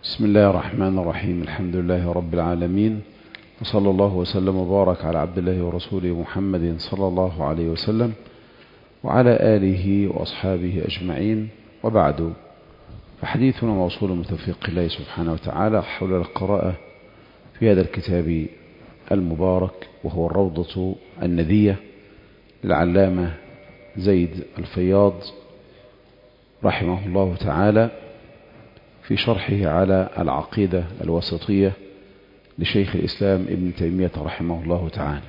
بسم الله الرحمن الرحيم. الحمد لله رب العالمين، وصلى الله وسلم وبارك على عبد الله ورسوله محمد صلى الله عليه وسلم وعلى آله وأصحابه أجمعين، وبعد، فحديثنا موصول من توفيق الله سبحانه وتعالى حول القراءة في هذا الكتاب المبارك، وهو الروضة الندية للعلامة زيد الفياض رحمه الله تعالى، في شرحه على العقيدة الوسطية لشيخ الإسلام ابن تيمية رحمه الله تعالى.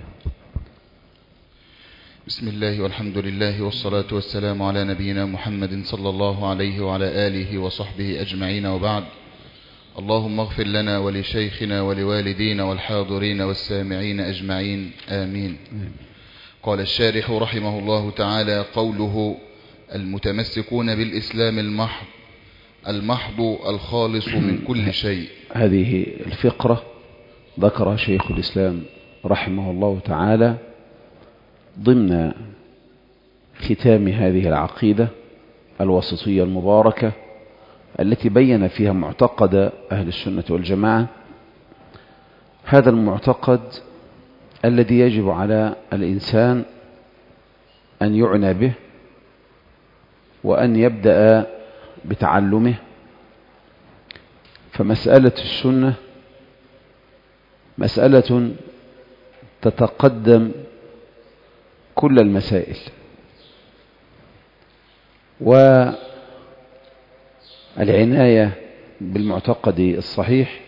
بسم الله والحمد لله والصلاة والسلام على نبينا محمد صلى الله عليه وعلى آله وصحبه أجمعين، وبعد. اللهم اغفر لنا ولشيخنا ولوالدينا والحاضرين والسامعين أجمعين، آمين. قال الشارح رحمه الله تعالى: قوله المتمسكون بالإسلام المحض الخالص من كل شيء. هذه الفقرة ذكرها شيخ الإسلام رحمه الله تعالى ضمن ختام هذه العقيدة الوسطية المباركة، التي بين فيها معتقد أهل السنة والجماعة، هذا المعتقد الذي يجب على الإنسان أن يعنى به وأن يبدأ بتعلمه. فمسألة السنة مسألة تتقدم كل المسائل، والعناية بالمعتقد الصحيح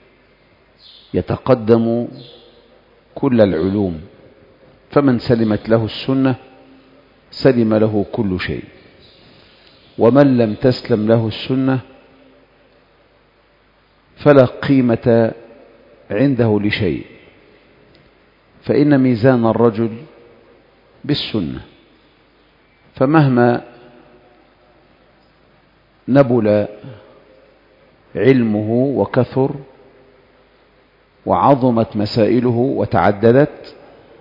يتقدم كل العلوم، فمن سلمت له السنة سلم له كل شيء، ومن لم تسلم له السنة فلا قيمة عنده لشيء، فإن ميزان الرجل بالسنة، فمهما نبل علمه وكثر وعظمت مسائله وتعددت،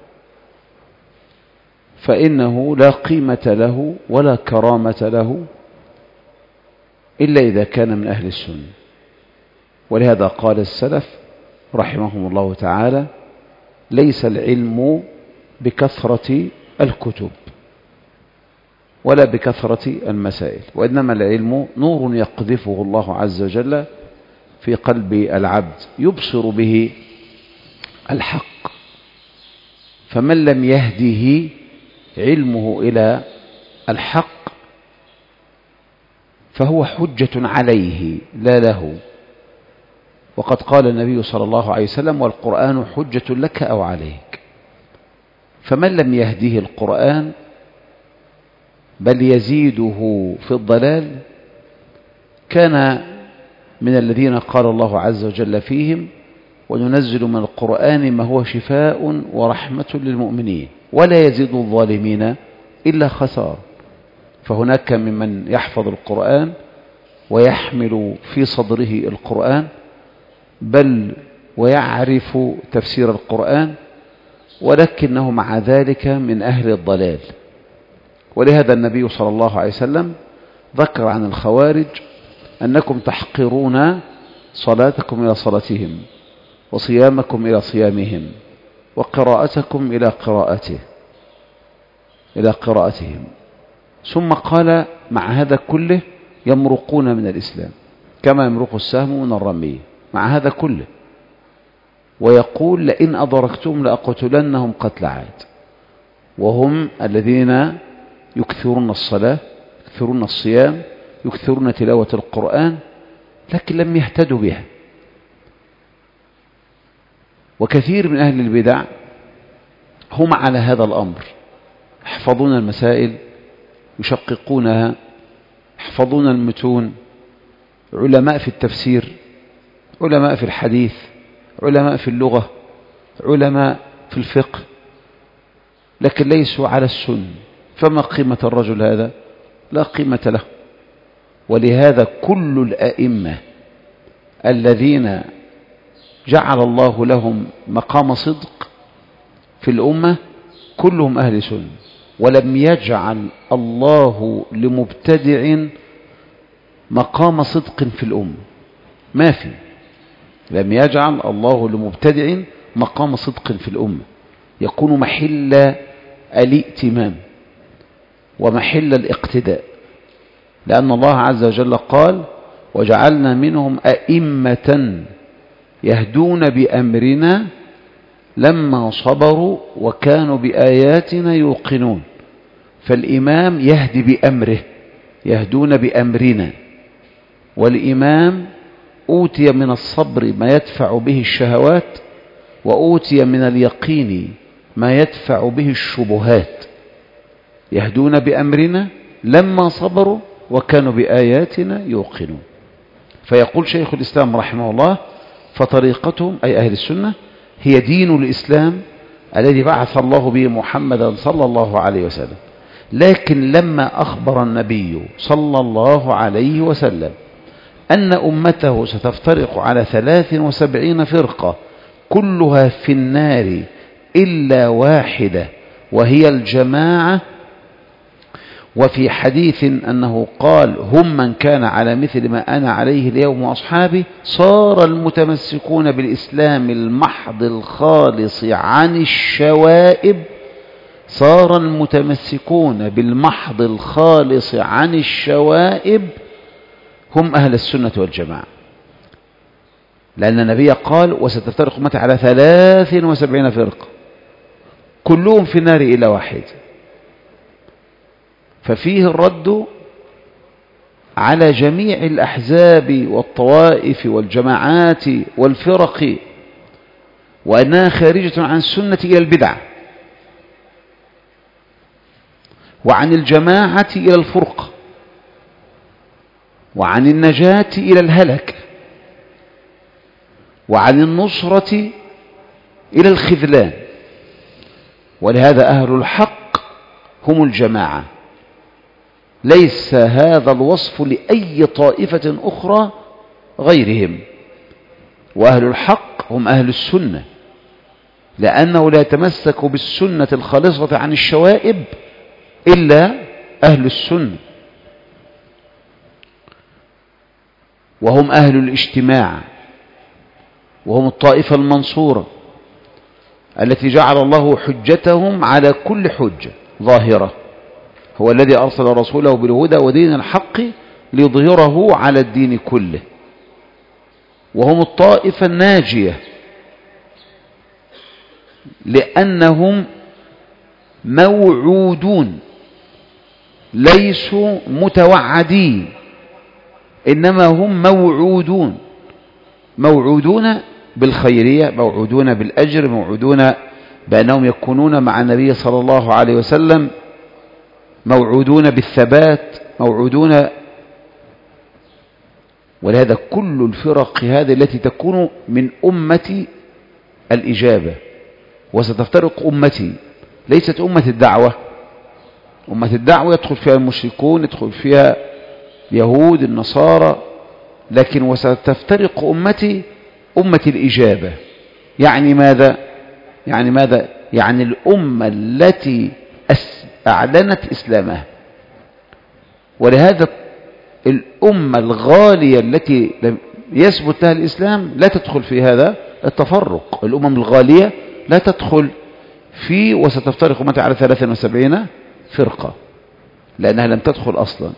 فإنه لا قيمة له ولا كرامة له إلا إذا كان من أهل السنة. ولهذا قال السلف رحمهم الله تعالى: ليس العلم بكثرة الكتب ولا بكثرة المسائل، وإنما العلم نور يقذفه الله عز وجل في قلب العبد يبصر به الحق، فمن لم يهده علمه إلى الحق فهو حجة عليه لا له. وقد قال النبي صلى الله عليه وسلم: والقرآن حجة لك أو عليك. فمن لم يهده القرآن بل يزيده في الضلال كان من الذين قال الله عز وجل فيهم: وننزل من القرآن ما هو شفاء ورحمة للمؤمنين ولا يزيد الظالمين إلا خسارة. فهناك ممن يحفظ القرآن ويحمل في صدره القرآن، بل ويعرف تفسير القرآن، ولكنه مع ذلك من أهل الضلال. ولهذا النبي صلى الله عليه وسلم ذكر عن الخوارج: أنكم تحقرون صلاتكم إلى صلاتهم، وصيامكم إلى صيامهم، وقراءتكم إلى قراءتهم. ثم قال: مع هذا كله يمرقون من الإسلام كما يمرق السهم من الرمية، مع هذا كله، ويقول: لئن أدركتم لأقتلنهم قتل عاد. وهم الذين يكثرون الصلاة، يكثرون الصيام، يكثرون تلاوة القرآن، لكن لم يهتدوا بها. وكثير من أهل البدع هم على هذا الأمر، يحفظون المسائل، يشققونها، يحفظون المتون، علماء في التفسير، علماء في الحديث، علماء في اللغة، علماء في الفقه، لكن ليسوا على السنة. فما قيمة الرجل هذا؟ لا قيمة له. ولهذا كل الأئمة الذين جعل الله لهم مقام صدق في الأمة كلهم أهل سنة، ولم يجعل الله لمبتدع مقام صدق في الأمة. ما في، لم يجعل الله لمبتدع مقام صدق في الأمة يكون محل الائتمام ومحل الاقتداء، لأن الله عز وجل قال وجعلنا منهم أئمة يهدون بأمرنا لما صبروا وكانوا بآياتنا يوقنون. فالإمام يهدي بأمره، يهدون بأمرنا، والإمام أوتي من الصبر ما يدفع به الشهوات، وأوتي من اليقين ما يدفع به الشبهات. يهدون بأمرنا لما صبروا وكانوا بآياتنا يوقنون. فيقول شيخ الإسلام رحمه الله فطريقتهم أي أهل السنة هي دين الإسلام الذي بعث الله به محمدا صلى الله عليه وسلم. لكن لما أخبر النبي صلى الله عليه وسلم أن أمته ستفترق على 73 فرقة كلها في النار إلا واحدة وهي الجماعة، وفي حديث أنه قال هم من كان على مثل ما أنا عليه اليوم وأصحابي، صار المتمسكون بالإسلام المحض الخالص عن الشوائب، صار المتمسكون بالمحض الخالص عن الشوائب هم أهل السنة والجماعة. لأن النبي قال وستفترق أمتي على 73 فرقة كلهم في النار إلا واحد. ففيه الرد على جميع الأحزاب والطوائف والجماعات والفرق وأنها خارجة عن السنة إلى البدع، وعن الجماعة إلى الفرقة، وعن النجاة إلى الهلك، وعن النصرة إلى الخذلان. ولهذا أهل الحق هم الجماعة، ليس هذا الوصف لأي طائفة أخرى غيرهم. وأهل الحق هم أهل السنة، لأنه لا يتمسك بالسنة الخالصة عن الشوائب إلا أهل السنة، وهم أهل الاجتماع، وهم الطائفة المنصورة التي جعل الله حجتهم على كل حجة ظاهرة. هو الذي أرسل رسوله بالهدى ودين الحق ليظهره على الدين كله. وهم الطائفة الناجية لأنهم موعودون، ليسوا متوعدين، إنما هم موعودون، موعودون بالخيرية، موعودون بالأجر، موعودون بأنهم يكونون مع النبي صلى الله عليه وسلم، موعودون بالثبات، موعودون. ولهذا كل الفرق هذه التي تكون من أمة الإجابة. وستفترق أمتي، ليست أمة الدعوة. أمة الدعوة يدخل فيها المشركون، يدخل فيها يهود النصارى، لكن وستفترق أمتي أمة الإجابة. يعني ماذا؟ يعني ماذا؟ يعني الأمة التي أعلنت إسلامها. ولهذا الأمة الغالية التي لم يثبت لها الإسلام لا تدخل في هذا التفرق. الأمم الغالية لا تدخل في وستفترق أمتي على 73 فرقة، لأنها لم تدخل أصلا.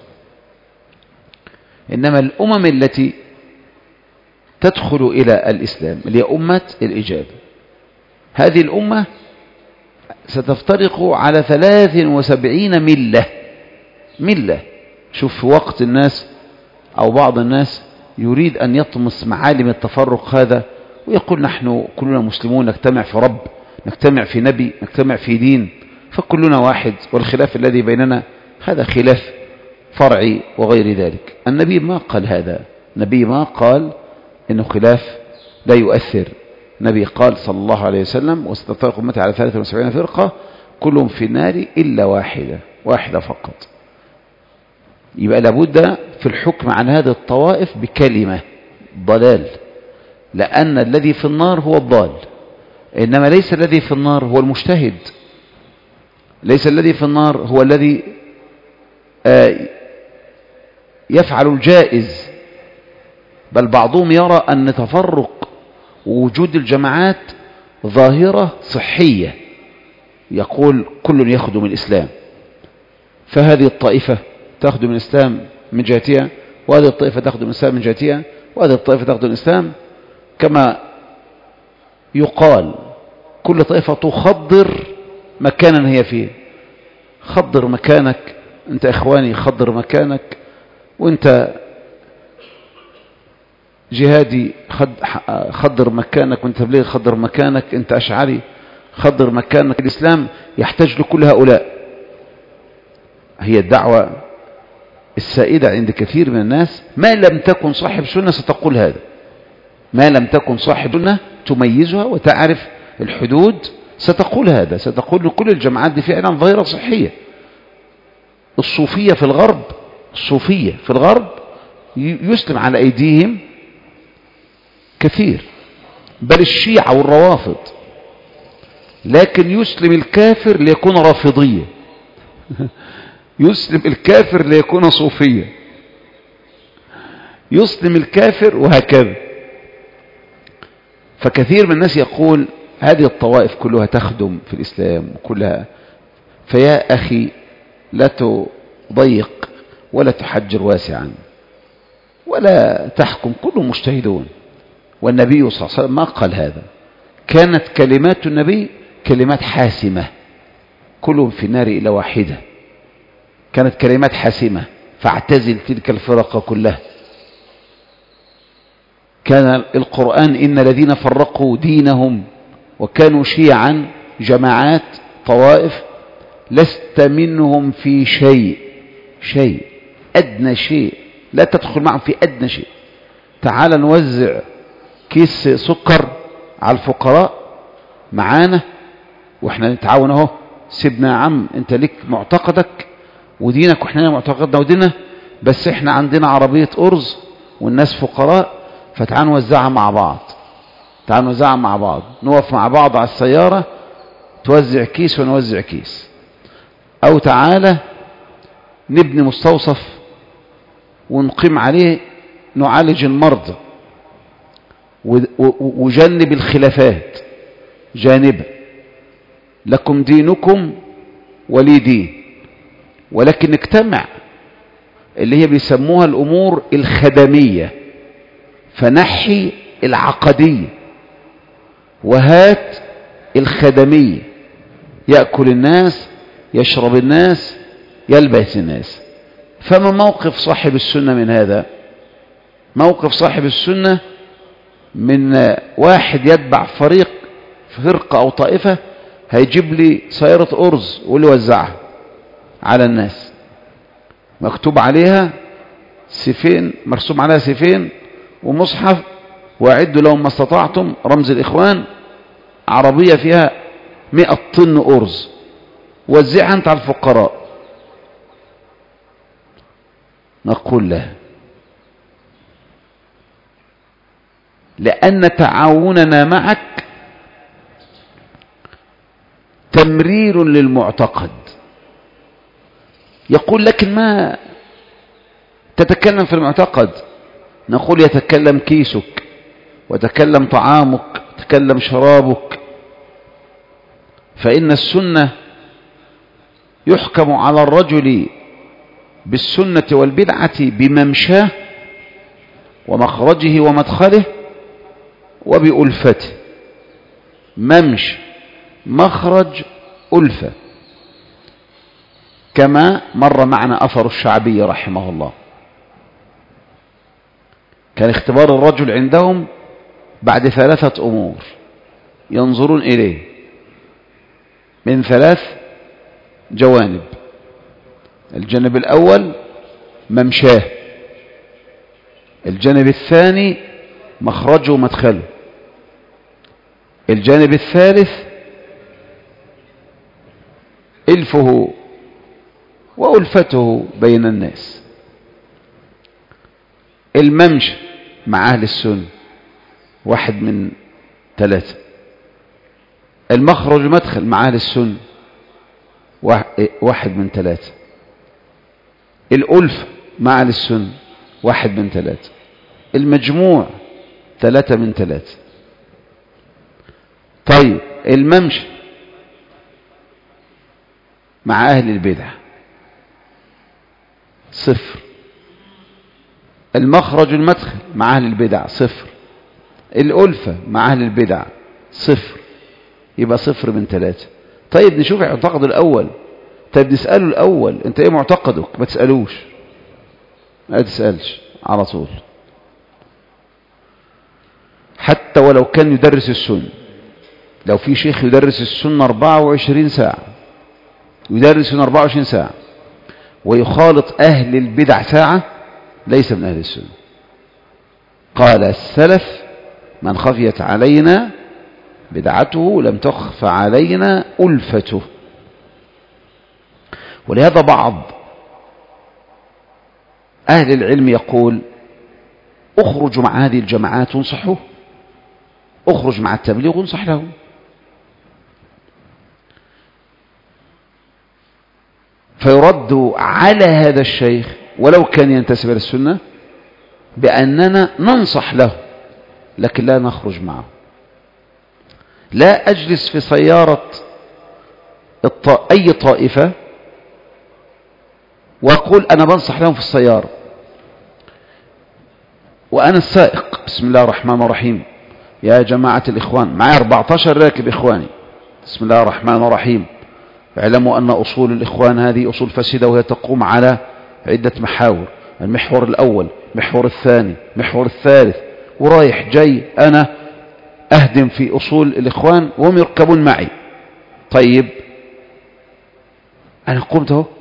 إنما الأمم التي تدخل إلى الإسلام اللي هي أمة الإجابة، هذه الأمة ستفترق على 73 ملة. شوف في وقت الناس أو بعض الناس يريد أن يطمس معالم التفرق هذا ويقول نحن كلنا مسلمون، نجتمع في رب، نجتمع في نبي، نجتمع في دين، فكلنا واحد، والخلاف الذي بيننا هذا خلاف فرعي وغير ذلك. النبي ما قال هذا، النبي ما قال إنه خلاف لا يؤثر. النبي قال صلى الله عليه وسلم وستفترق أمتي على 73 فرقة كلهم في النار إلا واحدة فقط. يبقى لابد في الحكم عن هذه الطوائف بكلمة ضلال، لأن الذي في النار هو الضال، إنما ليس الذي في النار هو المجتهد، ليس الذي في النار هو الذي يفعل الجائز، بل بعضهم يرى أن تفرق ووجود الجماعات ظاهرة صحية، يقول كل يخدم الإسلام، فهذه الطائفة تخدم الإسلام من جهتها، وهذه الطائفة تخدم الإسلام من جهتها، وهذه الطائفة تخدم الإسلام، كما يقال كل طائفة تخضر مكانا هي فيه. خضر مكانك أنت إخواني، خضر مكانك، وأنت جهادي خضر مكانك، وأنت تبليغ خضر مكانك، أنت أشعري خضر مكانك. الإسلام يحتاج لكل هؤلاء. هي الدعوة السائدة عند كثير من الناس، ما لم تكن صاحب سنة ستقول هذا، ما لم تكن صاحب سنة تميزها وتعرف الحدود ستقول هذا، ستقول لكل الجماعات دي فعلا ظاهرة صحية. الصوفية في الغرب، الصوفية في الغرب يسلم على أيديهم كثير، بل الشيعة والروافض، لكن يسلم الكافر ليكون رافضية يسلم الكافر ليكون صوفية، يسلم الكافر وهكذا. فكثير من الناس يقول هذه الطوائف كلها تخدم في الإسلام كلها، فيا أخي لا تضيق ولا تحجر واسعا ولا تحكم، كلهم مجتهدون. والنبي صلى الله عليه وسلم ما قال هذا، كانت كلمات النبي كلمات حاسمة، كلهم في النار إلى واحدة، كانت كلمات حاسمة، فاعتزل تلك الفرق كلها. كان القرآن إن الذين فرقوا دينهم وكانوا شيعا جماعات طوائف لست منهم في شيء أدنى شيء، لا تدخل معهم في أدنى شيء. تعال نوزع كيس سكر على الفقراء معانا واحنا نتعاون اهو، سيبنا يا عم انت ليك معتقدك ودينك واحنا معتقدنا وديننا، بس احنا عندنا عربية أرز والناس فقراء، فتعال نوزعها مع بعض، تعال نوزعها مع بعض، نقف مع بعض على السيارة توزع كيس ونوزع كيس. او تعالى نبني مستوصف ونقيم عليه نعالج المرضى وجنب الخلافات جانبا، لكم دينكم ولي دين. ولكن نجتمع اللي هي بيسموها الأمور الخدمية، فنحي العقدية وهات الخدمية، يأكل الناس، يشرب الناس، يلبس الناس. فما موقف صاحب السنة من هذا؟ موقف صاحب السنة من واحد يتبع فرقة أو طائفة هيجيب لي سيارة أرز واللي يوزعها على الناس، مكتوب عليها سيفين، مرسوم عليها سيفين ومصحف، وأعدوا لهم ما استطعتم، رمز الإخوان، عربية فيها 100 طن أرز، وزعها أنت على الفقراء. نقول له لأن تعاوننا معك تمرير للمعتقد. يقول لكن ما تتكلم في المعتقد، نقول يتكلم كيسك وتكلم طعامك تكلم شرابك، فإن السنة يحكم على الرجل بالسنة والبدعة بممشاه ومخرجه ومدخله وبألفته. ممش، مخرج، ألفة، كما مر معنا أثر الشعبي رحمه الله. كان اختبار الرجل عندهم بعد 3 أمور ينظرون إليه من 3 جوانب. الجانب الأول ممشاه، الجانب الثاني مخرجه ومدخله، الجانب الثالث إلفه وألفته بين الناس. الممشى مع أهل السنة 1 من 3، المخرج مدخل مع أهل السنة 1 من 3، الألفة مع أهل السنة 1 من 3. المجموع 3 من 3. طيب الممشى مع أهل البدع 0. المخرج المدخل مع أهل البدع 0. الألفة مع أهل البدع 0. يبقى 0 من 3. طيب نشوف اعتقد الأول. طيب نسأله الأول أنت إيه معتقدك؟ ما تسألوش، ما تسألش على طول، حتى ولو كان يدرس السنة. لو في شيخ يدرس السنة 24 ساعة، يدرس 24 ساعة ويخالط أهل البدع ساعة، ليس من أهل السنة. قال السلف: من خفيت علينا بدعته لم تخف علينا ألفته. ولهذا بعض أهل العلم يقول: اخرجوا مع هذه الجماعات وانصحوه، اخرج مع التبليغ وانصح له. فيرد على هذا الشيخ ولو كان ينتسب إلى السنة بأننا ننصح له لكن لا نخرج معه. لا أجلس في سيارة أي طائفة وأقول أنا بنصح لهم في السيارة وأنا السائق، بسم الله الرحمن الرحيم يا جماعة الإخوان، معي 14 راكب إخواني، بسم الله الرحمن الرحيم، اعلموا أن أصول الإخوان هذه أصول فاسدة وهي تقوم على عدة محاور، المحور الأول، محور الثاني، محور الثالث، ورايح جاي أنا أهدم في أصول الإخوان وهم يركبون معي. طيب أنا قمت اهو،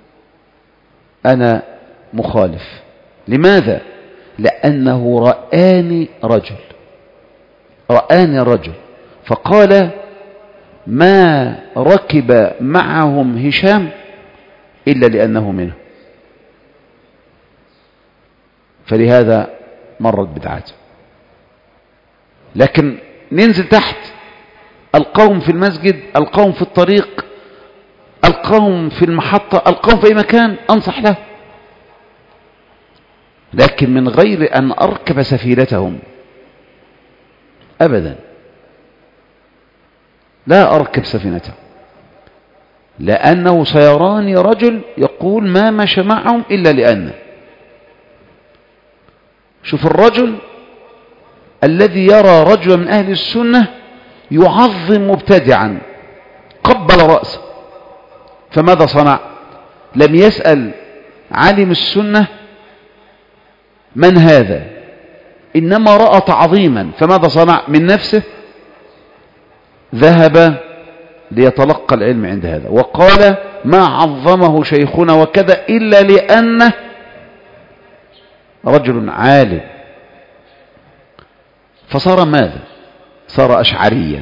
أنا مخالف. لماذا؟ لأنه رآني رجل فقال: ما ركب معهم هشام إلا لأنه منه، فلهذا مرت بدعاته. لكن ننزل تحت، القوم في المسجد، القوم في الطريق، القوم في المحطة، القوم في أي مكان، أنصح له، لكن من غير أن أركب سفينتهم أبدا. لا أركب سفينتهم، لأنه سيراني رجل يقول ما مشى معهم إلا لأنه. شوف الرجل الذي يرى رجلا من أهل السنة يعظم مبتدعا، قبل رأسه، فماذا صنع؟ لم يسأل عالم السنة من هذا، إنما رأى تعظيما، فماذا صنع؟ من نفسه ذهب ليتلقى العلم عند هذا، وقال ما عظمه شيخنا وكذا إلا لأنه رجل عالم. فصار ماذا؟ صار أشعريا.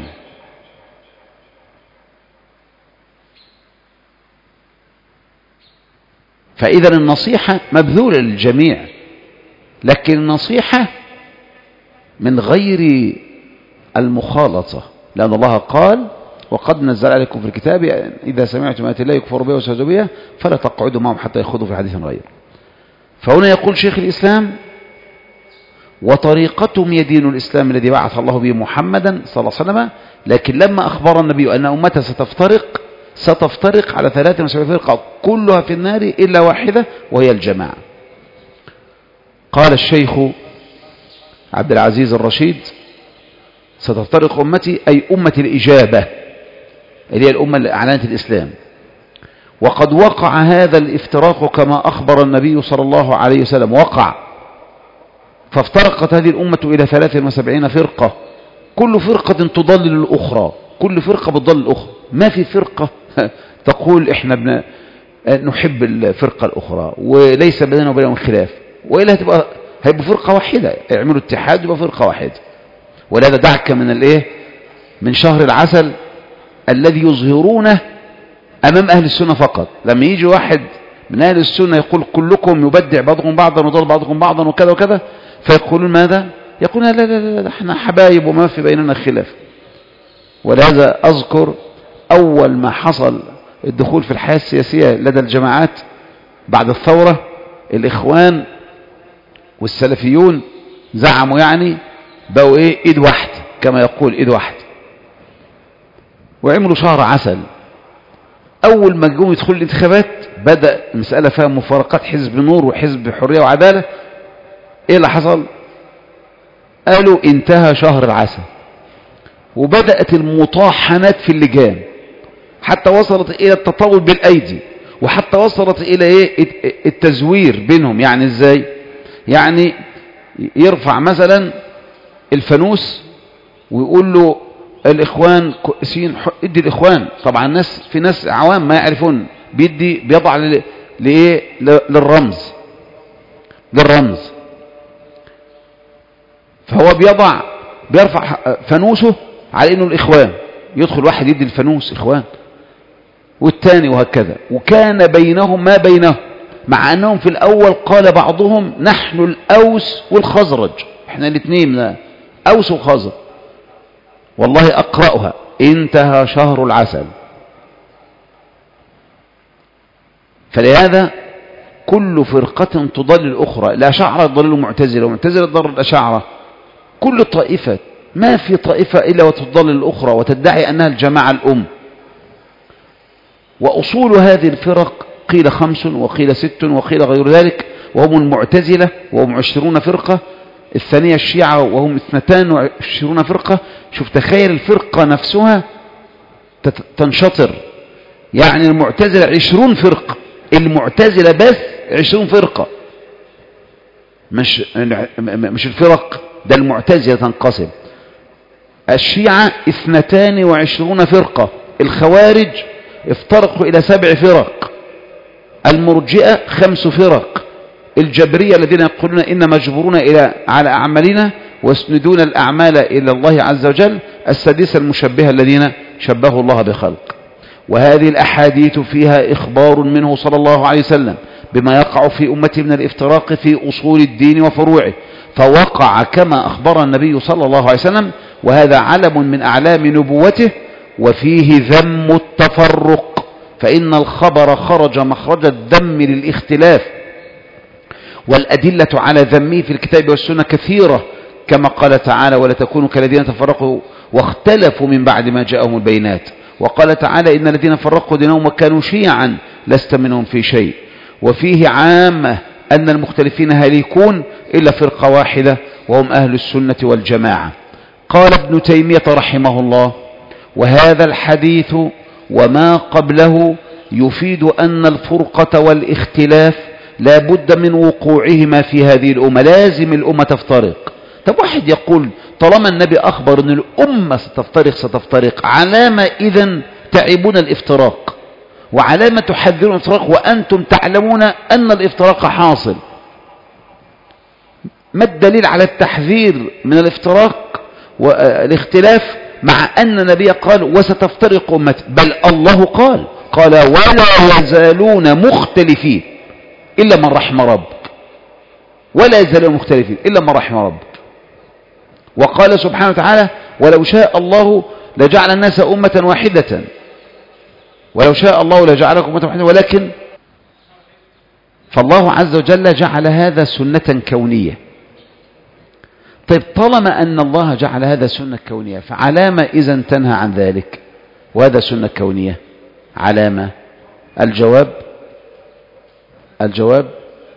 فإذا النصيحة مبذولة للجميع، لكن النصيحة من غير المخالطة، لأن الله قال: وقد نزل عليكم في الكتاب إذا سمعتم آيات الله يكفر بها ويستهزئ بها فلا تقعدوا معهم حتى يخوضوا في حديث غيره. فهنا يقول شيخ الإسلام: وطريقتهم هي دين الإسلام الذي بعث الله به محمدا صلى الله عليه وسلم. لكن لما أخبر النبي أن أمته ستفترق على 73 فرقة كلها في النار إلا واحدة وهي الجماعة. قال الشيخ عبد العزيز الرشيد: ستفترق أمتي أي أمة الإجابة، اللي هي الأمة اللي أعلنت الإسلام. وقد وقع هذا الافتراق كما أخبر النبي صلى الله عليه وسلم، وقع، فافترقت هذه الأمة إلى 73 فرقة، كل فرقة تضلل الأخرى، كل فرقة بتضلل الأخرى. ما في فرقة تقول إحنا نحب الفرقة الأخرى وليس بيننا وبينهم خلاف، وإلا هيبقى فرقة واحدة، يعملوا اتحاد يبقى فرقة واحدة. ولهذا دعك من شهر العسل الذي يظهرونه أمام أهل السنة فقط. لما يجي واحد من أهل السنة يقول كلكم يبدع بعضكم بعضا وضل بعضكم بعضا وكذا وكذا، فيقولون ماذا؟ يقولون لا لا لا، احنا حبايب وما في بيننا خلاف. ولهذا أذكر أول ما حصل الدخول في الحياة السياسية لدى الجماعات بعد الثورة، الإخوان والسلفيون زعموا يعني بقوا ايه ايد واحد، كما يقول ايد واحد، وعملوا شهر عسل. اول ما جم يدخلوا الانتخابات بدأ المسألة فيها مفارقات حزب نور وحزب حرية وعدالة. ايه اللي حصل؟ قالوا انتهى شهر العسل، وبدأت المطاحنات في اللجان حتى وصلت الى التطاول بالايدي، وحتى وصلت الى ايه التزوير بينهم. يعني ازاي؟ يعني يرفع مثلا الفانوس ويقول له الاخوان كويسين ادي الاخوان. طبعا الناس في ناس عوام ما يعرفون، بيضع لايه للرمز، فهو بيرفع فانوسه على انه الاخوان، يدخل واحد يدي الفانوس اخوان والتاني وهكذا. وكان بينهم ما بينهم، مع انهم في الاول قال بعضهم نحن الاوس والخزرج، احنا الاثنين اوس وخزرج. والله اقرأها انتهى شهر العسل. فلهذا كل فرقة تضل الأخرى، الأشاعرة يضلل المعتزلة، والمعتزلة يضلل الأشاعرة، كل طائفة، ما في طائفة إلا وتضلل الأخرى وتدعي أنها الجماعة الأم. وأصول هذه الفرق قيل 5 وقيل 6 وقيل غير ذلك، وهم المعتزلة وهم 20 فرقة، الثانية الشيعة وهم 22 فرقة. شوف تخيل الفرقة نفسها تنشطر، يعني المعتزلة 20 فرقة، المعتزلة بس 20 فرقة، مش الفرق، ده المعتزلة تنقسم. الشيعة 22 فرقة، الخوارج افترقوا إلى 7 فرق، المرجئة 5 فرق، الجبرية الذين يقولون إن مجبورون على أعمالنا ويسندون الأعمال إلى الله عز وجل، السادسة المشبهة الذين شبهوا الله بخلق. وهذه الأحاديث فيها إخبار منه صلى الله عليه وسلم بما يقع في أمته من الافتراق في أصول الدين وفروعه، فوقع كما أخبر النبي صلى الله عليه وسلم، وهذا علم من أعلام نبوته. وفيه ذم التفرق، فإن الخبر خرج مخرج الذم للاختلاف، والأدلة على ذمه في الكتاب والسنة كثيرة، كما قال تعالى ولا تكونوا كالذين تفرقوا واختلفوا من بعد ما جاءهم البينات. وقال تعالى إن الذين فرقوا دينهم وكانوا شيعا لست منهم في شيء. وفيه عامة أن المختلفين هالكون إلا فرقة واحدة وهم أهل السنة والجماعة. قال ابن تيمية رحمه الله: وهذا الحديث وما قبله يفيد أن الفرقة والاختلاف لا بد من وقوعهما في هذه الأمة، لازم الأمة تفترق. طب واحد يقول طالما النبي أخبر أن الأمة ستفترق، علامة إذن تعيبون الافتراق، وعلامة تحذرون الافتراق وأنتم تعلمون أن الافتراق حاصل؟ ما الدليل على التحذير من الافتراق والاختلاف مع أن النبي قال وستفترق أمتي؟ بل الله قال ولا يزالون مختلفين إلا من رحم ربك، ولا يزالون مختلفين إلا من رحم ربك. وقال سبحانه وتعالى ولو شاء الله لجعل الناس أمة واحدة، ولو شاء الله لجعلكم أمة واحدة، ولكن فالله عز وجل جعل هذا سنة كونية. طيب طالما أن الله جعل هذا سنة كونية، فعلامة إذن تنهى عن ذلك وهذا سنة كونية؟ علامة الجواب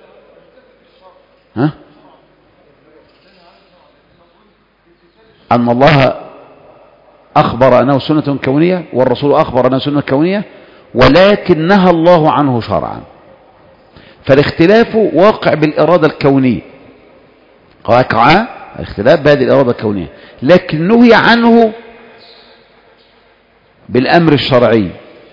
أن الله أخبر أنه سنة كونية والرسول أخبر أنه سنة كونية، ولكن نهى الله عنه شرعا. فالاختلاف واقع بالإرادة الكونية، واقع الاختلاف بهذه الإرادة الكونية، لكن نهي عنه بالأمر الشرعي،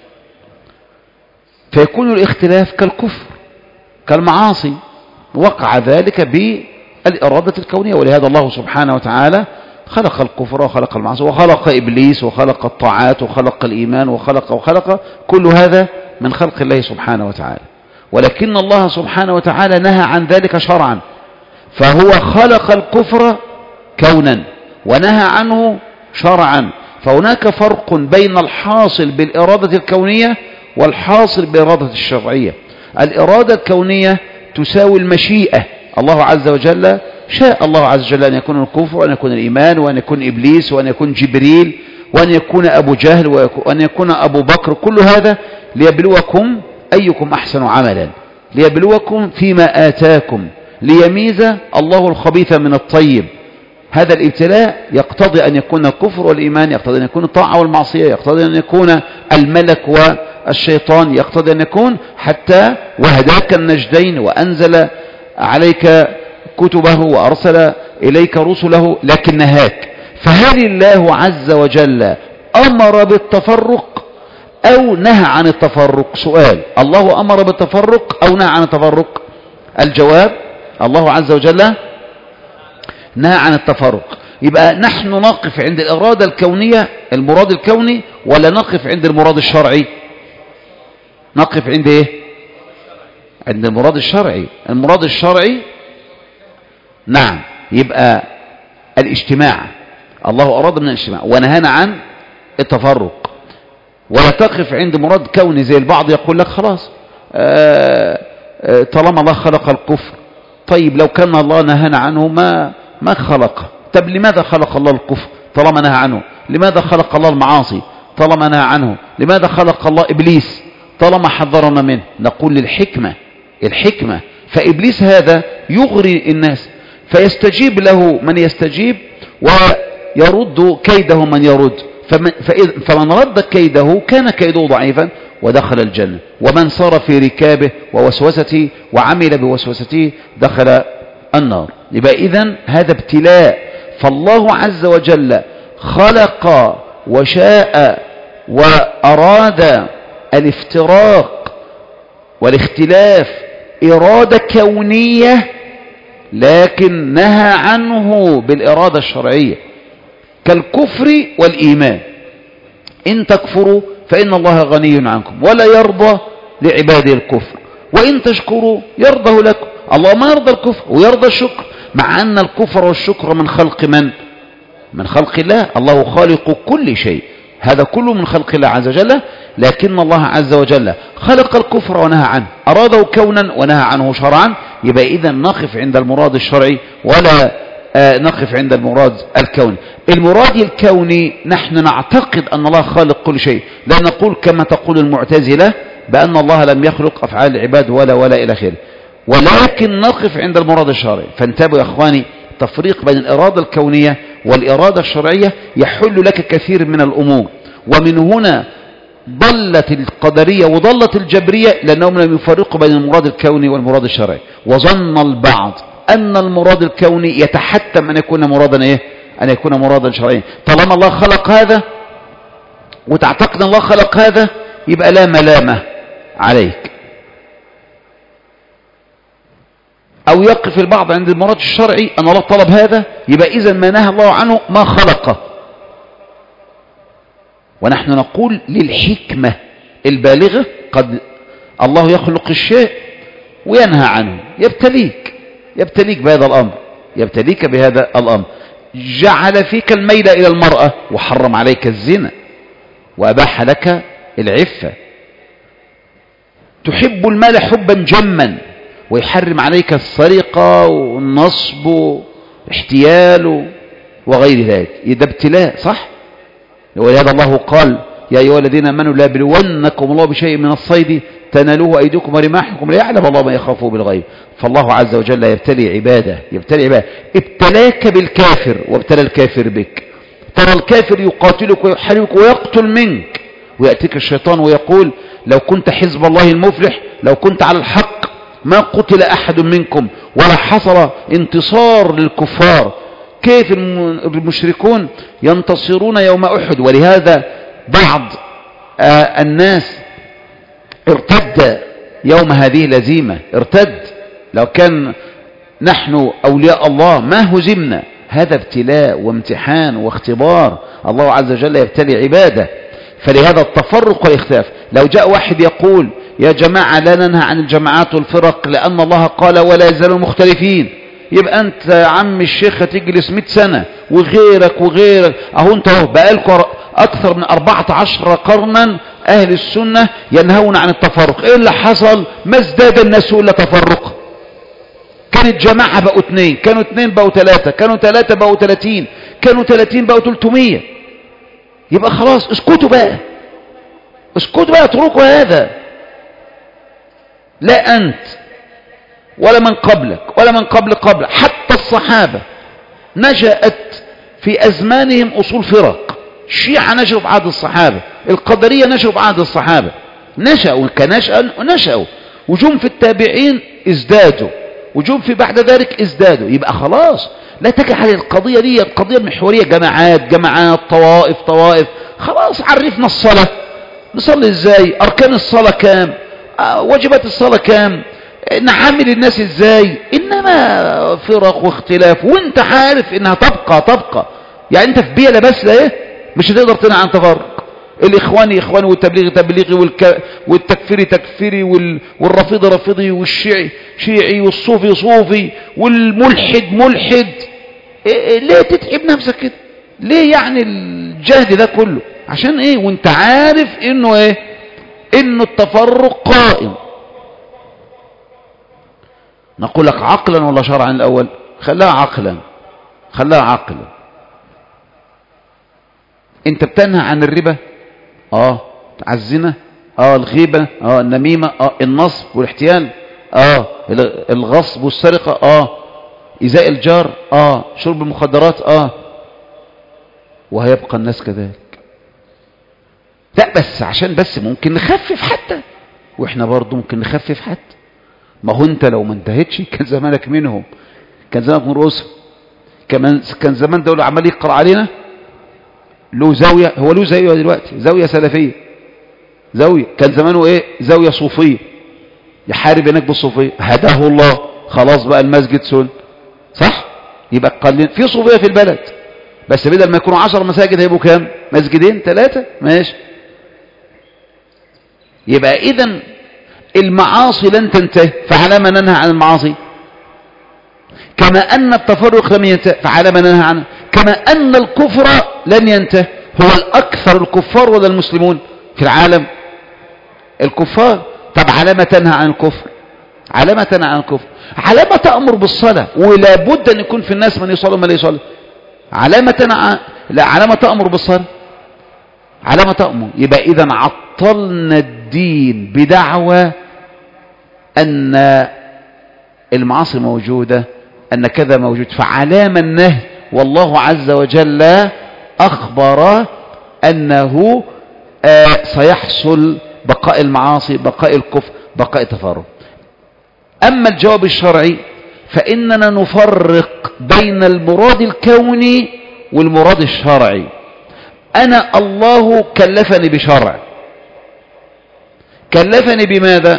فيكون الاختلاف كالكفر كالمعاصي، وقع ذلك بالإرادة الكونية. ولهذا الله سبحانه وتعالى خلق الكفر وخلق المعاصي وخلق إبليس وخلق الطاعات وخلق الإيمان وخلق كل هذا من خلق الله سبحانه وتعالى، ولكن الله سبحانه وتعالى نهى عن ذلك شرعا، فهو خلق الكفر كونا ونهى عنه شرعا. فهناك فرق بين الحاصل بالإرادة الكونية والحاصل بالإرادة الشرعية. الإرادة الكونية تساوي المشيئة، الله عز وجل شاء الله عز وجل أن يكون الكفر وأن يكون الإيمان وأن يكون إبليس وأن يكون جبريل وأن يكون أبو جهل وأن يكون أبو بكر، كل هذا ليبلوكم أيكم أحسن عملا، ليبلوكم فيما آتاكم، ليميز الله الخبيث من الطيب. هذا الابتلاء يقتضي أن يكون الكفر والإيمان، يقتضي أن يكون الطاعة والمعصية، يقتضي أن يكون الملك والشيطان، يقتضي أن يكون حتى وهداك النجدين وأنزل عليك كتبه وأرسل إليك رسله، لكن نهاك. فهل الله عز وجل أمر بالتفرق أو نهى عن التفرق؟ سؤال، الله أمر بالتفرق أو نهى عن التفرق؟ الجواب الله عز وجل نهى عن التفرق. يبقى نحن نقف عند الإرادة الكونية، المراد الكوني، ولا نقف عند المراد الشرعي؟ نقف عند إيه؟ عند المراد الشرعي. المراد الشرعي نعم، يبقى الاجتماع، الله أراد من الاجتماع ونهانا عن التفرق. ولا تقف عند مراد كوني زي البعض يقول لك خلاص طالما الله خلق الكفر، طيب لو كان الله نهانا عنه ما خلقه. طب لماذا خلق الله الكفر طالما نهى عنه؟ لماذا خلق الله المعاصي طالما نهى عنه؟ لماذا خلق الله إبليس طالما حذرنا منه؟ نقول الحكمة. فإبليس هذا يغري الناس، فيستجيب له من يستجيب ويرد كيده من يرد. فمن رد كيده كان كيده ضعيفا ودخل الجنة، ومن صار في ركابه ووسوسته وعمل بوسوسته دخل النار. يبقى إذن هذا ابتلاء. فالله عز وجل خلق وشاء وأراد الافتراق والاختلاف إرادة كونية، لكن نهى عنه بالإرادة الشرعية، كالكفر والإيمان. إن تكفروا فإن الله غني عنكم ولا يرضى لعباده الكفر، وإن تشكروا يرضه لكم. الله ما يرضى الكفر ويرضى الشكر، مع أن الكفر والشكر من خلق من؟ من خلق الله. الله خالق كل شيء، هذا كله من خلق الله عز وجل، لكن الله عز وجل خلق الكفر ونهى عنه، أراده كونا ونهى عنه شرعا. يبقى إذن نقف عند المراد الشرعي ولا نقف عند المراد الكوني. المراد الكوني نحن نعتقد أن الله خالق كل شيء، لا نقول كما تقول المعتزلة بأن الله لم يخلق أفعال العباد ولا إلى آخره، ولكن نقف عند المراد الشرعي. فانتبهوا يا أخواني، تفريق بين الإرادة الكونية والإرادة الشرعية يحل لك كثير من الأمور. ومن هنا ضلت القدرية وضلت الجبرية، لأنهم لم يفرقوا بين المراد الكوني والمراد الشرعي، وظن البعض أن المراد الكوني يتحتم أن يكون مرادا إيه؟ أن يكون مرادا شرعيا. طالما الله خلق هذا وتعتقد أن الله خلق هذا يبقى لا ملامة عليك. أو يقف البعض عند المراد الشرعي أن الله طلب هذا، يبقى إذا ما نهى الله عنه ما خلقه. ونحن نقول للحكمة البالغة، قد الله يخلق الشيء وينهى عنه، يبتليك بهذا الأمر، يبتليك بهذا الأمر. جعل فيك الميل إلى المرأة وحرم عليك الزنا وأباح لك العفة. تحب المال حبا جما ويحرم عليك السرقة والنصب والاحتيال وغير ذلك. ده ابتلاء، صح؟ ولهذا الله قال يا أيها الذين آمنوا لا يبلونكم الله بشيء من الصيد تنالوه أيديكم ورماحكم ليعلم الله ما يخافه بالغيب. فالله عز وجل يبتلي عباده، ابتلاك بالكافر وابتلى الكافر بك. ترى الكافر يقاتلك ويحاربك ويقتل منك، ويأتيك الشيطان ويقول لو كنت حزب الله المفلح، لو كنت على الحق ما قتل أحد منكم ولا حصل انتصار للكفار. كيف المشركون ينتصرون يوم أحد؟ ولهذا بعض الناس ارتد يوم هذه الهزيمة، ارتد. لو كان نحن أولياء الله ما هزمنا. هذا ابتلاء وامتحان واختبار، الله عز وجل يبتلي عباده. فلهذا التفرق والاختلاف. لو جاء واحد يقول يا جماعة لا ننهى عن الجماعات والفرق لأن الله قال ولا يزالوا مختلفين، يبقى أنت يا عم الشيخ هتجلس 100 سنة وغيرك أهو أنت بقالكم أكثر من 14 قرنا أهل السنة ينهون عن التفرق. إيه اللي حصل؟ ما ازداد الناس إلا تفرقا. كانت جماعة بقوا 2، كانوا 2 بقوا 3، كانوا 3 بقوا 30، كانوا 30 بقوا 300. يبقى خلاص اسكتوا بقى، اسكتوا بقى، اتركوا هذا. لا أنت ولا من قبلك ولا من قبلك، حتى الصحابة نشأت في أزمانهم أصول فرق. الشيعة نشأوا في عهد الصحابة، القدرية نشأوا في عهد الصحابة، نشأوا ونشأوا، وجم في التابعين ازدادوا، وجم في بعد ذلك ازدادوا. يبقى خلاص لا تجعل القضية دي القضية محورية، جماعات، طوائف. خلاص عرفنا الصلاة، نصلي ازاي، أركان الصلاة كام، واجبات الصلاة كام، نعامل الناس ازاي. انما فرق واختلاف، وانت عارف انها تبقى. يعني انت في بيئة بس ايه، مش هتقدر تنهى عن تفرق. الاخواني اخواني، والتبليغي تبليغي، والتكفيري تكفيري، والرافضي رافضي، والشيعي شيعي، والصوفي صوفي، والملحد ملحد. ليه تتعب نفسك كده؟ ليه يعني الجهد ده كله؟ عشان ايه وانت عارف انه ايه، انه التفرق قائم. نقول لك عقلا ولا شرعا الاول؟ خلاها عقلا. انت بتنهى عن الربا، عن الزنا، الغيبة، النميمة، النصب والاحتيال، الغصب والسرقة، إيذاء الجار، شرب المخدرات، وهيبقى الناس كذلك. لا بس عشان بس ممكن نخفف حتى، واحنا برضو ممكن نخفف حتى. ما هو انت لو ما انتهتش كان زمانك منهم، كان زمانك من رؤوسهم، كان زمان دولة عمال يقرأ علينا له زاوية. هو له زاوية دلوقتي، زاوية سلفية، زاوية. كان زمانه ايه، زاوية صوفية، يحارب هناك بالصوفية. هداه الله، خلاص بقى المسجد سن، صح؟ يبقى قليل في صوفية في البلد، بس بدل ما يكونوا 10 مساجد هيبقوا كام؟ مسجدين 3، ماشي. يبقى اذا المعاصي لن تنتهي، فعلى ما ننهى عن المعاصي. كما أن التفرق لم ينتهي، فعلى ما ننهى عنه. كما أن الكفر لن ينتهي. هو الأكثر الكفار ولا المسلمون في العالم؟ الكفار. طب على ما تنهى عن الكفر؟ على ما تنهى عن الكفر؟ على ما تأمر بالصلاة، ولا بد أن يكون في الناس من يصلي ومن لا يصلي. على ما تنهى، لا، على ما تأمر بالصلاة، على ما تأمر. يبقى إذا عطلنا الدين بدعوى أن المعاصي موجودة، أن كذا موجود، فعلام النهي. والله عز وجل أخبر أنه سيحصل بقاء المعاصي، بقاء الكفر، بقاء التفرق. أما الجواب الشرعي فإننا نفرق بين المراد الكوني والمراد الشرعي. أنا الله كلفني بشرع، كلفني بماذا؟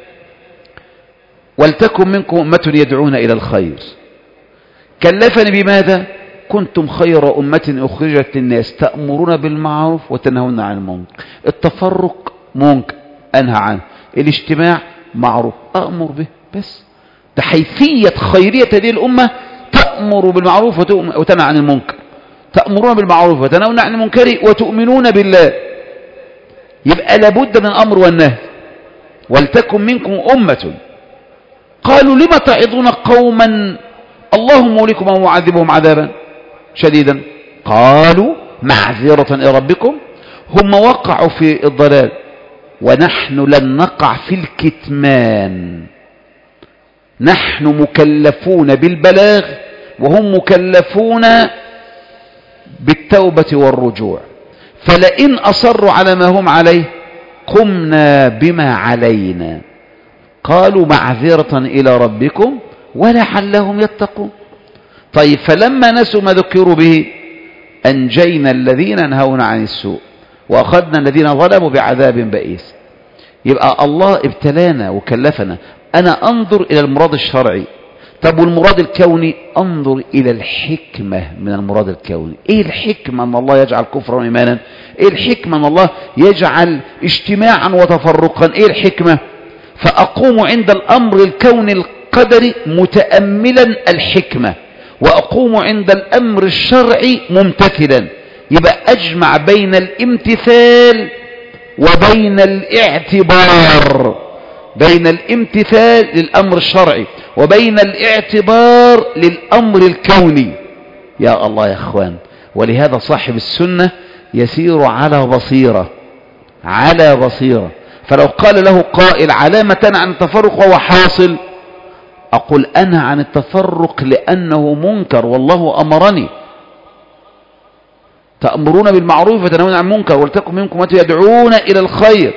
ولتكن منكم أمة يدعون إلى الخير. كلفني بماذا؟ كنتم خير أمة أخرجت للناس تأمرون بالمعروف وتنهون عن المنكر. التفرق منكر أنهى عنه، الاجتماع معروف أأمر به. بس ده حيثية خيرية هذه الأمة، تأمر بالمعروف وتنهى عن المنكر، تأمرون بالمعروف وتنهون عن المنكر وتؤمنون بالله. يبقى لابد من الأمر والنهي. ولتكن منكم أمة. قالوا لم تعظون قوما الله مولكم أو معذبهم عذابا شديدا؟ قالوا معذرة إلى ربكم. هم وقعوا في الضلال، ونحن لن نقع في الكتمان. نحن مكلفون بالبلاغ، وهم مكلفون بالتوبة والرجوع. فلئن أصروا على ما هم عليه قمنا بما علينا. قالوا معذرة إلى ربكم ولعلهم يتقون. طيب فلما نسوا ما ذكروا به أنجينا الذين نهون عن السوء وأخذنا الذين ظلموا بعذاب بئيس. يبقى الله ابتلانا وكلفنا. أنا أنظر إلى المراد الشرعي. طب والمراد الكوني؟ أنظر إلى الحكمة من المراد الكوني. إيه الحكمة أن الله يجعل كفرا وإيمانا؟ إيه الحكمة أن الله يجعل اجتماعا وتفرقا؟ إيه الحكمة؟ فأقوم عند الأمر الكوني القدري متأملا الحكمة، وأقوم عند الأمر الشرعي ممتثلا. يبقى أجمع بين الامتثال وبين الاعتبار. بين الامتثال للأمر الشرعي وبين الاعتبار للأمر الكوني. يا الله يا أخوان، ولهذا صاحب السنة يسير على بصيرة، على بصيرة. فلو قال له قائل علامة عن التفرق وهو حاصل، أقول أنا عن التفرق لأنه منكر والله أمرني، تأمرون بالمعروف وتنهون عن المنكر ولتكن منكم أمة يدعون إلى الخير،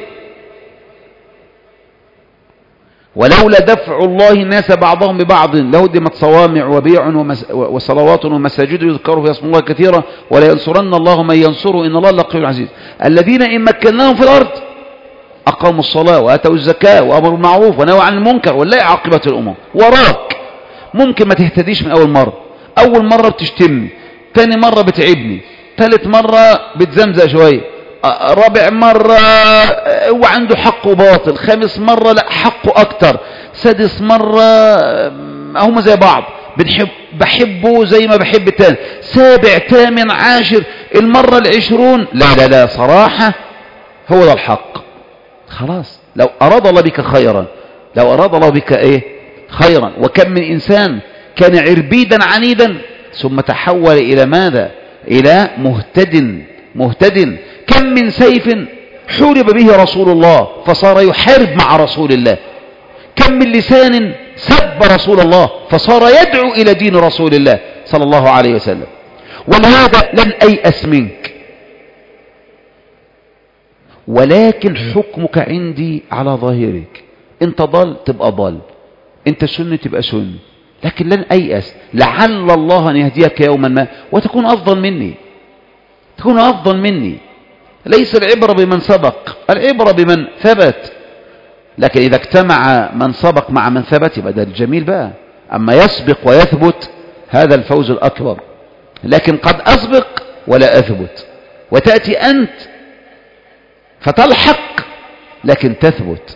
ولولا دفع الله الناس بعضهم ببعض لهدمت صوامع وبيع وصلوات ومساجد يذكر فيها اسم الله كثيرا ولا ينصرن الله من ينصره إن الله لقوي عزيز. الذين إن مكناهم في الأرض أقاموا الصلاة وآتوا الزكاة وأمروا بالمعروف ونهوا عن المنكر ولله عاقبة الأمور. وراك ممكن ما تهتديش من أول مرة، أول مرة بتشتمني، تاني مرة بتعبني، ثالث مرة بتزمزق شوية، رابع مرة هو عنده حق وباطل، خامس مرة لا حقه أكتر، سادس مرة هم زي بعض، بحبه زي ما بحب التاني، سابع ثامن عاشر المرة 20 لا صراحة هو ده الحق. خلاص، لو أراد الله بك خيرا، لو أراد الله بك خيرا. وكم من إنسان كان عربيدا عنيدا ثم تحول إلى ماذا؟ إلى مهتد. كم من سيف حورب به رسول الله فصار يحارب مع رسول الله، كم من لسان سب رسول الله فصار يدعو إلى دين رسول الله صلى الله عليه وسلم. ولهذا لن أيأس منك، ولكن حكمك عندي على ظاهرك. انت ضل تبقى ضل، انت سني تبقى سني، لكن لن أيأس، لعل الله أن يهديك يوما ما وتكون أفضل مني، تكون أفضل مني. ليس العبرة بمن سبق، العبرة بمن ثبت. لكن إذا اجتمع من سبق مع من ثبت يبقى ده الجميل بقى. أما يسبق ويثبت هذا الفوز الأكبر. لكن قد أسبق ولا أثبت، وتأتي أنت فتلحق لكن تثبت.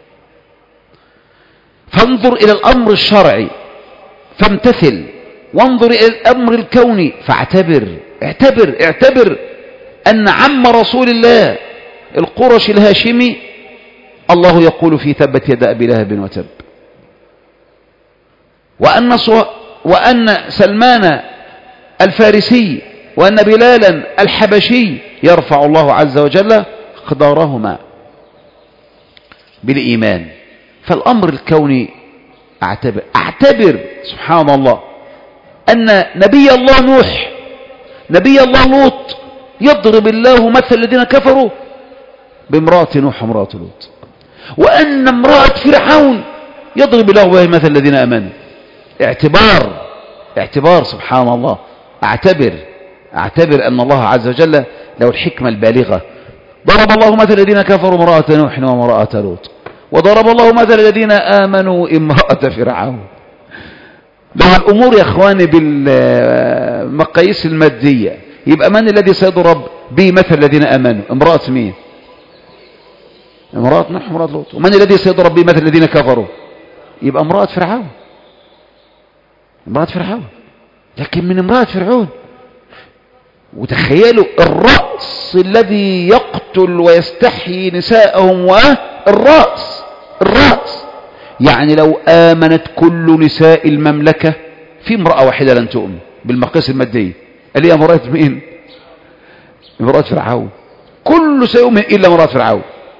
فانظر إلى الأمر الشرعي فامتثل، وانظر إلى الأمر الكوني فاعتبر. اعتبر أن عم رسول الله القرشي الهاشمي الله يقول في تبت يد أبي لهب وتب، وأن سلمان الفارسي وأن بلالا الحبشي يرفع الله عز وجل قدرهما بالإيمان. فالأمر الكوني اعتبر سبحان الله أن نبي الله نوح، نبي الله لوط يضرب الله مثل الذين كفروا بامرأة نوح وامرأة لوط، وأن امرأة فرعون يضرب الله بها مثل الذين آمنوا. اعتبار سبحان الله. اعتبر أن الله عز وجل له الحكمة البالغة. ضرب الله مثل الذين كفروا امرأة نوح وامرأة لوط، وضرب الله مثل الذين آمنوا امرأة فرعون. لو الأمور يا أخواني بالمقاييس المادية يبقى من الذي سيضرب به مثل الذين آمنوا؟ امرأة مين؟ امرأة نوح وامرأة لوط. ومن الذي سيضرب به مثل الذين كفروا؟ يبقى امرأة فرعون. لكن من امرأة فرعون. وتخيلوا الرأس الذي يقتل ويستحيي نساءهم، والرأس يعني لو آمنت كل نساء المملكة في امرأة واحدة لن تؤمن بالمقاييس المادية، اللي هي امرأة مين؟ امرأة فرعون. كل سيؤمن إلا امرأة فرعون.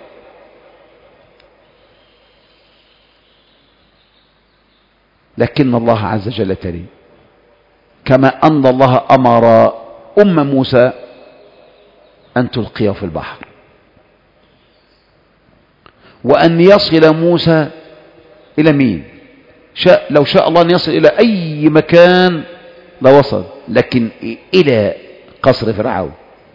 لكن الله عز وجل تري، كما أن الله أمر موسى أن تلقيه في البحر، وأن يصل موسى إلى مين؟ لو شاء الله أن يصل إلى أي مكان لوصل، لكن إلى قصر فرعون.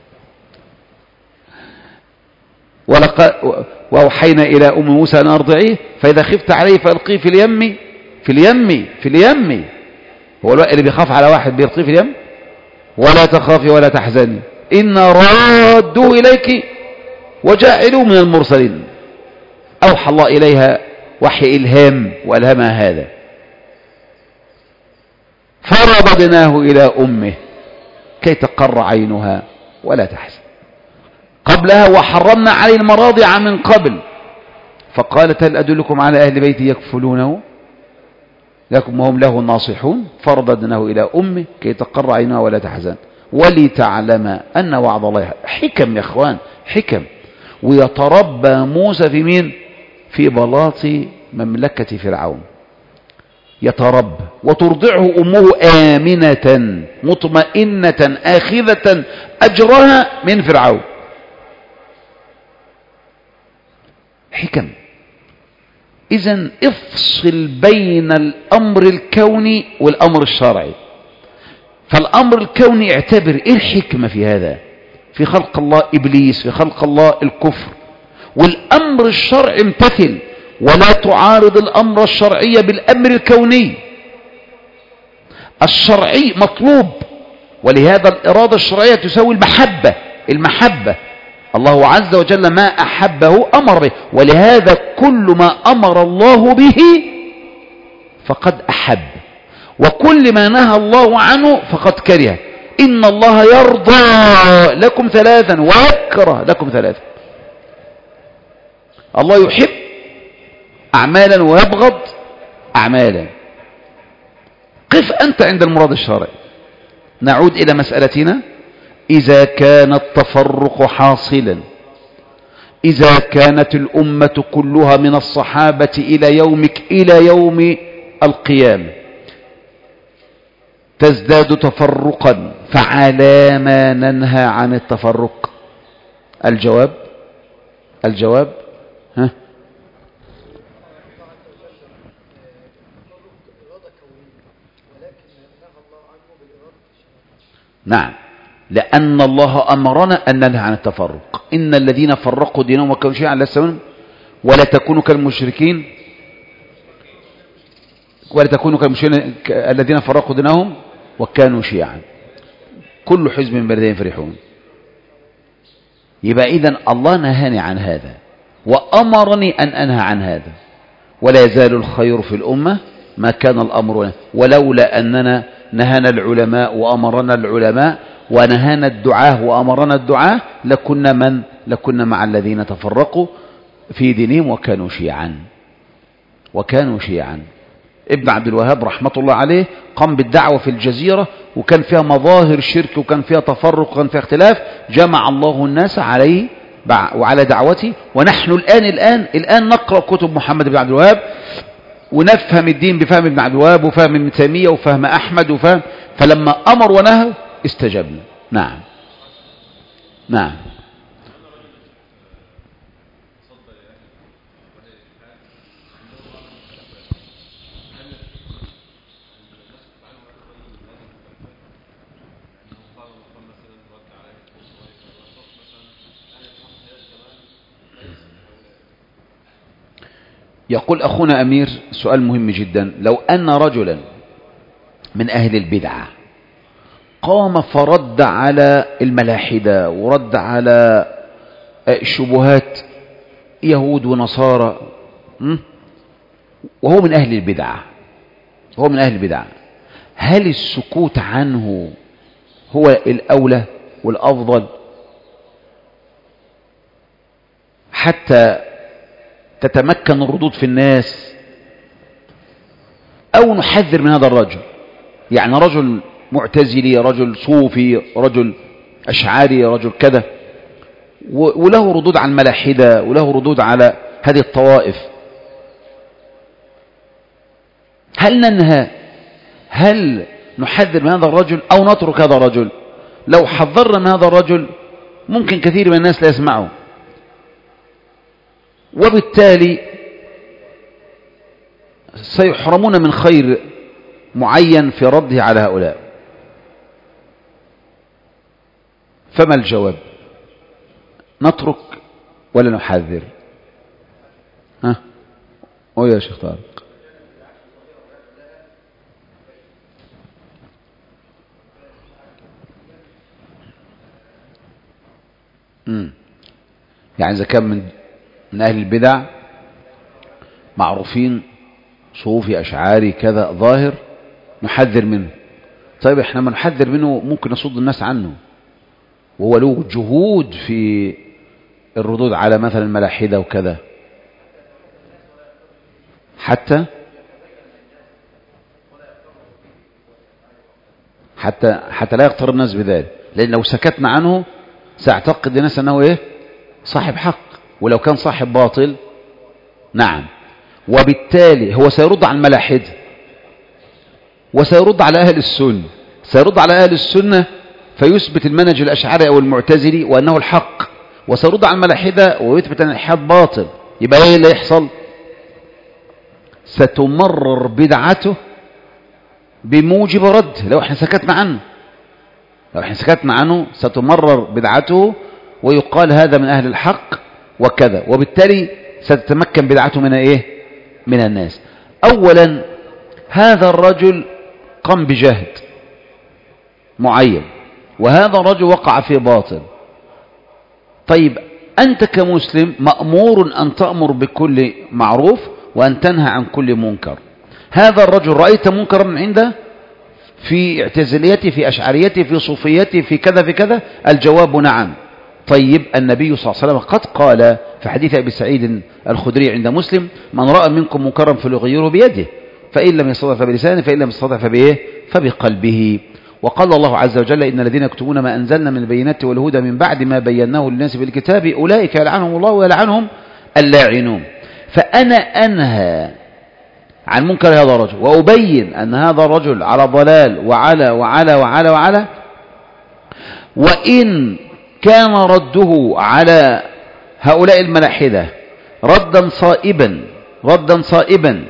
وأوحينا إلى موسى أن أرضعيه فإذا خفت عليه فألقيه في اليم. هو الوقت اللي بيخاف على واحد بيلقيه في اليم؟ ولا تخافي ولا تحزني إنا رادوه إليك وجاعلوه من المرسلين. أوحى الله إليها وحي إلهام وألهمها هذا. فرددناه إلى أمه كي تقر عينها ولا تحزن. قبلها وحرمنا عليه المراضع من قبل فقالت هل أدلكم على أهل بيت يكفلونه لكم وهم له ناصحون فرددناه إلى أمه كي تقر عينها ولا تحزن ولتعلم أن وعد الله حكم يا أخوان حكم. ويتربى موسى في مين؟ في بلاط مملكة فرعون يتربى وترضعه أمه آمنة مطمئنة آخذة أجرها من فرعون. حكم. إذن افصل بين الأمر الكوني والأمر الشرعي. فالأمر الكوني اعتبر إيه الحكمة في هذا؟ في خلق الله إبليس، في خلق الله الكفر. والأمر الشرعي امتثل ولا تعارض الأمر الشرعي بالأمر الكوني. الشرعي مطلوب، ولهذا الإرادة الشرعية تساوي المحبة. الله عز وجل ما أحبه أمر به، ولهذا كل ما أمر الله به فقد أحب، وكل ما نهى الله عنه فقد كره. إن الله يرضى لكم ثلاثا ويكره لكم ثلاثا. الله يحب أعمالا ويبغض أعمالا. قف أنت عند المراد الشرعي. نعود إلى مسألتنا. إذا كان التفرق حاصلا، إذا كانت الأمة كلها من الصحابة إلى يومك إلى يوم القيامة تزداد تفرقا، فعلى ما ننهى عن التفرق؟ الجواب ها؟ نعم، لأن الله أمرنا أن ننهى عن التفرق. إن الذين فرقوا دينهم وكانوا شيعا لست منهم ولا تكونوا كالمشركين الذين فرقوا دينهم وكانوا شيعا كل حزب بما لديهم فرحون. يبقى إذن الله نهاني عن هذا وأمرني أن أنهى عن هذا، ولا يزال الخير في الأمة ما كان الأمر. ولولا أننا نهانا العلماء وأمرنا العلماء ونهانا الدعاة وأمرنا الدعاة لكنا مع الذين تفرقوا في دينهم وكانوا شيعا. ابن عبد الوهاب رحمة الله عليه قام بالدعوة في الجزيرة، وكان فيها مظاهر شرك وكان فيها تفرق وكان فيها اختلاف. جمع الله الناس عليه وعلى دعوته. ونحن الآن نقرأ كتب محمد بن عبد الوهاب ونفهم الدين بفهم ابن عبد الوهاب وفهم ابن تيمية وفهم أحمد فلما أمر ونهى استجبنا. نعم. يقول أخونا أمير سؤال مهم جدا. لو أن رجلا من أهل البدعة قام فرد على الملاحدة ورد على شبهات يهود ونصارى وهو من أهل البدعة، هل السكوت عنه هو الأولى والأفضل حتى تتمكن الردود في الناس، أو نحذر من هذا الرجل؟ يعني رجل معتزلي، رجل صوفي، رجل أشعري، رجل كذا، وله ردود على الملاحدة وله ردود على هذه الطوائف. هل ننهى؟ هل نحذر من هذا الرجل أو نترك هذا الرجل؟ لو حذرنا من هذا الرجل ممكن كثير من الناس لا يسمعه، وبالتالي سيحرمون من خير معين في رده على هؤلاء. فما الجواب؟ نترك ولا نحذر؟ يا شيخ طارق. يعني إذا كان من أهل البدع معروفين صوفي أشعاري كذا ظاهر نحذر منه. طيب احنا ما نحذر منه ممكن نصد الناس عنه، وهو له جهود في الردود على مثلا الملاحدة وكذا. حتى لا يغتر الناس بذلك، لأن لو سكتنا عنه سيعتقد الناس أنه إيه؟ صاحب حق، ولو كان صاحب باطل نعم. وبالتالي هو سيرد على الملاحدة وسيرد على أهل السنة، سيرد على أهل السنة فيثبت المنهج الأشعري أو المعتزلي وأنه الحق، وسيرد على الملاحدة ويثبت أن الإلحاد باطل. يبقى إيه اللي يحصل؟ ستمرر بدعته بموجب رد. لو احنا سكتنا عنه ستمرر بدعته ويقال هذا من أهل الحق وكذا، وبالتالي ستتمكن بدعته من إيه؟ من الناس. أولا هذا الرجل قام بجهد معين، وهذا الرجل وقع في باطل. طيب أنت كمسلم مأمور أن تأمر بكل معروف وأن تنهى عن كل منكر. هذا الرجل رأيت منكرا من عنده في اعتزاليته، في أشعريته، في صوفيته، في كذا في كذا، الجواب نعم. طيب النبي صلى الله عليه وسلم قد قال في حديث أبي سعيد الخدري عند مسلم: من رأى منكم منكرا فليغيره بيده، فإن لم يستطع فبلسانه، فإن لم يستطع فبإيه؟ فبقلبه. وقال الله عز وجل: إن الذين يكتمون ما أنزلنا من البينات والهدى من بعد ما بيناه للناس بالكتاب أولئك يلعنهم الله ويلعنهم اللاعنون. فأنا أنهى عن منكر هذا الرجل وأبين أن هذا الرجل على ضلال وعلى وعلى وعلى وعلى، وإن كان رده على هؤلاء الملاحدة ردا صائبا،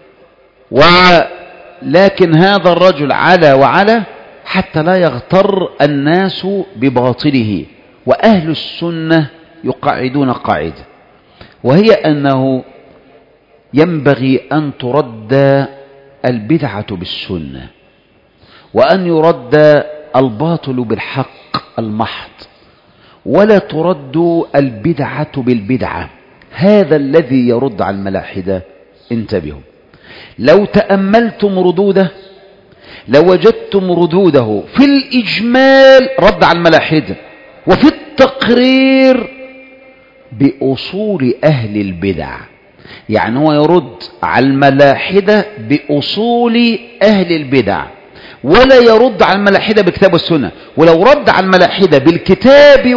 ولكن هذا الرجل على وعلى حتى لا يغتر الناس بباطله. وأهل السنة يقعدون قاعدة، وهي أنه ينبغي أن ترد البدعة بالسنة، وأن يرد الباطل بالحق المحض، ولا ترد البدعة بالبدعة. هذا الذي يرد على الملاحدة. انتبهوا، لو تأملتم ردوده لوجدتم ردوده في الإجمال رد على الملاحدة، وفي التقرير بأصول أهل البدع. يعني هو يرد على الملاحدة بأصول أهل البدع، ولا يرد على الملاحدة بالكتاب والسنة. ولو رد على الملاحدة بالكتاب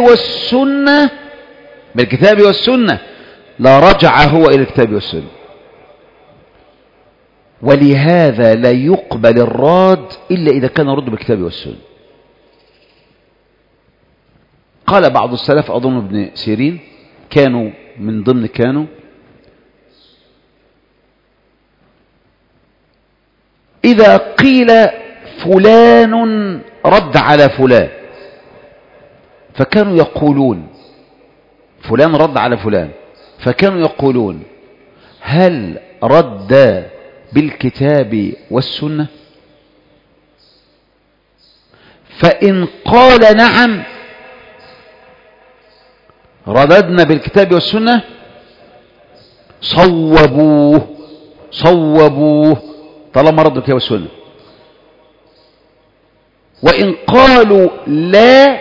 والسنة لا رجع هو إلى الكتاب والسنة. ولهذا لا يقبل الراد إلا إذا كان يرد بالكتاب والسنة. قال بعض السلف، أظن ابن سيرين، كانوا إذا قيل فلان رد على فلان، فكانوا يقولون فلان رد على فلان، فكانوا يقولون: هل رد بالكتاب والسنة؟ فإن قال نعم رددنا بالكتاب والسنة صوبوه طالما رد بالكتاب والسنة. وإن قالوا لا،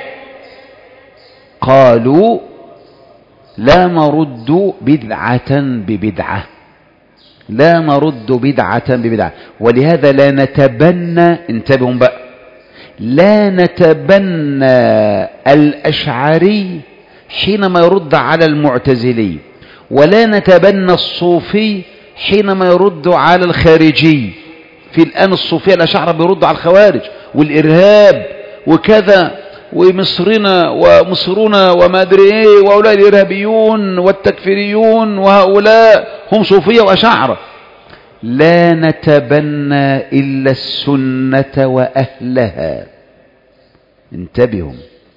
قالوا لا نرد بدعة ببدعة، لا نرد بدعة ببدعة. ولهذا لا نتبنى، انتبهوا بقى، لا نتبنى الأشعري حينما يرد على المعتزلي، ولا نتبنى الصوفي حينما يرد على الخارجي. في الآن الصوفية الأشاعرة بيردوا على الخوارج والإرهاب وكذا، ومصرون وما أدري إيه، وهؤلاء الإرهابيون والتكفيريون، وهؤلاء هم صوفية وأشاعرة. لا نتبنى إلا السنة وأهلها. انتبهوا،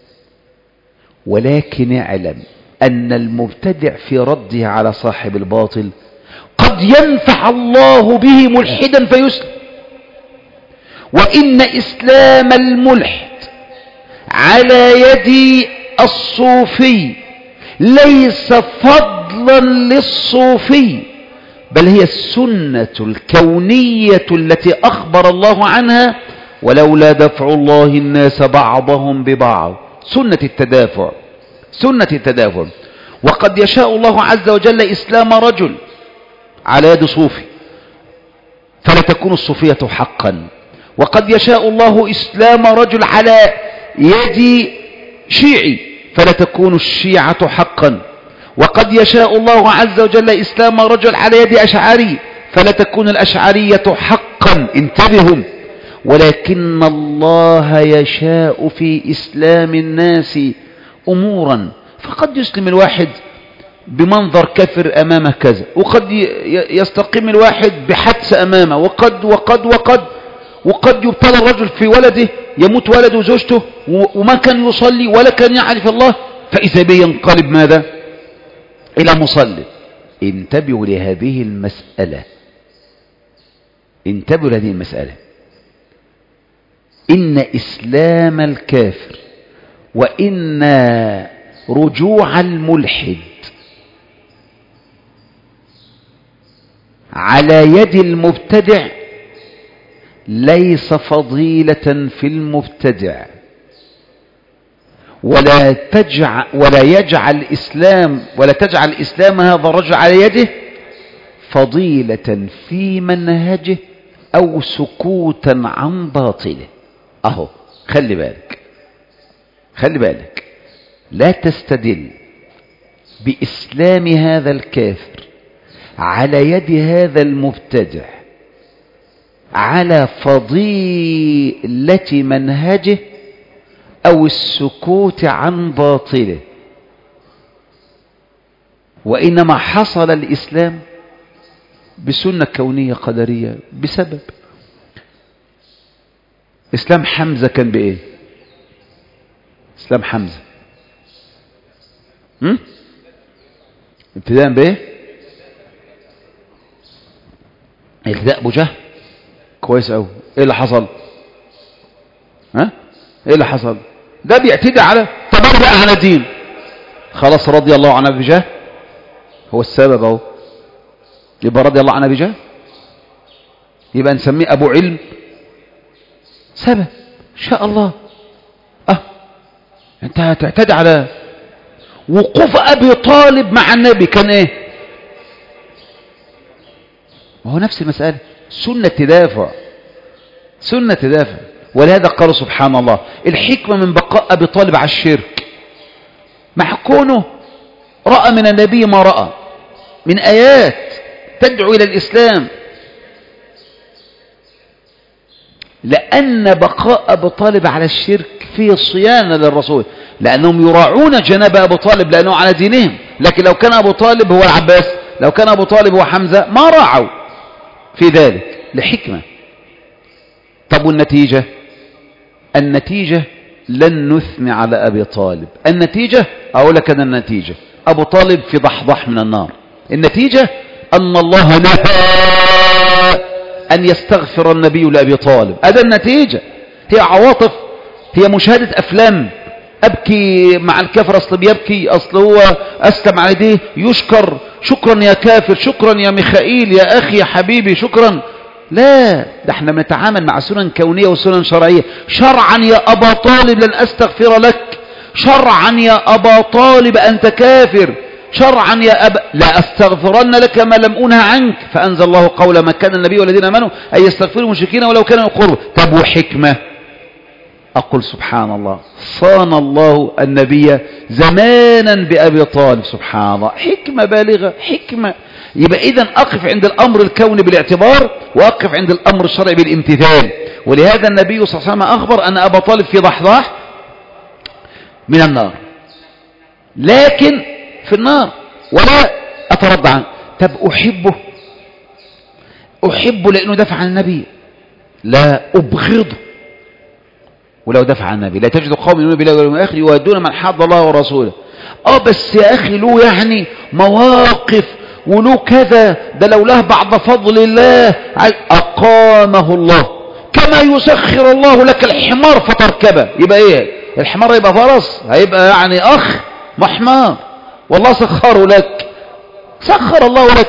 ولكن اعلم أن المبتدع في رده على صاحب الباطل قد ينفع الله به ملحدا فيسلم. وإن إسلام الملحد على يد الصوفي ليس فضلا للصوفي، بل هي السنة الكونية التي أخبر الله عنها: ولولا دفع الله الناس بعضهم ببعض. سنة التدافع. وقد يشاء الله عز وجل إسلام رجل على يد صوفي، فلا تكون الصوفية حقا. وقد يشاء الله إسلام رجل على يد شيعي فلا تكون الشيعة حقا. وقد يشاء الله عز وجل إسلام رجل على يد أشعري فلا تكون الأشعرية حقا. انتبهوا. ولكن الله يشاء في إسلام الناس أمورا، فقد يسلم الواحد بمنظر كفر أمامه كذا، وقد يستقيم الواحد بحدث أمامه، وقد يبتلى الرجل في ولده، يموت ولده وزوجته وما كان يصلي ولا كان يعرف الله، فإذا به ينقلب ماذا؟ إلى مصلي. انتبهوا لهذه المسألة، انتبهوا لهذه المسألة. إن إسلام الكافر وإن رجوع الملحد على يد المبتدع ليس فضيلة في المبتدع، ولا تجعل الإسلام هذا الرجل على يده فضيلة في منهجه أو سكوتا عن باطله. أهو خلي بالك لا تستدل بإسلام هذا الكافر على يد هذا المبتدع على فضيلة منهجه أو السكوت عن باطله، وإنما حصل الإسلام بسنة كونية قدرية بسبب. إسلام حمزة كان بإيه؟ إسلام حمزة ابتداء بإيه؟ ابتداء أبو جهل. كويس أوي. إيه اللي حصل؟ إيه اللي حصل؟ ده بيعتدي على تبرع على دين، خلاص رضي الله عن أبي جهل هو السبب أهو، يبقى رضي الله عن أبي جهل يبقى نسميه أبو علم سبب إن شاء الله. أنت هتعتدي على وقوف أبي طالب مع النبي كان إيه؟ وهو نفس المسألة، سنة تدافع. ولهذا قال سبحان الله الحكمة من بقاء أبي طالب على الشرك مع كونه رأى من النبي ما رأى من آيات تدعو إلى الإسلام، لأن بقاء أبي طالب على الشرك فيه صيانة للرسول، لأنهم يراعون جناب أبي طالب لأنه على دينهم. لكن لو كان أبو طالب هو العباس، لو كان أبو طالب هو حمزة ما راعوا في ذلك لحكمة. طب والنتيجة؟ النتيجة لن نثني على أبي طالب. النتيجة أقول لك أن النتيجة أبو طالب في ضحضح من النار. النتيجة أن الله نهى أن يستغفر النبي لأبي طالب. هذا النتيجة. هي عواطف، هي مشاهدة أفلام. أبكي مع الكافر، أصل بيبكي، أصل هو أسلم على يديه يشكر، شكرا يا كافر، شكرا يا ميخائيل يا أخي يا حبيبي شكرا. لا، ده احنا بنتعامل مع سنن كونية وسنن شرعية. شرعا يا أبا طالب لن أستغفر لك، شرعا يا أبا طالب أنت كافر، شرعا يا أبا لا أستغفرن لك ما لم أنه عنك. فأنزل الله قول ما كان النبي والذين آمنوا أن يستغفروا المشركين ولو كانوا قربا. طب وحكمة؟ أقول سبحان الله، صان الله النبي زمانا بأبي طالب. سبحان الله، حكمة بالغة، حكمة. يبقى إذن أقف عند الأمر الكوني بالاعتبار، وأقف عند الأمر الشرعي بالامتثال. ولهذا النبي صلى الله عليه وسلم أخبر أن أبا طالب في ضحضاح من النار، لكن في النار ولا أترضى عنه. طب أحبه لأنه دفع عن النبي؟ لا، أبغضه ولو دفع عن النبي. لا تجد قوم يؤمنون بالله واليوم الآخر يوادون من حاد الله ورسوله. بس يا أخي له يعني مواقف وله كذا، ده لوله بعد فضل الله أقامه الله كما يسخر الله لك الحمار فتركبه. يبقى إيه الحمار؟ يبقى فرس، هيبقى يعني أخ محمار، والله سخره لك، سخر الله لك.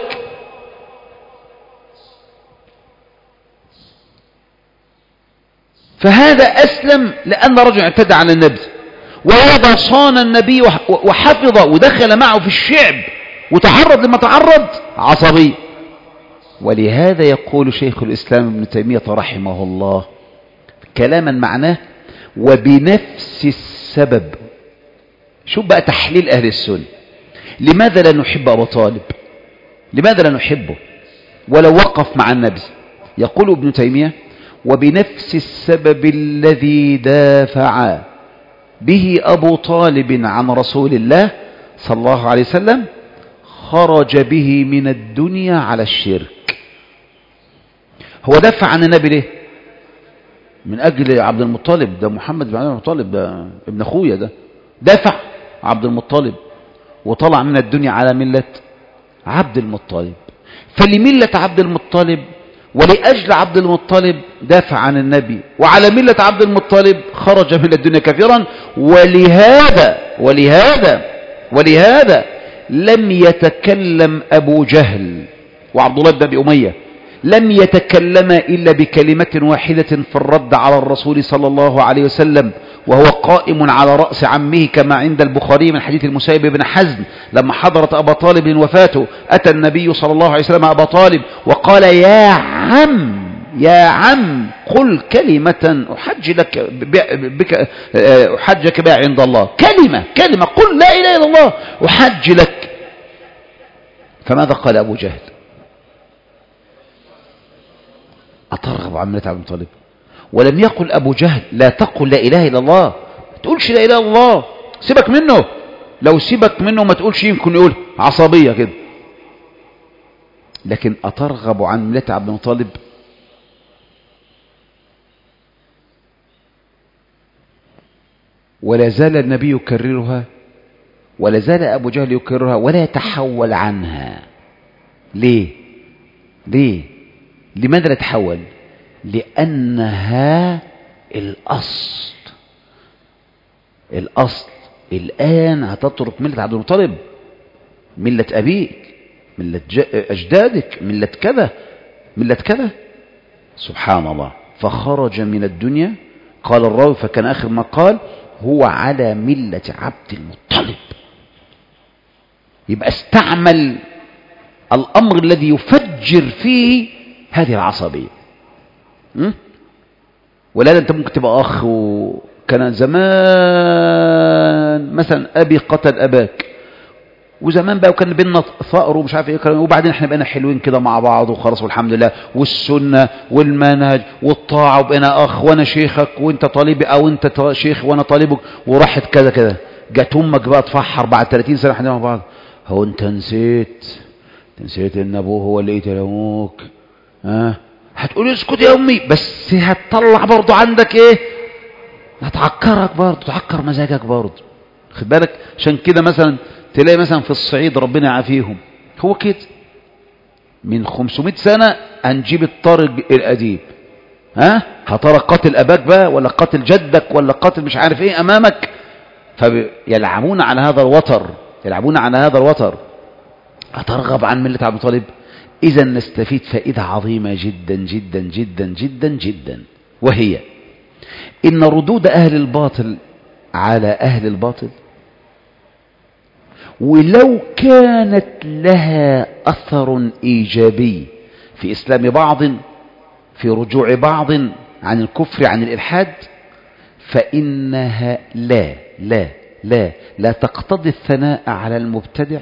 فهذا أسلم لأن رجل اعتدى على النبي، وهذا صان النبي وحفظ ودخل معه في الشعب وتعرض لما تعرض عصبي. ولهذا يقول شيخ الإسلام ابن تيمية رحمه الله كلاما معناه وبنفس السبب. شوف بقى تحليل أهل السنة، لماذا لا نحب أبا طالب؟ لماذا لا نحبه ولو وقف مع النبي؟ يقول ابن تيمية وبنفس السبب الذي دافع به أبو طالب عن رسول الله صلى الله عليه وسلم خرج به من الدنيا على الشرك. هو دافع عن النبي ليه؟ من أجل عبد المطلب، ده محمد بن عبد المطلب، ده ابن أخويا، ده دافع عبد المطلب وطلع من الدنيا على ملة عبد المطلب. فلملة عبد المطلب ولأجل عبد المطلب دافع عن النبي، وعلى ملة عبد المطلب خرج من الدنيا كثيرا. ولهذا لم يتكلم أبو جهل وعبد الله بن أبي أمية، لم يتكلما إلا بكلمة واحدة في الرد على الرسول صلى الله عليه وسلم وهو قائم على رأس عمه، كما عند البخاري من حديث المسيب بن حزم لما حضرت أبا طالب وفاته أتى النبي صلى الله عليه وسلم أبا طالب وقال يا عم قل كلمة أحج بها عند الله، كلمة قل لا إله إلا الله أحج لك. فماذا قال أبو جهل؟ أترغب عن ملة عبد المطلب؟ ولم يقل أبو جهل لا تقل لا إله إلا الله، ما تقولش لا إله إلا الله، سيبك منه، لو سيبك منه ما تقولش يمكن يقول عصبية كده. لكن أترغب عن ملة عبد المطلب؟ ولا زال النبي يكررها، ولا زال أبو جهل يكررها ولا يتحول عنها. ليه؟ لماذا لا تحول؟ لأنها الأصل. الآن هتترك ملة عبد المطلب، ملة أبيك، ملة أجدادك، ملة كذا. سبحان الله. فخرج من الدنيا، قال الراوي فكان آخر ما قال هو على ملة عبد المطلب. يبقى استعمل الأمر الذي يفجر فيه هذه العصبية. ولا أنت ممكن تبقى أخ وكان زمان مثلا أبي قتل أباك، وزمان بقى وكان بيننا ثأر ومش عارف ايه، وبعدين احنا بقينا حلوين كده مع بعض وخلاص والحمد لله، والسنة والمنهج والطاعة، وبقينا أخ وأنا شيخك وأنت طالبي، أو أنت شيخ وأنا طالبك، وراحت كذا. جت أمك بقى تفحر بعد 30 سنة احنا مع بعض. هو أنت نسيت إن أبوه هو اللي قتل أبوك؟ هتقول اسكت يا أمي، بس هتطلع برضو عندك إيه؟ هتعكرك برضو، تعكر مزاجك برضو، خد بالك. عشان كده مثلا تلاقي مثلا في الصعيد ربنا يعافيهم، هو كده من 500 سنة هنجيب الطارق الأديب، هترى قاتل أباك بقى ولا قاتل جدك ولا قاتل مش عارف إيه أمامك، فيلعبون على هذا الوتر. هترغب عن ملة عبد المطلب؟ إذا نستفيد فائدة عظيمة جدا جدا جدا جدا جدا، وهي إن ردود أهل الباطل على أهل الباطل ولو كانت لها أثر إيجابي في إسلام بعض، في رجوع بعض عن الكفر عن الإلحاد، فإنها لا تقتضي الثناء على المبتدع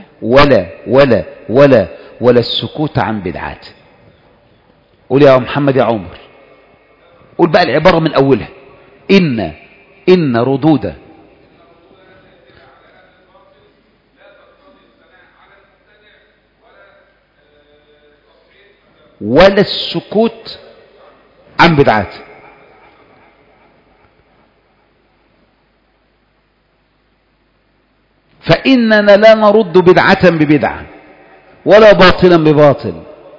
ولا السكوت عن بدعاته. قول يا محمد يا عمر، قول بقى العبارة من أولها، إن ردود ولا السكوت عن بدعاته. فإننا لا نرد بدعة ببدعة ولا باطلا بباطل،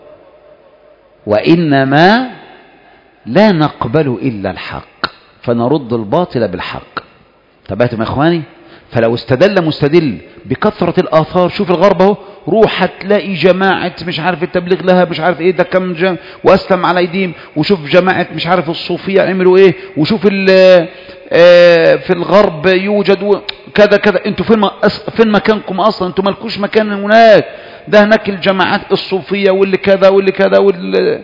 وإنما لا نقبل إلا الحق فنرد الباطل بالحق. تبعتم يا إخواني؟ فلو استدل مستدل بكثرة الآثار، شوف الغرب اهو، روح هتلاقي جماعة مش عارف التبليغ لها مش عارف ايه ده كم واسلم على ايديهم، وشوف جماعة مش عارف الصوفية عملوا ايه، وشوف في الغرب يوجد كذا. انتوا فين مكانكم اصلا؟ انتوا مالكوش مكان هناك. ده هناك الجماعات الصوفية واللي كذا واللي كذا واللي.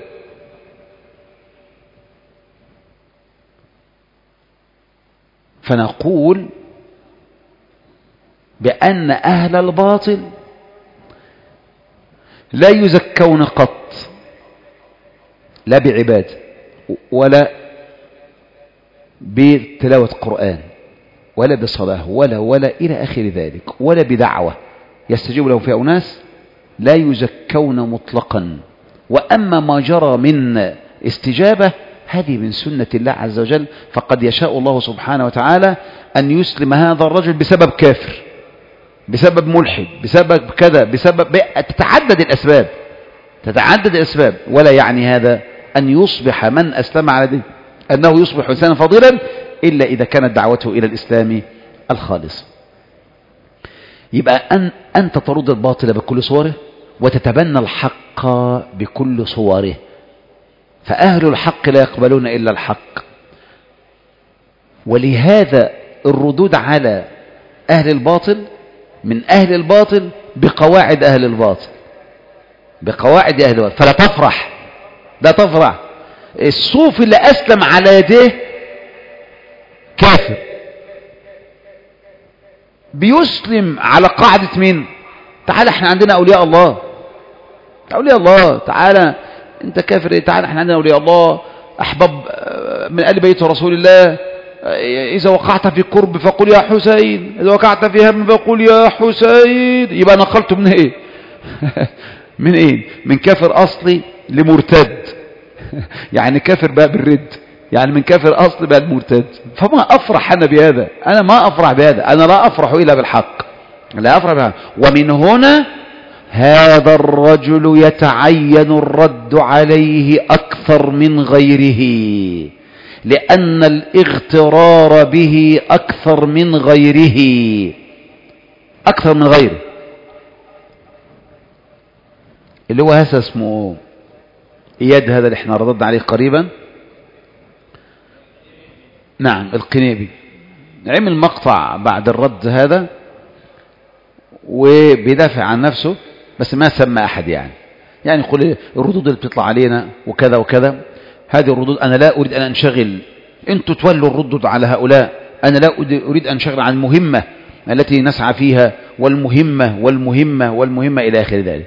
فنقول بأن أهل الباطل لا يزكون قط، لا بعبادة ولا بتلاوة قرآن ولا بصلاة ولا إلى آخر ذلك، ولا بدعوة يستجيب لهم فيها أناس، لا يزكون مطلقا. وأما ما جرى من استجابة هذه من سنة الله عز وجل، فقد يشاء الله سبحانه وتعالى أن يسلم هذا الرجل بسبب كافر، بسبب ملحد، بسبب كذا، بسبب تتعدد الأسباب، ولا يعني هذا أن يصبح من أسلم على دين أنه يصبح إنسانا فضيلا إلا إذا كانت دعوته إلى الإسلام الخالص. يبقى أنت ترد الباطل بكل صوره وتتبنى الحق بكل صوره، فأهل الحق لا يقبلون إلا الحق. ولهذا الردود على أهل الباطل من أهل الباطل بقواعد أهل الباطل، بقواعد أهل الباطل، فلا تفرح، لا تفرح. الصوفي اللي أسلم على يديه كافر بيسلم على قاعدة مين؟ تعال احنا عندنا أولياء الله، أولياء الله، تعال انت كافر، تعال احنا عندنا أولياء الله أحباب من آل بيت رسول الله، إذا وقعت في كرب فقل يا حسين، إذا وقعت في هم فقل يا حسين. يبقى نقلته من ايه؟ من ايه؟ من كافر أصلي لمرتد. يعني كافر بقى بالرد، يعني من كافر أصلي بقى المرتد. فما أفرح أنا بهذا، أنا ما أفرح بهذا، أنا لا أفرح إلا بالحق، لا أفرح بهذا. ومن هنا هذا الرجل يتعين الرد عليه أكثر من غيره، لأن الاغترار به أكثر من غيره، أكثر من غيره. اللي هو هذا اسمه إياد، هذا اللي احنا رددنا عليه قريبا، نعم القنيبي، عمل مقطع بعد الرد هذا وبيدافع عن نفسه، بس ما سمى أحد، يعني يقول الردود اللي بتطلع علينا وكذا وكذا، هذه الردود أنا لا أريد أن أنشغل، أنتوا تولوا الردود على هؤلاء، أنا لا أريد أن أنشغل عن المهمة التي نسعى فيها، والمهمة والمهمة والمهمة إلى آخر ذلك.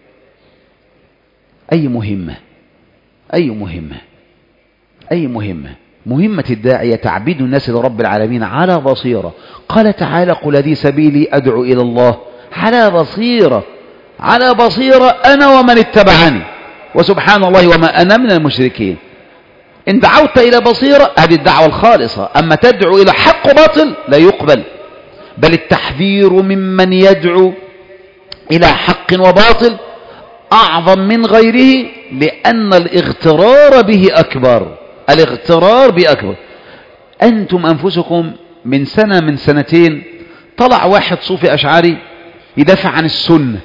أي مهمة؟ أي مهمة؟ أي مهمة؟ مهمة الداعية تعبيد الناس لرب العالمين على بصيرة. قال تعالى قل هذه سبيلي أدعو إلى الله على بصيرة، على بصيرة أنا ومن اتبعني، وسبحان الله وما أنا من المشركين. إن دعوت إلى بصيرة هذه الدعوة الخالصة، أما تدعو إلى حق باطل لا يقبل. بل التحذير ممن يدعو إلى حق وباطل أعظم من غيره، لأن الاغترار به أكبر، الاغترار به أكبر. أنتم أنفسكم من سنة من سنتين طلع واحد صوفي أشعري يدافع عن السنة،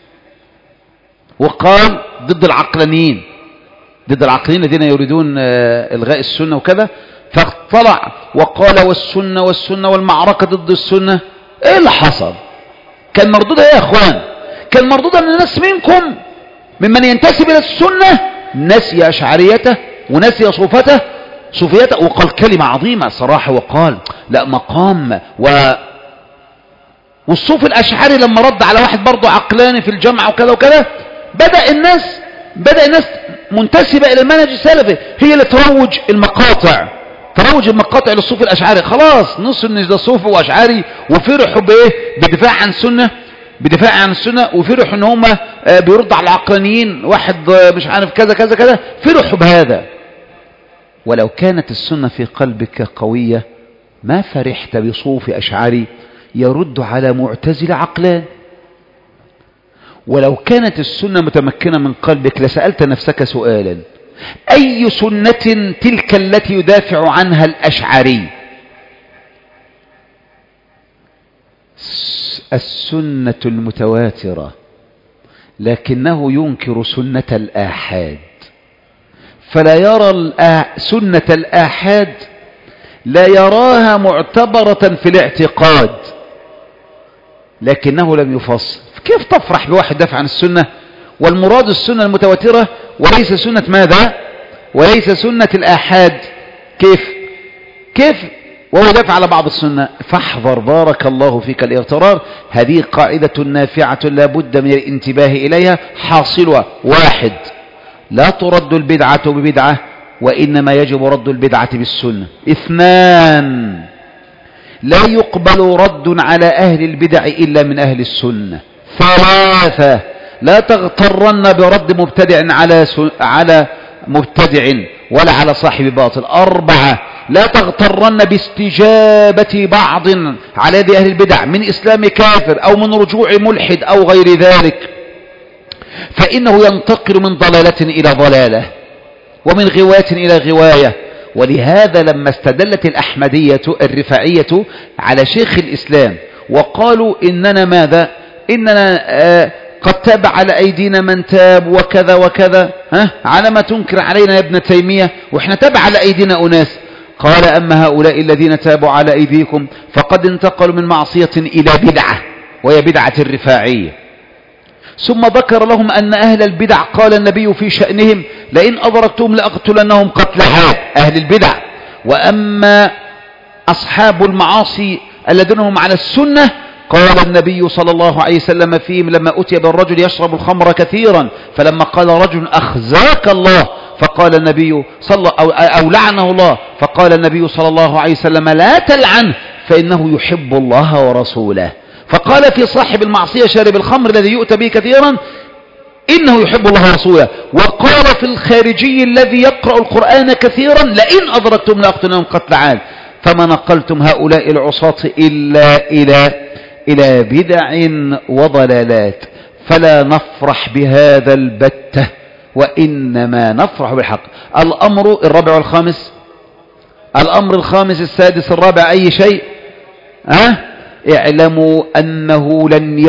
وقال ضد العقلانيين، ضد العقلانيين الذين يريدون إلغاء السنة وكذا، فطلع وقال والسنة والسنة والمعركة ضد السنة. إيه اللي حصل؟ كان مردودها يا أخوان، كان مردودها من الناس منكم ممن ينتسب إلى السنة نسي أشعريته ونسي صوفيته، وقال كلمة عظيمة صراحة، وقال لا مقام. والصوفي الأشعري لما رد على واحد برضه عقلاني في الجامعة وكذا وكذا، بدأ الناس منتسبة إلى المنهج السلفي هي اللي تروج المقاطع للصوفي الأشعري. خلاص نص ان ده صوفي وأشعري، وفرحوا بإيه؟ بدفاع عن السنة، وفرحوا ان هم بيرد على العقلانيين، واحد مش عارف كذا كذا كذا، فرحوا بهذا. ولو كانت السنة في قلبك قوية ما فرحت بصوفي أشعري يرد على معتزل عقلان. ولو كانت السنة متمكنة من قلبك لسألت نفسك سؤالا: أي سنة تلك التي يدافع عنها الأشعري؟ السنة المتواترة، لكنه ينكر سنة الآحاد، فلا يرى سنة الآحاد، لا يراها معتبرة في الاعتقاد، لكنه لم يفصل. كيف تفرح بواحد دافع عن السنة والمراد السنة المتواترة وليس سنة ماذا؟ وليس سنة الآحاد. كيف وهو دافع على بعض السنة؟ فاحذر بارك الله فيك الاغترار. هذه قاعدة نافعة لا بد من الانتباه إليها. حاصلها: واحد، لا ترد البدعة ببدعة، وإنما يجب رد البدعة بالسنة. اثنان، لا يقبل رد على أهل البدع إلا من أهل السنة. ثلاثة، لا تغترن برد مبتدع على مبتدع ولا على صاحب باطل. أربعة، لا تغترن باستجابة بعض على يد أهل البدع من إسلام كافر أو من رجوع ملحد أو غير ذلك، فإنه ينتقل من ضلالة إلى ضلالة ومن غواية إلى غواية. ولهذا لما استدلت الأحمدية الرفاعية على شيخ الإسلام وقالوا إننا ماذا؟ إننا قد تاب على أيدينا من تاب وكذا وكذا، على ما تنكر علينا يا ابن تيمية وإحنا تاب على أيدينا أناس. قال: أما هؤلاء الذين تابوا على أيديكم فقد انتقلوا من معصية إلى بدعة، وهي بدعة الرفاعية. ثم ذكر لهم أن أهل البدع قال النبي في شأنهم: لئن أدركتهم لأقتلنهم قتل عاد، أهل البدع. وأما أصحاب المعاصي الذين هم على السنة قال النبي صلى الله عليه وسلم فيهم لما أتي بالرجل يشرب الخمر كثيرا، فلما قال رجل: أخزاك الله، فقال النبي أو لعنه الله، فقال النبي صلى الله عليه وسلم: لا تلعنه فإنه يحب الله ورسوله. فقال في صاحب المعصية شارب الخمر الذي يؤتى به كثيرا: إنه يحب الله ورسوله. وقال في الخارجي الذي يقرأ القرآن كثيرا: لئن أدركتم لأقتلنهم قتل عاد. فما نقلتم هؤلاء العصاة إلا إلى بدع وضلالات. فلا نفرح بهذا البتة، وإنما نفرح بالحق. الأمر الرابع والخامس، الأمر الخامس السادس الرابع أي شيء؟ اعلموا أنه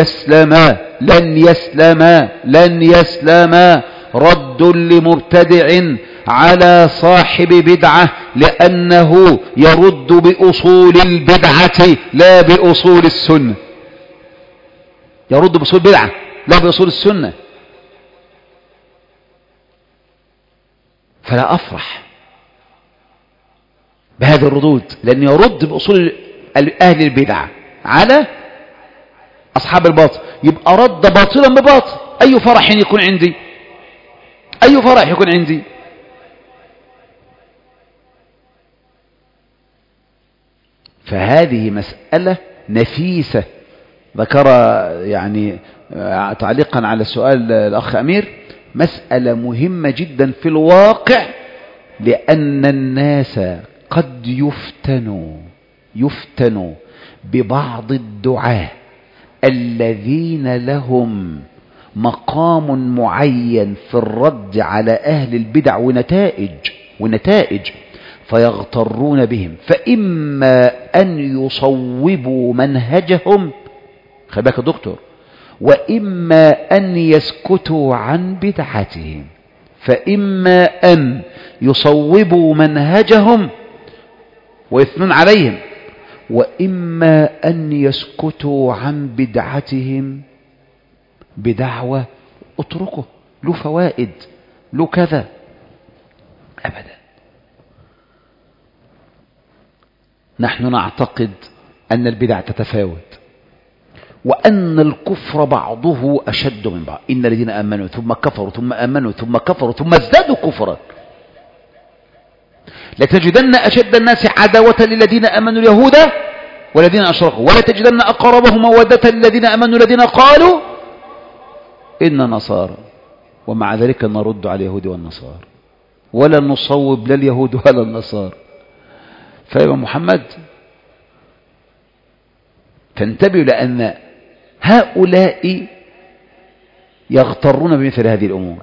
لن يسلم رد لمبتدع على صاحب بدعة، لأنه يرد بأصول البدعة لا بأصول السنة. يرد بأصول بدعة لا بأصول السنة. فلا أفرح بهذا الردود، لأن يرد بأصول أهل البدعة على أصحاب الباطل، يبقى رد باطلا بباطل. أي فرح يكون عندي؟ أي فرح يكون عندي؟ فهذه مسألة نفيسة ذكر يعني تعليقا على سؤال الأخ أمير، مسألة مهمة جدا في الواقع، لأن الناس قد يفتنوا ببعض الدعاة الذين لهم مقام معين في الرد على أهل البدع ونتائج فيغترون بهم، فإما أن يصوبوا منهجهم، خلي بالك يا دكتور، وإما أن يسكتوا عن بدعتهم. فإما أن يصوبوا منهجهم ويثنون عليهم، وإما أن يسكتوا عن بدعتهم بدعوة اتركه، له فوائد، له كذا. أبدا. نحن نعتقد أن البدع تتفاوت، وأن الكفر بعضه أشد من بعض. إن الذين آمنوا ثم كفروا ثم آمنوا ثم كفروا ثم ازدادوا كفرا لتجدن أشد الناس عداوة للذين آمنوا اليهود والذين أشركوا، ولا تجدن أقربهم مودة للذين آمنوا الذين قالوا إن نصارى، ومع ذلك نرد على اليهود والنصارى ولا نصوب لا اليهود ولا النصارى. فيا محمد فانتبهوا، لأن هؤلاء يغترون بمثل هذه الأمور.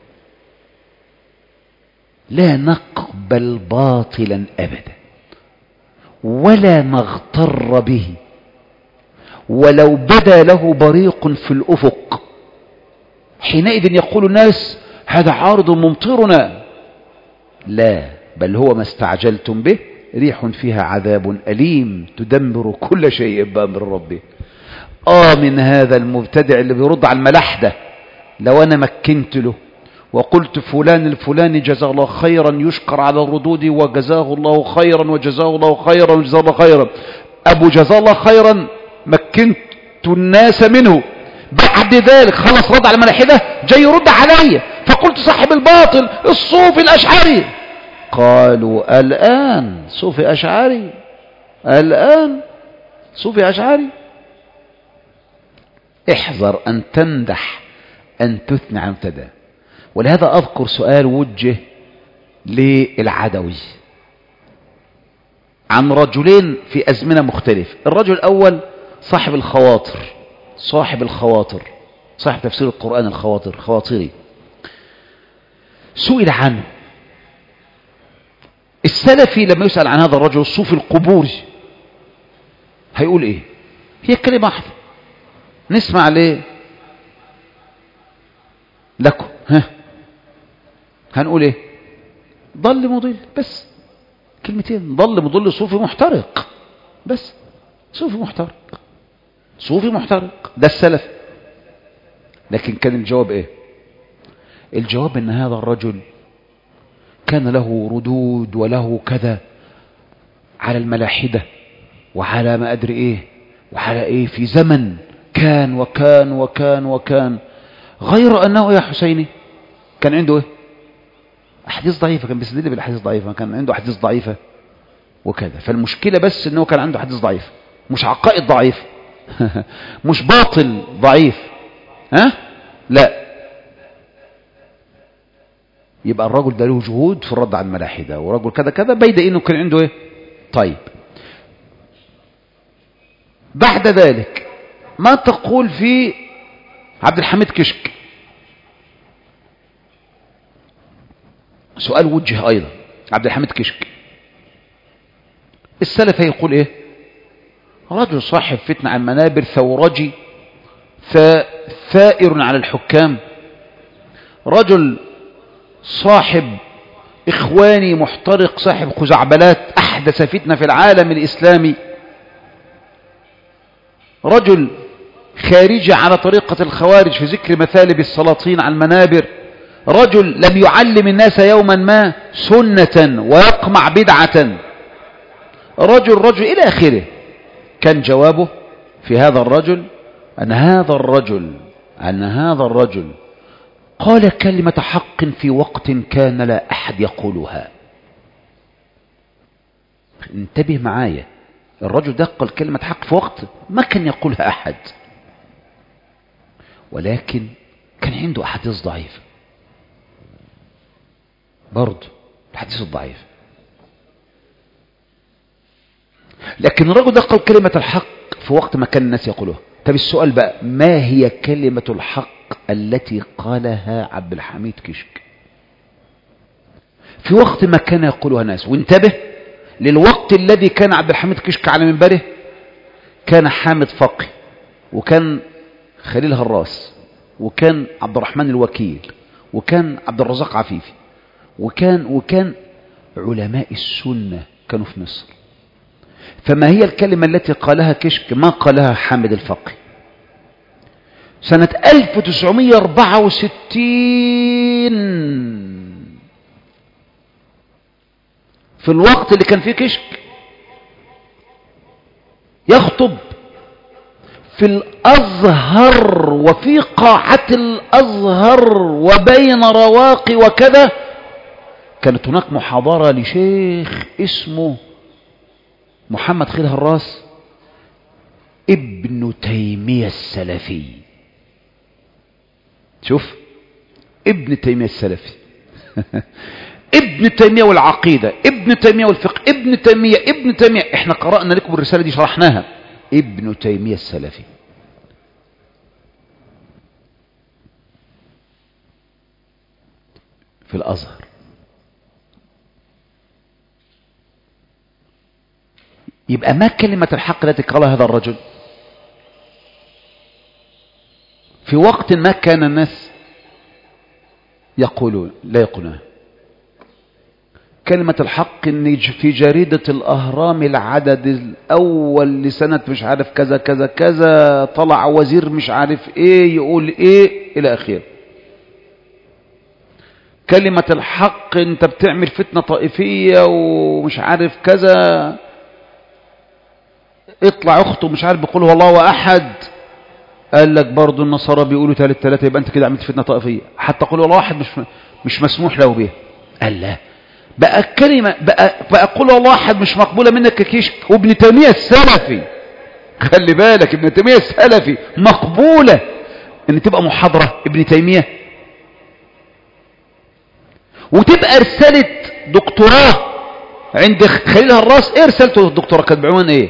لا نقبل باطلا أبدا ولا نغتر به، ولو بدا له بريق في الأفق حينئذ يقول الناس هذا عارض ممطرنا. لا، بل هو ما استعجلتم به، ريح فيها عذاب أليم تدمر كل شيء بأمر ربه. من هذا المبتدع اللي بيرد على الملاحدة لو أنا مكنت له وقلت فلان الفلاني جزاه الله خيرا يشكر على الردود وجزاه الله خيرا وجزاه الله خيرا وجزاه الله خيرا، أبو جزاه الله خيرا مكنت الناس منه، بعد ذلك خلص رد على الملاحدة جاي يرد علي، فقلت صاحب الباطل الصوفي الأشعري. قالوا الآن صوفي أشعري؟ الآن صوفي أشعري؟ احذر أن تمدح أن تثني عن مبتدأ. ولهذا أذكر سؤال وجه للعدوي عن رجلين في أزمنة مختلفة. الرجل الأول صاحب الخواطر، صاحب تفسير القرآن خواطري، سئل عنه. السلفي لما يسأل عن هذا الرجل الصوفي القبوري هيقول ايه؟ هي كلمة واحدة نسمع ليه لكم، هنقول ايه؟ ضل مضل، بس كلمتين، ضل مضل صوفي محترق، بس صوفي محترق ده السلف. لكن كان الجواب ايه؟ الجواب ان هذا الرجل كان له ردود وله كذا على الملاحدة وعلى ما أدري إيه وعلى إيه في زمن كان وكان وكان وكان، غير أنه يا حسيني كان عنده إيه؟ أحاديث ضعيفة، كان بيستدل بالأحاديث ضعيفة، كان عنده أحاديث ضعيفة وكذا. فالمشكلة بس أنه كان عنده أحاديث ضعيفة، مش عقائد ضعيفة مش باطل ضعيف، لا. يبقى الرجل ده له جهود في الرد على الملاحدة، ورجل كذا كذا بيد انه كان عنده ايه. طيب بعد ذلك ما تقول في عبد الحميد كشك؟ سؤال وجه ايضا. عبد الحميد كشك السلف يقول ايه؟ رجل صاحب فتنة عن منابر، ثورجي، ثائر على الحكام، رجل صاحب إخواني محترق، صاحب خزعبلات، أحدث فتنة في العالم الإسلامي، رجل خارجي على طريقة الخوارج في ذكر مثالب السلاطين على المنابر، رجل لم يعلم الناس يوما ما سنة ويقمع بدعة، رجل إلى آخره. كان جوابه في هذا الرجل أن هذا الرجل قال كلمة حق في وقت كان لا أحد يقولها. انتبه معايا، الرجل ده قال كلمة حق في وقت ما كان يقولها أحد، ولكن كان عنده أحاديث ضعيفة برضه، الحديث الضعيف. لكن الرجل ده قال كلمة الحق في وقت ما كان الناس يقولوها. طب السؤال بقى، ما هي كلمة الحق التي قالها عبد الحميد كشك في وقت ما كان يقولها ناس؟ وانتبه للوقت الذي كان عبد الحميد كشك على منبره، كان حامد فقي، وكان خليل هراس، وكان عبد الرحمن الوكيل، وكان عبد الرزاق عفيفي، وكان علماء السنة كانوا في مصر. فما هي الكلمة التي قالها كشك ما قالها حامد الفقي سنة 1964 في الوقت اللي كان فيه كشك يخطب في الأزهر وفي قاعة الأزهر وبين رواقي وكذا؟ كانت هناك محاضرة لشيخ اسمه محمد خليل هراس، ابن تيمية السلفي. شوف، ابن تيمية السلفي ابن تيمية والعقيدة، ابن تيمية والفقه، ابن تيمية. احنا قرأنا لكم الرسالة دي شرحناها. ابن تيمية السلفي في الأزهر. يبقى ما كلمة الحق التي قالها هذا الرجل في وقت ما كان الناس يقولون لا يقولون؟ كلمة الحق ان في جريدة الأهرام العدد الأول لسنة مش عارف كذا كذا كذا طلع وزير مش عارف ايه يقول ايه إلى آخره. كلمة الحق انت بتعمل فتنة طائفية ومش عارف كذا، اطلع اخته مش عارف بيقول هو الله أحد، قال لك برضو النصارى بيقولوا ثلاثة، يبقى انت كده عملت فتنة طائفية. حتى قول الله واحد مش مسموح له به. قال لا، بقى الكلمة بقى قول الله احد مش مقبولة منك ككيش. وابن تيمية السلفي، خلي بالك ابن تيمية السلفي مقبولة ان تبقى محاضرة ابن تيمية وتبقى رسالة دكتوراه عند خليل هراس. ايه رسالته الدكتوراه؟ كانت بعنوان ايه؟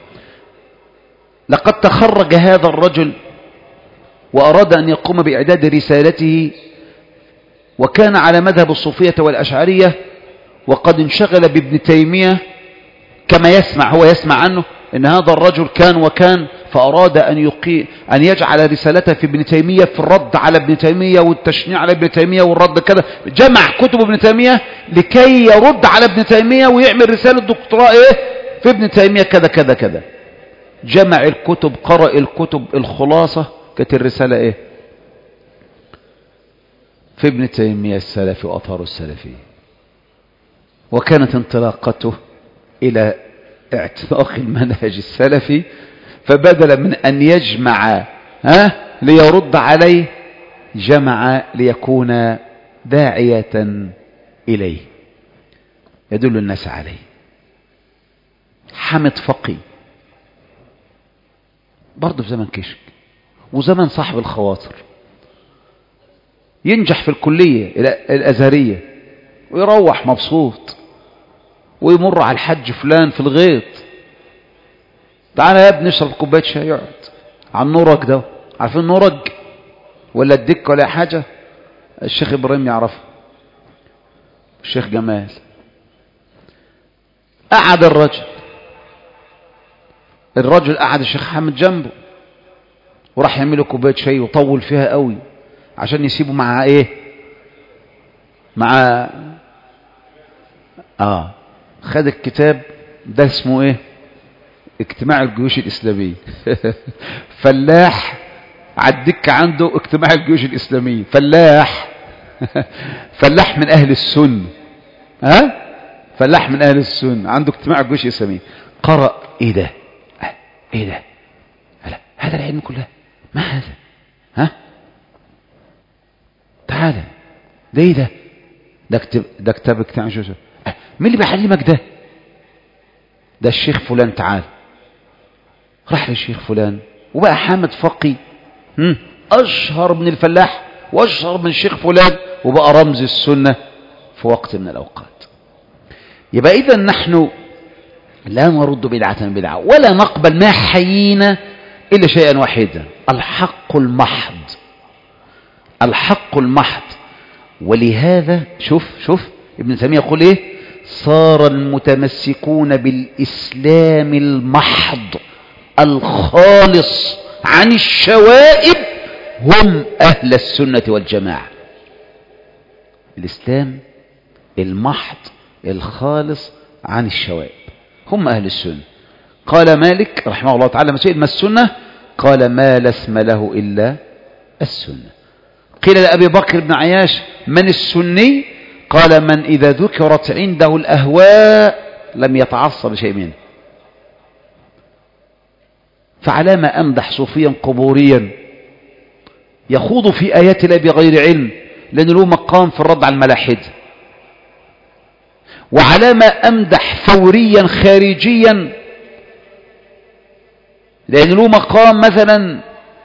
لقد تخرج هذا الرجل وأراد أن يقوم بإعداد رسالته، وكان على مذهب الصوفية والأشعرية، وقد انشغل بابن تيمية كما هو يسمع عنه إن هذا الرجل كان وكان، فأراد أن يجعل رسالته في ابن تيمية في الرد على ابن تيمية والتشنيع على ابن تيمية والرد كذا. جمع كتب ابن تيمية لكي يرد على ابن تيمية ويعمل رسالة دكتوراه ايه في ابن تيمية كذا كذا كذا. جمع الكتب، قرأ الكتب، الخلاصة كانت الرسالة ايه؟ في ابن تيمية السلفي وأطهار السلفي. وكانت انطلاقته إلى اعتناق المنهج السلفي، فبدل من أن يجمع ليرد عليه، جمع ليكون داعية إليه يدل الناس عليه. حامد فقي برضه في زمن كشك وزمن صاحب الخواطر، ينجح في الكلية الأزهرية ويروح مبسوط، ويمر على الحج فلان في الغيط، تعالى يا ابني اشرب كوبايه شاي، يقعد على النورج ده. عارفين النورج ولا الدك ولا حاجة؟ الشيخ إبراهيم يعرفه، الشيخ جمال. قعد الرجل قعد الشيخ حامد جنبه، وراح يعمله كوبايه شاي وطول فيها قوي عشان يسيبه مع ايه؟ مع خد الكتاب ده اسمه ايه؟ اجتماع الجيوش الإسلامية. فلاح عالدكة عنده اجتماع الجيوش الإسلامية، فلاح من أهل السنة، فلاح من أهل السنة عنده اجتماع الجيوش الإسلامية. قرأ ايه ده؟ هذا العلم كله ما هذا؟ تعالى ده ايه ده كتاب اجتماع الجيوش. مين اللي بيعلمك ده؟ ده الشيخ فلان. تعال. راح للشيخ فلان وبقى حامد فقي أشهر من الفلاح وأشهر من الشيخ فلان، وبقى رمز السنة في وقت من الأوقات. يبقى إذا نحن لا نرد بدعة بدعة ولا نقبل ما حيينا إلا شيئا واحدا: الحق المحض. الحق المحض. ولهذا شوف ابن تيمية يقول ايه؟ صار المتمسكون بالإسلام المحض الخالص عن الشوائب هم أهل السنة والجماعة. الإسلام المحض الخالص عن الشوائب هم أهل السنة. قال مالك رحمه الله تعالى: مسئل ما السنة؟ قال: ما لا اسم له إلا السنة. قيل لأبي بكر بن عياش: من السني؟ قال: من إذا ذكرت عنده الأهواء لم يتعصب شيء منه. فعلى ما أمدح صوفيا قبوريا يخوض في آيات الله بغير علم، لأن له مقام في الرد على الملاحدة. وعلى ما أمدح ثوريا خارجيا، لأن له مقام مثلا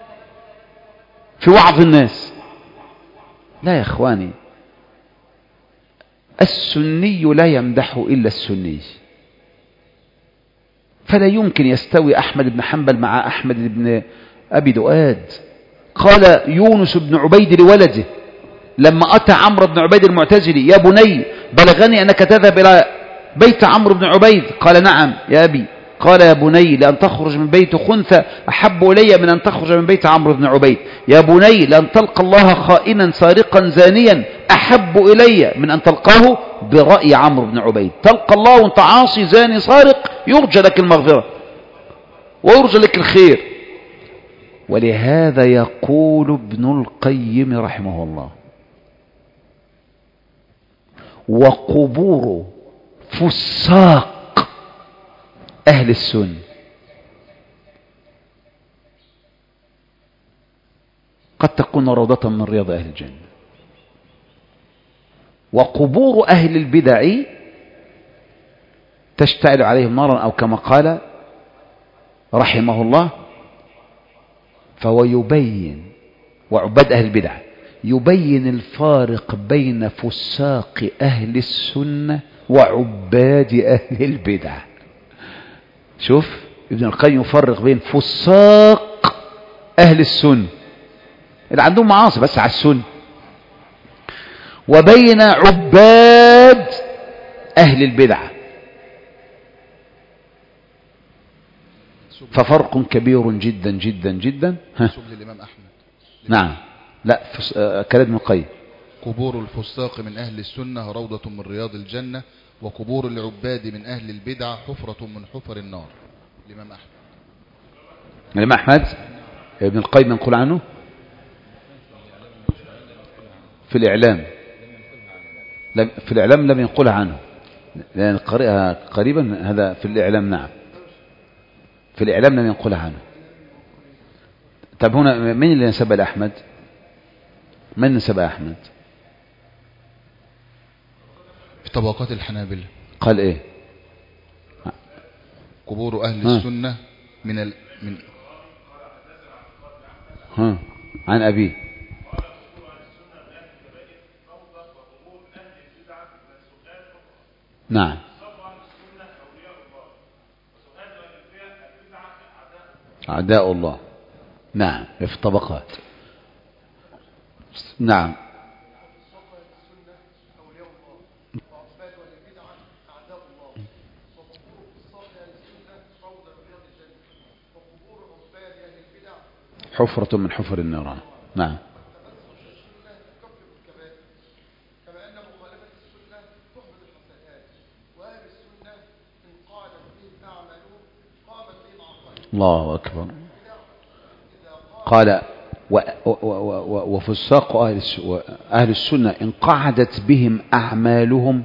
في وعظ الناس. لا يا إخواني، السني لا يمدحه إلا السني. فلا يمكن يستوي أحمد بن حنبل مع أحمد بن أبي دؤاد. قال يونس بن عبيد لولده لما أتى عمرو بن عبيد المعتزلي: يا بني بلغني أنك تذهب إلى بيت عمرو بن عبيد. قال: نعم يا أبي. قال يا بني لأن تخرج من بيت خنثى أحب إلي من أن تخرج من بيت عمرو بن عبيد. يا بني لأن تلقى الله خائنا سارقا زانيا أحب إلي من أن تلقاه برأي عمرو بن عبيد. تلقى الله وانت عاصي زاني سارق يرجى لك المغفرة ويرجى لك الخير. ولهذا يقول ابن القيم رحمه الله: وقبور فساق أهل السنة قد تكون روضة من رياض أهل الجنة، وقبور أهل البدع تشتعل عليهم نارا، أو كما قال رحمه الله. فهو يبين، وعباد أهل البدع يبين الفارق بين فساق أهل السنة وعباد أهل البدع. شوف ابن القيم يفرق بين فساق أهل السنة اللي عندهم معاصي بس على السنة، وبين عباد أهل البدع، ففرق كبير جدا جدا جدا. سبل الإمام أحمد. نعم، لا كلام ابن القيم: قبور الفساق من أهل السنة روضة من رياض الجنة، وقبور العباد من أهل البدع حفرة من حفر النار. الإمام أحمد. الإمام أحمد ابن القيم ينقل عنه في الإعلام. في الإعلام لم ينقلها عنه، لأن قرئها قريبا. هذا في الإعلام. نعم، في الإعلام لم ينقلها عنه. طب هنا من اللي نسب لأحمد؟ من نسب أحمد؟ في طبقات الحنابلة قال إيه؟ قبور أهل السنة من عن أبيه. نعم. أعداء الله. نعم، في الطبقات. نعم. حفرة من حفر النيران. نعم. الله أكبر. قال وفساق أهل السنة إن قعدت بهم أعمالهم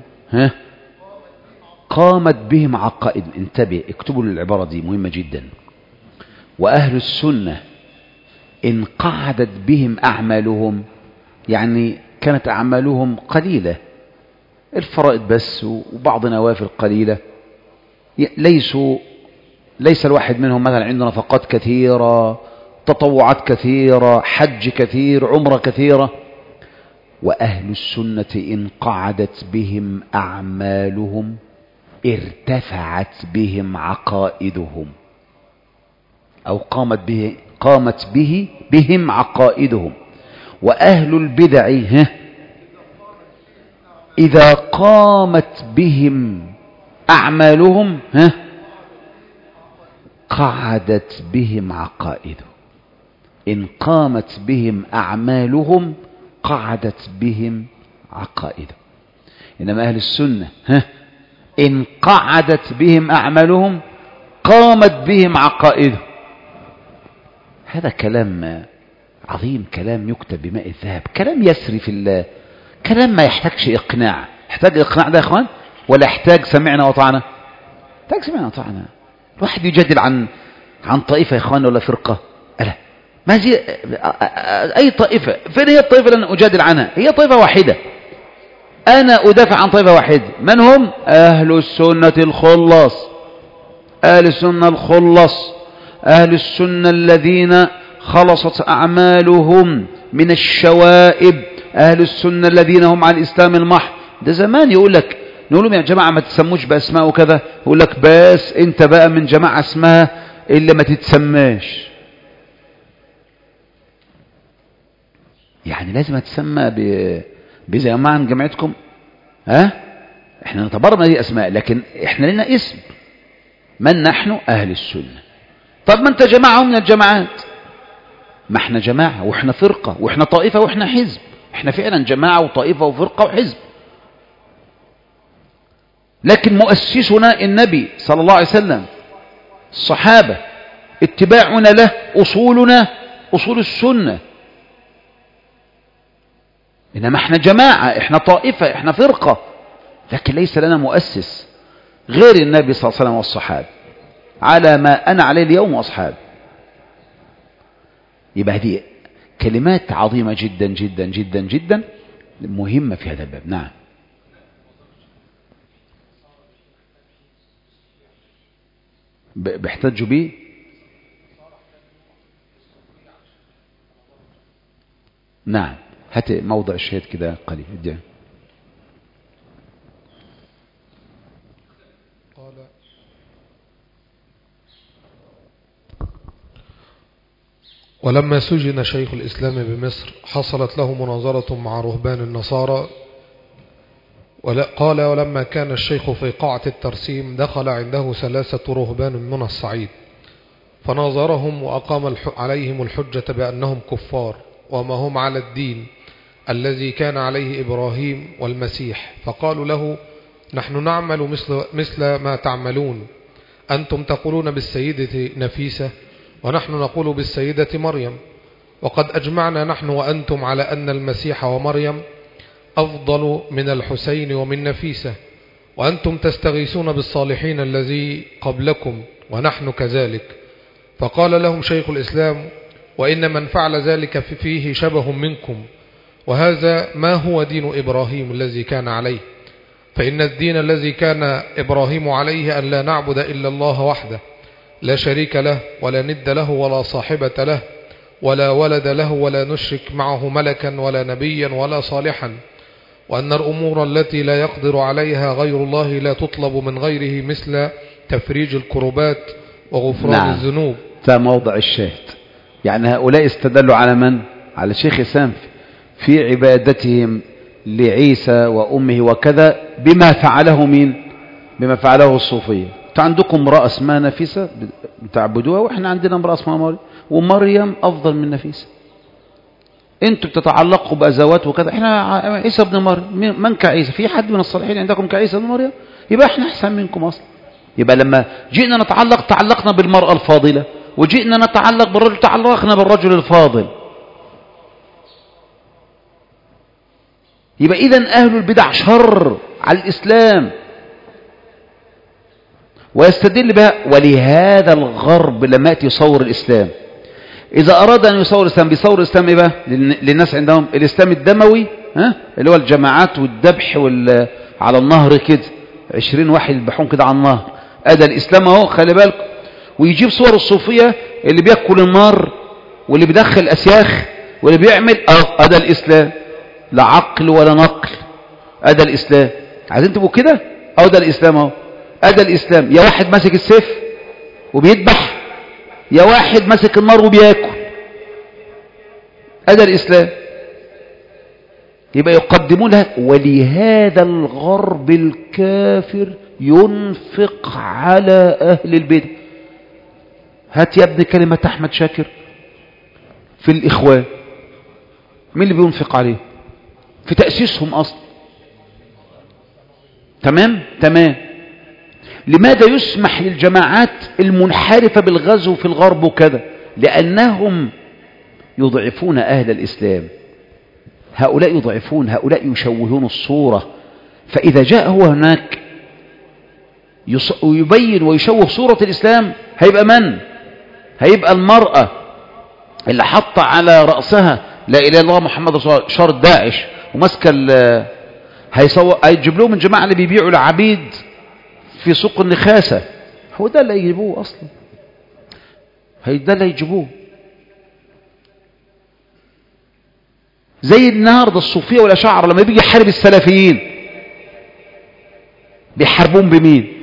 قامت بهم عقائد. انتبه، اكتبوا العبارة دي مهمة جدا. وأهل السنة إن قعدت بهم أعمالهم، يعني كانت أعمالهم قليلة، الفرائض بس وبعض نوافل قليلة، ليس الواحد منهم مثلا عنده نفقات كثيرة، تطوعات كثيرة، حج كثير، عمرة كثيرة. وأهل السنة إن قعدت بهم أعمالهم ارتفعت بهم عقائدهم، أو قامت بهم عقائدهم. وأهل البدع إذا قامت بهم أعمالهم قعدت بهم عقائدهم. إن قامت بهم أعمالهم قعدت بهم عقائدهم. إنما أهل السنة إن قعدت بهم أعمالهم قامت بهم عقائدهم. هذا كلام عظيم، كلام يكتب بماء الذهب، كلام يسري في الله، كلام ما يحتاجش إقناع. يحتاج إقناع ده يا إخوان ولا يحتاج سمعنا وطعنا؟ يحتاج سمعنا وطعنا. الواحد يجادل عن طائفة يا إخوان ولا فرقة؟ ألا ما زي أي طائفة. فين هي الطائفة اللي أنا أجادل عنها؟ هي طائفة واحدة، أنا أدافع عن طائفة واحدة. من هم؟ أهل السنة الخلص. أهل السنة الخلص، أهل السنة الذين خلصت أعمالهم من الشوائب، أهل السنة الذين هم على الإسلام المحض. ده زمان يقول لك، نقول لهم يا جماعة ما تسموش بأسماء وكذا، يقول لك بس أنت بقى من جماعة اسمها إلا ما تتسماش. يعني لازم تسمى بزمان عن جماعتكم. احنا نتبرم هذه أسماء، لكن احنا لنا اسم من نحن؟ أهل السنة. طب ما أنت جماعة من الجماعات. ما احنا جماعة وإحنا فرقة وإحنا طائفة وإحنا حزب. إحنا فعلا جماعة وطائفة وفرقة وحزب، لكن مؤسسنا النبي صلى الله عليه وسلم، الصحابة، اتباعنا له، أصولنا أصول السنة. إنما احنا جماعة، احنا طائفة، احنا فرقة، لكن ليس لنا مؤسس غير النبي صلى الله عليه وسلم والصحابة على ما أنا عليه اليوم وأصحابي. يبقى هذه كلمات عظيمة جدا جدا جدا جدا مهمة في هذا الباب. نعم. بيحتجوا بيه. نعم. هات موضع الشهيد كده قليل. ولما سجن شيخ الإسلام بمصر حصلت له مناظرة مع رهبان النصارى. قال: ولما كان الشيخ في قاعة الترسيم دخل عنده 3 رهبان من الصعيد فناظرهم وأقام عليهم الحجة بأنهم كفار وما هم على الدين الذي كان عليه إبراهيم والمسيح. فقالوا له: نحن نعمل مثل ما تعملون، أنتم تقولون بالسيدة نفيسة ونحن نقول بالسيدة مريم، وقد أجمعنا نحن وأنتم على أن المسيح ومريم أفضل من الحسين ومن نفيسة، وأنتم تستغيثون بالصالحين الذي قبلكم ونحن كذلك. فقال لهم شيخ الإسلام: وإن من فعل ذلك فيه شبه منكم، وهذا ما هو دين إبراهيم الذي كان عليه، فإن الدين الذي كان إبراهيم عليه أن لا نعبد إلا الله وحده لا شريك له ولا ند له ولا صاحبة له ولا ولد له ولا نشرك معه ملكا ولا نبيا ولا صالحا، وأن الأمور التي لا يقدر عليها غير الله لا تطلب من غيره مثل تفريج الكربات وغفران الذنوب. ده موضع الشاهد. يعني هؤلاء استدلوا على من؟ على شيخ إسلام في عبادتهم لعيسى وأمه وكذا بما فعله مين؟ بما فعله الصوفية. عندكم امرأة اسمها نفيسة بتعبدوها، واحنا عندنا امرأة اسمها مريم، ومريم أفضل من نفيسة. انتوا بتتعلقوا بأزوات وكذا، احنا عيسى ابن مريم. من كعيسى؟ في حد من الصالحين عندكم كعيسى ابن مريم؟ يبقى احنا احسن منكم اصلا. يبقى لما جئنا نتعلق تعلقنا بالمرأة الفاضلة، وجئنا نتعلق بالرجل تعلقنا بالرجل الفاضل. يبقى إذن أهل البدع شر على الإسلام، ويستدل بها. ولهذا الغرب لما يأتي يصور الإسلام، إذا أراد أن يصور الإسلام بيصور الإسلام إيه بقى؟ للناس عندهم الإسلام الدموي، اللي هو الجماعات والذبح على النهر كده، 20 واحد يذبحون كده على النهر، أدا الإسلام أهو، خلي بالكم. ويجيب صور الصوفية اللي بيأكل النار واللي بيدخل أسياخ واللي بيعمل أدا الإسلام، لا عقل ولا نقل، أدا الإسلام. عايزين تبقوا كده؟ أدا الإسلام أهو، أدا الإسلام. يا واحد ماسك السيف وبيذبح، يا واحد ماسك النار وبياكل، أدا الإسلام. يبقى يقدمونها. ولهذا الغرب الكافر ينفق على أهل البدع. هات يا ابن كلمة أحمد شاكر في الإخوان، مين اللي بينفق عليه؟ في تأسيسهم أصلا. تمام. لماذا يسمح للجماعات المنحرفة بالغزو في الغرب وكذا؟ لأنهم يضعفون أهل الإسلام. هؤلاء يضعفون، هؤلاء يشوهون الصورة. فإذا جاء هو هناك يبين ويشوه صورة الإسلام، هيبقى من؟ هيبقى المرأة اللي حط على رأسها لا إله إلا الله محمد رسول الله، شارة داعش وماسكة هيجيب لهم الجماعة اللي بيبيعوا العبيد في سوق النخاسة. هو ده اللي يجيبوه أصلا، ده اللي يجيبوه. زي النهارده الصوفية والأشاعرة لما بيجي يحارب السلفيين بيحاربون بمين؟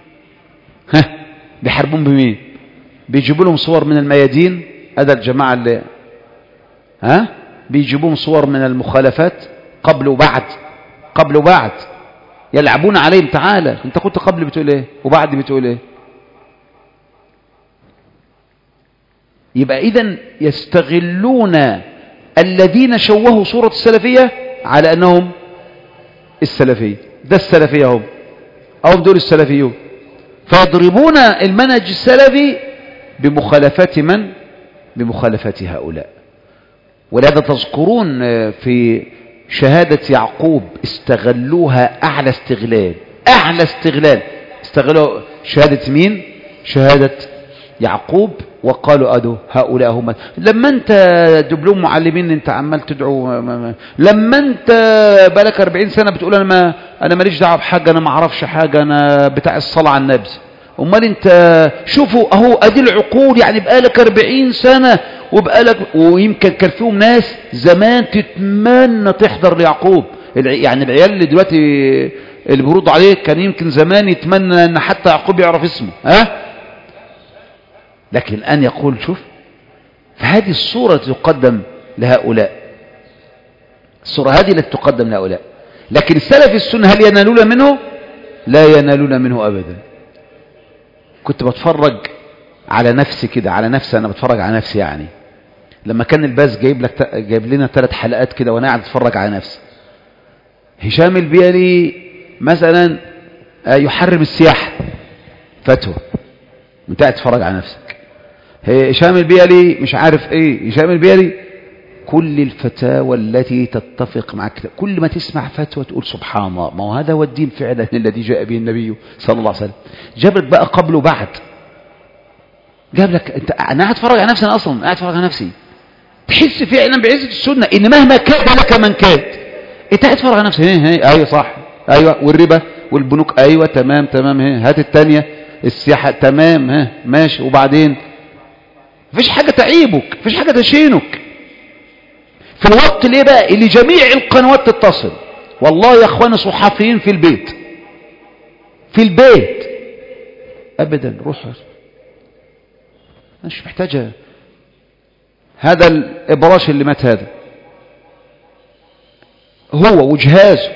بيحاربون بمين؟ بيجيبوا لهم صور من الميادين، هذا الجماعة اللي بيجيبون صور من المخالفات قبل وبعد يلعبون عليهم. تعالى انت كنت قبل بتقول ايه وبعد بتقول ايه؟ يبقى إذن يستغلون الذين شوهوا صورة السلفية على أنهم السلفية، ده السلفية هم أو دول السلفيون، فيضربون المنهج السلفي بمخالفة من؟ بمخالفة هؤلاء. ولهذا تذكرون في شهادة يعقوب استغلوها أعلى استغلال، أعلى استغلال استغلوا شهادة مين؟ شهادة يعقوب، وقالوا أدو هؤلاء هم. لما أنت دبلوم معلمين أنت عمال تدعو، لما أنت بالك 40 سنة بتقول أنا ماليش دعوة بحاجة، أنا ما أعرفش حاجة، أنا بتاع الصلاة على النبي. أمال أنت شوفوا أهو أدي العقول، يعني بقالك 40 سنة وبقالك، ويمكن كان فيهم ناس زمان تتمنى تحضر ليعقوب، يعني العيال اللي دلوقتي اللي بيردوا عليه كان يمكن زمان يتمنى أن حتى يعقوب يعرف اسمه، لكن الآن يقول شوف، فهذه الصورة تقدم لهؤلاء، الصورة هذه التي تقدم لهؤلاء. لكن السلف السنة هل ينالون منه؟ لا ينالون منه أبدا. كنت بتفرج على نفسي كده، على نفسي أنا بتفرج على نفسي، يعني لما كان الباز جايب لنا 3 حلقات كده وأنا قاعد أتفرج على نفسي. هشام البيلي مثلا يحرم السياحة، فتوى، انت قاعد تتفرج على نفسك. هشام البيلي مش عارف ايه، هشام البيلي كل الفتاوى التي تتفق معك، كل ما تسمع فتوى تقول سبحان الله، ما هو هذا هو الدين فعلا الذي جاء به النبي صلى الله عليه وسلم. جاب لك بقى قبل وبعد، جاب لك انت، انا قاعد اتفرج على نفسي، انا اصلا قاعد اتفرج على نفسي، تحس فعلا بعزة السنة ان مهما كاد لك من كاد، انت قاعد تتفرج على نفسك. ايوه صح، ايوه، والربا والبنوك، ايوه تمام تمام، هات الثانيه السياحه، تمام، ماشي، وبعدين مفيش حاجه تعيبك، مفيش حاجه تشينك في الوقت ليه بقى اللي جميع القنوات تتصل. والله يا اخواني صحفيين في البيت، في البيت ابدا، روح مش محتاجه. هذا الابراش اللي مات هذا هو وجهازه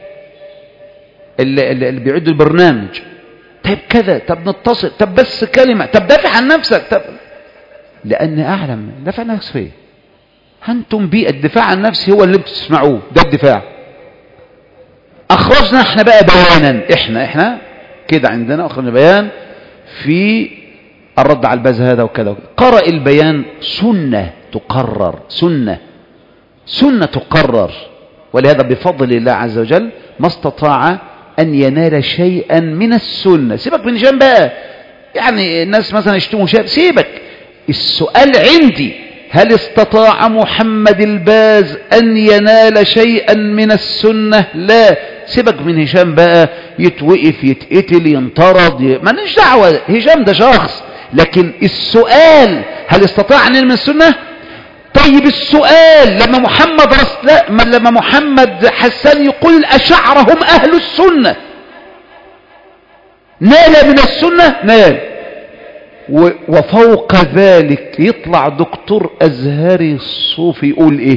اللي بيعد البرنامج، طيب كذا، طب نتصل، طب بس كلمة، طب دافع عن نفسك، طب لأن أعلم دافع عن نفسك فيه. أنتم بيه الدفاع عن نفسي هو اللي بتسمعوه، ده الدفاع. أخرجنا احنا بقى بيانا، احنا كده عندنا أخرجنا بيان في الرد على الباز هذا وكذا. قرأ البيان سنة تقرر، سنة تقرر. ولهذا بفضل الله عز وجل ما استطاع أن ينال شيئا من السنة. سيبك من هشام بقى، يعني الناس مثلا يشتموا هشام، سيبك. السؤال عندي، هل استطاع محمد الباز أن ينال شيئا من السنة؟ لا. سيبك من هشام بقى، يتوقف، يتقتل، ينطرد، ما لناش دعوة، هشام ده شخص. لكن السؤال، هل استطاع أن ينال من السنة؟ طيب السؤال، لما محمد حسان يقول الأشاعرة هم أهل السنة، نال من السنة؟ نال. وفوق ذلك يطلع دكتور أزهري الصوفي يقول إيه؟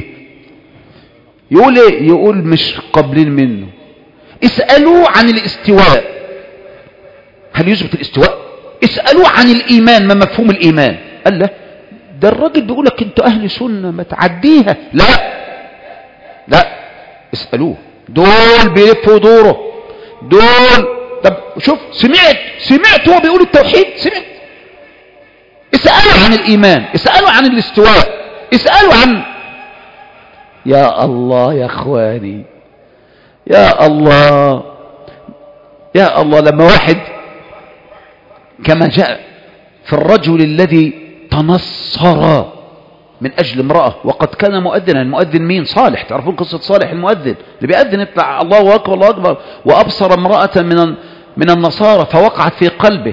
يقول مش قابلين منه. اسألوه عن الاستواء، هل يثبت الاستواء؟ اسألوه عن الإيمان، ما مفهوم الإيمان؟ قال له ده الراجل بيقول لك انتوا اهل سنه ما تعديها. لا اسالوه، دول بيلفوا دوره دول. طب شوف، سمعت هو بيقول التوحيد، سمعت. اسالوا عن الايمان، اسالوا عن الاستواء، اسالوا عن، يا الله يا اخواني، يا الله يا الله. لما واحد كما جاء في الرجل الذي تنصر من أجل امرأة وقد كان مؤذنا. المؤذن مين؟ صالح. تعرفون قصة صالح المؤذن اللي بيأذن يطلع الله أكبر الله أكبر، وأبصر امرأة من النصارى فوقعت في قلبه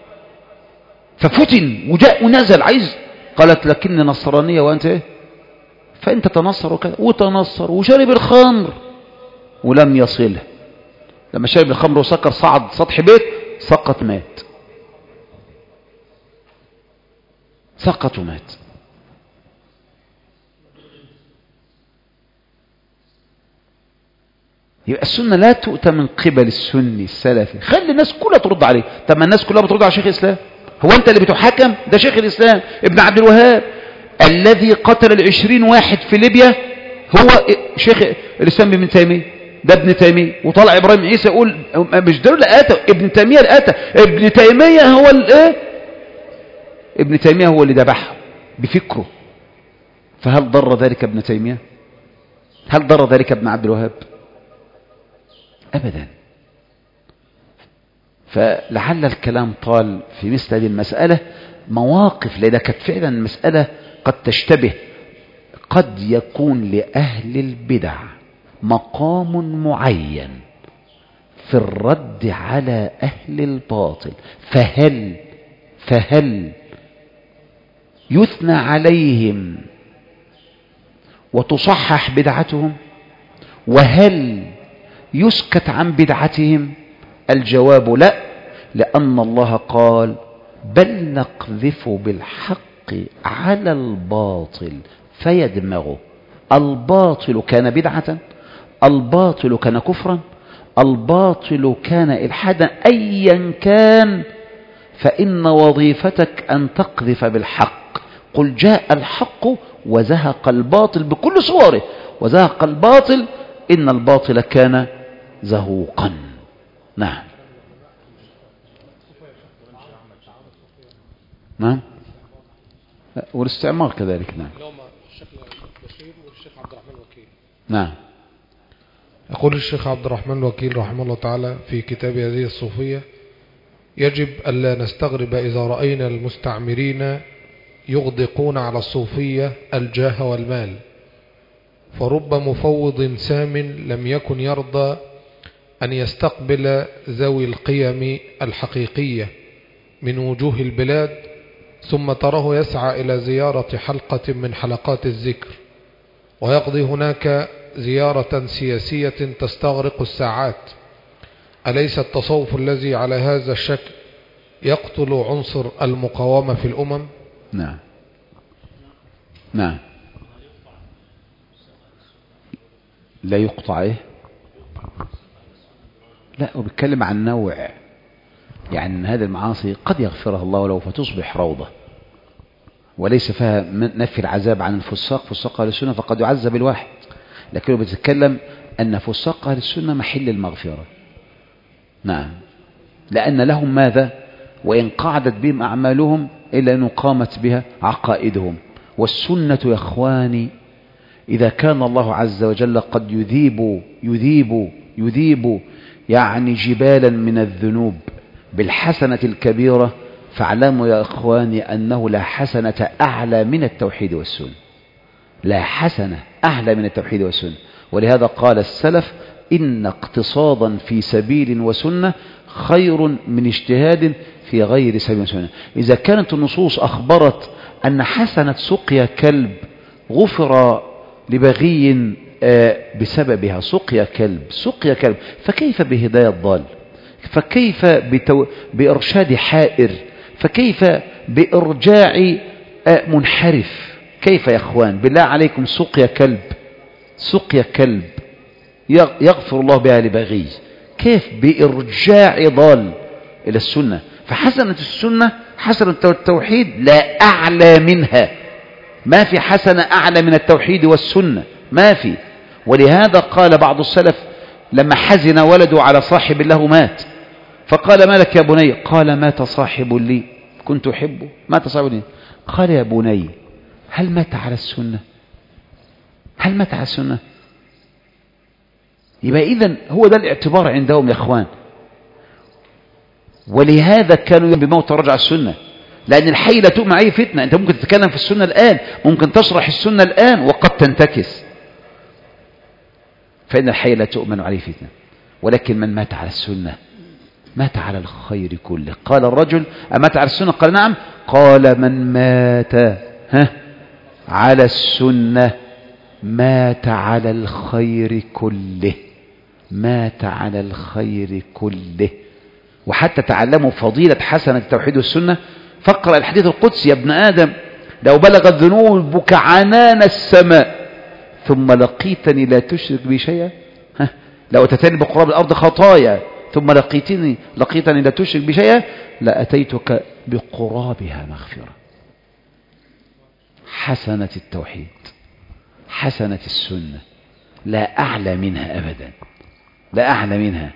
ففتن وجاء ونزل عايز، قالت لكني نصرانية وأنت إيه؟ فأنت تنصر وكذا، وتنصر وشرب الخمر ولم يصله. لما شرب الخمر وسكر صعد سطح بيت، سقط مات، سقط ومات. يبقى السنة لا تؤتى من قبل السني السلفي. خلي الناس كلها ترد عليه. طب ما الناس كلها بترد على شيخ الإسلام، هو أنت اللي بتحاكم؟ ده شيخ الإسلام ابن عبد الوهاب الذي قتل 20 واحد في ليبيا، هو شيخ الإسلام ابن تيمية، ده ابن تيمية. وطلع إبراهيم عيسى يقول مش دول اللي قتل، ابن تيمية اللي قتل، ابن تيمية هو الايه، ابن تيمية هو اللي ذبحه بفكره. فهل ضر ذلك ابن تيمية؟ هل ضر ذلك ابن عبد الوهاب؟ أبدا. فلعل الكلام طال في مثل هذه المسألة مواقف، لأنها كانت فعلا مسألة قد تشتبه. قد يكون لأهل البدع مقام معين في الرد على أهل الباطل، فهل يثنى عليهم وتصحح بدعتهم، وهل يسكت عن بدعتهم؟ الجواب لا، لأن الله قال بل نقذف بالحق على الباطل فيدمغه. الباطل كان بدعة، الباطل كان كفرا، الباطل كان إلحادا، أيا كان، فإن وظيفتك أن تقذف بالحق. قل جاء الحق وزهق الباطل بكل صوره، وزهق الباطل إن الباطل كان زهوقا. نعم نعم، والاستعمار كذلك. نعم نعم. يقول الشيخ عبد الرحمن الوكيل رحمه الله تعالى في كتاب هذه الصوفية: يجب ألا نستغرب إذا رأينا المستعمرين يغدقون على الصوفية الجاه والمال، فرب مفوض سام لم يكن يرضى أن يستقبل ذوي القيم الحقيقية من وجوه البلاد، ثم تراه يسعى إلى زيارة حلقة من حلقات الذكر، ويقضي هناك زيارة سياسية تستغرق الساعات. أليس التصوف الذي على هذا الشكل يقتل عنصر المقاومة في الأمم؟ نعم نعم. لا يقطع ايه؟ لا، وبيتكلم عن نوع، يعني ان هذه المعاصي قد يغفرها الله له فتصبح روضة، وليس فيها نفي العذاب عن الفساق. فساق اهل السنة فقد يعذب الواحد، لكنه بيتكلم ان فساق اهل السنة محل المغفرة. نعم، لان لهم ماذا؟ وان قعدت بهم اعمالهم الا ان قامت بها عقائدهم. والسنة يا اخواني إذا كان الله عز وجل قد يذيب يعني جبالا من الذنوب بالحسنة الكبيرة، فاعلموا يا إخواني أنه لا حسنة أعلى من التوحيد والسنة، لا حسنة أعلى من التوحيد والسنة. ولهذا قال السلف: إن اقتصادا في سبيل وسنة خير من اجتهاد في غير سبيل وسنة. إذا كانت النصوص أخبرت أن حسنة سقيا كلب غفر لبغي بسببها، سقيا كلب، فكيف بهداية ضال؟ فكيف بإرشاد حائر؟ فكيف بإرجاع منحرف؟ كيف يا أخوان بالله عليكم؟ سقيا كلب يغفر الله بها لبغي، كيف بإرجاع ضال إلى السنة؟ فحسنة السنة حسنة التوحيد لا أعلى منها، ما في حسنة أعلى من التوحيد والسنة، ما في. ولهذا قال بعض السلف لما حزن ولده على صاحب له مات، فقال: ما لك يا بني؟ قال: مات صاحب لي كنت أحبه، مات صاحب لي. قال: يا بني هل مات على السنة؟ هل مات على السنة؟ يبقى إذن هو ده الاعتبار عندهم يا أخوان. ولهذا كانوا بموت رجع السنة، لأن الحي لا تؤمن أي فتنة. أنت ممكن تتكلم في السنة الآن، ممكن تشرح السنة الآن وقد تنتكس، فإن الحي لا تؤمن عليه فتنة. ولكن من مات على السنة مات على الخير كله. قال الرجل: أمات على السنة؟ قال: نعم. قال: من مات على السنة مات على الخير كله، مات على الخير كله. وحتى تعلموا فضيلة حسنة التوحيد والسنة، فاقرأ الحديث القدسي: يا ابن آدم لو بلغت ذنوبك عنان السماء ثم لقيتني لا تشرك بي شيئا، لو أتتني بقراب الأرض خطايا ثم لقيتني لا تشرك بي شيئا لأتيتك بقرابها مغفرة. حسنة التوحيد، حسنة السنة، لا أعلى منها أبدا، لا أعلى منها.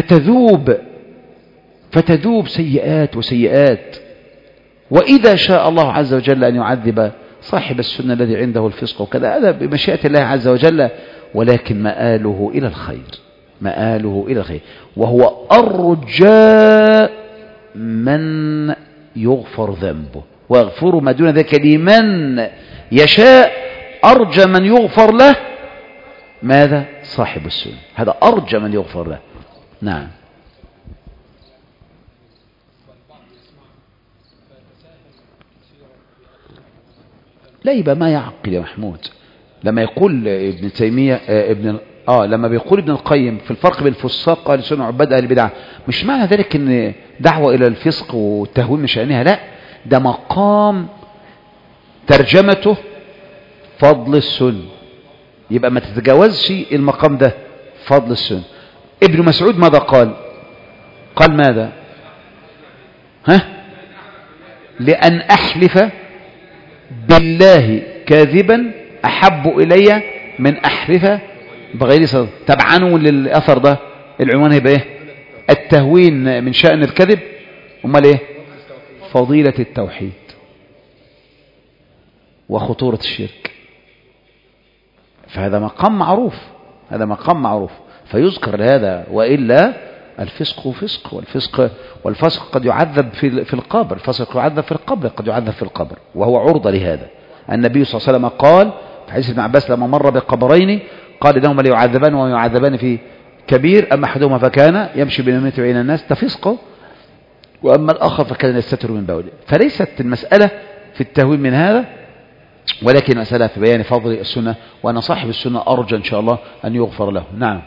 فتذوب سيئات وسيئات. وإذا شاء الله عز وجل أن يعذب صاحب السنة الذي عنده الفسق وكذا، هذا بمشيئة الله عز وجل، ولكن مآله إلى الخير، مآله إلى الخير. وهو أرجى من يغفر ذنبه، ويغفر ما دون ذلك لمن يشاء. أرجى من يغفر له ماذا؟ صاحب السنة، هذا أرجى من يغفر له. نعم. لا، يبقى ما يعقل يا محمود. لما يقول ابن تيمية لما بيقول ابن القيم في الفرق بين الفساق أهل السنة وعباد أهل البدع، مش معنى ذلك ان دعوة إلى الفسق والتهوين من شأنها، لا، ده مقام ترجمته فضل السنة، يبقى ما تتجاوزش المقام ده، فضل السنة. ابن مسعود ماذا قال؟ قال ماذا؟ لأن أحلف بالله كاذبا أحب إلي من أحلف بغير صدق. تبعنوا للأثر ده العنوان هيبقى إيه؟ التهوين من شأن الكذب. أمال إيه؟ فضيلة التوحيد وخطورة الشرك. فهذا مقام معروف، هذا مقام معروف فيذكر لهذا، وإلا الفسق فسق، والفسق قد يعذب في القبر، الفسق يعذب في القبر، قد يعذب في القبر، وهو عرضة لهذا. النبي صلى الله عليه وسلم قال في حديث ابن عباس لما مر بقبرين قال إنهما ليعذبان ويعذبان في كبير، أما أحدهما فكان يمشي بنميمته بين الناس تفسقه، وأما الآخر فكان يستتر من بوله. فليست المسألة في التهوين من هذا، ولكن مسألة في بيان فضل السنة، وأن صاحب السنة أرجى إن شاء الله أن يغفر له. نعم.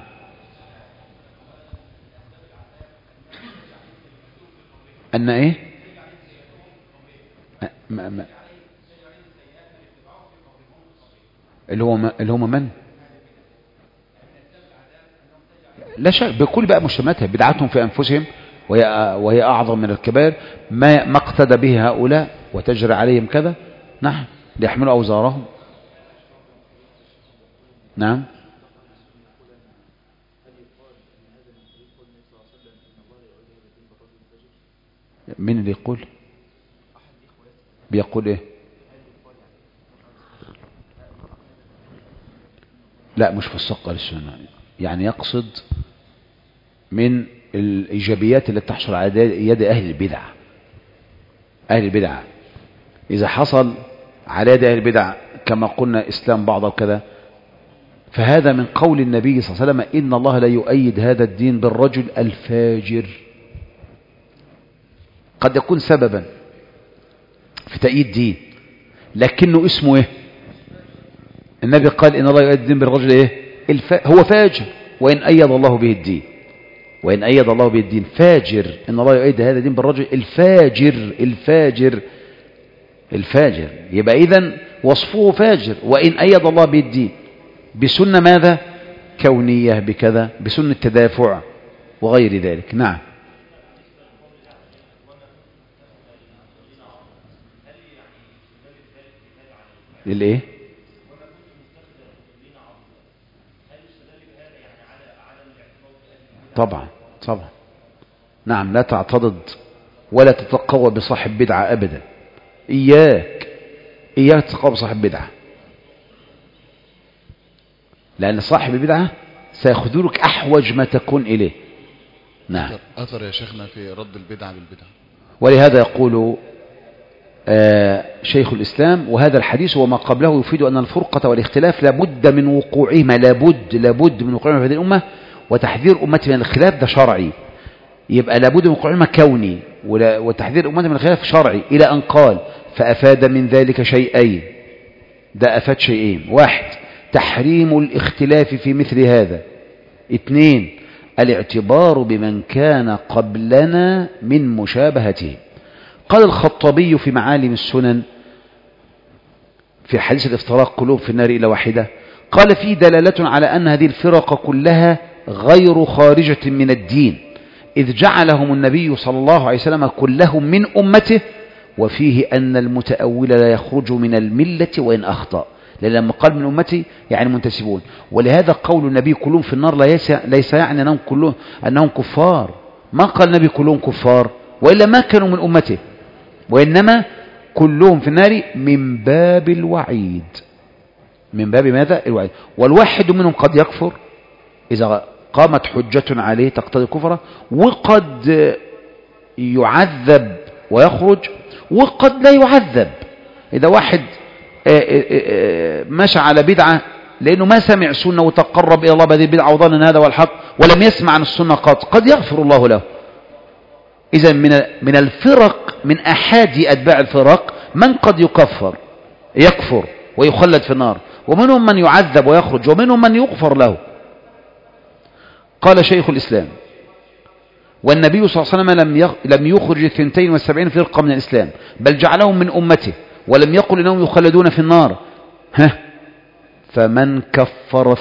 أن إيه؟ اللي هم من؟ لا شك بكل بقى مجتمعاتها بدعتهم في أنفسهم، وهي أعظم من الكبائر، ما اقتدى به هؤلاء وتجري عليهم كذا. نعم، ليحملوا أوزارهم. نعم. مين اللي يقول؟ بيقول ايه؟ لا، مش في السقة للسنة، يعني يقصد من الإيجابيات التي تحصل على يد أهل البدع. أهل البدع إذا حصل على يد أهل البدع كما قلنا إسلام بعض وكذا، فهذا من قول النبي صلى الله عليه وسلم إن الله لا يؤيد هذا الدين بالرجل الفاجر. قد يكون سببا في تأييد دين، لكنه اسمه ايه؟ النبي قال إن الله يؤيد الدين بالرجل ايه؟ هو فاجر، وإن أيد الله به الدين، وإن أيد الله به الدين فاجر. إن الله يؤيد هذا الدين بالرجل الفاجر. يبقى إذن وصفه فاجر، وإن أيد الله به الدين بسنة ماذا؟ كونية، بكذا، بسنة تدافع وغير ذلك. نعم. للإيه؟ طبعا. نعم، لا تعتضد ولا تتقوى بصاحب بدعة أبدا. إياك تتقوى بصاحب بدعة، لأن صاحب البدعة سيأخذلك أحوج ما تكون إليه. نعم. أثر يا شيخنا في رد البدعة بالبدعة. ولهذا يقول شيخ الإسلام وهذا الحديث وما قبله يفيد أن الفرقة والاختلاف لابد من وقوعهما، لابد من وقوعهما في هذه الأمة، وتحذير أمتي من الخلاف ده شرعي. يبقى لابد من وقوعهما كوني، وتحذير أمتي من الخلاف شرعي، إلى أن قال فأفاد من ذلك شيئين. ده أفاد شيئين: واحد، تحريم الاختلاف في مثل هذا. اثنين، الاعتبار بمن كان قبلنا من مشابهته. قال الخطابي في معالم السنن في حديث الافتراق قلوب في النار إلى واحدة، قال فيه دلالة على أن هذه الفرق كلها غير خارجة من الدين، إذ جعلهم النبي صلى الله عليه وسلم كلهم من أمته، وفيه أن المتأول لا يخرج من الملة وإن أخطأ، لأن لما قال من أمتي يعني منتسبون. ولهذا قول النبي كلهم في النار ليس يعني أنهم كفار. ما قال النبي كلهم كفار، وإلا ما كانوا من أمته، وإنما كلهم في النار من باب الوعيد. من باب ماذا؟ الوعيد. والواحد منهم قد يكفر إذا قامت حجة عليه تقتضي كفره، وقد يعذب ويخرج، وقد لا يعذب. إذا واحد مشى على بدعة لأنه ما سمع سنة وتقرب إلى الله بهذه البدعة وظن أن هذا هو الحق ولم يسمع عن السنة قد يغفر الله له. إذا من الفرق، من أحادي أتباع الفرق من قد يكفر ويخلد في النار، ومنهم من يعذب ويخرج، ومنهم من يغفر له. قال شيخ الإسلام: والنبي صلى الله عليه وسلم لم يخرج 72 فرقة من الإسلام، بل جعلهم من أمته، ولم يقل إنهم يخلدون في النار. فمن كفر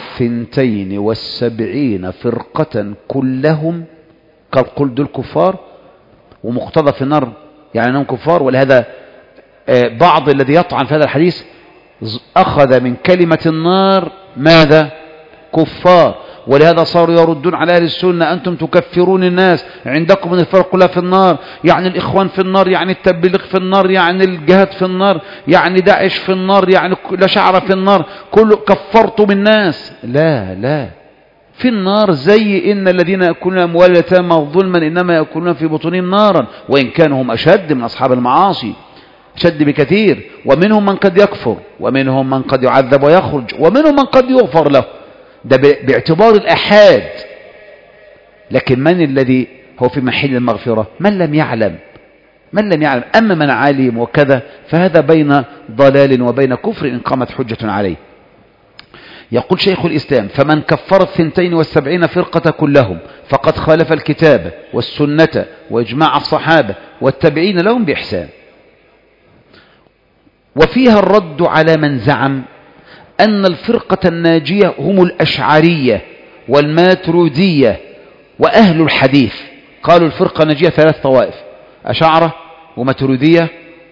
72 فرقة كلهم، قل دول كفار، ومقتضى في النار يعني أنهم كفار. ولهذا بعض الذي يطعن في هذا الحديث أخذ من كلمة النار ماذا؟ كفار. ولهذا صاروا يردون على أهل السنة: أنتم تكفرون الناس، عندكم من الفرق كلها في النار، يعني الإخوان في النار، يعني التبليغ في النار، يعني الجهاد في النار، يعني داعش في النار، يعني الأشاعرة في النار، كله كفرتم الناس. لا، في النار زي إن الذين يأكلون أموال اليتامى ظلما إنما يأكلون في بطونهم نارا، وإن كانوا هم أشد من أصحاب المعاصي، أشد بكثير. ومنهم من قد يكفر، ومنهم من قد يعذب ويخرج، ومنهم من قد يغفر له. ده باعتبار الأحاد. لكن من الذي هو في محل المغفرة؟ من لم يعلم. أما من علم وكذا فهذا بين ضلال وبين كفر إن قامت حجة عليه. يقول شيخ الإسلام: فمن كفر 72 فرقة كلهم فقد خالف الكتاب والسنة وإجماع الصحابة والتابعين لهم بإحسان. وفيها الرد على من زعم أن الفرقة الناجية هم الأشعرية والماترودية وأهل الحديث. قالوا الفرقة الناجية 3 طوائف: أشعرة وماترودية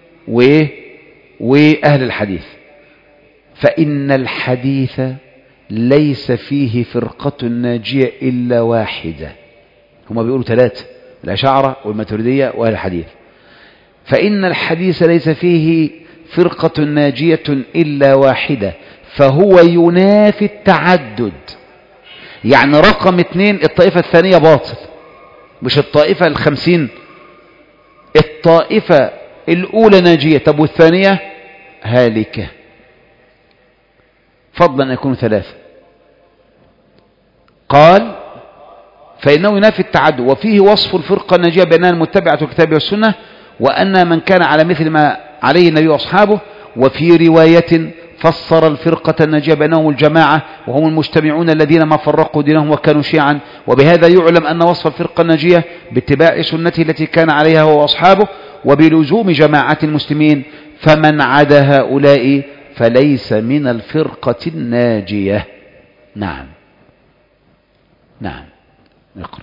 وأهل الحديث. فإن الحديث ليس فيه فرقة ناجية إلا واحدة. هم بيقولوا 3: الأشعرة والماترودية وأهل الحديث. فإن الحديث ليس فيه فرقة ناجية إلا واحدة، فهو ينافي التعدد. يعني رقم 2 الطائفة الثانية باطل، مش الطائفة 50. الطائفة الأولى ناجية، طب والثانية هالكة، فضلا أن يكونوا 3. قال: فإنه ينافي التعدد، وفيه وصف الفرقة الناجية بأنها المتبعة الكتاب والسنة، وأن من كان على مثل ما عليه النبي وأصحابه. وفي رواية فسر الفرقة الناجية بأنهم الجماعة وهم المجتمعون الذين ما فرقوا دينهم وكانوا شيعا. وبهذا يعلم أن وصف الفرقة الناجية باتباع سنته التي كان عليها هو وأصحابه وبلزوم جماعة المسلمين. فمن عدا هؤلاء فليس من الفرقة الناجية. نعم نقرأ.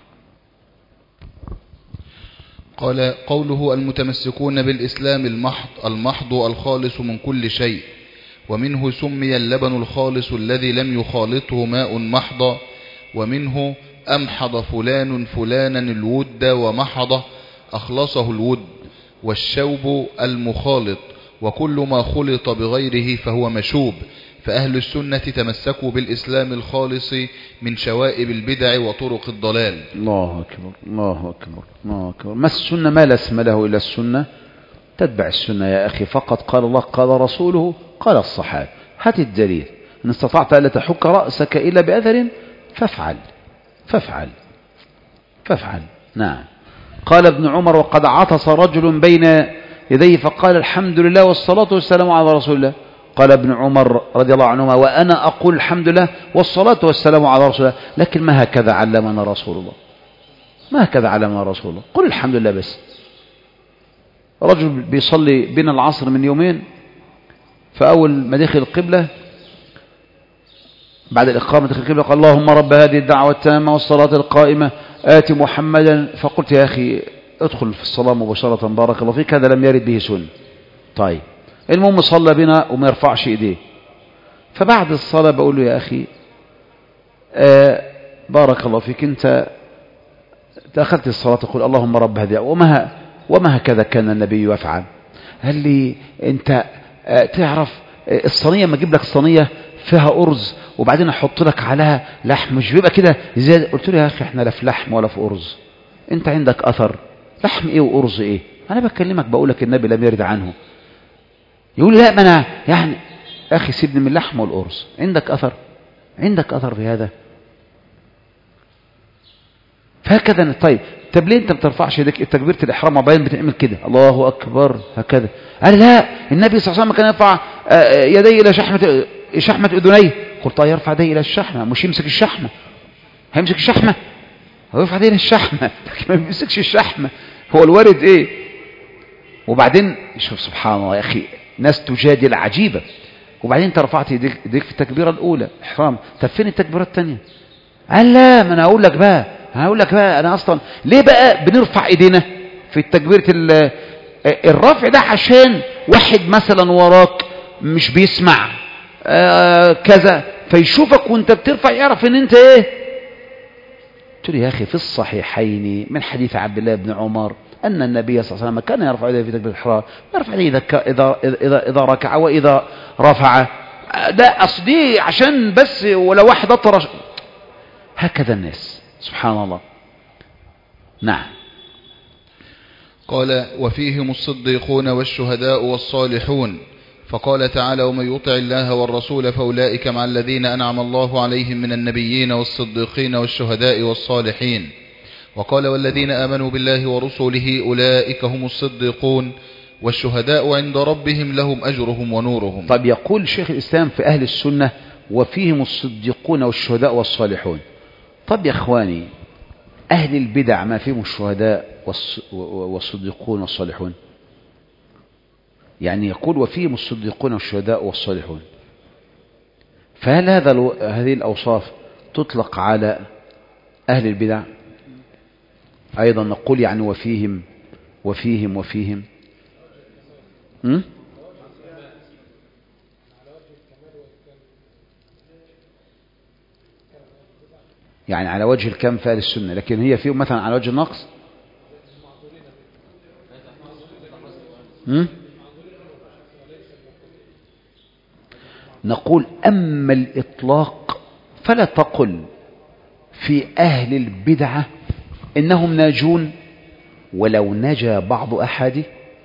قال: قوله المتمسكون بالإسلام المحض الخالص من كل شيء، ومنه سمي اللبن الخالص الذي لم يخالطه ماء محض، ومنه أمحض فلانا الود ومحض أخلصه الود، والشوب المخالط، وكل ما خلط بغيره فهو مشوب. فأهل السنة تمسكوا بالإسلام الخالص من شوائب البدع وطرق الضلال. الله أكبر الله أكبر الله أكبر. ما السنة؟ ما لا اسم له إلا السنة. تتبع السنة يا أخي فقط. قال الله، قال رسوله، قال الصحابة. هات الدليل. إن استطعت ألا تحك رأسك إلا بأثر فافعل. نعم. قال ابن عمر: وقد عطس رجل بين يديه فقال: الحمد لله والصلاة والسلام على رسول الله. قال ابن عمر رضي الله عنهما: وأنا أقول الحمد لله والصلاة والسلام على رسول الله، لكن ما هكذا علمنا رسول الله. قل الحمد لله بس. رجل بيصلي بين العصر من يومين، فأول ما دخل القبلة بعد الإقامة دخل القبلة قال: اللهم رب هذه الدعوة التامة والصلاة القائمة آت محمدا، فقلت يا أخي ادخل في الصلاة مباشرة بارك الله فيك، هذا لم يرد به سنة. طيب المهم صلى بنا وما يرفعش ايديه، فبعد الصلاة بقول له يا أخي بارك الله فيك، أنت دخلت الصلاة تقول اللهم رب هذه وما هكذا كان النبي يفعل. قال لي أنت تعرف الصينية، ما أجيب لك صينية فيها أرز وبعدين أحط لك عليها لحم مش بيبقى كده زيادة؟ قلت له يا أخي احنا لا في لحم ولا في أرز، أنت عندك أثر لحم إيه وأرز إيه؟ أنا بكلمك بقول لك النبي لم يرد عنه. يقول لا ما أنا يعني أخي سيبني من اللحم والأرز، عندك أثر؟ عندك أثر في هذا؟ فهكذا. طب ليه انت ما بترفعش يديك؟ تكبيره الاحرام وبعدين بتعمل كده الله اكبر هكذا. قال لا النبي صلى الله عليه وسلم كان يرفع يديه الى شحمه اذنيه. قلت يرفع يديه الى الشحمه، مش يمسك الشحمه. هيمسك الشحمه؟ هو يرفع يديه الى الشحمه لكن ما بيمسكش الشحمه. هو الوارد ايه؟ وبعدين شوف سبحان الله يا اخي، ناس تجادل عجيبه. وبعدين انت رفعت يديك في التكبيره الاولى احرام، طب فين التكبيرات الثانيه؟ قال لا ما انا هقول لك بقى انا اصلا ليه بقى بنرفع ايدينا في التكبيره الرفع ده؟ عشان واحد مثلا وراك مش بيسمع كذا فيشوفك وانت بترفع يعرف ان انت ايه. قلت له يا اخي في الصحيحين من حديث عبد الله بن عمر ان النبي صلى الله عليه وسلم كان يرفع يديه في تكبيره الاحرام، يرفع يديه اذا ركع واذا رفع. لا اصل دي عشان بس ولا واحد اطرش. هكذا الناس سبحان الله. نعم. قال وفيهم الصديقون والشهداء والصالحون. فقال تعالى ومن يطع الله والرسول فأولئك مع الذين أنعم الله عليهم من النبيين والصديقين والشهداء والصالحين. وقال والذين آمنوا بالله ورسله أولئك هم الصديقون والشهداء عند ربهم لهم أجرهم ونورهم. طب يقول شيخ الإسلام في أهل السنة وفيهم الصديقون والشهداء والصالحون. طب يا اخواني اهل البدع ما فيهم الشهداء والصديقون والصالحون؟ يعني يقول وفيهم الصديقون والشهداء والصالحون، فهل هذه الاوصاف تطلق على اهل البدع ايضا؟ نقول يعني وفيهم يعني على وجه الكم في أهل السنة، لكن هي فيهم مثلا على وجه النقص. نقول أما الإطلاق فلا تقل في أهل البدعة إنهم ناجون ولو نجا بعض أحد،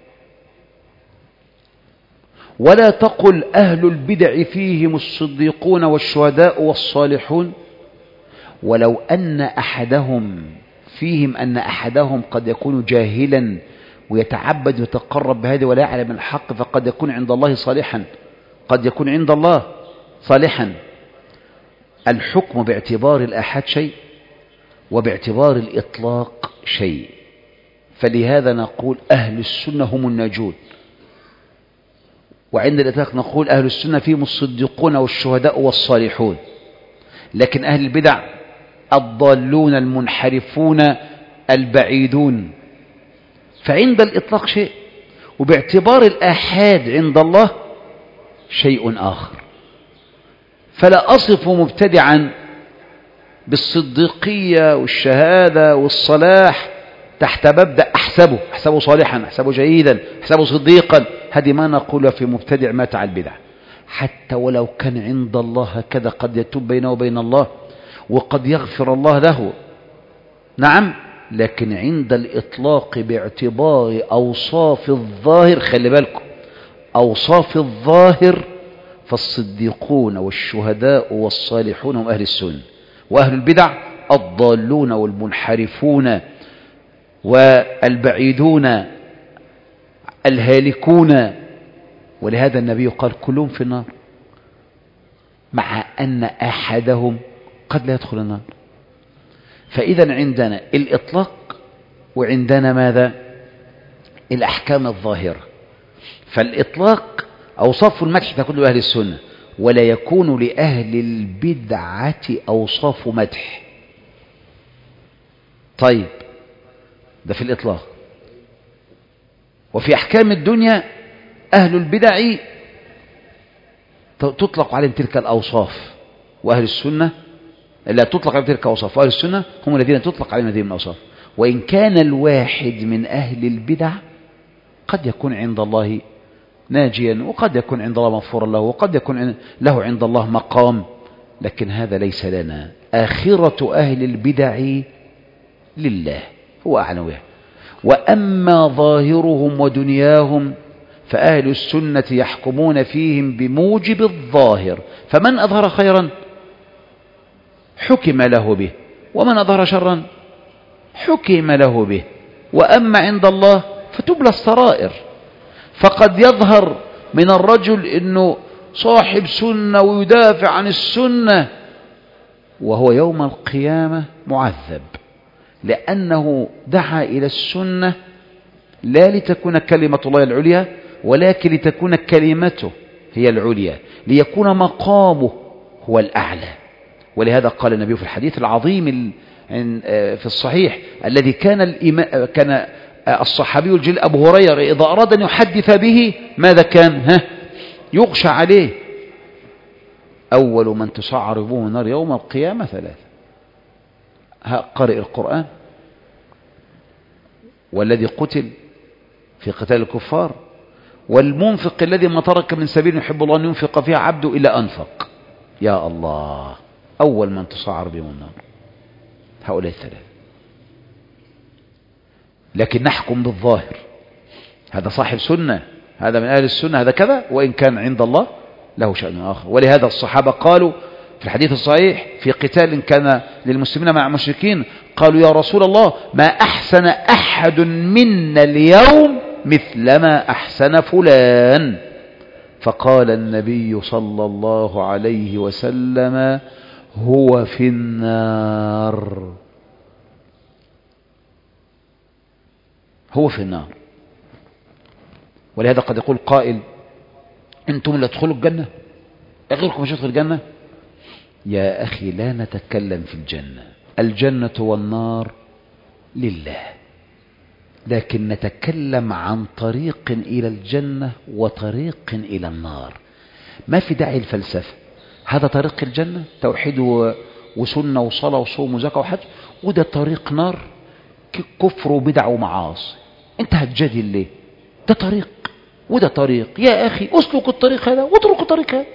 ولا تقل أهل البدع فيهم الصديقون والشهداء والصالحون ولو أن أحدهم فيهم أن أحدهم قد يكون جاهلا ويتعبد ويتقرب بهذه ولا يعلم الحق فقد يكون عند الله صالحا، قد يكون عند الله صالحا. الحكم باعتبار الآحاد شيء وباعتبار الإطلاق شيء، فلهذا نقول أهل السنة هم الناجون، وعند الإطلاق نقول أهل السنة فيهم الصديقون والشهداء والصالحون. لكن أهل البدع الضالون المنحرفون البعيدون، فعند الإطلاق شيء وباعتبار الآحاد عند الله شيء آخر. فلا أصف مبتدعا بالصديقية والشهادة والصلاح تحت مبدأ أحسبه صالحا، أحسبه جيدا، أحسبه صديقا. هذه ما نقول في مبتدع مات على البدع، حتى ولو كان عند الله هكذا قد يتوب بينه وبين الله وقد يغفر الله له، نعم. لكن عند الإطلاق باعتبار أوصاف الظاهر، خلي بالكم أوصاف الظاهر، فالصديقون والشهداء والصالحون هم أهل السنة، وأهل البدع الضالون والمنحرفون والبعيدون الهالكون. ولهذا النبي قال كلهم في النار، مع أن أحدهم قد لا يدخل النار. فإذا عندنا الإطلاق وعندنا ماذا؟ الأحكام الظاهرة. فالإطلاق أوصاف المدح تكون لأهل السنة، ولا يكون لأهل البدعة أوصاف مدح. طيب ده في الإطلاق. وفي أحكام الدنيا أهل البدع تطلق عليهم تلك الأوصاف، وأهل السنة لا تطلق عليهم تلك الأوصاف، وأهل السنة هم الذين تطلق عليهم هذه الأوصاف. وإن كان الواحد من أهل البدع قد يكون عند الله ناجيا، وقد يكون عند الله مغفورا له، وقد يكون له عند الله مقام، لكن هذا ليس لنا. آخرة أهل البدع لله، هو أعلم بها. وأما ظاهرهم ودنياهم فأهل السنة يحكمون فيهم بموجب الظاهر، فمن أظهر خيرا حكم له به، ومن أظهر شرا حكم له به. وأما عند الله فتبلى السرائر، فقد يظهر من الرجل أنه صاحب سنة ويدافع عن السنة، وهو يوم القيامة معذب، لأنه دعا إلى السنة لا لتكون كلمة الله العليا، ولكن لتكون كلمته هي العليا، ليكون مقامه هو الأعلى. ولهذا قال النبي في الحديث العظيم في الصحيح الذي كان الصحابي الجليل أبو هريرة إذا أراد أن يحدث به ماذا كان؟ يغشى عليه: أول من تسعر بهم النار يوم القيامة ثلاثة: قارئ القرآن، والذي قتل في قتال الكفار، والمنفق الذي ما ترك من سبيل يحب الله أن ينفق فيها عبده إلا أنفق. يا الله، أول من تسعر بهم النار هؤلاء الثلاثة. لكن نحكم بالظاهر، هذا صاحب سنة، هذا من أهل السنة، هذا كذا، وإن كان عند الله له شأن آخر. ولهذا الصحابة قالوا في الحديث الصحيح في قتال كان للمسلمين مع المشركين، قالوا: يا رسول الله، ما أحسن أحد منا اليوم مثلما أحسن فلان. فقال النبي صلى الله عليه وسلم: هو في النار، هو في النار. ولهذا قد يقول قائل: أنتم لا تدخلوا الجنة، غيركم مش يدخل الجنة. يا أخي، لا نتكلم في الجنة، الجنة والنار لله، لكن نتكلم عن طريق إلى الجنة وطريق إلى النار. ما في داعي الفلسفة. هذا طريق الجنة، توحيد وسنة وصلاة وصوم وزكاة وحج، وده طريق نار، كفر وبدع ومعاصي. انت هتجادل ليه؟ ده طريق وده طريق. يا أخي، اسلك الطريق هذا واترك الطريق هذا.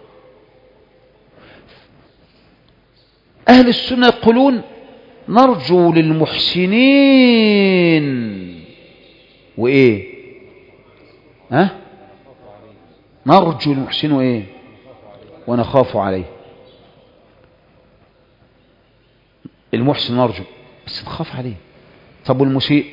أهل السنة يقولون: نرجو للمحسنين وإيه؟ نرجو للمحسنين وإيه؟ ونخاف عليه. المحسن نرجو بس نخاف عليه. طب والمسيء؟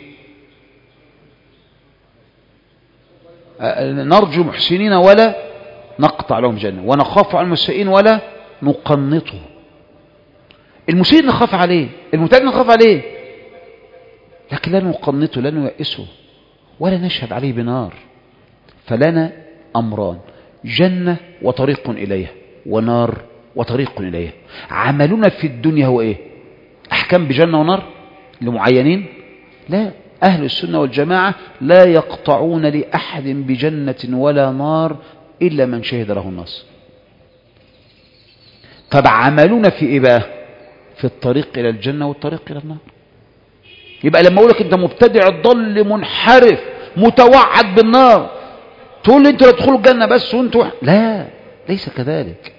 نرجو محسنين ولا نقطع لهم جنة، ونخاف على المسيئين ولا نقنطه. المسيء نخاف عليه، المبتدع نخاف عليه، لكن لا نقنطه، لا نيأسه، ولا نشهد عليه بنار. فلنا أمران: جنة وطريق إليها، ونار وطريق إليها. عملنا في الدنيا هو إيه؟ أحكام بجنة ونار لمعينين؟ لا، أهل السنة والجماعة لا يقطعون لأحد بجنة ولا نار إلا من شهد له النص. طب عملنا في إيه بقى؟ في الطريق إلى الجنة والطريق إلى النار. يبقى لما أقولك أنت مبتدع ضل منحرف متوعد بالنار، تقول لي أنتوا لا تدخلوا الجنة بس وأنتوا، لا، ليس كذلك.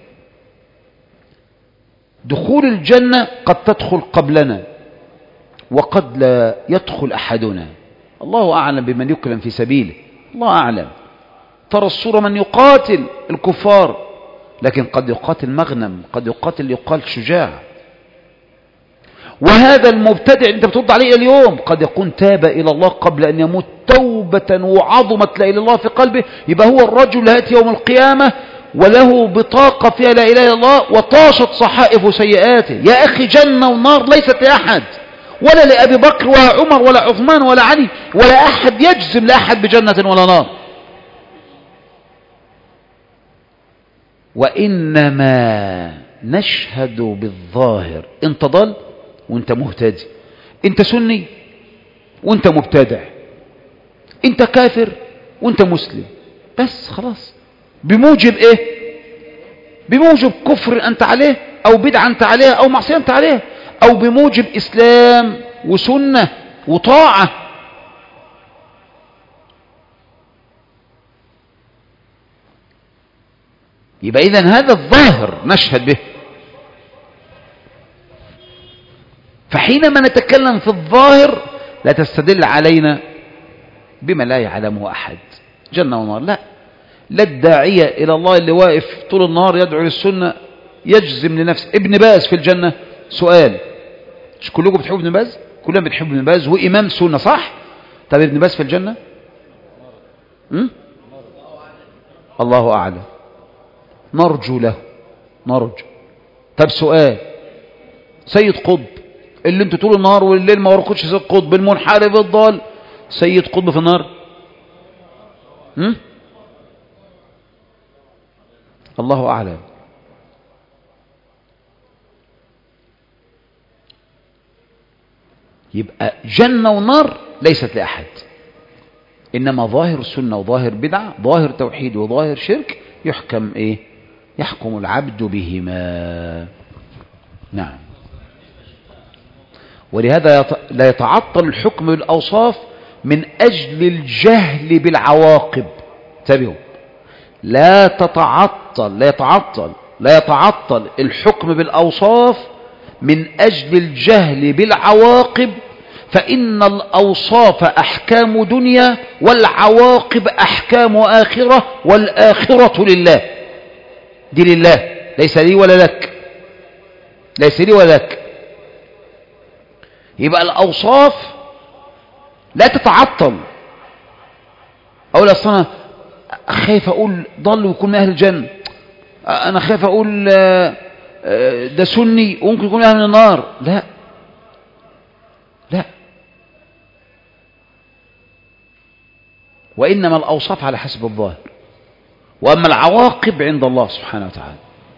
دخول الجنة قد تدخل قبلنا، وقد لا يدخل أحدنا. الله أعلم بمن يكرم في سبيله، الله أعلم. ترى الصورة من يقاتل الكفار، لكن قد يقاتل مغنم، قد يقاتل يقال شجاع. وهذا المبتدع انت بترد عليه اليوم قد يكون تاب إلى الله قبل أن يموت توبة وعظمت لا إله إلا الله في قلبه، يبقى هو الرجل هاتي يوم القيامة وله بطاقة فيها لا إله إلا الله وطاشت صحائف سيئاته. يا أخي، جنة ونار ليست لأحد، ولا لأبي بكر ولا عمر ولا عثمان ولا علي، ولا أحد يجزم لأحد بجنة ولا نار. وإنما نشهد بالظاهر. انت ضل وانت مهتدي، انت سني وانت مبتدع، انت كافر وانت مسلم، بس خلاص. بموجب ايه؟ بموجب كفر انت عليه، او بدعة انت عليها، او معصية انت عليها، او بموجب اسلام وسنة وطاعة. يبقى اذن هذا الظاهر نشهد به. فحينما نتكلم في الظاهر لا تستدل علينا بما لا يعلمه أحد، جنة ونار، لا الداعية إلى الله اللي واقف طول النهار يدعو للسنة يجزم لنفسه ابن باز في الجنة. سؤال، مش كلكم بتحبوا ابن باز؟ كلنا بنحب ابن باز وإمام سنة، صح؟ طب ابن باز في الجنة؟ الله أعلم، نرجو له، نرجو. طب سؤال، سيد قطب اللي انتوا طول النهار والليل ما ورقتش سيد قطب المنحرف الضال، سيد قطب في النار؟ الله أعلم. يبقى جنة ونار ليست لأحد، إنما ظاهر سنة وظاهر بدعة، ظاهر توحيد وظاهر شرك، يحكم إيه؟ يحكم العبد بهما. نعم. ولهذا لا يتعطل الحكم بالأوصاف من أجل الجهل بالعواقب. انتبهوا، لا يتعطل الحكم بالأوصاف من أجل الجهل بالعواقب، فإن الأوصاف أحكام دنيا والعواقب أحكام آخرة، والآخرة لله. دي لله، ليس لي ولا لك، ليس لي ولا لك. يبقى الأوصاف لا تتعطل. أقول أصلا أنا خايف أقول ضل ويكون من أهل الجنة، أنا خايف أقول ده سني وممكن يكون أهل من النار. لا لا، وإنما الأوصاف على حسب الظاهر، وأما العواقب عند الله سبحانه وتعالى.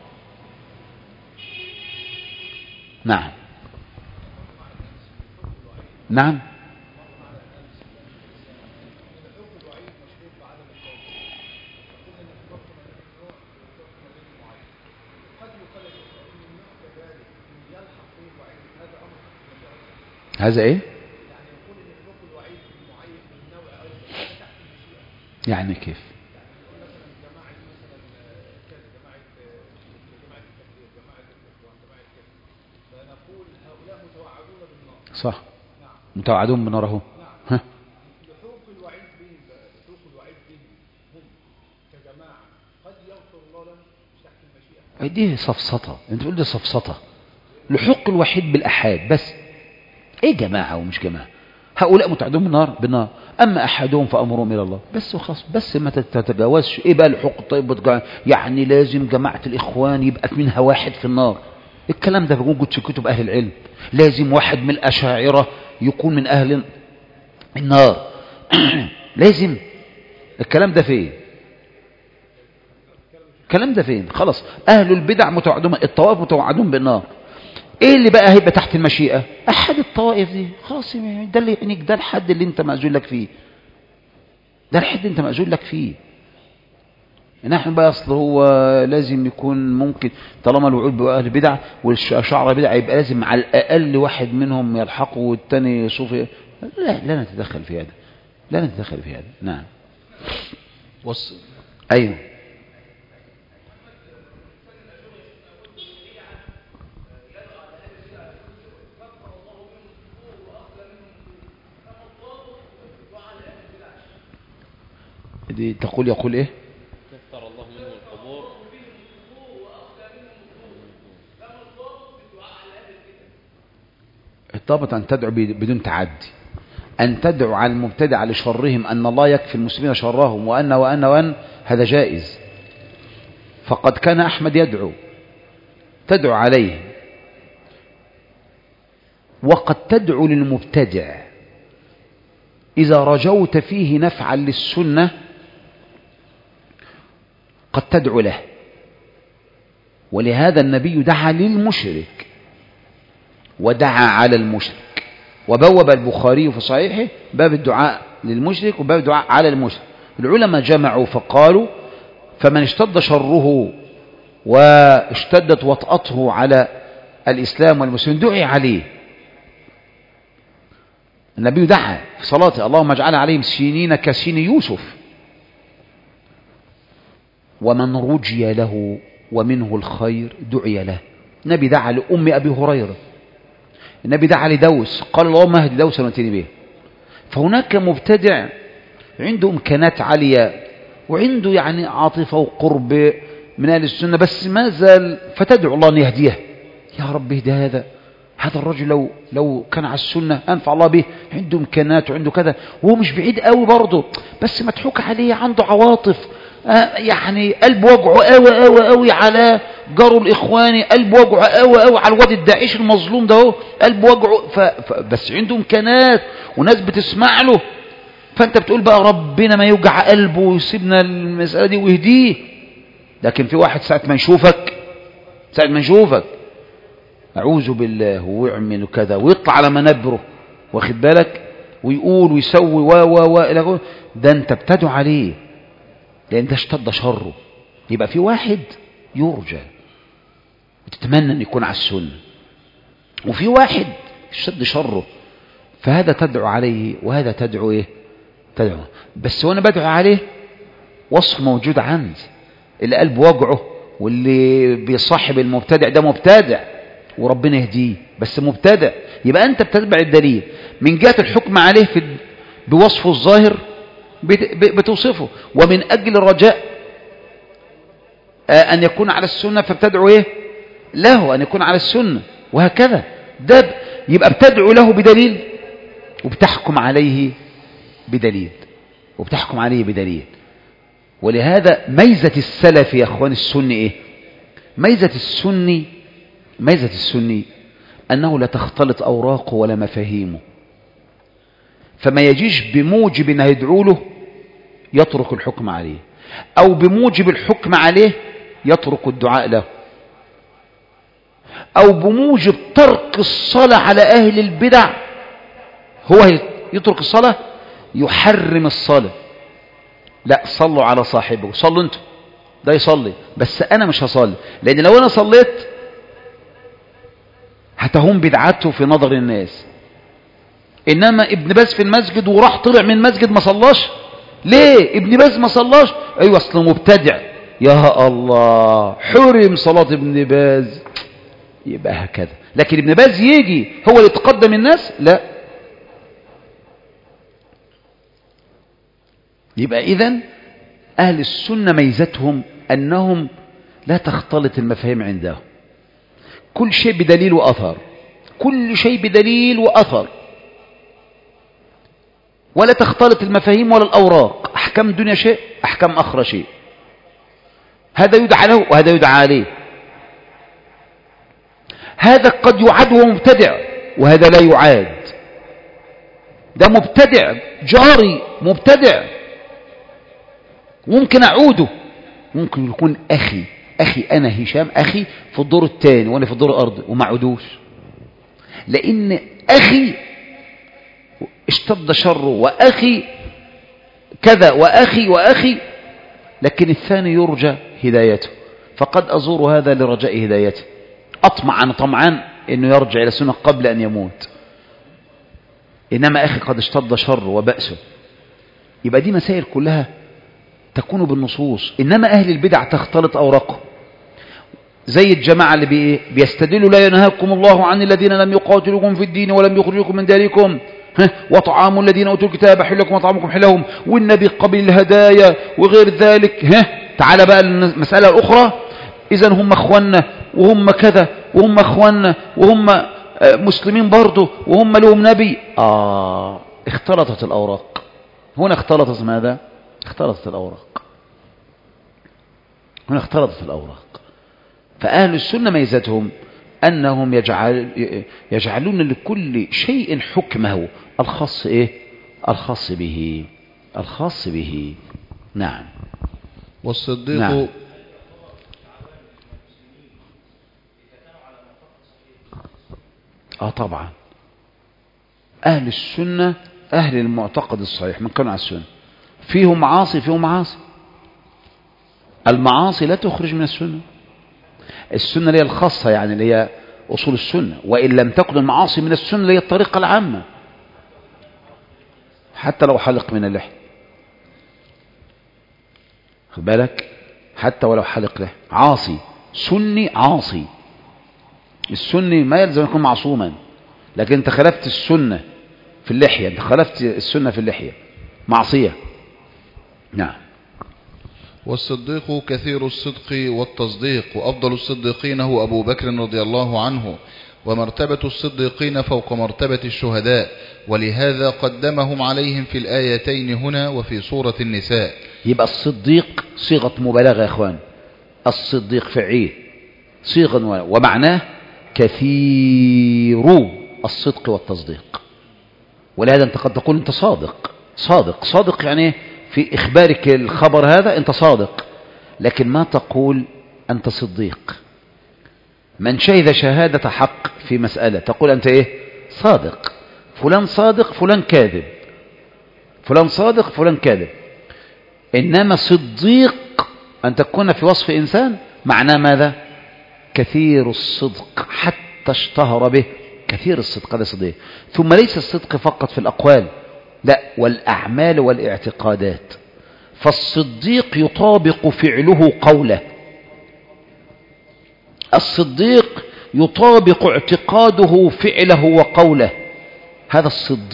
نعم نعم. هذا ايه؟ يعني كيف؟ صح، متوعدون بالنار اهو. ها، لحوق الوعيد بهم، لحوق الوعيد بهم هم كجماعه قد يغفر الله لهم تحت المشيئه. دي سفسطه، انت بتقول دي سفسطه. لحوق الوحيد بالاحاد بس، ايه جماعه ومش جماعه؟ هؤلاء متوعدون بالنار، اما احدهم فامرهم الى الله، بس وخلاص. بس ما تتجاوزش. ايه بقى الحقوق الطيب؟ يعني لازم جماعه الاخوان يبقى منها واحد في النار. الكلام ده موجود في كتب اهل العلم. لازم واحد من الاشاعره يكون من اهل النار. لازم. الكلام ده فين؟ الكلام ده فين؟ خلاص، اهل البدع متوعدون، الطوائف متوعدون بالنار. ايه اللي بقى هيبقى تحت المشيئة؟ احد الطوائف دي، خلاص. ده اللي يعني ده الحد اللي انت مأذون لك فيه، ده الحد اللي انت مأذون لك فيه. نحن بقى اصل هو لازم يكون ممكن طالما الوعود بأهل بدع والشعر بدع يبقى لازم على الاقل واحد منهم يلحقه والتاني صوفي. لا نتدخل في هذا، لا نتدخل في هذا. نعم. ايوه. دي تقول يقول ايه؟ كفر الله منه القبور. الضابط ان تدعو بدون تعدي، ان تدعو على المبتدع لشرهم ان الله يكفي المسلمين شرهم وان هذا جائز. فقد كان احمد تدعو عليه، وقد تدعو للمبتدع اذا رجوت فيه نفعا للسنه، قد تدعو له. ولهذا النبي دعا للمشرك ودعا على المشرك. وبوب البخاري في صحيحه باب الدعاء للمشرك وباب الدعاء على المشرك. العلماء جمعوا فقالوا فمن اشتد شره واشتدت وطأته على الإسلام والمسلمين دعي عليه. النبي دعا في صلاته اللهم اجعل عليهم سنين كسين يوسف. ومن رجي له ومنه الخير دعي له. النبي دعا لأم أبي هريرة، النبي دعا لدوس قال اللهم اهد دوسا واتني به. فهناك مبتدع عنده إمكانات عالية وعنده يعني عاطفة وقرب من أهل السنة، بس ما زال فتدعو الله أن يهديه. يا رب اهدي هذا الرجل لو كان على السنة أنفع الله به، عنده إمكانات وعنده كذا، وهو مش بعيد قوي برضه، بس مضحوك عليه، عنده عواطف، يعني قلب وجعه قوي على جاره الإخواني، قلب وجعه قوي على الواد الداعش المظلوم ده، قلب وجعه بس عنده إمكانات وناس بتسمع له. فأنت بتقول بقى ربنا ما يوجع قلبه ويسيبنا المسألة دي ويهديه. لكن في واحد ساعة ما يشوفك أعوذ بالله ويعمل كذا ويطلع على منبره، واخد بالك، ويقول ويسوي ده أنت بتدعو عليه لأن ده اشتد شره. يبقى في واحد يرجى وتتمنى أن يكون على السنة، وفي واحد اشتد شره، فهذا تدعو عليه وهذا تدعو تدعو. بس وانا بدعو عليه وصف موجود عندي، اللي قلب وجعه واللي بيصاحب المبتدع ده مبتدع وربنا يهديه، بس مبتدع. يبقى انت بتتبع الدليل من جهة الحكم عليه بوصفه الظاهر بتوصفه، ومن اجل الرجاء ان يكون على السنة فبتدعو له ان يكون على السنة، وهكذا. ده يبقى بتدعو له بدليل وبتحكم عليه بدليل. ولهذا ميزة السلف يا اخوان السني ميزة السني انه لا تختلط اوراقه ولا مفاهيمه، فما يجيش بموجب انه يدعو له يترك الحكم عليه، او بموجب الحكم عليه يترك الدعاء له، او بموجب ترك الصلاة على اهل البدع هو يترك الصلاة يحرم الصلاة. لا، صلوا على صاحبه، صلوا انتوا، ده يصلي بس انا مش هصلي، لان لو انا صليت هتهم بدعته في نظر الناس. انما ابن باز في المسجد وراح طلع من المسجد ما صلاش، ليه ابن باز ما صلاش؟ ايوه اصله مبتدع. يا الله، حرم صلاة ابن باز. يبقى هكذا. لكن ابن باز يجي هو اللي يتقدم الناس؟ لا. يبقى إذن أهل السنة ميزتهم أنهم لا تختلط المفاهيم عندهم، كل شيء بدليل وأثر، كل شيء بدليل وأثر، ولا تختلط المفاهيم ولا الأوراق. أحكام دنيا شيء، أحكام آخرة شيء، هذا يدعى له وهذا يدعى عليه. هذا قد يعاد وهو مبتدع وهذا لا يعاد، ده مبتدع جاري مبتدع، ممكن أعوده، ممكن يكون أخي أنا هشام أخي في الدور الثاني وأنا في الدور الأرضي وما عودوش، لأن أخي اشتد شره وأخي كذا وأخي، لكن الثاني يرجى هدايته، فقد أزور هذا لرجاء هدايته، أطمع طمعان أنه يرجع إلى السنة قبل أن يموت. إنما أخي قد اشتد شره وبأسه. يبقى دي مسائل كلها تكون بالنصوص. إنما أهل البدع تختلط أوراقه، زي الجماعة اللي بيستدلوا لا ينهاكم الله عن الذين لم يقاتلوكم في الدين ولم يخرجوكم من دياركم وطعام الذين أوتوا الكتاب حل لكم وطعامكم حل لهم، والنبي قبل الهدايا وغير ذلك. تعال بقى المسألة الأخرى، إذن هم أخوانا وهم كذا وهم أخوانا وهم مسلمين برضو وهم لهم نبي. اختلطت الأوراق هنا، اختلطت ماذا؟ اختلطت الأوراق هنا، اختلطت الأوراق. فأهل السنة ميزتهم أنهم يجعلون لكل شيء حكمه الخاص الخاص به. نعم. والصديق نعم. طبعا أهل السنة أهل المعتقد الصحيح من كانوا على السنة. فيهم معاصي فيهم معاصي. المعاصي لا تخرج من السنة. السنة اللي هي الخاصة يعني اللي هي أصول السنة، وإن لم تكن المعاصي من السنة اللي هي الطريقة العامة، حتى لو حلق من اللحية، خد بالك، حتى ولو حلق له عاصي. سني عاصي. السني ما يلزم يكون معصوما، لكن انت خالفت السنة في اللحية، انت خالفت السنة في اللحية، معصية. نعم. والصديق كثير الصدق والتصديق، وأفضل الصديقين هو أبو بكر رضي الله عنه، ومرتبة الصديقين فوق مرتبة الشهداء، ولهذا قدمهم عليهم في الآيتين هنا وفي سورة النساء. يبقى الصديق صيغة مبالغة يا اخوان. الصديق فعيل صيغة ومعناه كثير الصدق والتصديق. ولهذا انت قد تقول انت صادق. صادق يعني في إخبارك الخبر هذا أنت صادق، لكن ما تقول أنت صديق. من شهد شهادة حق في مسألة تقول أنت إيه؟ صادق. فلان صادق فلان كاذب، فلان صادق فلان كاذب. إنما صديق أن تكون في وصف إنسان معناه ماذا؟ كثير الصدق، حتى اشتهر به كثير الصدق، هذا صديق. ثم ليس الصدق فقط في الأقوال، لا، والأعمال والاعتقادات. فالصديق يطابق فعله قوله، الصديق يطابق اعتقاده فعله وقوله. هذا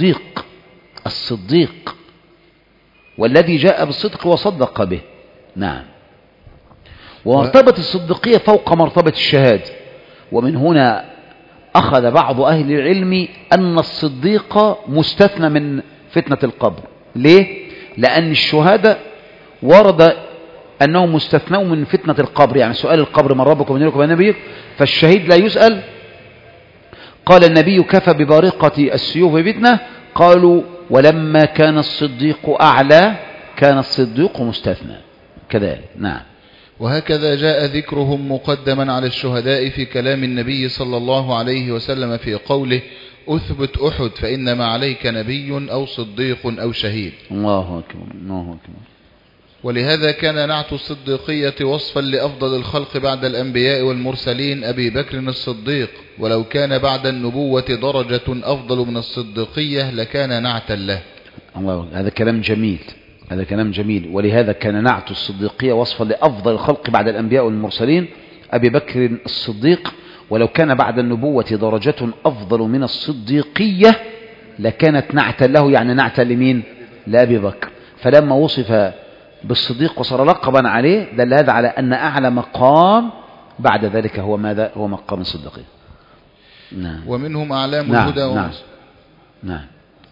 الصديق والذي جاء بالصدق وصدق به. نعم. ومرتبة الصديقية فوق مرتبة الشهادة. ومن هنا أخذ بعض أهل العلم أن الصديق مستثنى من فتنة القبر. ليه؟ لأن الشهادة ورد أنه مستثنى من فتنة القبر، يعني سؤال القبر من ربك ومن دينك ومن نبيك، فالشهيد لا يسأل. قال النبي كفى ببارقة السيوف فتنة، قالوا ولما كان الصديق أعلى كان الصديق مستثنى كذلك. نعم. وهكذا جاء ذكرهم مقدما على الشهداء في كلام النبي صلى الله عليه وسلم في قوله أثبت أحد فإنما عليك نبي أو صديق أو شهيد. الله أكبر الله أكبر. ولهذا كان نعت الصديقية وصفا لأفضل الخلق بعد الأنبياء والمرسلين أبي بكر الصديق، ولو كان بعد النبوة درجة أفضل من الصديقية لكان نعتا له. الله، هذا كلام جميل، هذا كلام جميل. ولهذا كان نعت الصديقية وصفا لأفضل الخلق بعد الأنبياء والمرسلين أبي بكر الصديق، ولو كان بعد النبوة درجة أفضل من الصديقية لكانت نعتا له، يعني نعتا لمين؟ لأبي بكر. فلما وصف بالصديق وصار لقبا عليه دل هذا على أن أعلى مقام بعد ذلك هو ماذا؟ هو مقام الصديقية. نعم. ومنهم أعلام الهدى. نعم. نعم.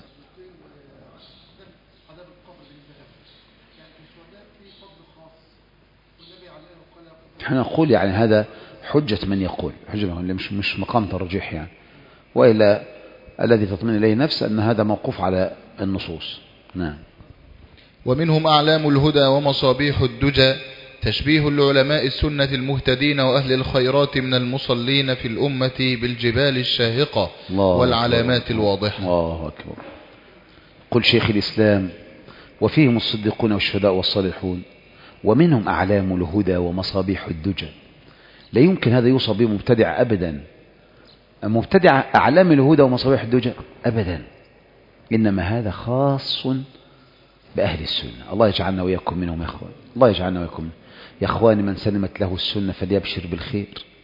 احنا نقول يعني هذا حجة من يقول، حجة من يقول، مش مقام ترجيح يعني، وإلا الذي تطمئن إليه نفس أن هذا موقوف على النصوص. نعم. ومنهم أعلام الهدى ومصابيح الدجى، تشبيه لعلماء السنة المهتدين وأهل الخيرات من المصلين في الأمة بالجبال الشاهقة والعلامات الواضحة. الله أكبر. قل شيخ الإسلام وفيهم الصديقون والشهداء والصالحون ومنهم أعلام الهدى ومصابيح الدجى. لا يمكن هذا يوصف به مبتدع أبدا. مبتدع أعلام الهدى ومصابيح الدجى أبدا، إنما هذا خاص بأهل السنة. الله يجعلنا وإياكم منهم يا أخوان، الله يجعلنا وإياكم. يا أخواني من سلمت له السنة فليبشر بالخير،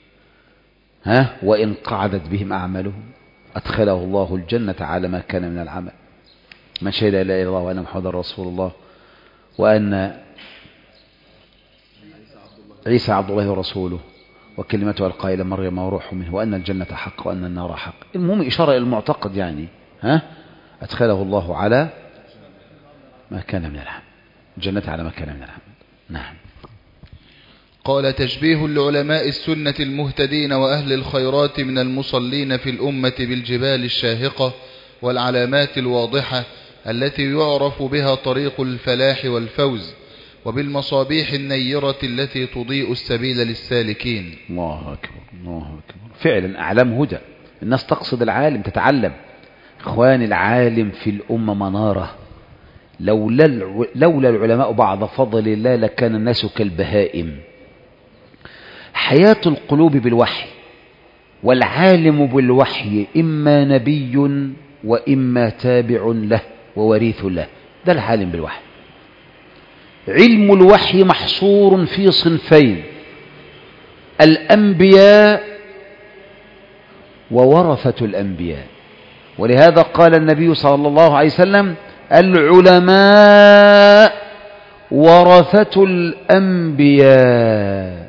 وإن قعدت بهم أعمالهم أدخله الله الجنة على ما كان من العمل. من شهد لا إله إلا الله وأن محمدا رسول الله وأن عيسى عبد الله ورسوله وكلمته ألقاها إلى مريم وروح منه وأن الجنة حق وأن النار حق. المهم إشارة إلى المعتقد يعني، أدخله الله على ما كان من العمل، الجنة على ما كان من العمل. نعم. قال تشبيه لعلماء السنة المهتدين وأهل الخيرات من المصلين في الأمة بالجبال الشاهقة والعلامات الواضحة التي يعرف بها طريق الفلاح والفوز، وبالمصابيح النيرة التي تضيء السبيل للسالكين. الله أكبر الله أكبر. فعلا أعلام هدى. الناس تقصد العالم تتعلم، إخوان، العالم في الأمة منارة، لولا العلماء بعد فضل الله لكان الناس كالبهائم. حياة القلوب بالوحي، والعالم بالوحي إما نبي وإما تابع له ووريث له، ده العالم بالوحي. علم الوحي محصور في صنفين: الأنبياء وورثة الأنبياء. ولهذا قال النبي صلى الله عليه وسلم: العلماء ورثة الأنبياء.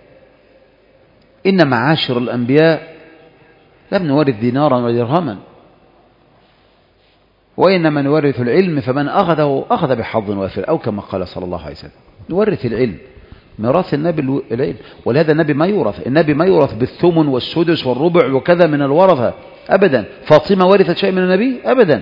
إن معاشر الأنبياء لم نورث دينارا ولا درهما، وإنما نورث العلم، فمن أخذه أخذ بحظ وافر، أو كما قال صلى الله عليه وسلم. نورث العلم، ميراث النبي العلم. ولهذا النبي ما يورث بالثمن والسدس والربع وكذا من الورثة أبدا. فاطمة ورثت شيء من النبي أبدا.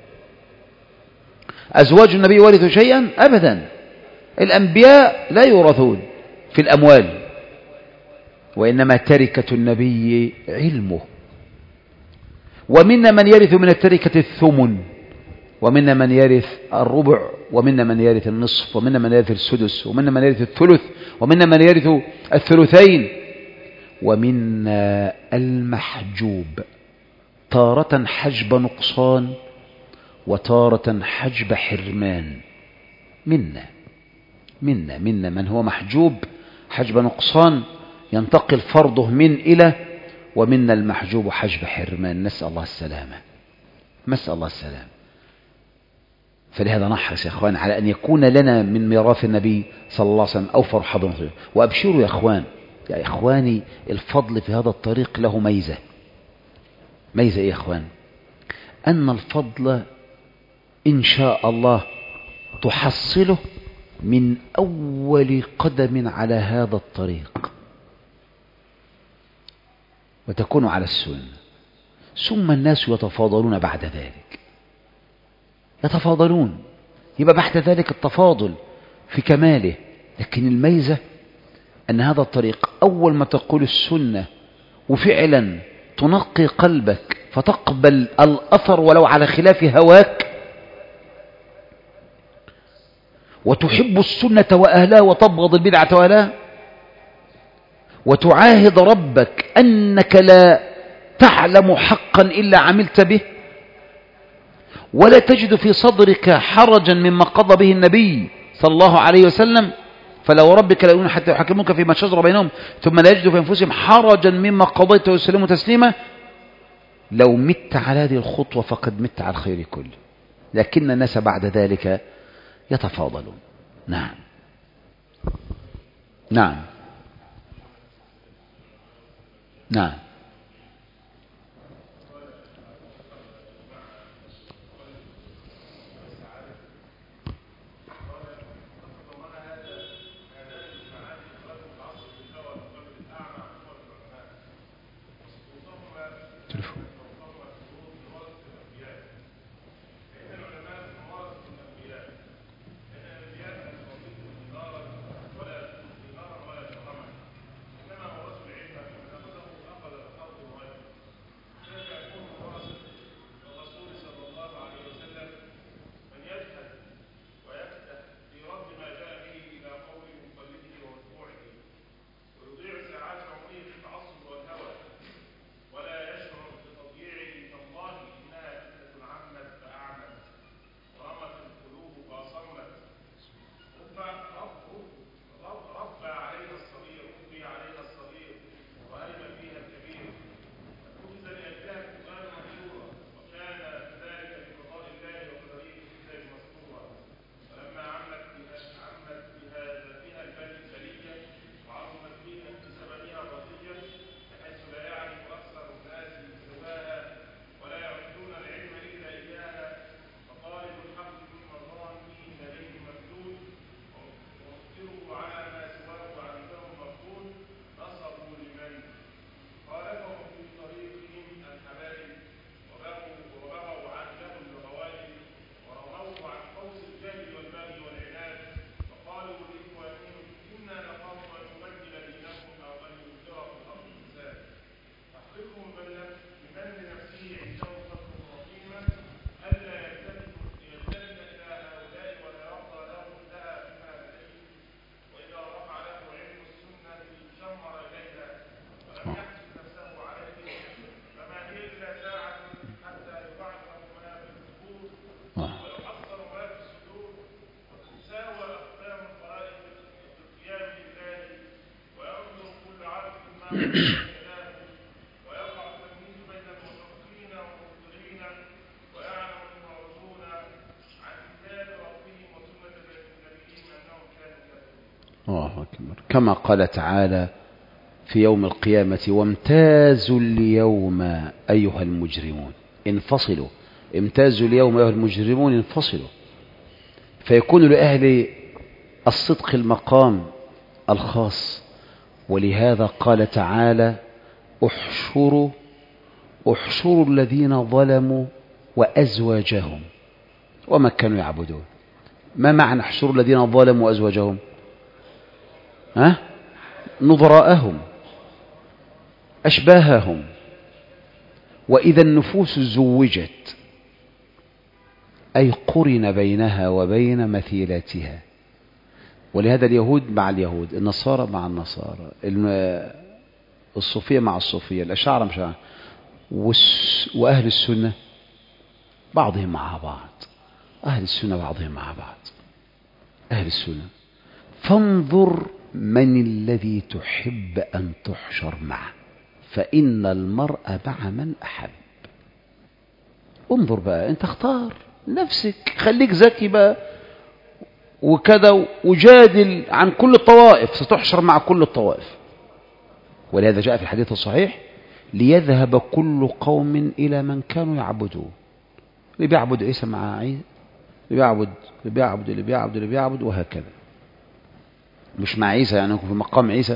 أزواج النبي ورثوا شيئا أبدا. الأنبياء لا يورثون في الأموال، وإنما تركة النبي علمه. ومنا من يرث من التركة الثمن، ومنا من يرث الربع، ومنا من يرث النصف، ومنا من يرث السدس، ومنا من يرث الثلث، ومنا من يرث الثلثين. ومنا المحجوب، تارة حجب نقصان وتارة حجب حرمان. منا من هو محجوب حجب نقصان ينتقل فرضه من إلى، ومنا المحجوب حجب حرمان. نسأل الله السلامة. فلهذا نحرص يا أخوان على أن يكون لنا من ميراث النبي صلى الله عليه وسلم أوفر حظ. وأبشروا يا إخواني، الفضل في هذا الطريق له ميزة إيه يا إخوان؟ أن الفضل إن شاء الله تحصله من أول قدم على هذا الطريق، وتكون على السنة، ثم الناس يتفاضلون بعد ذلك، يبقى بعد ذلك التفاضل في كماله. لكن الميزة أن هذا الطريق أول ما تقول السنة وفعلا تنقي قلبك فتقبل الأثر ولو على خلاف هواك، وتحب السنة وأهلها وتبغض البدعة وأهلها، وتعاهد ربك أنك لا تعلم حقا إلا عملت به، ولا تجد في صدرك حرجا مما قضى به النبي صلى الله عليه وسلم. فلو ربك لا يؤمنون حتى يحكموك فيما شجر بينهم ثم لا يجدوا في أنفسهم حرجا مما قضيت ويسلموا تسليما. لو مت على هذه الخطوة فقد مت على الخير كله. لكن الناس بعد ذلك يتفاضلون. نعم. تلفون. كما قال تعالى في يوم القيامة وامتازوا اليوم أيها المجرمون انفصلوا. امتازوا اليوم أيها المجرمون انفصلوا. فيكون لأهل الصدق المقام الخاص. ولهذا قال تعالى احشروا الذين ظلموا وأزواجهم وما كانوا يعبدون. ما معنى احشروا الذين ظلموا وأزواجهم؟ نظراءهم أشباههم. وإذا النفوس زوجت أي قرن بينها وبين مثيلاتها. ولهذا اليهود مع اليهود، النصارى مع النصارى، الصوفية مع الصوفية، الأشاعرة مع الأشاعرة، وأهل السنة بعضهم مع بعض. أهل السنة بعضهم مع بعض. أهل السنة. فانظر من الذي تحب أن تحشر معه، فإن المرء مع من أحب. انظر بقى، أنت اختار نفسك، خليك ذكي بقى وكذا، وجادل عن كل الطوائف، ستحشر مع كل الطوائف. ولهذا جاء في الحديث الصحيح ليذهب كل قوم إلى من كانوا يعبدون. اللي بيعبد عيسى مع عيسى، اللي بيعبد وهكذا. مش مع عيسى يعني في مقام عيسى.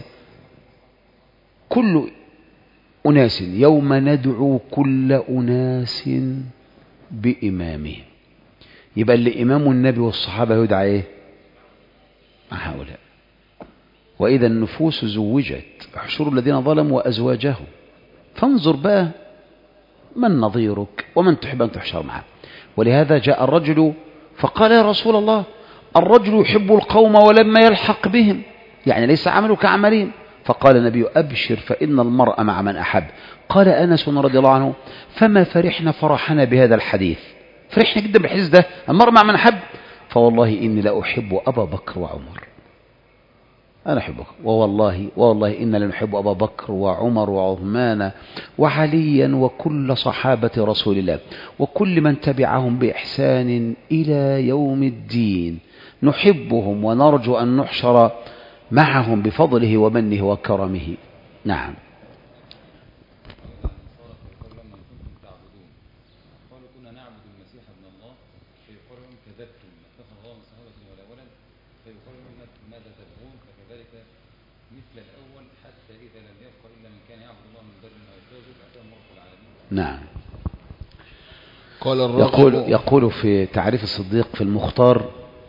كل أناس يوم ندعو كل أناس بإمامهم. يبقى اللي إمام النبي والصحابة يدعى إيه؟ مع هؤلاء. وإذا النفوس زوجت احشروا الذين ظلموا وأزواجهم. فانظر بقى من نظيرك ومن تحب أن تحشر معه. ولهذا جاء الرجل فقال يا رسول الله الرجل يحب القوم ولما يلحق بهم، يعني ليس عمله كعملهم. فقال النبي أبشر فإن المرء مع من أحب. قال أنس رضي الله عنه فما فرحنا بهذا الحديث. فرحنا جدا بالحديث ده، المرء مع من أحب. فوالله إني لا أحب أبا بكر وعمر. أنا أحبك والله إنا لنحب أبا بكر وعمر وعثمان وعليا وكل صحابة رسول الله وكل من تبعهم بإحسان إلى يوم الدين. نحبهم ونرجو أن نحشر معهم بفضله ومنه وكرمه. نعم. نعم. قال الراغب يقول في تعريف الصديق في المختار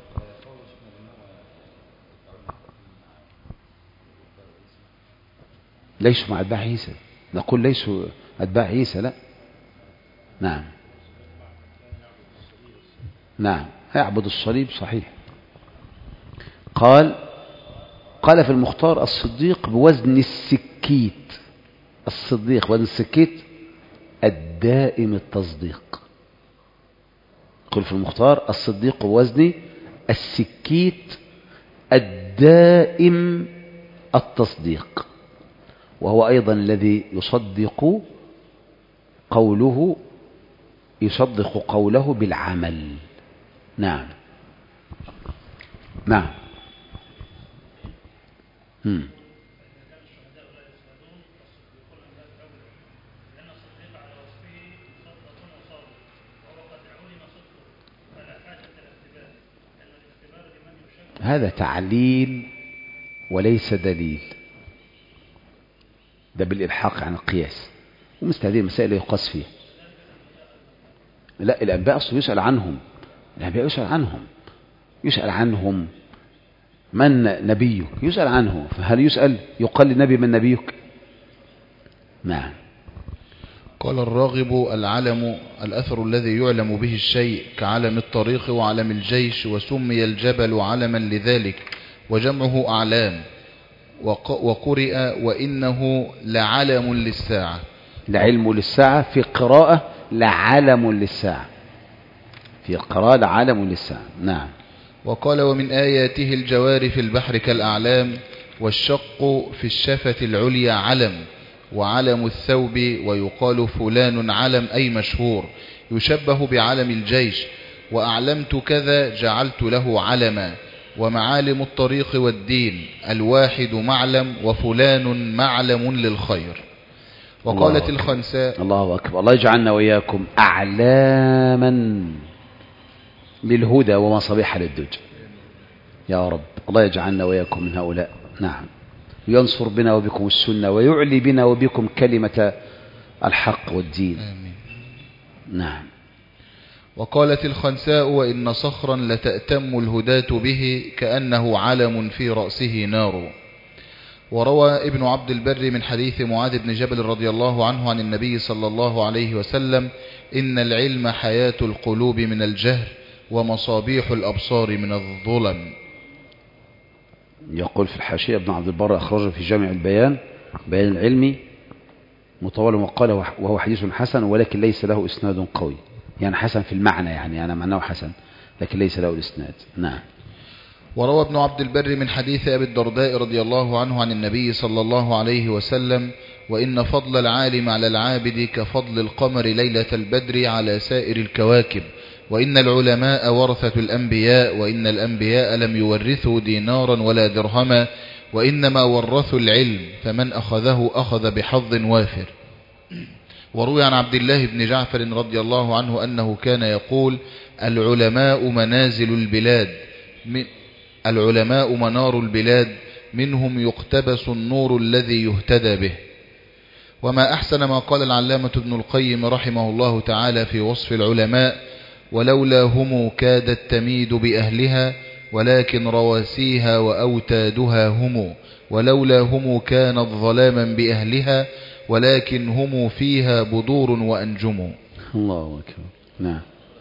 ليسوا مع أتباع عيسى. نقول ليسوا أتباع عيسى، لا. نعم يعبد الصليب صحيح. قال في المختار الصديق بوزن السكيت. الصديق وزن السكيت الدائم التصديق. قل في المختار الصديق بوزن السكيت الدائم التصديق. وهو أيضا الذي يصدق قوله بالعمل. نعم. هذا تعليل وليس دليل، ده بالإلحاق عن القياس، ومثل هذه المسائل يقاس فيها. لا، الأنبياء أصلا يسأل عنهم. الأنبياء يسأل عنهم من نبيك، يسأل عنه. فهل يقال للنبي من نبيك؟ نعم. قال الراغب العلم الأثر الذي يعلم به الشيء كعلم الطريق وعلم الجيش، وسمي الجبل علما لذلك وجمعه أعلام. وقرئ وإنه لعلم للساعة. لعلم للساعة، في قراءة لعلم للساعة، في قراءة لعلم للساعة. نعم. وقال ومن آياته الجوار في البحر كالأعلام، والشق في الشفة العليا علم، وعلم الثوب، ويقال فلان علم أي مشهور، يشبه بعلم الجيش، وأعلمت كذا جعلت له علما، ومعالم الطريق والدين، الواحد معلم، وفلان معلم للخير. وقالت الخنساء. الله أكبر. الله يجعلنا وإياكم أعلاما للهدى ومصابيح للدجى يا رب. الله يجعلنا وإياكم من هؤلاء. نعم. ينصر بنا وبكم السنة، ويعلي بنا وبكم كلمة الحق والدين. آمين. نعم. وقالت الخنساء وإن صخرا لتأتم الهداة به كأنه علم في رأسه نار. وروى ابن عبد البر من حديث معاذ بن جبل رضي الله عنه عن النبي صلى الله عليه وسلم: إن العلم حياة القلوب من الجهل، ومصابيح الأبصار من الظلم. يقول في الحاشية ابن عبد البر أخرجه في جامع البيان، بيان العلمي مطول، وقال وهو حديث حسن ولكن ليس له إسناد قوي. يعني حسن في المعنى، يعني معناه حسن لكن ليس له الإسناد. نعم. وروى ابن عبد البر من حديث أبي الدرداء رضي الله عنه عن النبي صلى الله عليه وسلم: وإن فضل العالم على العابد كفضل القمر ليلة البدر على سائر الكواكب، وإن العلماء ورثة الأنبياء، وإن الأنبياء لم يورثوا دينارا ولا درهما، وإنما ورثوا العلم، فمن أخذه أخذ بحظ وافر. وروي عن عبد الله بن جعفر رضي الله عنه أنه كان يقول: العلماء منازل البلاد، العلماء منار البلاد، منهم يقتبس النور الذي يهتدى به. وما أحسن ما قال العلامة ابن القيم رحمه الله تعالى في وصف العلماء: ولولا هم كادت تميد بأهلها، ولكن رواسيها وأوتادها هم، ولولا هم كانت ظلاما بأهلها، ولكن هم فيها بدور وأنجم. الله أكبر. نعم.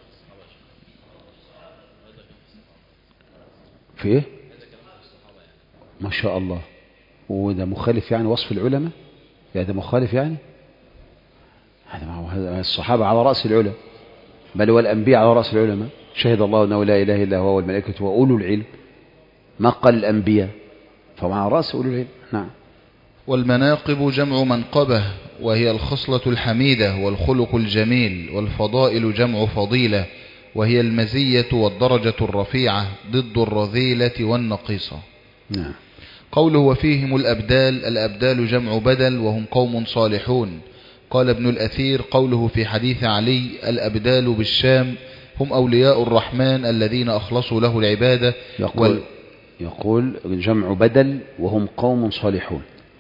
في إيه؟ ما شاء الله. وده مخالف يعني وصف العلماء؟ يعني ده مخالف يعني؟ الصحابة على رأس العلماء، بل والأنبياء على رأس العلماء. شهد الله أنه لا إله إلا هو والملائكة وأولو العلم، ما قال الأنبياء، فمع رأس أولو العلم. نعم. والمناقب جمع منقبة، وهي الخصلة الحميدة والخلق الجميل، والفضائل جمع فضيلة، وهي المزية والدرجة الرفيعة ضد الرذيلة والنقيصة. نعم. قوله وفيهم الأبدال، الأبدال جمع بدل، وهم قوم صالحون. قال ابن الأثير قوله في حديث علي: الأبدال بالشام هم أولياء الرحمن الذين أخلصوا له العبادة. يقول جمع بدل وهم قوم صالحون.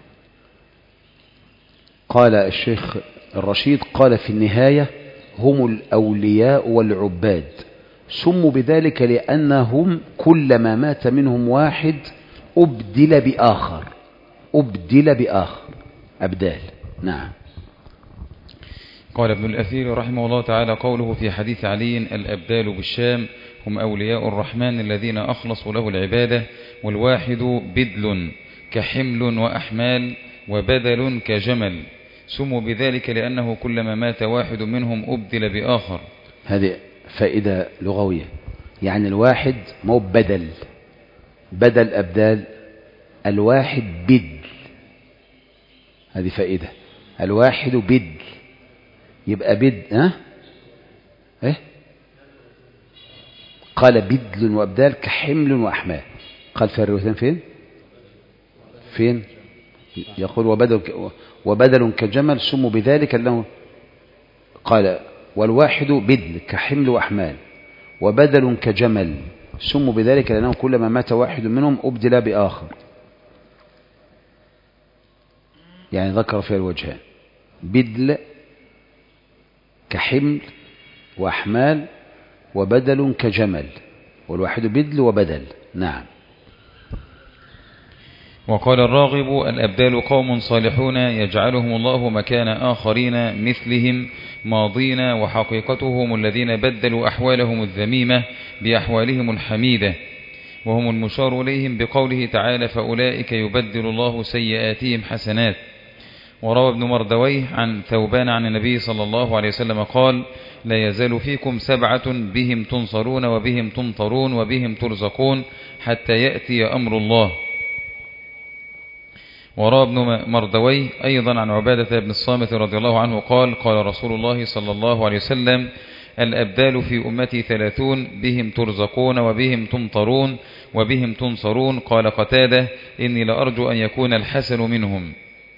قال الشيخ الرشيد قال في النهاية: هم الأولياء والعباد، سموا بذلك لأنهم كلما مات منهم واحد أبدل بآخر، أبدل بآخر، أبدال. نعم. قال ابن الأثير رحمه الله تعالى قوله في حديث علي: الأبدال بالشام هم أولياء الرحمن الذين أخلصوا له العبادة، والواحد بدل كحمل وأحمال، وبدل كجمل، سموا بذلك لأنه كلما مات واحد منهم أبدل بآخر. هذه فائدة لغوية، يعني الواحد مو بدل، بدل أبدال، الواحد بدل، هذه فائدة. الواحد بدل يبقى بدل. إيه؟ قال بدل وأبدال كحمل وأحمال. قال في الروايتين فين؟ يقول وبدل كجمل، سموا بذلك لأنه قال والواحد بدل كحمل وأحمال، وبدل كجمل، سموا بذلك لأنه كلما مات واحد منهم أبدل بآخر. يعني ذكر فيها الوجهان: بدل كحمل وأحمال، وبدل كجمل، والواحد بدل وبدل. نعم. وقال الراغب: الأبدال قوم صالحون يجعلهم الله مكان آخرين مثلهم ماضين، وحقيقتهم الذين بدلوا أحوالهم الذميمة بأحوالهم الحميدة، وهم المشار إليهم بقوله تعالى فأولئك يبدل الله سيئاتهم حسنات. وروى ابن مردويه عن ثوبان عن النبي صلى الله عليه وسلم قال لا يزال فيكم 7 بهم تنصرون وبهم تمطرون وبهم ترزقون حتى يأتي أمر الله. وروى ابن مردويه أيضا عن عبادة بن الصامت رضي الله عنه قال قال رسول الله صلى الله عليه وسلم الأبدال في أمتي 30 بهم ترزقون وبهم تمطرون وبهم تنصرون. قال قتادة إني لأرجو أن يكون الحسن منهم.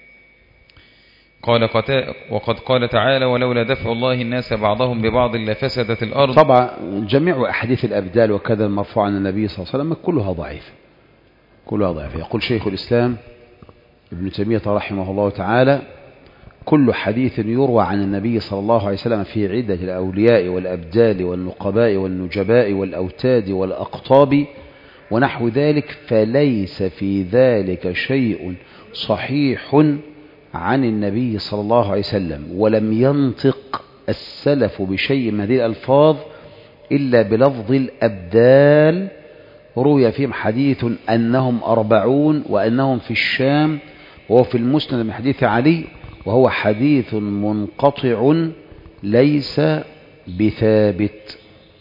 وقد قال تعالى ولولا دفع الله الناس بعضهم ببعض لفسدت الأرض. طبعا جميع أحاديث الأبدال وكذا المرفوع عن النبي صلى الله عليه وسلم كلها ضعيفة. يقول شيخ الإسلام ابن تيمية رحمه الله تعالى كل حديث يروى عن النبي صلى الله عليه وسلم في عدة الأولياء والأبدال والنقباء والنجباء والأوتاد والأقطاب ونحو ذلك فليس في ذلك شيء صحيح عن النبي صلى الله عليه وسلم، ولم ينطق السلف بشيء من هذه الألفاظ إلا بلفظ الأبدال. روي فيهم حديث أنهم 40 وأنهم في الشام، وهو في المسند من حديث علي، وهو حديث منقطع ليس بثابت.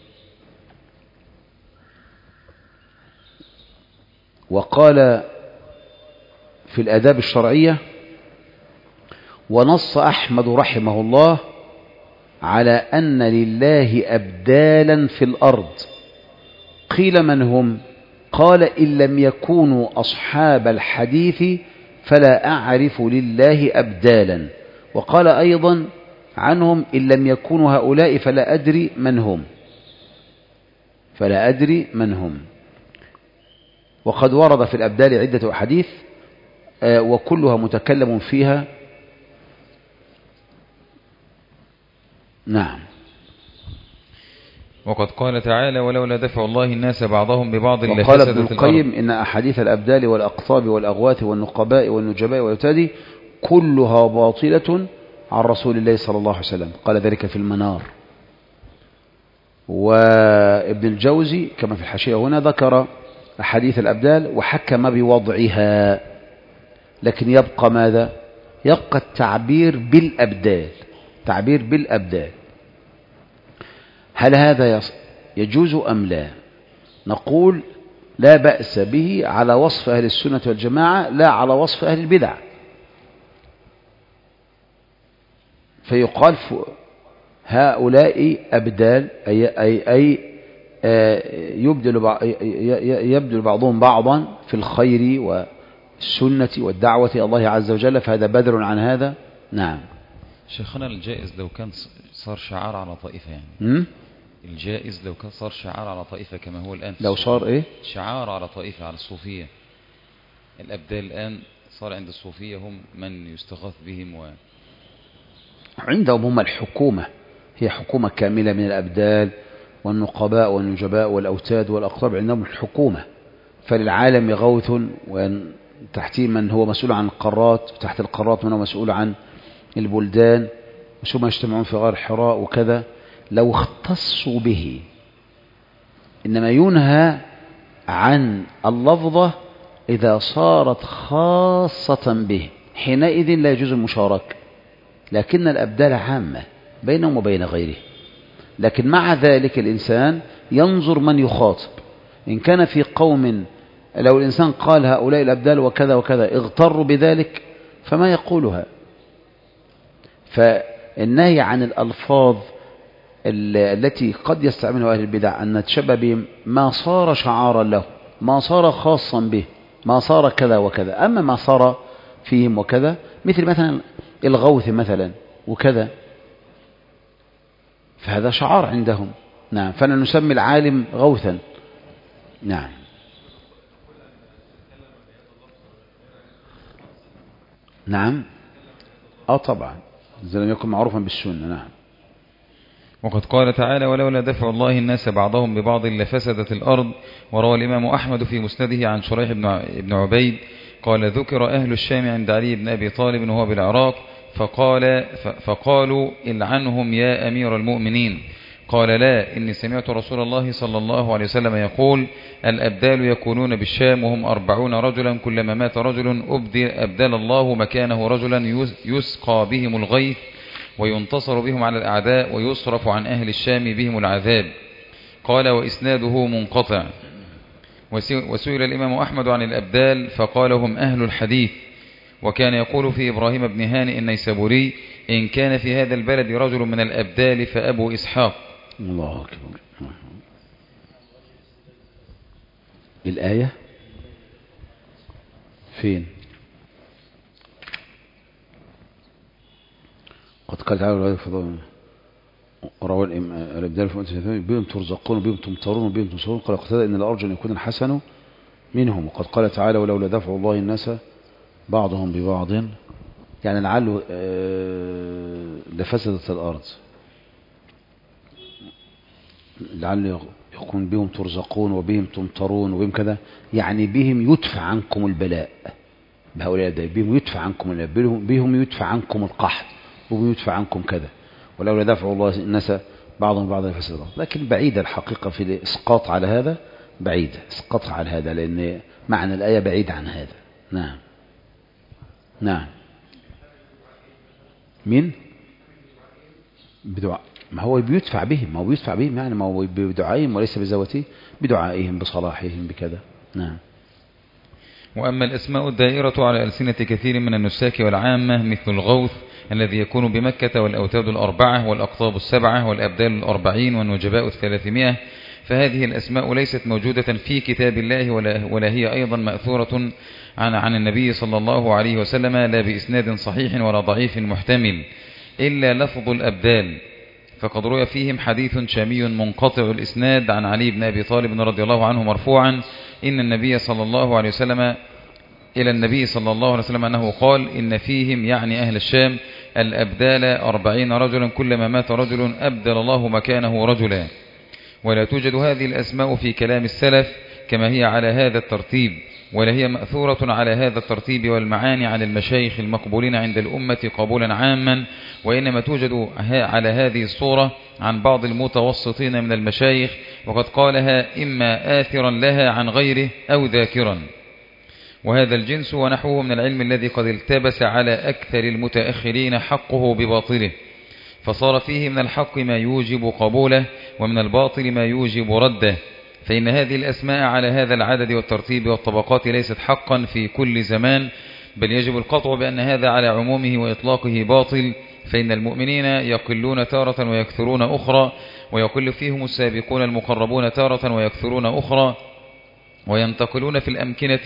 وقال في الآداب الشرعية ونص أحمد رحمه الله على أن لله أبدالا في الأرض. قيل من هم؟ قال إن لم يكونوا أصحاب الحديث فلا أعرف لله أبدالا. وقال أيضا عنهم إن لم يكونوا هؤلاء فلا أدري من هم. وقد ورد في الأبدال عدة أحاديث وكلها متكلم فيها. نعم. وقد قال تعالى ولولا دفع الله الناس بعضهم ببعض لفسدت وقال ابن القيم الأرض. إن أحاديث الأبدال والأقطاب والأغواث والنقباء والنجباء والأوتاد كلها باطلة عن رسول الله صلى الله عليه وسلم، قال ذلك في المنار. وابن الجوزي كما في الحاشية هنا ذكر أحاديث الأبدال وحكم بوضعها، لكن يبقى ماذا؟ يبقى التعبير بالأبدال. هل هذا يجوز أم لا؟ نقول لا بأس به على وصف أهل السنة والجماعة، لا على وصف أهل البدع. فيقال هؤلاء أبدال أي يبدل بعضهم بعضا في الخير والسنة والدعوة إلى الله عز وجل، فهذا بدل عن هذا. نعم. شيخنا الجائز لو كان صار شعار على طائفة يعني الجائز لو كان صار شعار على طائفة كما هو الآن لو صار إيه؟ شعار على طائفة على الصوفية. الأبدال الآن صار عند الصوفية هم من يستغاث بهم عندهم هم الحكومة، هي حكومة كاملة من الأبدال والنقباء والنجباء والأوتاد والأقطاب، عندهم الحكومة. فللعالم غوث وتحتيه من هو مسؤول عن القارات، وتحت القارات من هو مسؤول عن البلدان، ثم يجتمعون في غار حراء وكذا. لو اختصوا به، إنما ينهى عن اللفظة إذا صارت خاصة به، حينئذ لا يجوز المشاركة. لكن الأبدال عامة بينهم وبين غيره. لكن مع ذلك الإنسان ينظر من يخاطب. إن كان في قوم لو الإنسان قال هؤلاء الأبدال وكذا وكذا اغتروا بذلك فما يقولها. فالنهي عن الألفاظ التي قد يستعملها أهل البدع أن نتشبه بهم ما صار شعارا له، ما صار خاصا به، ما صار كذا وكذا. أما ما صار فيهم وكذا مثل مثلا الغوث مثلا وكذا، فهذا شعار عندهم. نعم. فأنا نسمي العالم غوثا. نعم. نعم. طبعا إذا لم يكن معروفا بالسنة. نعم. وقد قال تعالى ولولا دفع الله الناس بعضهم ببعض لفسدت الأرض. وروى الإمام أحمد في مسنده عن شريح بن عبيد قال ذكر أهل الشام عند علي بن أبي طالب وهو بالعراق فقالوا العنهم يا أمير المؤمنين. قال لا، إني سمعت رسول الله صلى الله عليه وسلم يقول الأبدال يكونون بالشام وهم 40 رجلا، كلما مات رجل أبدل الله مكانه رجلا يسقى بهم الغيث وينتصر بهم على الأعداء ويصرف عن أهل الشام بهم العذاب. قال وإسناده منقطع. وسئل الإمام أحمد عن الأبدال فقال هم أهل الحديث. وكان يقول في إبراهيم بن هانئ النيسابوري إن كان في هذا البلد رجل من الأبدال فأبو إسحاق. الله أكبر. الآية فين؟ قد قال تعالى وروى الأبدال بهم ترزقون وبهم تمطرون وبهم تنصرون. قال اقتدى إن الأرجل يكون الحسن منهم. وقد قال تعالى ولولا دفع الله الناس بعضهم ببعض يعني لعله لفسدت الأرض، لعله يكون بهم ترزقون وبهم تمطرون وبهم كذا، يعني بهم يدفع عنكم البلاء، بهؤلاء بهم يدفع عنكم البلاء، بهم يدفع عنكم القحط وبهم يدفع عنكم كذا. ولولا دفع الله الناس بعضهم بعضا لفسدت الأرض. لكن بعيدة الحقيقة في الإسقاط على هذا، بعيدة إسقاط على هذا، لأن معنى الآية بعيد عن هذا. نعم نعم. مين بدعاء؟ ما هو بيدفع بهم، ما هو بيدفع بهم يعني ما هو بدعائهم وليس بزواتهم، بدعائهم بصلاحهم بكذا. نعم. وأما الأسماء الدائرة على ألسنة كثير من النساك والعامة مثل الغوث الذي يكون بمكة والأوتاد 4 والأقطاب 7 والأبدال 40 والنجباء 300، فهذه الأسماء ليست موجودة في كتاب الله ولا هي أيضا مأثورة عن النبي صلى الله عليه وسلم لا بإسناد صحيح ولا ضعيف محتمل، إلا لفظ الأبدال، فقد روى فيهم حديث شامي منقطع الإسناد عن علي بن أبي طالب رضي الله عنه مرفوعا إن النبي صلى الله عليه وسلم إلى النبي صلى الله عليه وسلم أنه قال إن فيهم يعني أهل الشام الأبدال 40 رجلا، كلما مات رجل أبدل الله مكانه رجلا. ولا توجد هذه الأسماء في كلام السلف كما هي على هذا الترتيب، ولا هي مأثورة على هذا الترتيب والمعاني عن المشايخ المقبولين عند الأمة قبولا عاما، وإنما توجد على هذه الصورة عن بعض المتوسطين من المشايخ، وقد قالها إما آثرا لها عن غيره أو ذاكرا. وهذا الجنس ونحوه من العلم الذي قد التبس على أكثر المتأخرين حقه بباطله، فصار فيه من الحق ما يوجب قبوله ومن الباطل ما يوجب رده. فإن هذه الأسماء على هذا العدد والترتيب والطبقات ليست حقا في كل زمان، بل يجب القطع بأن هذا على عمومه وإطلاقه باطل، فإن المؤمنين يقلون تارة ويكثرون أخرى، ويقل فيهم السابقون المقربون تارة ويكثرون أخرى، وينتقلون في الأمكنة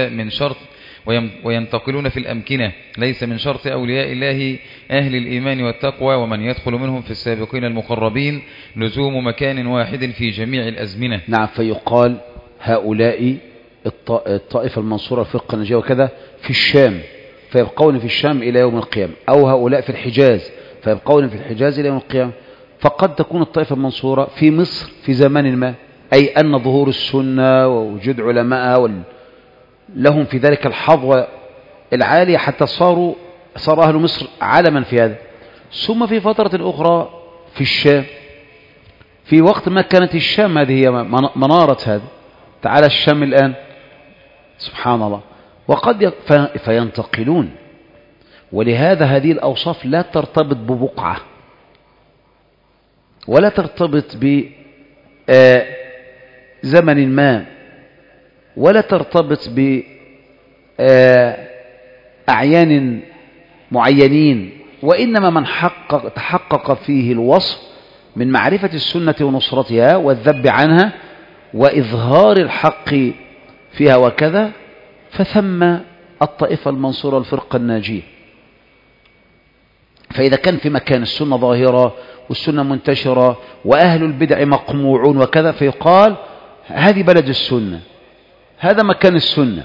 ليس من شرط أولياء الله أهل الإيمان والتقوى ومن يدخل منهم في السابقين المقربين لزوم مكان واحد في جميع الأزمنة. نعم. فيقال هؤلاء الطائفة المنصورة الفرقة الناجية وكذا في الشام فيبقون في الشام إلى يوم القيامة، أو هؤلاء في الحجاز فيبقون في الحجاز إلى يوم القيامة. فقد تكون الطائفة المنصورة في مصر في زمان ما، أي أن ظهور السنة ووجود علماء لهم في ذلك الحظوة العالية حتى صار أهل مصر علما في هذا. ثم في فترة أخرى في الشام، في وقت ما كانت الشام هذه هي منارة هذا، تعالى الشام الآن سبحان الله، وقد فينتقلون. ولهذا هذه الأوصاف لا ترتبط ببقعة ولا ترتبط بزمن ما ولا ترتبط بأعيان معينين، وإنما من تحقق فيه الوصف من معرفة السنة ونصرتها والذب عنها وإظهار الحق فيها وكذا، فثم الطائفة المنصورة الفرقة الناجية. فإذا كان في مكان السنة ظاهرة والسنة منتشرة وأهل البدع مقموعون وكذا، فيقال هذه بلد السنة، هذا مكان السنة.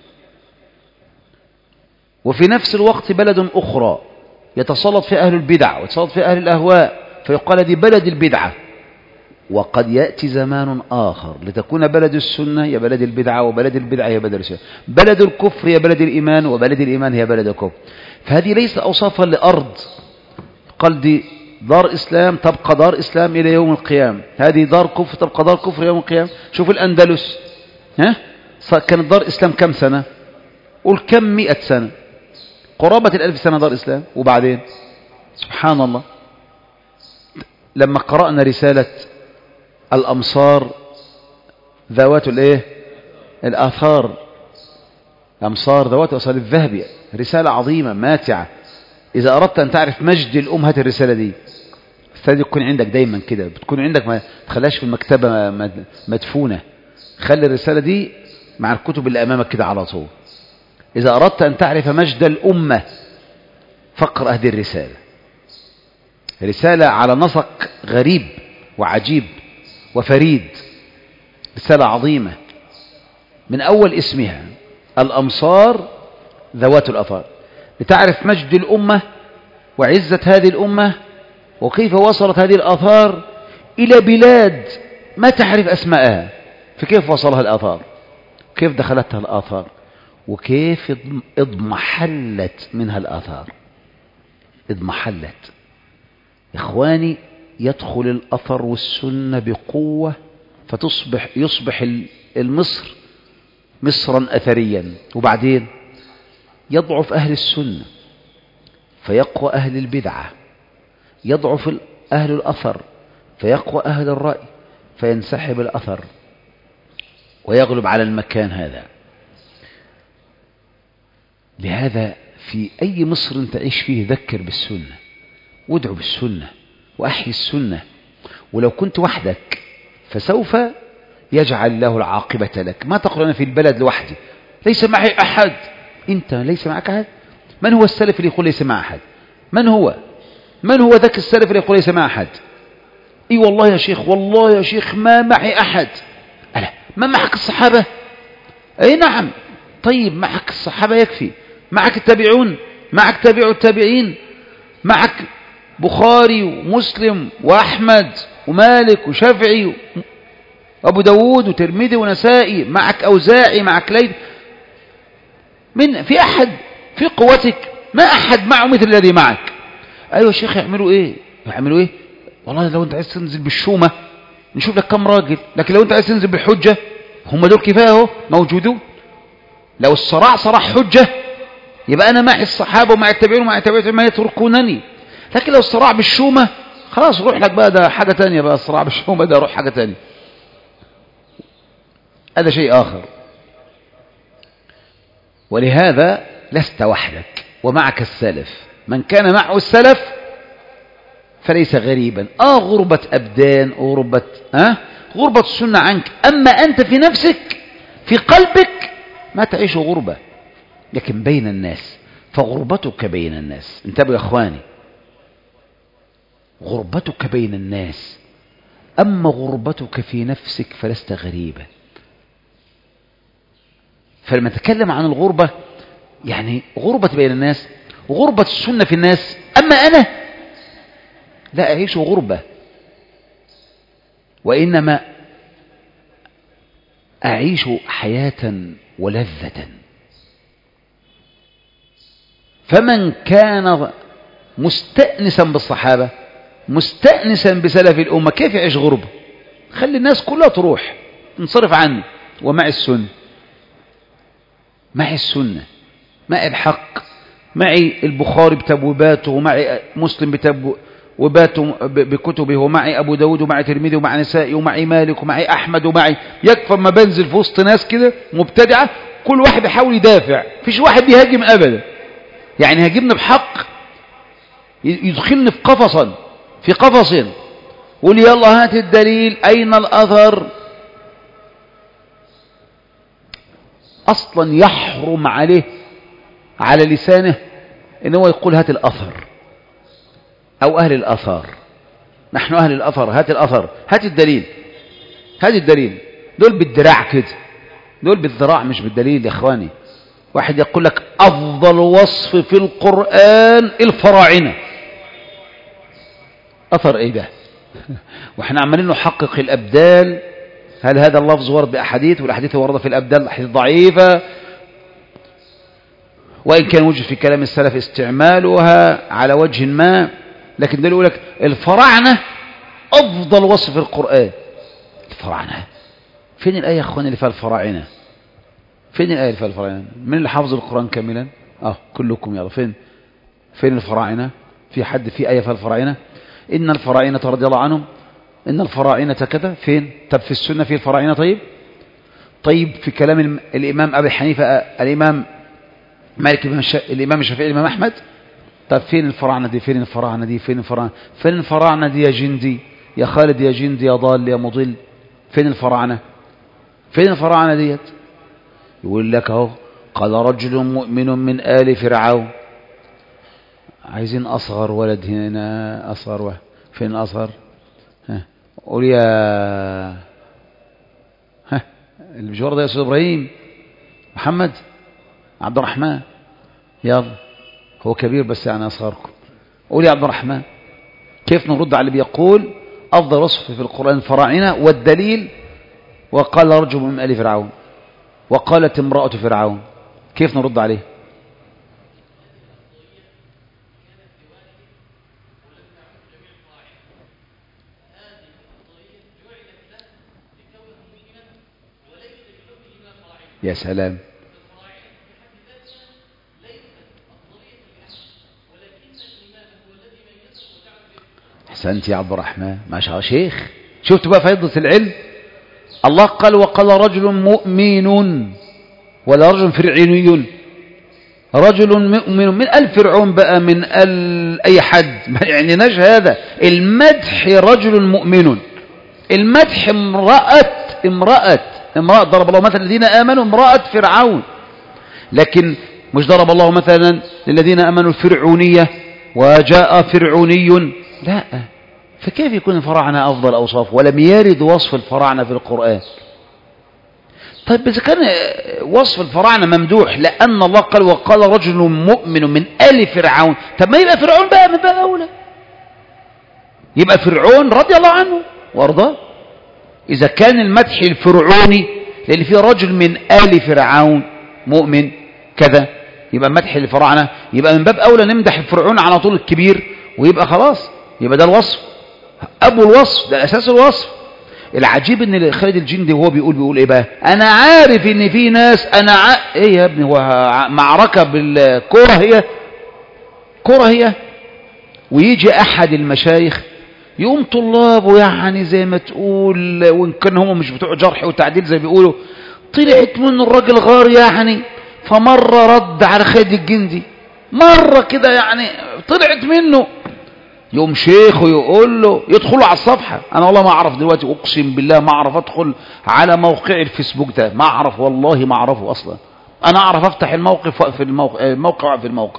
وفي نفس الوقت بلد أخرى يتسلط في أهل البدع ويتسلط في أهل الأهواء، فيقال هذه بلد البدعة. وقد يأتي زمان آخر لتكون بلد السنة هي بلد البدعة، وبلد البدعة هي بلد السنة، بلد الكفر هي بلد الإيمان، وبلد الإيمان هي بلد الكفر. فهذه ليست أوصافا لأرض، قال دار إسلام تبقى دار إسلام إلى يوم القيامة، هذه دار كفر تبقى دار كفر يوم القيامة. شوف الأندلس، كانت دار إسلام كم سنة؟ قول كم 100 سنة، قرابة 1000 سنة دار إسلام. وبعدين سبحان الله، لما قرأنا رسالة الأمصار ذوات الآثار، أمصار ذوات الآثار الذهبية، رسالة عظيمة ماتعة. إذا أردت أن تعرف مجد الأم هات الرسالة دي، الرسالة دي تكون عندك دايما كده، بتكون عندك، ما تخليهاش في المكتبة مدفونة، خلي الرسالة دي مع الكتب اللي أمامك كده على طول. إذا أردت أن تعرف مجد الأمة فاقرأ هذه الرسالة، رسالة على نسق غريب وعجيب وفريد، رسالة عظيمة من أول اسمها الأمصار ذوات الآثار، لتعرف مجد الأمة وعزة هذه الأمة وكيف وصلت هذه الآثار إلى بلاد ما تعرف أسماءها، فكيف وصلها الآثار، كيف دخلتها الآثار، وكيف اضمحلت منها الآثار. اضمحلت إخواني، يدخل الأثر والسنة بقوة يصبح المصر مصرا أثريا، وبعدين يضعف أهل السنة فيقوى أهل البدعة، يضعف أهل الأثر فيقوى أهل الرأي، فينسحب الأثر ويغلب على المكان هذا. لهذا في أي مصر تعيش فيه ذكر بالسنة وادعو بالسنة وأحيي السنة، ولو كنت وحدك فسوف يجعل الله العاقبة لك. ما تقول أنا في البلد لوحدي ليس معي أحد، أنت ليس معك أحد؟ من هو السلف اللي يقول ليس مع أحد؟ من هو ذاك السلف اللي يقول ليس مع أحد؟ اي والله يا شيخ، والله يا شيخ ما معي أحد. ألا ما معك الصحابة؟ أي نعم، طيب معك الصحابة يكفي، معك التابعون، معك تابع التابعين، معك بخاري ومسلم وأحمد ومالك وشافعي وأبو داود وترمذي ونسائي، معك أوزاعي، معك ليث، من في أحد في قوتك؟ ما أحد معه مثل الذي معك. أيوة شيخ يعملوا إيه؟ والله لو أنت عايز تنزل بالشومة نشوف لك كم راجل، لكن لو أنت عايز تنزل بالحجة هم دول كفاية اهو موجودون. لو الصراع صراح حجة يبقى أنا معي الصحابة ومع التابعين ومع التابعين ما يتركونني، لكن لو الصراع بالشومة خلاص روح لك بقى، ده حاجة تانية بقى، الصراع بالشومة ده روح حاجة تانية، هذا شيء آخر. ولهذا لست وحدك ومعك السلف، من كان معه السلف فليس غريبا. غربة أبدان، غربة السنة عنك، أما أنت في نفسك في قلبك ما تعيش غربة، لكن بين الناس فغربتك بين الناس. انتبهوا يا أخواني، غربتك بين الناس، أما غربتك في نفسك فلست غريبا. فلما نتكلم عن الغربة يعني غربة بين الناس، غربة السنة في الناس، أما أنا لا أعيش غربة، وإنما أعيش حياة ولذة. فمن كان مستأنسا بالصحابة مستأنسا بسلف الأمة كيف يعيش غربة؟ خلي الناس كلها تروح انصرف عني، ومع السنة، معي السنة، معي الحق، معي البخاري بتبويباته، ومعي مسلم بتبويباته بكتبه، ومعي أبو داود ومعي ترمذي ومعي نسائي ومعي مالك ومعي أحمد ومعي، يكفى ما بنزل في وسط ناس كده مبتدعة كل واحد يحاول يدافع، فيش واحد بيهاجم أبدا، يعني هاجمني بحق يدخلني في قفص قول يلا هات الدليل، أين الأثر؟ أصلا يحرم عليه على لسانه إن هو يقول هات الأثر أو أهل الأثار، نحن أهل الأثر، هات الأثر، هات الدليل، هات الدليل. دول بالدراع كده، دول بالذراع مش بالدليل يا إخواني. واحد يقول لك أفضل وصف في القرآن الفراعنة، أثر إيه ده؟ وإحنا عمالين نحقق الأبدال، هل هذا اللفظ ورد بأحاديث، والأحاديث ورد في الأبدال الأحاديث ضعيفة، وإن كان وجد في كلام السلف استعمالها على وجه ما، لكن ده يقول لك الفراعنة أفضل وصف في القرآن. الفراعنة فين الآية يا أخواني اللي فيها الفراعنة؟ فين الآية اللي فيها الفراعنة؟ من اللي حافظ القرآن كاملا؟ كلكم يلا. فين الفراعنة؟ في حد في آية فيها الفراعنة؟ إن الفراعنة رضي الله عنهم، إن الفراعنة كذا. فين؟ طب في السنة في الفراعنة؟ طيب في كلام الإمام أبي حنيفة، الإمام مالك، الإمام الشافعي، الإمام أحمد. طب فين الفراعنة دي؟ فين الفراعنة دي؟ فين الفراعنة؟ فين الفراعنة دي يا جندي يا خالد يا جندي يا ضال يا مضل؟ فين الفراعنة؟ فين الفراعنة ديت؟ يقول لك اهو قال رجل مؤمن من آل فرعون. عايزين أصغر ولد هنا، أصغر واحد. فين الأصغر؟ قول يا البجوار ده يا أستاذ إبراهيم محمد عبد الرحمن، يلا هو كبير بس يعني أصغركم. قول يا عبد الرحمن كيف نرد على اللي بيقول أفضل وصف في القرآن الفراعنة والدليل وقال رجل من آل فرعون وقالت امرأة فرعون؟ كيف نرد عليه؟ يا سلام. أحسنت يا عبد الرحمن، ما شاء الله شيخ. شفت بقى فائدة العلم؟ الله قال وقال رجل مؤمن ولا رجل فرعوني. رجل مؤمن من آل فرعون بقى، من آل أي حد، ما يعنيناش هذا. المدح رجل مؤمن، المدح امرأة ضرب الله مثلا الذين آمنوا امرأة فرعون، لكن مش ضرب الله مثلا للذين آمنوا الفرعونية وجاء فرعوني، لا. فكيف يكون الفراعنة أفضل أوصاف ولم يرد وصف الفراعنة في القرآن؟ طيب إذا كان وصف الفراعنة ممدوح لأن الله قال وقال رجل مؤمن من آل فرعون، طب ما يبقى فرعون بقى من باب أولى، يبقى فرعون رضي الله عنه وارضاه. إذا كان المدح الفرعوني لأن فيه رجل من آل فرعون مؤمن كذا، يبقى مدح الفراعنة، يبقى من باب أولى نمدح الفرعون على طول الكبير، ويبقى خلاص يبقى ده الوصف، أبو الوصف، ده أساس الوصف. العجيب ان خالد الجندي وهو بيقول ايه بقى؟ انا عارف ان في ناس ايه يا ابني، هو معركة بالكرة هي كرة هي؟ ويجي احد المشايخ يقوم طلابه يعني زي ما تقول، وان كان هم مش بتوع جرح وتعديل زي بيقولوا، طلعت منه الراجل غار يعني، فمرة رد على خالد الجندي مرة كده يعني طلعت منه، يوم شيخه يقول له يدخلوا على الصفحة. أنا والله ما أعرف دلوقتي، أقسم بالله ما أعرف أدخل على موقع الفيسبوك ده، ما أعرف والله ما أعرفه أصلا. أنا أعرف أفتح الموقف وأقف الموقع في الموقع،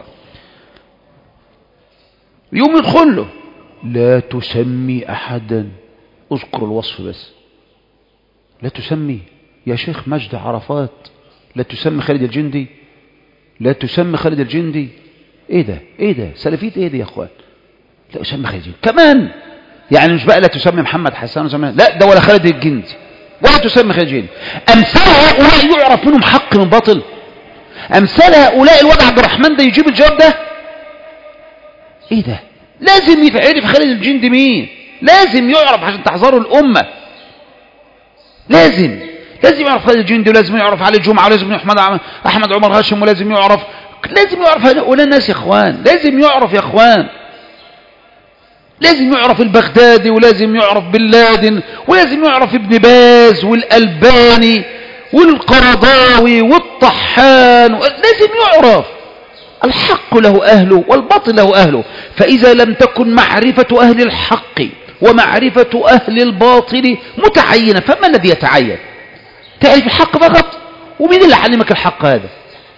يوم يدخل له لا تسمي أحدا، اذكر الوصف بس، لا تسمي يا شيخ مجد عرفات، لا تسمي خالد الجندي، لا تسمي خالد الجندي. إيه ده سلفيت إيه دي يا أخوان؟ لا أسمي خالد الجندي كمان، يعني مش بقى لا تسمي محمد حسان لا ده ولا خالد الجندي ولا تسمي خالد الجندي. أمثال هؤلاء يعرف منهم حق من باطل؟ أمثال هؤلاء الواد عبد الرحمن ده يجيب الجواب ده؟ إيه ده؟ لازم يتعرف خالد الجندي مين، لازم يعرف عشان تحذروا الأمة، لازم يعرف خالد الجندي، ولازم يعرف علي الجمعة، ولازم أحمد عمر هاشم، ولازم يعرف هؤلاء الناس يا إخوان، لازم يعرف يا إخوان، لازم يعرف البغدادي، ولازم يعرف بن لادن، ولازم يعرف ابن باز والألباني والقرضاوي والطحان، لازم يعرف. الحق له أهله والباطل له أهله، فإذا لم تكن معرفة أهل الحق ومعرفة أهل الباطل متعينة، فما الذي يتعين؟ تعرف الحق فقط؟ ومين اللي علمك الحق هذا؟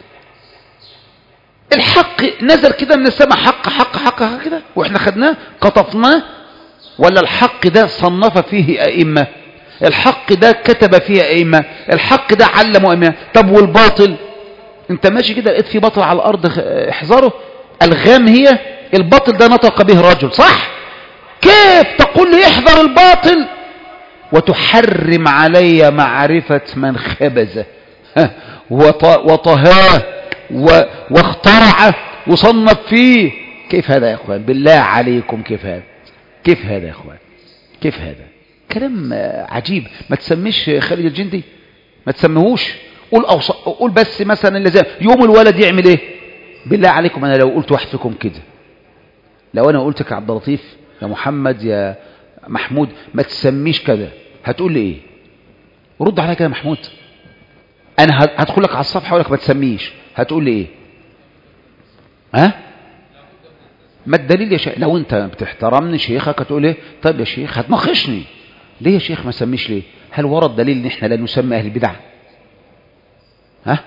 الحق نزل كده من السماء، حق كده واحنا خدناه قطفناه، ولا الحق ده صنف فيه أئمة، الحق ده كتب فيه أئمة، الحق ده علموا أئمة؟ طب والباطل؟ انت ماشي كده لقيت في باطل على الأرض احذره، الغام هي الباطل ده نطق به رجل، صح؟ كيف تقول لي احذر الباطل وتحرم علي معرفة من خبزه وطهاه واخترعه وصنف فيه كيف هذا يا اخوان؟ بالله عليكم كيف هذا؟ كيف هذا يا اخوان؟ كيف هذا؟ كلام عجيب. ما تسميش خالد الجندي، ما تسميهوش. قول بس مثلا اللي زي يوم الولد يعمل ايه. بالله عليكم انا لو قلت واحد فيكم كده، لو انا قلتك يا عبد اللطيف يا محمد يا محمود ما تسميش كده، هتقول لي ايه؟ رد عليا كده يا محمود. انا هدخل لك على الصفحه اقول لك ما تسميش، هتقول لي ايه؟ ها؟ ما الدليل يا شيخ؟ لو انت بتحترمني شيخك هتقول ايه؟ طيب يا شيخ هتناقشني ليه يا شيخ ما سميش ليه؟ هل ورد دليل ان احنا لا نسمي اهل البدع؟ ها؟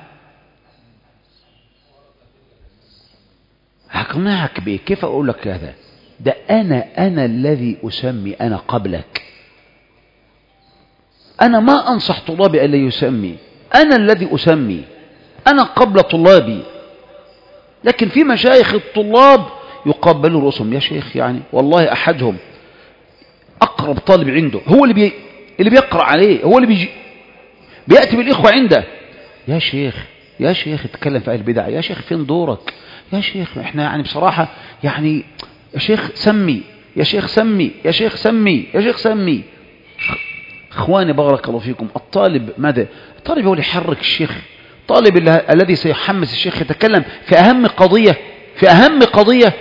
هقنعك بايه؟ كيف اقول لك هذا؟ ده انا الذي اسمي، انا قبلك. انا ما انصح طلابي الا يسمي، انا الذي اسمي، انا قبل طلابي. لكن في مشايخ الطلاب يقبلوا رؤوسهم. يا شيخ يعني والله احدهم اقرب طالب عنده هو اللي بيقرأ عليه، هو اللي بيأتي بالاخوة عنده. يا شيخ اتكلم في اهل البدع، يا شيخ فين دورك؟ يا شيخ احنا يعني بصراحة يعني يا شيخ سمي، يا شيخ سمي، يا شيخ سمي، يا شيخ سمي. اخواني بارك الله فيكم، الطالب ماذا؟ الطالب هو اللي يحرك الشيخ، الطالب الذي سيحمس الشيخ يتكلم في اهم قضية، في اهم قضية.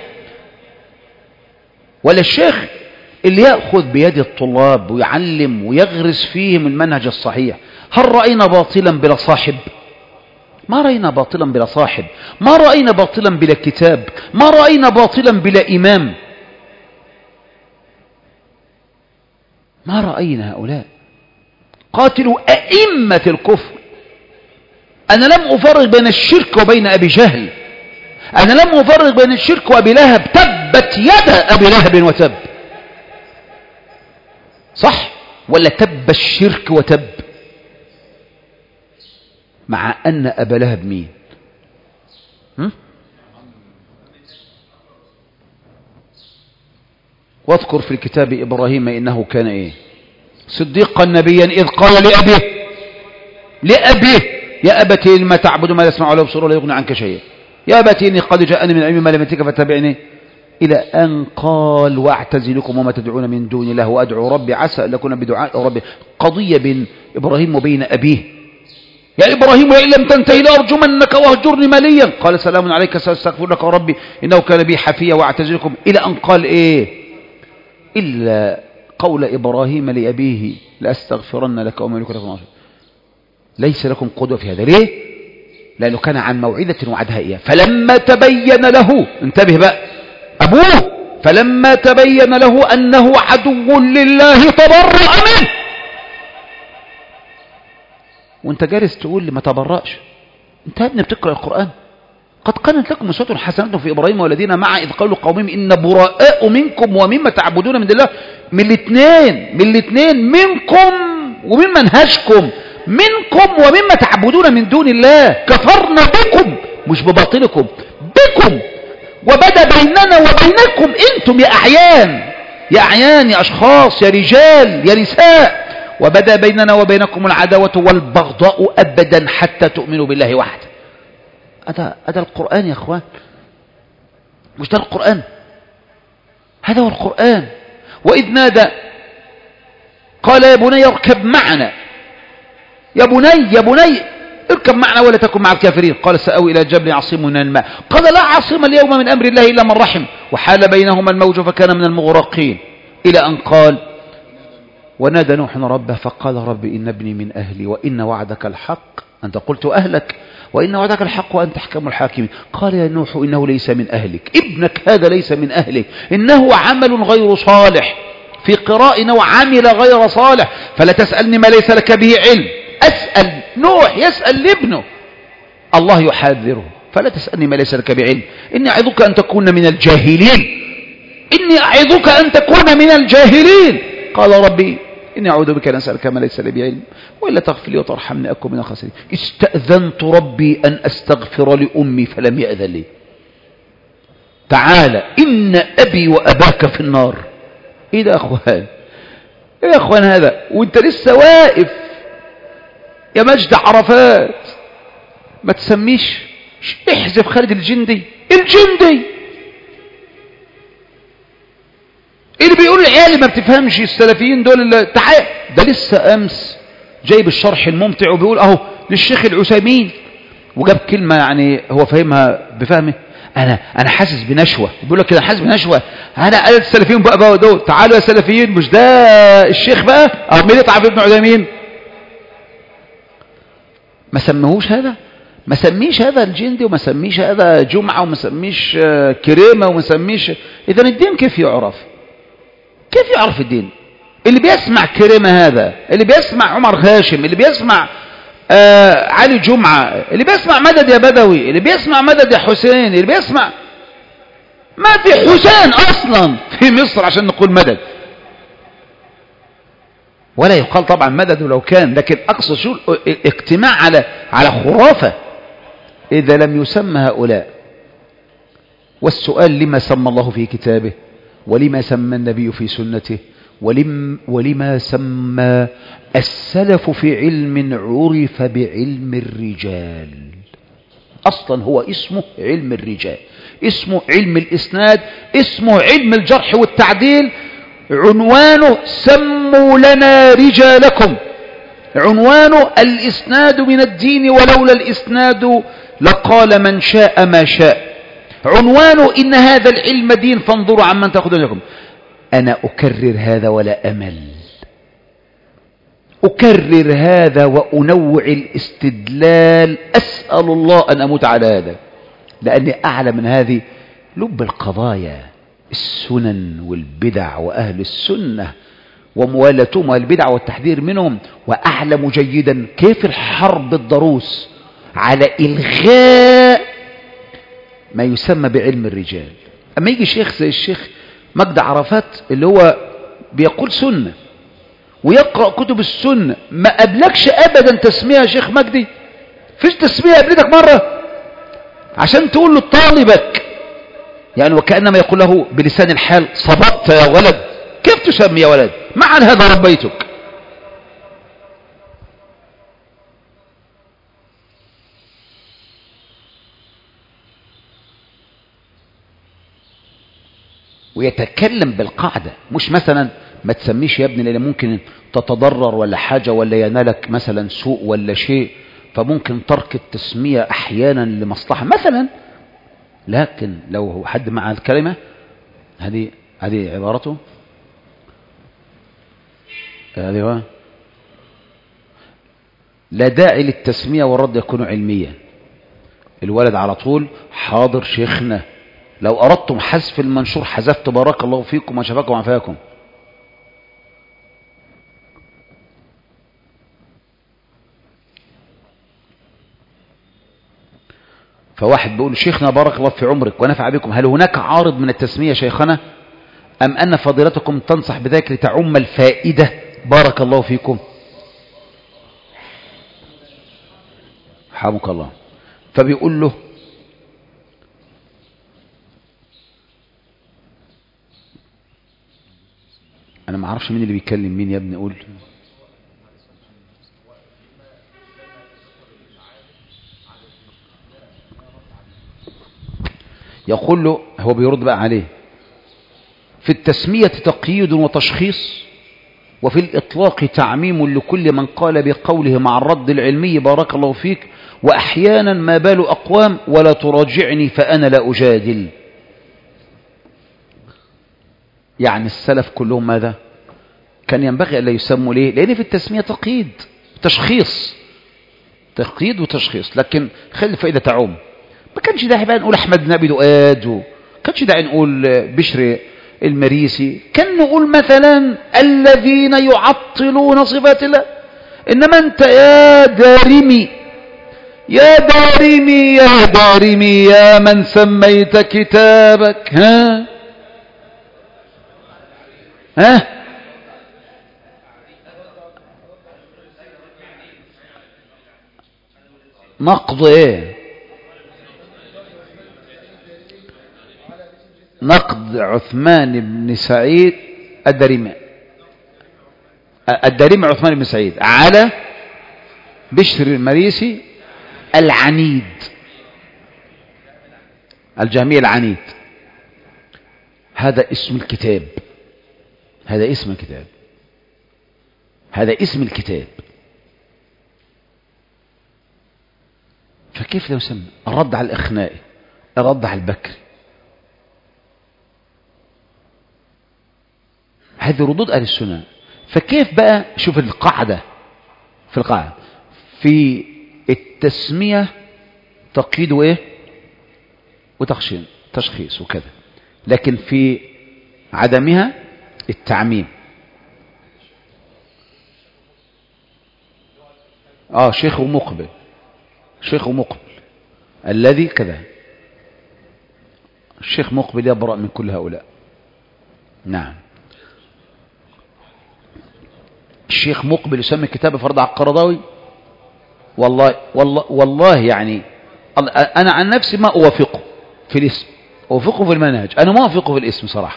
ولا الشيخ اللي يأخذ بيد الطلاب ويعلم ويغرس فيهم المنهج الصحيح. هل رأينا باطلا بلا صاحب؟ ما رأينا باطلا بلا صاحب، ما رأينا باطلا بلا كتاب، ما رأينا باطلا بلا إمام، ما رأينا هؤلاء. قاتلوا أئمة الكفر. أنا لم أفرق بين الشرك وبين أبي جهل، أنا لم أفرق بين الشرك وأبي لهب. تبت يد أبي لهب وتب، صح ولا تب الشرك وتب؟ مع أن أبا لهب مين؟ واذكر في الكتاب إبراهيم إنه كان إيه؟ صديقا نبيا إذ قال لأبيه يا أبتي لما تعبد ما لا يسمع ولا يبصر ولا يغني عنك شيئا، يا أبتي إني قد جاءني من علم ما لم يأتك فاتبعني، إلى أن قال واعتزلكم وما تدعون من دون الله وأدعو ربي عسى أن أكون بدعاء ربي. قضية بين إبراهيم وبين أبيه. يا إبراهيم وإن لم تنتهي لأرجمنك واهجرني مليا، قال سلام عليك سأستغفر لك ربي إنه كان بي حفيا واعتزلكم، إلى أن قال إيه؟ إلا قول إبراهيم لأبيه لأستغفرن لك وما لك لكم. ليس لكم قدوة في هذا. ليه؟ لأنه كان عن موعدة وعدها إياه. فلما تبين له، انتبه بقى أبوه، فلما تبين له أنه عدو لله تبرأ منه. وانت جالس تقول لي ما تبرأش؟ انت يا ابني بتقرأ القرآن. قد كانت لكم أسوة حسنة في إبراهيم والذين معه إذ قالوا قومهم إن براء منكم ومما تعبدون من دون الله. من الاثنين منكم ومن منهجكم، منكم ومما تعبدون من دون الله. كفرنا بكم، مش بباطلكم، بكم، وبدا بيننا وبينكم انتم يا أعيان يا أشخاص يا رجال يا نساء، وبدا بيننا وبينكم العداوة والبغضاء أبدا حتى تؤمنوا بالله وحده. هذا القرآن يا أخوان، مش ده القرآن؟ هذا هو القرآن. وإذ نادى قال يا بني اركب معنا، يا بني اركب معنا ولا تكن مع الكافرين. قال سأوي إلى جبل يعصمني من الماء. قال لا عاصم اليوم من أمر الله إلا من رحم، وحال بينهما الموج فكان من المغرقين، إلى أن قال ونادى نوح ربه فقال رب إن ابني من أهلي وإن وعدك الحق، أنت قلت أهلك، وإن وعدك الحق وأنت أحكم الحاكمين. قال يا نوح إنه ليس من أهلك، ابنك هذا ليس من أهلك، إنه عمل غير صالح، في قراءة إنه عمل غير صالح، فلا تسألني ما ليس لك به علم. أسأل نوح يسأل لابنه، الله يحذره، فلا تسألني ما ليس لك بعلم إني أعظك أن تكون من الجاهلين، إني أعظك أن تكون من الجاهلين. قال ربي إني أعوذ بك أن أسألك ما ليس لي بعلم وإلا تغفر لي وترحمني أكن من الخاسرين. استأذنت ربي أن أستغفر لأمي فلم يأذن لي. تعالى إن أبي وأباك في النار. إيه ده يا أخوان؟ إيه يا أخوان هذا؟ وانت لسه واقف يا مجد عرفات ما تسميش. احذف خالد الجندي اللي بيقول العيال ما بتفهمش السلفيين دول تعال، ده لسه امس جايب الشرح الممتع وبيقول اهو للشيخ العثيمين، وجاب كلمة يعني هو فاهمها بفهمه. انا حاسس بنشوة، بيقول لك كده حاسس بنشوة. انا السلفيين بقى دول تعالوا يا سلفيين، مش ده الشيخ بقى او مين يطلع في ابن عثيمين؟ ما سميهوش هذا، ما سميش هذا الجندي، وما سميش هذا جمعة، وما سميش كريمة، وما سميش. اذا الدين كيف يعرف؟ كيف يعرف الدين؟ اللي بيسمع كريمة هذا، اللي بيسمع عمر هاشم، اللي بيسمع علي جمعة، اللي بيسمع مدد يا بدوي، اللي بيسمع مدد يا حسين، اللي بيسمع ما في حسين أصلا في مصر عشان نقول مدد، ولا يقال طبعا مدد لو كان، لكن أقصد شو اجتماع على خرافة إذا لم يسمى هؤلاء. والسؤال لما سمى الله في كتابه، ولما سمى النبي في سنته، ولما سمى السلف في علم عرف بعلم الرجال. أصلا هو اسمه علم الرجال، اسمه علم الإسناد، اسمه علم الجرح والتعديل. عنوانه سموا لنا رجالكم، عنوانه الإسناد من الدين ولولا الإسناد لقال من شاء ما شاء. عنوانه إن هذا العلم دين فانظروا عمن تأخذونكم. أنا أكرر هذا ولا أمل، أكرر هذا وأنوع الاستدلال، أسأل الله أن أموت على هذا، لأني أعلم من هذه لب القضايا، السنن والبدع وأهل السنة وموالاتهم والبدع والتحذير منهم. وأعلم جيدا كيف الحرب الضروس على إلغاء ما يسمى بعلم الرجال. أما يجي شيخ زي الشيخ مجدي عرفات اللي هو بيقول سنة ويقرأ كتب السنة، ما قبلكش أبدا تسميها شيخ مجدي؟ فيش تسميها قبلتك مرة عشان تقول له طالبك يعني، وكأنما يقول له بلسان الحال صبقت يا ولد. كيف تسمي يا ولد؟ ما عن هذا ربيتك. ويتكلم بالقاعدة، مش مثلا ما تسميش يا ابني لأن ممكن تتضرر ولا حاجة ولا ينالك مثلا سوء ولا شيء، فممكن ترك التسمية أحيانا لمصلحة مثلا. لكن لو حد مع الكلمة هذه عبارته، هذه لا داعي للتسمية والرد يكون علميا. الولد على طول حاضر شيخنا، لو أردتم حذف المنشور حذفت بارك الله فيكم وشفاكم وعافاكم. فواحد بيقول شيخنا بارك الله في عمرك ونفع بكم، هل هناك عارض من التسمية شيخنا أم أن فضيلتكم تنصح بذلك لتعم الفائدة؟ بارك الله فيكم حامك الله. فبيقول له أنا ما أعرفش مين اللي بيتكلم مين يا ابني، قول. يقول له هو بيرد بقى عليه في التسمية تقييد وتشخيص، وفي الإطلاق تعميم لكل من قال بقوله مع الرد العلمي بارك الله فيك، وأحيانا ما بال أقوام ولا تراجعني فأنا لا أجادل. يعني السلف كلهم ماذا كان ينبغي ألا يسموا؟ ليه؟ لأن في التسمية تقييد تشخيص، تقييد وتشخيص، لكن خلي الفائدة تعم. ما كانش داعي بقى نقول أحمد بن أبي دؤاد، ما كانش داعي نقول بشر المريسي، كان نقول مثلا الذين يعطلون صفات الله. إنما أنت يا دارمي يا دارمي يا دارمي يا من سميت كتابك ها نقض ايه؟ نقد عثمان بن سعيد الدارمي عثمان بن سعيد على بشر المريسي العنيد الجهمي العنيد. هذا اسم الكتاب هذا اسم الكتاب، هذا اسم الكتاب. فكيف لو يسمى الرد على الإخنائي، الرد على البكري؟ هذه ردود أهل السنة. فكيف بقى؟ شوف القاعدة، في القاعدة في التسمية تقييد وإيه وتخشين تشخيص وكذا، لكن في عدمها التعميم. شيخ ومقبل، شيخ ومقبل الذي كذا، الشيخ مقبل يبرأ من كل هؤلاء. نعم، الشيخ مقبل يسمي كتاب فرض على القرضاوي. والله يعني أنا عن نفسي ما أوافقه في الاسم، أوافقه في المنهج، أنا ما أوافقه في الاسم صراحة.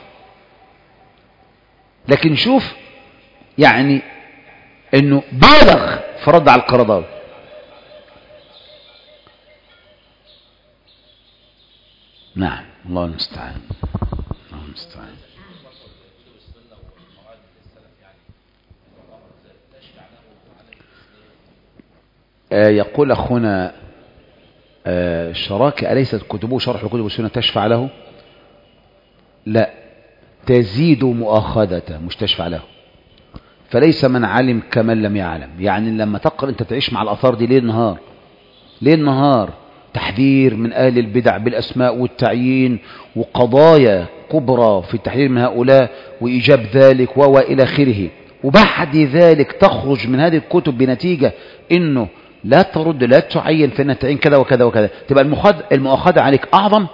لكن شوف يعني إنه بالغ في رد على القرضاوي. نعم، الله المستعان، الله المستعان. يقول أخونا شراكة: أليست كتبه شرح لكتب السنة تشفع له؟ لا، تزيد مؤاخذة مش تشفع له. فليس من علم كمن لم يعلم. يعني لما تقرأ أنت تعيش مع الآثار دي ليل نهار، ليل نهار، تحذير من أهل البدع بالأسماء والتعيين، وقضايا كبرى في التحذير من هؤلاء وإيجاب ذلك وإلى آخره. وبعد ذلك تخرج من هذه الكتب بنتيجة إنه لا ترد، لا تعين، فإنها تعين كذا وكذا وكذا. تبقى المؤاخذة عليك أعظم،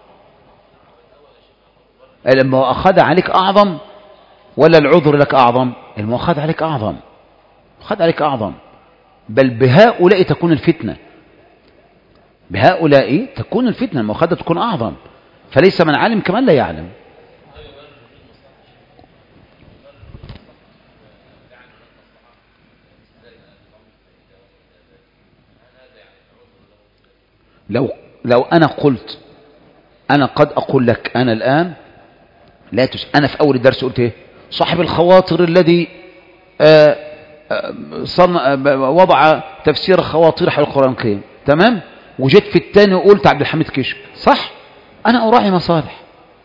المؤاخذة عليك أعظم ولا العذر لك أعظم؟ المؤاخذة عليك أعظم، المؤاخذة عليك أعظم. بل بهؤلاء تكون الفتنة، بهؤلاء تكون الفتنة، المؤاخذة تكون أعظم. فليس من علم كمن لا يعلم. لو أنا قلت، أنا قد أقول لك أنا الآن لا أنا في أول الدرس قلت إيه؟ صاحب الخواطر الذي وضع تفسير خواطر حول القرآن الكريم، تمام؟ وجيت في الثاني وقلت عبد الحميد كشك، صح؟ أنا أراعي مصالح.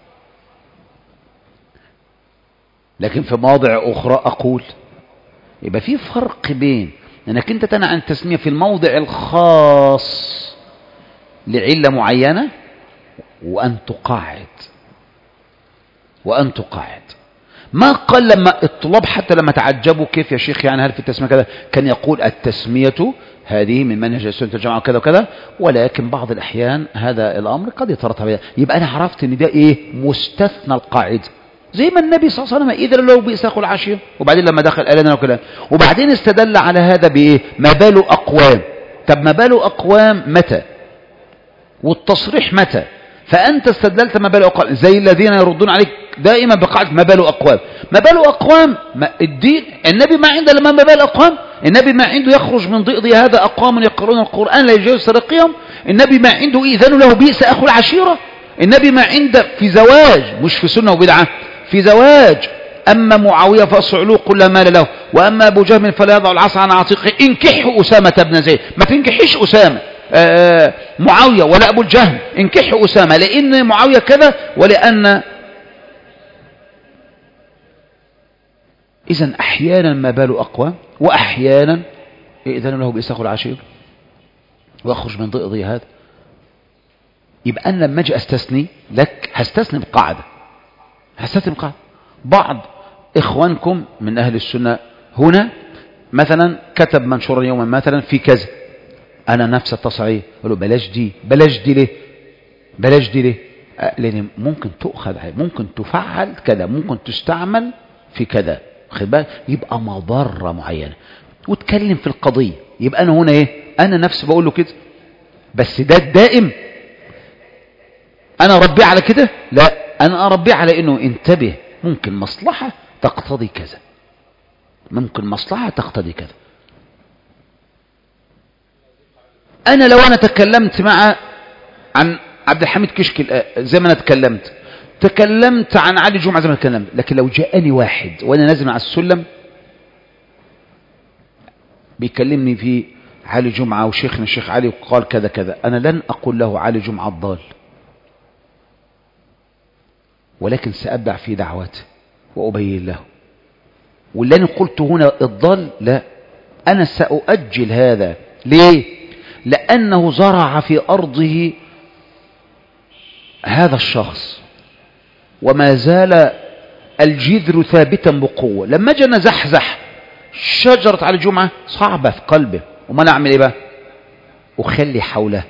لكن في مواضع أخرى أقول. يبقى في فرق بين أنك أنت تنهى عن التسمية في الموضع الخاص لعلة معينة، وأن تقاعد، وأن تقاعد. ما قال لما الطلاب حتى لما تعجبوا كيف يا شيخ يعني هل في التسمية كذا، كان يقول التسمية هذه من منهج السنة الجماعة وكذا وكذا، ولكن بعض الأحيان هذا الأمر قد يترتب عليه. يبقى أنا عرفت أن ده إيه؟ مستثنى القاعدة. زي ما النبي صلى الله عليه وسلم إذا لو بئس أخو العشير، وبعدين لما دخل قال لنا وكلام، وبعدين استدل على هذا بإيه؟ ما بال أقوام. طب ما بال أقوام متى؟ والتصريح متى؟ فأنت استدللت ما بال أقوام، زي الذين يردون عليك دائما بقاعدة ما بال أقوام. ما بال أقوام الدين، النبي ما عنده لما ما بال أقوام، النبي ما عنده يخرج من ضئض هذا أقوام يقرؤون القرآن لا يجوز سرقهم، النبي ما عنده إذن له بئس أخو العشيرة، النبي ما عنده في زواج، مش في سنة وبدعة، في زواج. أما معاوية فأصعلوه كل مال له، وأما أبو جهم فلا يضع العصا عن عاتقه، انكحوا أسامة بن زيد. ما تنكحيش أسامة معاوية ولا أبو الجهم، انكحوا أسامة، لأن معاوية كذا ولأن. إذن أحيانا ما بال أقوام، وأحيانا إذن له بإساق العشير وأخرج من ضئضي هذا. يبقى أنا لما أجي أستثني لك هستثني بقاعدة، هستثني بقاعدة. بعض إخوانكم من أهل السنة هنا مثلا كتب منشورا يوما مثلا في كذا، أنا نفس التصعيد أقول له بلاش دي، بلاش دي ليه؟ بلاش دي ليه؟ لأن ممكن تؤخذ، ممكن تفعل كذا، ممكن تستعمل في كذا، خد بالك، يبقى مضرة معينة، وتكلم في القضية. يبقى أنا هنا إيه؟ أنا نفسي بقول له كده، بس ده الدائم أنا أربيه على كده؟ لا، أنا أربيه على إنه انتبه، ممكن مصلحة تقتضي كذا، ممكن مصلحة تقتضي كذا. أنا لو أنا تكلمت عن عبد الحميد كشك زي ما أنا تكلمت، تكلمت عن علي جمعة زي ما تكلمت، لكن لو جاءني واحد وأنا نازل على السلم بيكلمني في علي جمعة وشيخنا الشيخ علي وقال كذا كذا، أنا لن أقول له علي جمعة الضال، ولكن سأبدع في دعوته وأبين له. واللي أنا قلت هنا الضال لا، أنا سأؤجل هذا. ليه؟ لأنه زرع في أرضه هذا الشخص وما زال الجذر ثابتا بقوة. لما جاء نزحزح شجرة على الجمعة صعبة في قلبه، وما نعمل إيه بقى؟ أخلي حوله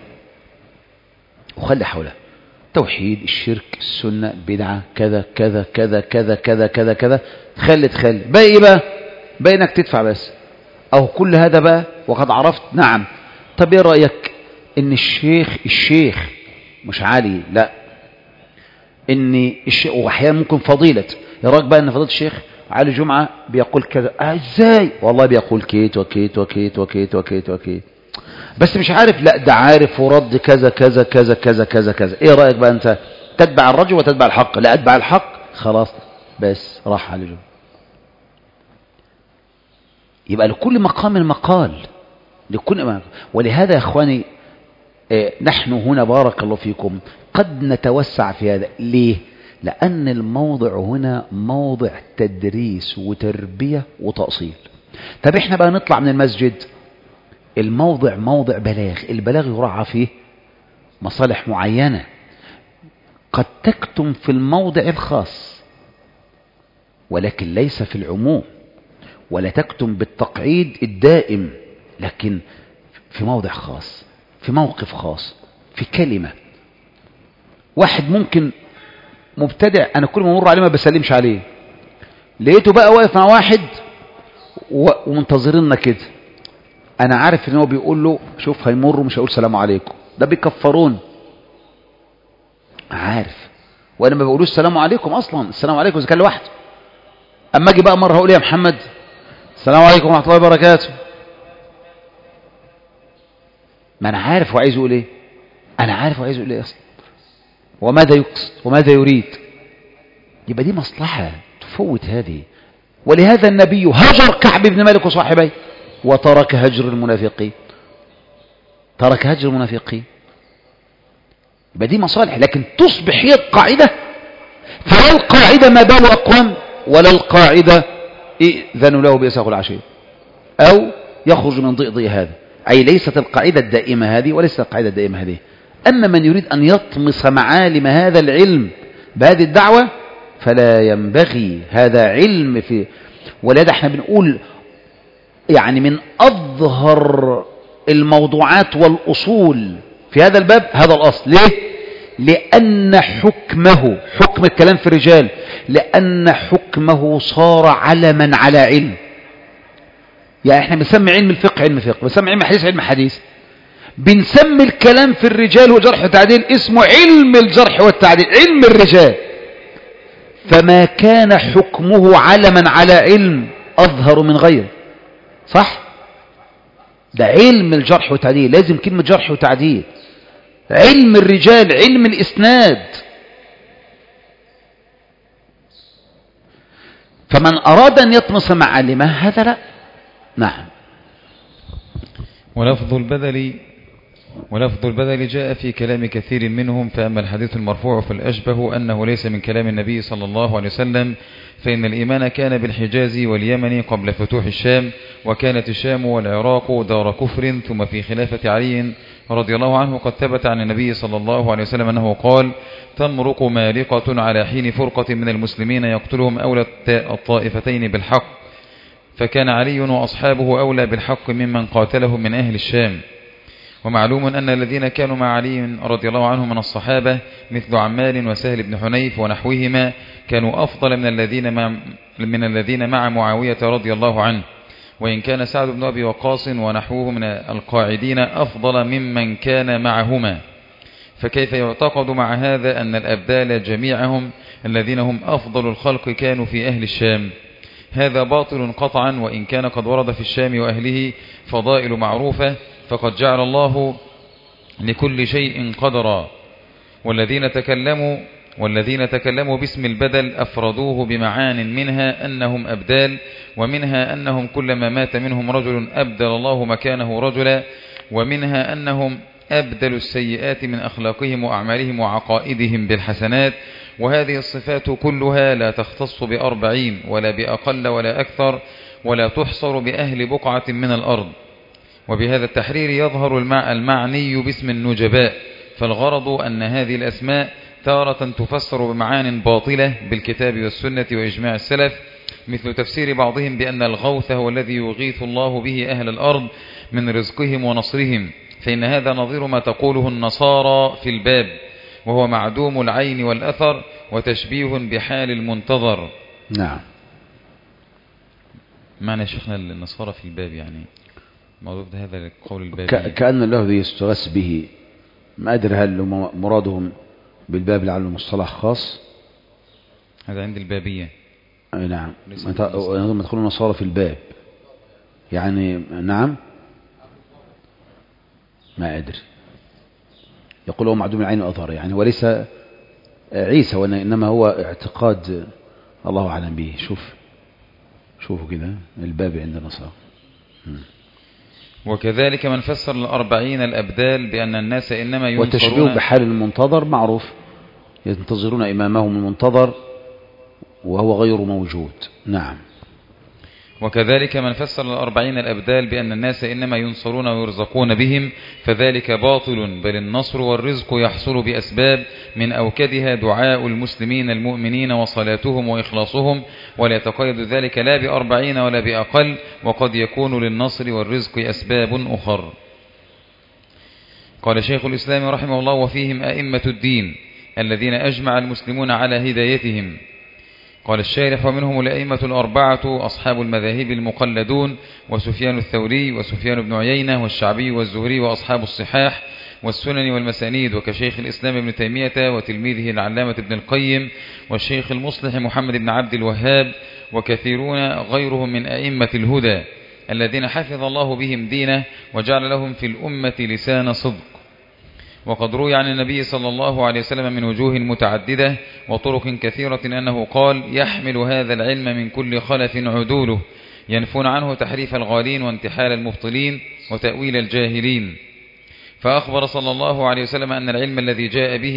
توحيد، الشرك، السنة، بدعة، كذا كذا كذا كذا كذا كذا كذا، تخلي باقي إيه بقى؟ باقي إنك تدفع بس. أو كل هذا بقى وقد عرفت. نعم. طب إيه رأيك إن الشيخ مش علي، لا، إن الشيخ وأحيانا ممكن فضيلة، يا راجل بقى إن فضيلة الشيخ علي جمعة بيقول كذا، إزاي؟ والله بيقول كيت وكيت وكيت وكيت وكيت وكيت، بس مش عارف. لا، ده عارف ورد كذا كذا كذا كذا كذا كذا. ايه رأيك بقى انت؟ تتبع الرجل وتتبع الحق؟ لا، اتبع الحق، خلاص بس راح على جمعة. يبقى لكل مقام مقال، ولهذا يا اخواني نحن هنا بارك الله فيكم قد نتوسع في هذا. ليه؟ لأن الموضع هنا موضع تدريس وتربية وتأصيل. طب احنا بقى نطلع من المسجد، الموضع موضع بلاغ، البلاغ يراعى فيه مصالح معينة، قد تكتم في الموضع الخاص ولكن ليس في العموم، ولا تكتم بالتقعيد الدائم، لكن في موضع خاص، في موقف خاص، في كلمة. واحد ممكن مبتدع أنا كل ما مر عليه ما بسلمش عليه، لقيته بقى واقف مع واحد ومنتظرنا كده، أنا عارف إن هو بيقول له شوف هيمر ومش هقول سلام عليكم، ده بيكفرون، عارف. وأنا ما بقولوش السلام عليكم أصلا، السلام عليكم إذا كان لوحده. أما أجي بقى مرة هقول يا محمد السلام عليكم ورحمة الله وبركاته، ما أنا عارف هو عايز يقول إيه، أنا عارف هو عايز يقول إيه أصلا، وماذا يقصد وماذا يريد. يبقى دي مصلحة تفوت هذه. ولهذا النبي هجر كعب بن مالك وصاحبيه وترك هجر المنافقين، ترك هجر المنافقين. يبقى دي مصالح، لكن تصبح هي القاعدة، فلا القاعدة ما بال أقوام، ولا القاعدة إذن له بإساق العشير أو يخرج من ضئضئ هذا. أي ليست القاعدة الدائمة هذه وليست القاعدة الدائمة هذه. أما من يريد أن يطمس معالم هذا العلم بهذه الدعوة فلا ينبغي، هذا علم في. ولذا احنا بنقول يعني من أظهر الموضوعات والأصول في هذا الباب هذا الأصل. ليه؟ لأن حكمه، حكم الكلام في الرجال، لأن حكمه صار علما على علم. يعني احنا بنسمي علم الفقه علم فقه، بنسمي علم الحديث علم حديث، بنسمي الكلام في الرجال والجرح والتعديل اسمه علم الجرح والتعديل، علم الرجال. فما كان حكمه علما على علم أظهر من غيره، صح؟ ده علم الجرح والتعديل، لازم كلمة جرح وتعديل. علم الرجال علم الإسناد. فمن أراد أن يطمس معالمه هذا لا. نعم. ولفظ البدل جاء في كلام كثير منهم، فأما الحديث المرفوع فالأشبه أنه ليس من كلام النبي صلى الله عليه وسلم، فإن الإيمان كان بالحجاز واليمن قبل فتوح الشام، وكانت الشام والعراق دار كفر. ثم في خلافة علي رضي الله عنه قد ثبت عن النبي صلى الله عليه وسلم أنه قال: تمرق مارقة على حين فرقة من المسلمين يقتلهم أولى الطائفتين بالحق، فكان علي وأصحابه أولى بالحق ممن قاتلهم من أهل الشام. ومعلوم أن الذين كانوا مع علي رضي الله عنه من الصحابة مثل عمار وسهل بن حنيف ونحوهما كانوا أفضل من الذين مع معاوية رضي الله عنه، وإن كان سعد بن أبي وقاص ونحوه من القاعدين أفضل ممن كان معهما. فكيف يعتقد مع هذا أن الأبدال جميعهم الذين هم أفضل الخلق كانوا في أهل الشام؟ هذا باطل قطعا، وإن كان قد ورد في الشام وأهله فضائل معروفة، فقد جعل الله لكل شيء قدرا. والذين تكلموا والذين تكلموا باسم البدل أفردوه بمعان منها أنهم أبدال، ومنها أنهم كلما مات منهم رجل أبدل الله مكانه رجلا، ومنها أنهم أبدلوا السيئات من أخلاقهم وأعمالهم وعقائدهم بالحسنات. وهذه الصفات كلها لا تختص ب40 ولا بأقل ولا أكثر، ولا تحصر بأهل بقعة من الأرض. وبهذا التحرير يظهر المعني باسم النجباء، فالغرض أن هذه الأسماء تارة تفسر بمعان باطلة بالكتاب والسنة وإجماع السلف، مثل تفسير بعضهم بأن الغوث هو الذي يغيث الله به أهل الأرض من رزقهم ونصرهم، فإن هذا نظير ما تقوله النصارى في الباب، وهو معدوم العين والأثر وتشبيه بحال المنتظر. نعم. معنى شيخنا النصارى في الباب يعني موضوع هذا القول الباب كأن الله يستغاث به، ما أدري هل مرادهم بالباب لعله مصطلح خاص، هذا عند البابية. نعم، ما تدخلوا النصارى في الباب يعني. نعم، ما أدري، يقول هو معدوم العين والأثر يعني، وليس عيسى، وإنما هو اعتقاد الله أعلم به. شوفوا كده الباب عند النصارى. وكذلك من فسر 40 الأبدال بأن الناس إنما ينصرون، وتشبيه بحال المنتظر معروف، ينتظرون إمامهم المنتظر وهو غير موجود. نعم. وكذلك من فسر 40 الأبدال بأن الناس إنما ينصرون ويرزقون بهم، فذلك باطل، بل النصر والرزق يحصل بأسباب من أوكدها دعاء المسلمين المؤمنين وصلاتهم وإخلاصهم، ولا يتقيد ذلك لا ب40 ولا بأقل، وقد يكون للنصر والرزق أسباب أخر. قال شيخ الإسلام رحمه الله: وفيهم أئمة الدين الذين أجمع المسلمون على هدايتهم. قال الشارح: ومنهم الأئمة الأربعة أصحاب المذاهب المقلدون، وسفيان الثوري وسفيان بن عيينة والشعبي والزهري وأصحاب الصحاح والسنن والمسانيد، وكشيخ الإسلام ابن تيمية وتلميذه العلامة ابن القيم والشيخ المصلح محمد بن عبد الوهاب، وكثيرون غيرهم من أئمة الهدى الذين حفظ الله بهم دينه وجعل لهم في الأمة لسان صدق. وقد روي عن النبي صلى الله عليه وسلم من وجوه متعددة وطرق كثيرة أنه قال: يحمل هذا العلم من كل خلف عدوله، ينفون عنه تحريف الغالين وانتحال المبطلين وتأويل الجاهلين. فأخبر صلى الله عليه وسلم أن العلم الذي جاء به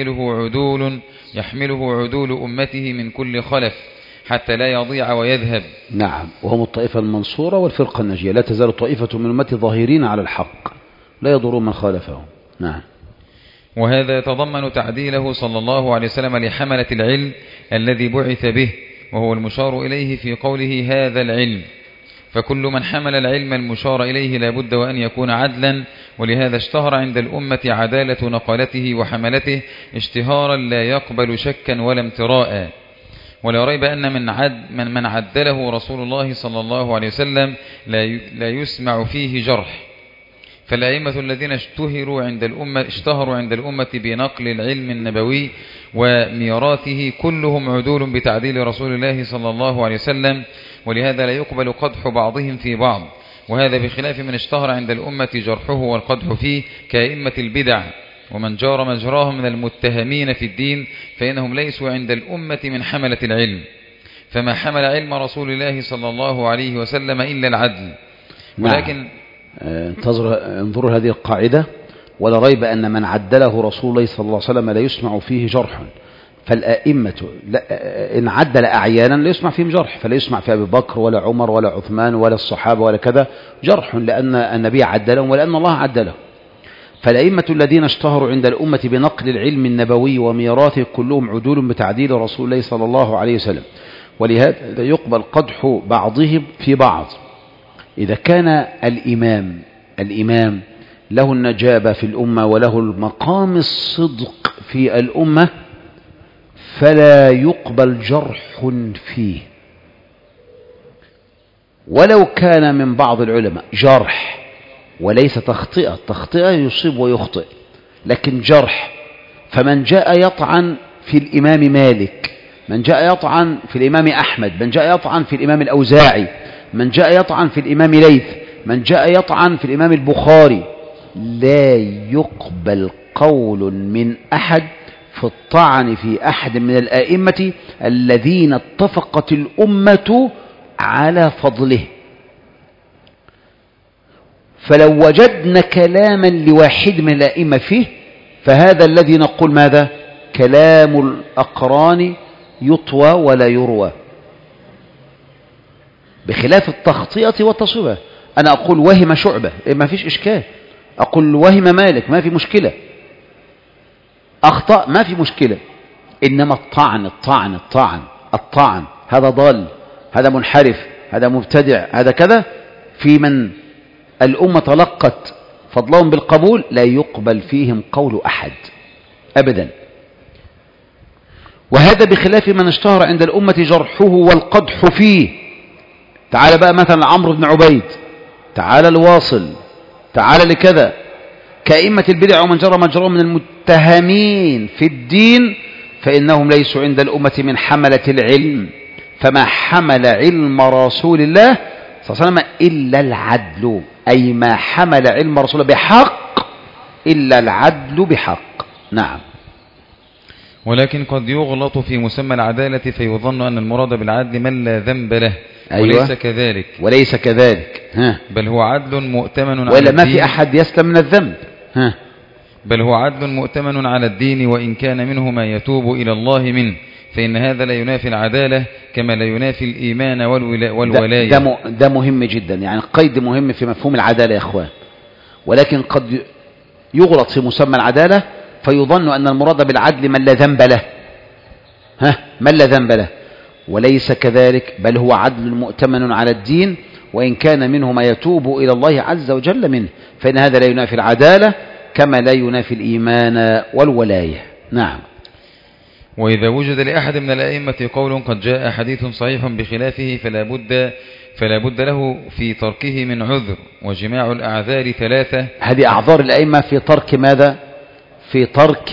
يحمله عدول أمته من كل خلف حتى لا يضيع ويذهب. نعم، وهم الطائفة المنصورة والفرقة الناجية، لا تزال طائفة من أمتي ظاهرين على الحق لا يضرون من خالفهم. نعم. وهذا يتضمن تعديله صلى الله عليه وسلم لحملة العلم الذي بعث به، وهو المشار إليه في قوله هذا العلم، فكل من حمل العلم المشار إليه لا بد وأن يكون عدلا، ولهذا اشتهر عند الأمة عدالة نقلته وحملته اشتهارا لا يقبل شكا ولا امتراء. ولا ريب أن من عدله رسول الله صلى الله عليه وسلم لا يسمع فيه جرح. فالأئمة الذين اشتهروا عند الأمة بنقل العلم النبوي وميراثه كلهم عدول بتعديل رسول الله صلى الله عليه وسلم، ولهذا لا يقبل قدح بعضهم في بعض، وهذا بخلاف من اشتهر عند الأمة جرحه والقدح فيه كأئمة البدع ومن جار مجراهم من المتهمين في الدين، فإنهم ليسوا عند الأمة من حملة العلم، فما حمل علم رسول الله صلى الله عليه وسلم إلا العدل. ولكن انظروا هذه القاعدة: ولا ريب أن من عدله رسول الله صلى الله عليه وسلم لا يسمع فيه جرح. فالآئمة إن عدل أعيانا لا يسمع فيهم جرح، فلا يسمع في أبي بكر ولا عمر ولا عثمان ولا الصحابة ولا كذا جرح، لأن النبي عدلهم ولأن الله عدلهم. فالأئمة الذين اشتهروا عند الأمة بنقل العلم النبوي وميراثه كلهم عدول بتعديل رسول الله صلى الله عليه وسلم، ولهذا يقبل قدح بعضهم في بعض. إذا كان الإمام له النجابة في الأمة وله المقام الصدق في الأمة فلا يقبل جرح فيه، ولو كان من بعض العلماء جرح وليس تخطئة يصيب ويخطئ، لكن جرح. فمن جاء يطعن في الإمام مالك، من جاء يطعن في الإمام أحمد، من جاء يطعن في الإمام الأوزاعي، من جاء يطعن في الإمام ليث، من جاء يطعن في الإمام البخاري، لا يقبل قول من أحد في الطعن في أحد من الآئمة الذين اتفقت الأمة على فضله. فلو وجدنا كلاما لواحد من الآئمة فيه فهذا الذي نقول ماذا؟ كلام الأقران يطوى ولا يروى، بخلاف التخطئة والتصويبة. أنا أقول وهم شعبة ما فيش إشكال، أقول وهم مالك ما في مشكلة، أخطأ ما في مشكلة. إنما الطعن هذا ضال، هذا منحرف، هذا مبتدع، هذا كذا، في من الأمة تلقت فضلهم بالقبول لا يقبل فيهم قول أحد أبدا. وهذا بخلاف من اشتهر عند الأمة جرحه والقدح فيه. تعال بقى مثلا عمرو بن عبيد، تعال الواصل، تعال لكذا، كأئمة البدع ومن جرى مجرهم من المتهمين في الدين، فإنهم ليسوا عند الأمة من حملة العلم. فما حمل علم رسول الله صلى الله عليه وسلم إلا العدل، أي ما حمل علم رسول الله بحق إلا العدل بحق. نعم. ولكن قد يغلط في مسمى العدالة فيظن أن المراد بالعدل من لا ذنب له. أيوة. وليس كذلك. بل هو عدل مؤتمن على ولا الدين، ما في أحد يسلم من الذنب. بل هو عدل مؤتمن على الدين، وإن كان منه ما يتوب إلى الله منه، فإن هذا لا ينافي العدالة كما لا ينافي الإيمان والولاية. ده مهم جدا، يعني قيد مهم في مفهوم العدالة يا أخوان. ولكن قد يغلط في مسمى العدالة فيظن أن المراد بالعدل من لا ذنب له. من لا ذنب له، وليس كذلك، بل هو عدل مؤتمن على الدين، وإن كان منه ما يتوب إلى الله عز وجل منه، فإن هذا لا ينافي العدالة كما لا ينافي الإيمان والولاية. نعم. وإذا وجد لأحد من الأئمة قول قد جاء حديث صحيح بخلافه فلا بد له في تركه من عذر، وجماع الأعذار ثلاثة. هذه أعذار الأئمة في ترك ماذا؟ في ترك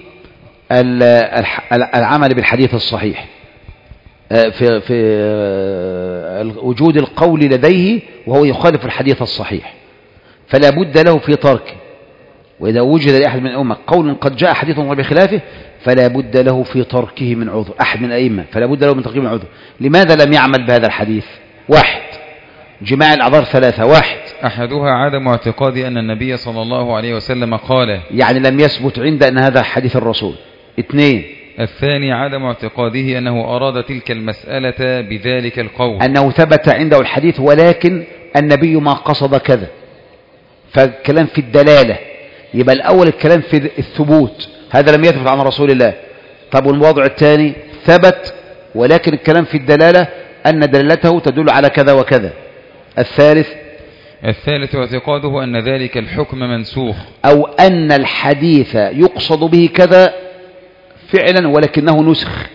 العمل بالحديث الصحيح، في وجود القول لديه وهو يخالف الحديث الصحيح، فلا بد له في تركه. وإذا وجد لأحد من الأمة قول قد جاء حديث بخلافه فلا بد له في تركه من عذر. أحد من الأئمة فلا بد له من تركه من عذر. لماذا لم يعمل بهذا الحديث؟ واحد، جماع الأعذار ثلاثة. واحد، أحدها عدم اعتقاد أن النبي صلى الله عليه وسلم قال، يعني لم يثبت عند أن هذا حديث الرسول. اثنين، الثاني عدم اعتقاده أنه أراد تلك المسألة بذلك القول، أنه ثبت عنده الحديث ولكن النبي ما قصد كذا، فالكلام في الدلالة. يبقى الأول الكلام في الثبوت، هذا لم يثبت عن رسول الله. طب والوضع الثاني ثبت ولكن الكلام في الدلالة أن دلالته تدل على كذا وكذا. الثالث اعتقاده أن ذلك الحكم منسوخ، أو أن الحديث يقصد به كذا فعلا ولكنه نسخ.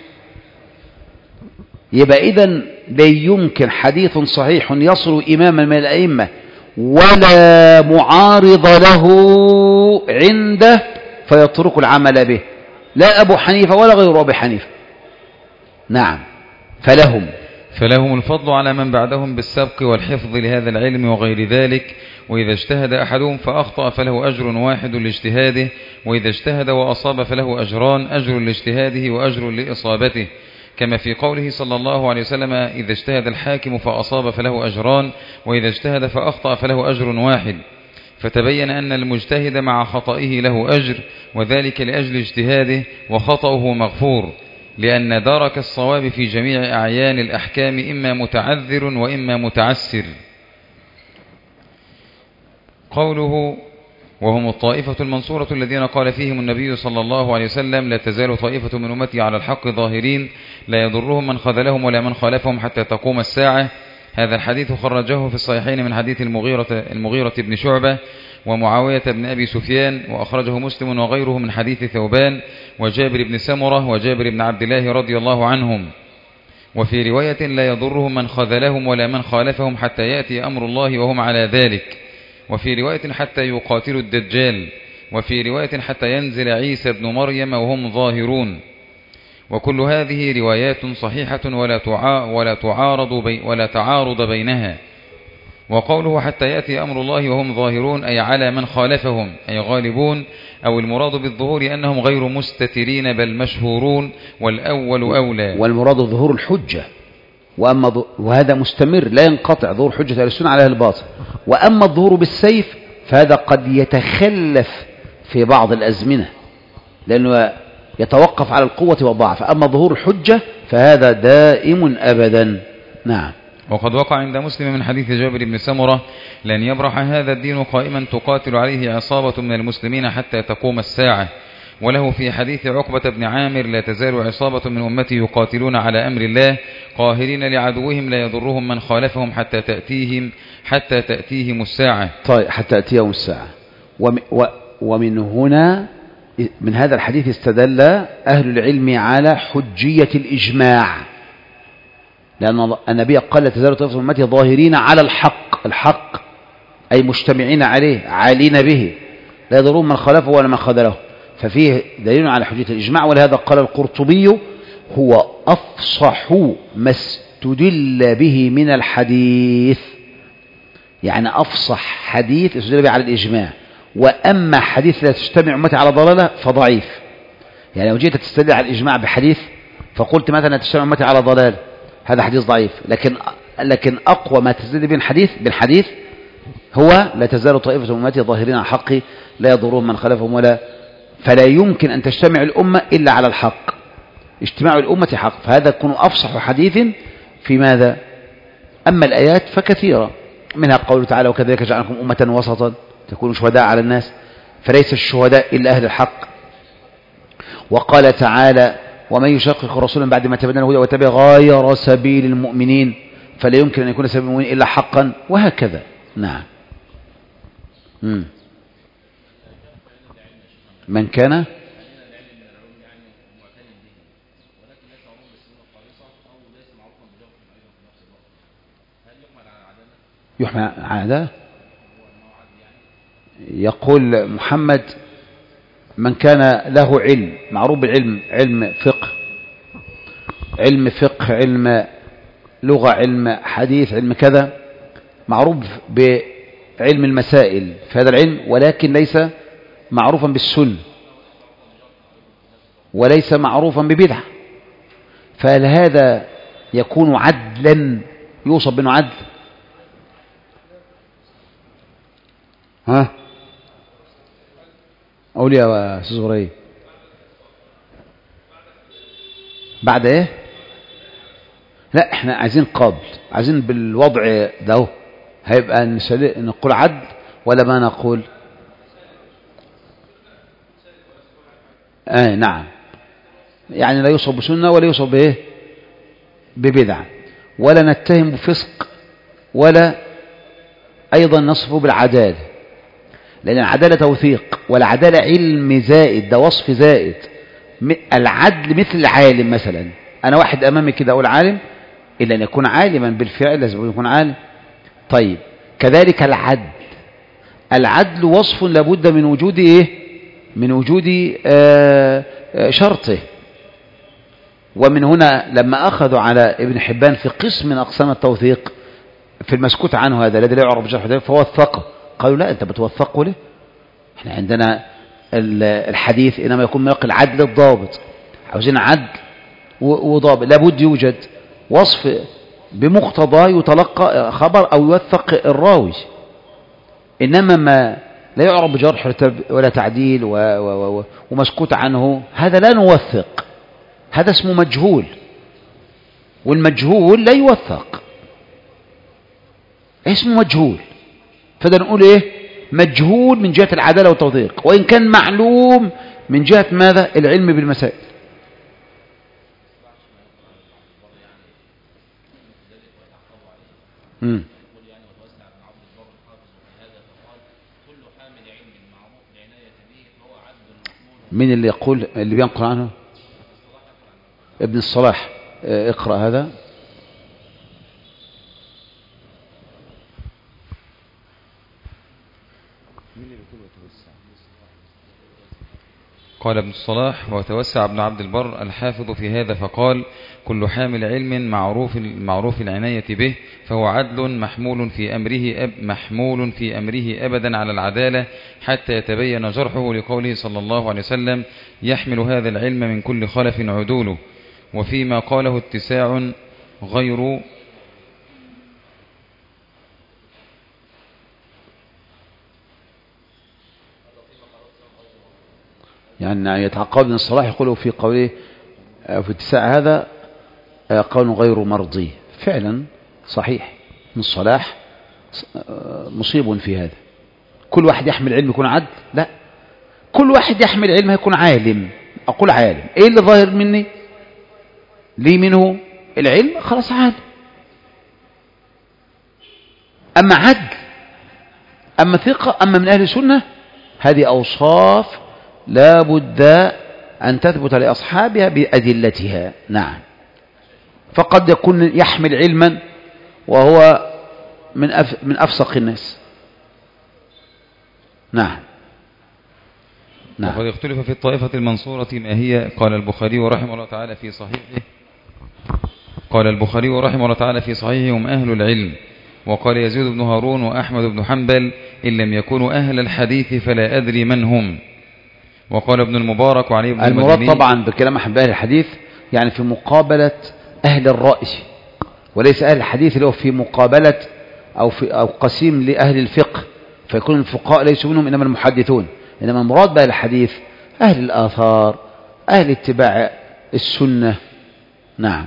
يبقى إذن لا يمكن حديث صحيح يصل إماما من الأئمة ولا معارض له عنده فيترك العمل به، لا أبو حنيفة ولا غير أبي حنيفة. نعم. فلهم الفضل على من بعدهم بالسبق والحفظ لهذا العلم وغير ذلك. وإذا اجتهد أحدهم فأخطأ فله أجر واحد لاجتهاده، وإذا اجتهد وأصاب فله أجران، أجر لاجتهاده وأجر لإصابته، كما في قوله صلى الله عليه وسلم: إذا اجتهد الحاكم فأصاب فله أجران، وإذا اجتهد فأخطأ فله أجر واحد. فتبين أن المجتهد مع خطئه له أجر، وذلك لأجل اجتهاده، وخطأه مغفور، لأن درك الصواب في جميع أعيان الأحكام إما متعذر وإما متعسر. قوله: وهم الطائفة المنصورة الذين قال فيهم النبي صلى الله عليه وسلم: لا تزال طائفة من أمتي على الحق ظاهرين لا يضرهم من خذلهم ولا من خالفهم حتى تقوم الساعة. هذا الحديث خرجه في الصحيحين من حديث المغيرة بن شعبة ومعاوية بن أبي سفيان، وأخرجه مسلم وغيره من حديث ثوبان وجابر بن سمرة وجابر بن عبد الله رضي الله عنهم. وفي رواية: لا يضرهم من خذلهم ولا من خالفهم حتى يأتي أمر الله وهم على ذلك. وفي رواية: حتى يقاتلوا الدجال. وفي رواية: حتى ينزل عيسى بن مريم وهم ظاهرون. وكل هذه روايات صحيحة ولا تعارض بينها. وقوله حتى يأتي أمر الله وهم ظاهرون أي على من خالفهم أي غالبون، أو المراد بالظهور أنهم غير مستترين بل مشهورون، والأول أولى. والمراد ظهور الحجة، وهذا مستمر لا ينقطع، ظهور حجة أهل السنة على أهل الباطل. وأما الظهور بالسيف فهذا قد يتخلف في بعض الأزمنة لأنه يتوقف على القوة والضعف. أما ظهور الحجة فهذا دائم أبدا. نعم. وقد وقع عند مسلم من حديث جابر بن سمرة: لن يبرح هذا الدين قائما تقاتل عليه عصابة من المسلمين حتى تقوم الساعة. وله في حديث عقبة بن عامر: لا تزال عصابة من أمتي يقاتلون على أمر الله قاهرين لعدوهم لا يضرهم من خالفهم حتى تأتيهم الساعة. طيب، حتى تأتيهم الساعة. ومن هنا من هذا الحديث استدل أهل العلم على حجية الإجماع، لأن النبي قال: لا تزال طائفة من أمتي ظاهرين على الحق أي مجتمعين عليه عالين به لا يضرون من خالفه ولا من خذله، ففيه دليل على حجية الإجماع. ولهذا قال القرطبي: هو أفصح ما استدل به من الحديث، يعني أفصح حديث استدل به على الإجماع. وأما حديث لا تجتمع أمتي على ضلالة فضعيف. يعني لو جيت تستدل على الإجماع بحديث فقلت مثلا لا تجتمع أمتي على ضلال، هذا حديث ضعيف. لكن أقوى ما تستدل به بالحديث هو: لا تزال طائفة من أمتي ظاهرين على الحق لا يضرون من خلفهم فلا يمكن أن تجتمع الأمة إلا على الحق. اجتماع الأمة حق، فهذا يكون أفصح حديث في ماذا؟ أما الآيات فكثيرة، منها قوله تعالى: وكذلك جعلناكم أمة وسطا تكونوا شهداء على الناس، فليس الشهداء إلا أهل الحق. وقال تعالى: ومن يشقق الرسول من بعد ما تبين الهدى ويتبع غير سبيل المؤمنين فلا يمكن أن يكون سبيل المؤمنين إلا حقا، وهكذا. نعم. من كان يحمل على عدالة. يقول محمد: من كان له علم معروف بالعلم، علم فقه، علم لغة، علم حديث، علم كذا، معروف بعلم المسائل في هذا العلم، ولكن ليس معروفا بالسنة وليس معروفا ببدعة، فهل هذا يكون عدلا؟ يوصف بأنه عدل؟ قول يا أستاذ إبراهيم. بعد ايه؟ لا، احنا عايزين قابل، عايزين بالوضع ده هيبقى نقول عدل ولا ما نقول؟ نعم، يعني لا يوصف بسنة ولا يوصف بايه؟ ببدعة، ولا نتهم بفسق، ولا ايضا نصفه بالعدالة، لأن العدالة توثيق والعدالة علم زائد، ده وصف زائد. العدل مثل العالم مثلا، أنا واحد أمامي كده أقول عالم إلا أن يكون عالما بالفعل، لازم يكون عالم. طيب، كذلك العدل وصف لابد من وجود إيه؟ من وجود شرطه. ومن هنا لما أخذوا على ابن حبان في قسم من أقسام التوثيق في المسكوت عنه هذا الذي لا يعرف بجرح فهو الثقة، قالوا: لا، أنت بتوثقه ليه؟ احنا عندنا الحديث إنما يكون من العدل الضابط، عاوزين عدل وضابط، لابد يوجد وصف بمقتضى يتلقى خبر أو يوثق الراوي. إنما ما لا يعرف بجرح ولا تعديل ومسكوت عنه، هذا لا نوثق، هذا اسمه مجهول، والمجهول لا يوثق، اسمه مجهول. فده نقول ايه؟ مجهول من جهة العدالة والتوثيق، وإن كان معلوم من جهة ماذا؟ العلم بالمسائل. من اللي يقول، اللي بينقل عنه؟ ابن الصلاح. اقرأ هذا. قال ابن الصلاح: وتوسع ابن عبد البر الحافظ في هذا فقال: كل حامل علم معروف العناية به فهو عدل محمول في أمره أبدا على العدالة حتى يتبين جرحه، لقوله صلى الله عليه وسلم: يحمل هذا العلم من كل خلف عدوله. وفيما قاله اتساع غير يعني يتعقب ابن الصلاح يقول في قوله في اتساع هذا قول غير مرضي. فعلا صحيح، ابن الصلاح مصيب في هذا. كل واحد يحمل علم يكون عدل؟ لا، كل واحد يحمل علم يكون عالم. أقول عالم، إيه اللي ظاهر مني لي منه العلم؟ خلاص عالم. أما عدل، أما ثقة، أما من أهل السنة، هذه أوصاف لا بد أن تثبت لأصحابها بأدلتها. نعم. فقد يكون يحمل علما وهو من أفسق الناس. نعم. وقد اختلف في الطائفة المنصورة ما هي. قال البخاري رحمه الله تعالى في صحيحه: هم أهل العلم. وقال يزيد بن هارون وأحمد بن حنبل: إن لم يكونوا أهل الحديث فلا أدري من هم. وقال ابن المبارك وعلي بن المديني. المراد طبعا بكلام أحب أهل الحديث يعني في مقابلة أهل الرأي، وليس أهل الحديث اللي هو في مقابلة أو قسيم لأهل الفقه، فيكون الفقهاء ليسوا منهم إنما المحدثون. إنما المراد بأهل الحديث أهل الآثار، أهل اتباع السنة. نعم.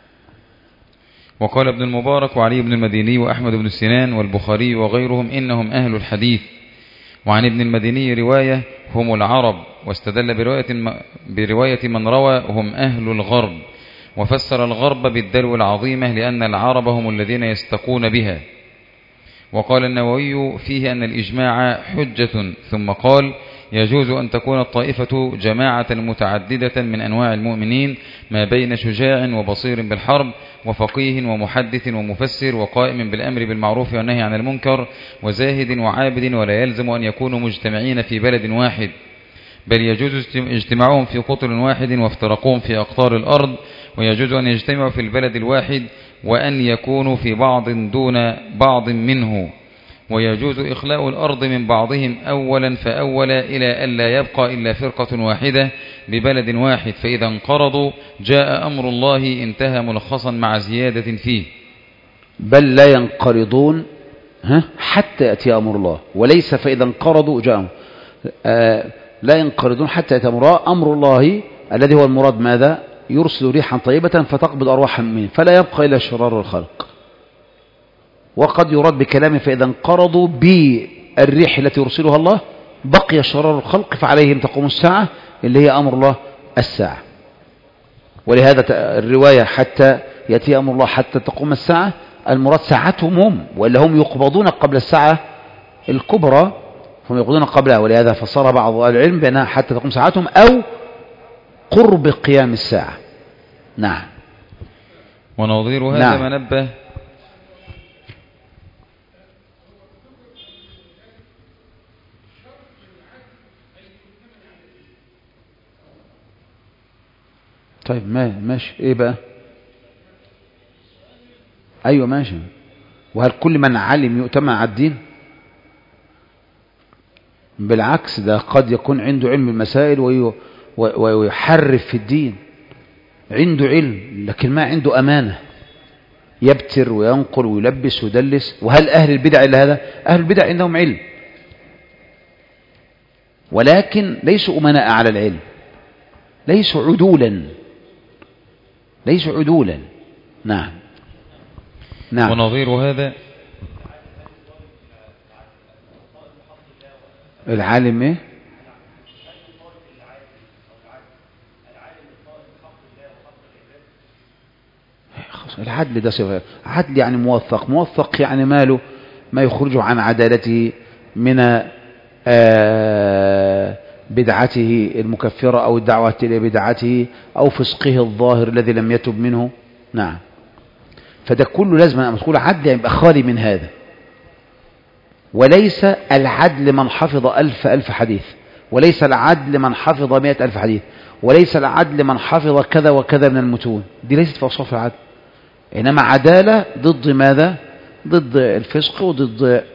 وقال ابن المبارك وعلي بن المديني وأحمد بن سنان والبخاري وغيرهم إنهم أهل الحديث. وعن ابن المديني رواية: هم العرب. واستدل برواية من روى: هم أهل الغرب. وفسر الغرب بالدلو العظيمة لأن العرب هم الذين يستقون بها. وقال النووي فيه أن الإجماع حجة، ثم قال: يجوز أن تكون الطائفة جماعة متعددة من أنواع المؤمنين ما بين شجاع وبصير بالحرب وفقيه ومحدث ومفسر وقائم بالأمر بالمعروف والنهي عن المنكر وزاهد وعابد، ولا يلزم أن يكونوا مجتمعين في بلد واحد، بل يجوز اجتماعهم في قطر واحد وافتراقهم في أقطار الأرض، ويجوز أن يجتمعوا في البلد الواحد وأن يكونوا في بعض دون بعض منه، ويجوز إخلاء الأرض من بعضهم أولا فأولا إلى أن لا يبقى إلا فرقة واحدة ببلد واحد، فإذا انقرضوا جاء أمر الله انتهى ملخصا مع زيادة فيه. بل لا ينقرضون حتى يأتي أمر الله، وليس فإذا انقرضوا جاءوا. لا ينقرضون حتى يأتي أمر الله الذي هو المراد ماذا؟ يرسل ريحا طيبة فتقبض أرواحا منه، فلا يبقى إلا شرار الخلق. وقد يراد بكلامه فإذا انقرضوا بالريح التي يرسلها الله بقي شرار الخلق فعليهم تقوم الساعة، اللي هي أمر الله الساعة. ولهذا الرواية حتى يأتي أمر الله حتى تقوم الساعة، المراد ساعتهم هم، وإلا هم يقبضون قبل الساعة الكبرى، هم يقبضون قبلها. ولهذا فسر بعض أهل العلم بأنها حتى تقوم ساعتهم أو قرب قيام الساعة. نعم. ونظير هذا ما نبه. طيب ماشي. ايه بقى؟ ايوه ماشي. وهل كل من علم يؤتمن على الدين؟ بالعكس، ده قد يكون عنده علم المسائل ويحرف في الدين، عنده علم لكن ما عنده أمانة، يبتر وينقل ويلبس ويدلس. وهل أهل البدع إلا هذا؟ أهل البدع عندهم علم ولكن ليسوا أمناء على العلم، ليسوا عدولا. نعم. ونظير هذا العالم ايه؟ العدل ده صفة. عدل يعني موثق يعني ماله ما يخرج عن عدالته من بدعته المكفرة أو الدعوة إلى بدعته أو فسقه الظاهر الذي لم يتب منه. نعم. فده كله لازم أن تقول عدل يعني يبقى خالي من هذا، وليس العدل من حفظ ألف حديث وليس العدل من حفظ 100,000 حديث، وليس العدل من حفظ كذا وكذا من المتون. دي ليست في أوصاف العدل، إنما عدالة ضد ماذا؟ ضد الفسق وضد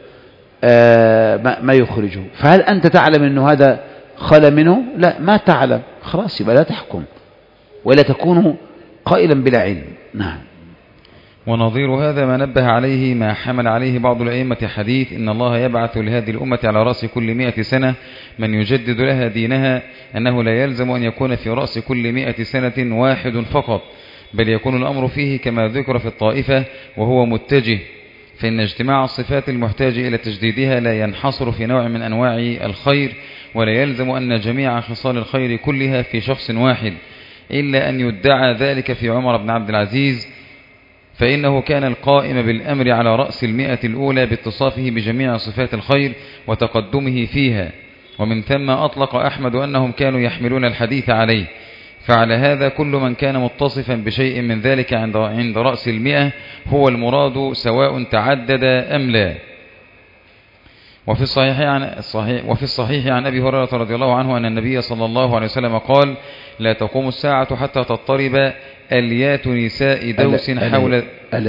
ما يخرجه. فهل أنت تعلم أنه هذا خلى منه؟ لا، ما تعلم، خلاص يبقى لا تحكم ولا تكون قائلا بلا علم. نعم. ونظير هذا ما نبه عليه ما حمل عليه بعض الأئمة حديث إن الله يبعث لهذه الأمة على رأس كل 100 سنة من يجدد لها دينها، أنه لا يلزم أن يكون في رأس كل 100 سنة واحد فقط، بل يكون الأمر فيه كما ذكر في الطائفة وهو متجه، فإن اجتماع الصفات المحتاج إلى تجديدها لا ينحصر في نوع من أنواع الخير، ولا يلزم أن جميع خصال الخير كلها في شخص واحد، إلا أن يدعى ذلك في عمر بن عبد العزيز، فإنه كان القائم بالأمر على رأس 100 الأولى باتصافه بجميع صفات الخير وتقدمه فيها، ومن ثم أطلق أحمد أنهم كانوا يحملون الحديث عليه. فعلى هذا كل من كان متصفا بشيء من ذلك عند رأس 100 هو المراد، سواء تعدد أم لا. وفي الصحيح عن أبي هريرة رضي الله عنه أن النبي صلى الله عليه وسلم قال: لا تقوم الساعة حتى تضطرب أليات نساء دوس حول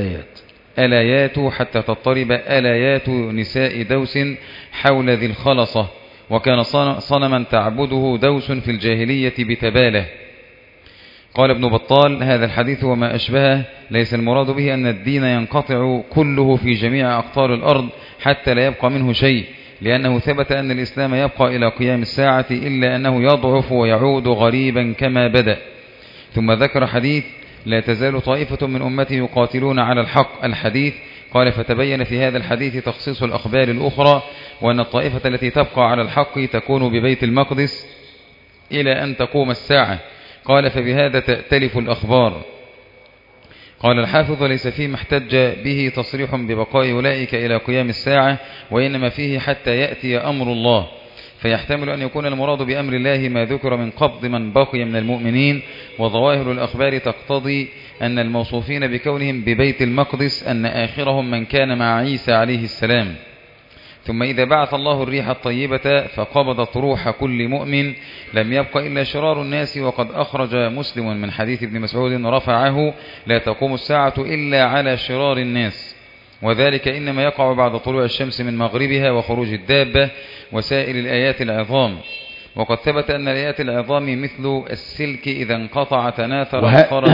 ألايات حتى تضطرب ألايات نساء دوس حول ذي الخلصة، وكان صنما تعبده دوس في الجاهلية بتباله. قال ابن بطال: هذا الحديث وما أشبهه ليس المراد به أن الدين ينقطع كله في جميع أقطار الأرض حتى لا يبقى منه شيء، لأنه ثبت أن الإسلام يبقى إلى قيام الساعة، إلا أنه يضعف ويعود غريبا كما بدأ. ثم ذكر حديث: لا تزال طائفة من أمتي يقاتلون على الحق الحديث. قال: فتبين في هذا الحديث تخصيص الأخبار الأخرى، وأن الطائفة التي تبقى على الحق تكون ببيت المقدس إلى أن تقوم الساعة. قال: فبهذا تأتلف الأخبار. قال الحافظ: ليس فيه ما احتج به تصريح ببقاء أولئك إلى قيام الساعة، وإنما فيه حتى يأتي أمر الله، فيحتمل أن يكون المراد بأمر الله ما ذكر من قبض من بقي من المؤمنين، وظواهر الأخبار تقتضي أن الموصوفين بكونهم ببيت المقدس أن آخرهم من كان مع عيسى عليه السلام. ثم إذا بعث الله الريح الطيبة فقبضت روح كل مؤمن لم يبق إلا شرار الناس. وقد أخرج مسلم من حديث ابن مسعود رفعه: لا تقوم الساعة إلا على شرار الناس، وذلك إنما يقع بعد طلوع الشمس من مغربها وخروج الدابة وسائر الآيات العظام. وقد ثبت أن الآيات العظام مثل السلك إذا انقطع تناثر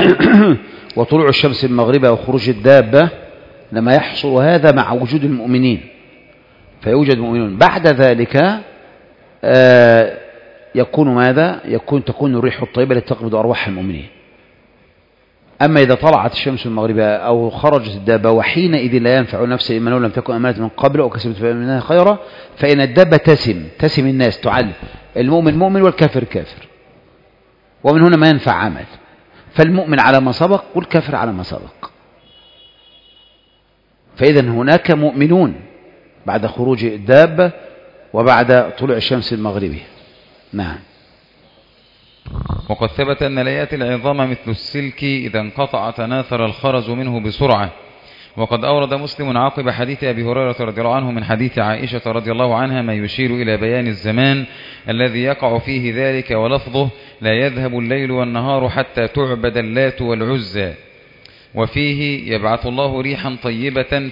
وطلوع الشمس من مغربها وخروج الدابة لما يحصل هذا مع وجود المؤمنين، فيوجد المؤمنون. بعد ذلك يكون ماذا؟ تكون الريح الطيبة التي تقبض أرواح المؤمنين. أما إذا طلعت الشمس من مغربها أو خرجت الدابة، وحينئذ لا ينفع نفسا إيمانها لم تكن آمنت من قبل أو كسبت في إيمانها خيرا، فإن الدابة تسم الناس، تعلم المؤمن مؤمن والكافر كافر، ومن هنا ما ينفع عمل، فالمؤمن على ما سبق والكافر على ما سبق. فإذا هناك مؤمنون بعد خروج الدابة وبعد طلوع الشمس المغربي. نعم. وقد ثبت أن الآيات العظام مثل السلك إذا انقطع تناثر الخرز منه بسرعة. وقد أورد مسلم عقب حديث أبي هريرة رضي الله عنه من حديث عائشة رضي الله عنها ما يشير إلى بيان الزمان الذي يقع فيه ذلك، ولفظه: لا يذهب الليل والنهار حتى تعبد اللات والعزى. وفيه: يبعث الله ريحا طيبة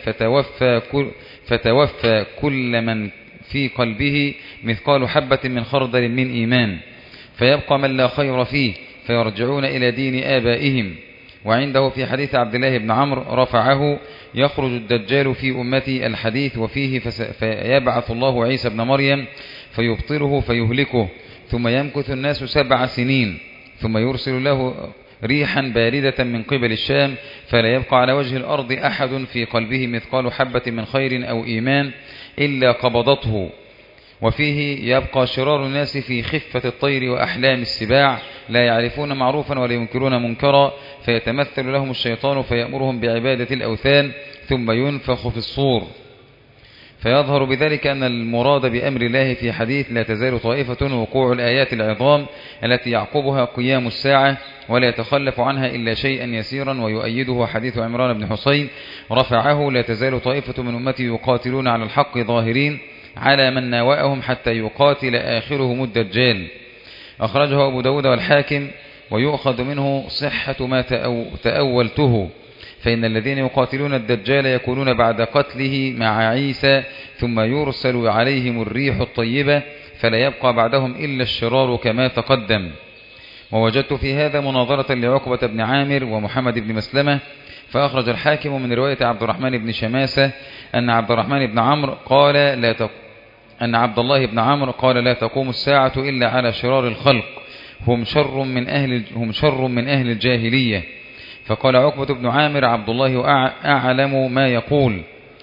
فتوفى كل من في قلبه مثقال حبة من خردل من إيمان، فيبقى من لا خير فيه فيرجعون إلى دين آبائهم. وعنده في حديث عبد الله بن عمرو رفعه: يخرج الدجال في أمتي الحديث، وفيه: فيبعث الله عيسى بن مريم فيبطله فيهلكه، ثم يمكث الناس 7 سنين، ثم يرسل له ريحا باردة من قبل الشام، فلا يبقى على وجه الأرض أحد في قلبه مثقال حبة من خير أو إيمان إلا قبضته. وفيه: يبقى شرار الناس في خفة الطير وأحلام السباع، لا يعرفون معروفا ولا ينكرون منكرا، فيتمثل لهم الشيطان فيأمرهم بعبادة الأوثان، ثم ينفخ في الصور. فيظهر بذلك أن المراد بأمر الله في حديث لا تزال طائفة وقوع الآيات العظام التي يعقبها قيام الساعة، ولا يتخلف عنها إلا شيئا يسيرا. ويؤيده حديث عمران بن حسين رفعه: لا تزال طائفة من أمتي يقاتلون على الحق ظاهرين، على من ناوأهم حتى يقاتل آخرهم الدجال. أخرجه أبو داود والحاكم. ويؤخذ منه صحة ما تأولته، فإن الذين يقاتلون الدجال يكونون بعد قتله مع عيسى، ثم يرسل عليهم الريح الطيبة، فلا يبقى بعدهم إلا الشرار كما تقدم. ووجدت في هذا مناظرة لعقبة بن عامر ومحمد بن مسلمة. فأخرج الحاكم من رواية عبد الرحمن بن شماسة أن عبد الرحمن بن عمرو قال أن عبد الله بن عمرو قال لا تقوم الساعة إلا على شرار الخلق، هم شر من أهل الجاهلية. فقال عقبة بن عامر عبد الله أعلم ما يقول.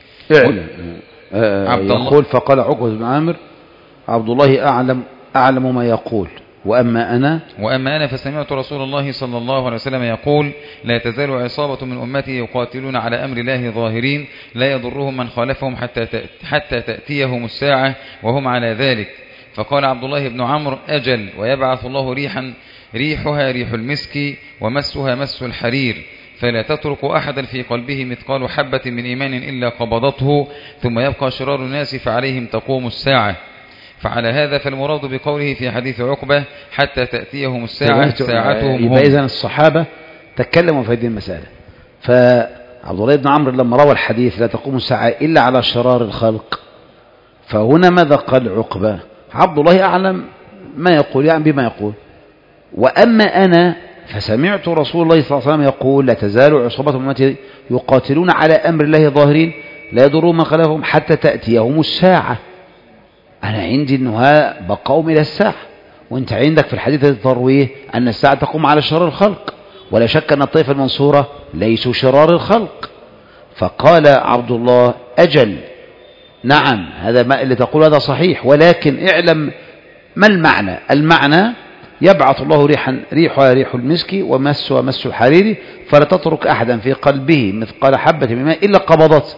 يقول فقال عقبة بن عامر عبد الله أعلم ما يقول، وأما أنا فسمعت رسول الله صلى الله عليه وسلم يقول لا تزال عصابة من أمتي يقاتلون على أمر الله ظاهرين لا يضرهم من خالفهم حتى تأتيهم الساعة وهم على ذلك. فقال عبد الله بن عمرو أجل، ويبعث الله ريحها ريح المسك ومسها مس الحرير، فلا تترك أحدا في قلبه مثقال حبة من إيمان إلا قبضته، ثم يبقى شرار الناس فعليهم تقوم الساعة. فعلى هذا فالمراد بقوله في حديث عقبة حتى تأتيهم الساعة ساعتهم هم. إذن الصحابة تكلموا في هذه المسألة، فعبد الله بن عمرو لما روى الحديث لا تقوم الساعة إلا على شرار الخلق، فهنا ماذا قال عقبة؟ عبد الله أعلم ما يقول، يعني بما يقول. وأما أنا فسمعت رسول الله صلى الله عليه وسلم يقول لا تزال عصابة من أمتي يقاتلون على أمر الله ظاهرين لا يضرون من خلفهم حتى تأتيهم الساعة. أنا عندي أنه بقوم إلى الساعة، وأنت عندك في الحديث الترويه أن الساعة تقوم على شرار الخلق، ولا شك أن الطائفة المنصورة ليسوا شرار الخلق. فقال عبد الله أجل، نعم هذا ما اللي تقول هذا صحيح، ولكن اعلم ما المعنى. المعنى يبعث الله ريحها ريح المسك ومسها مس الحرير، فلا تترك أحدا في قلبه مثقال حبة من ماء إلا قبضته،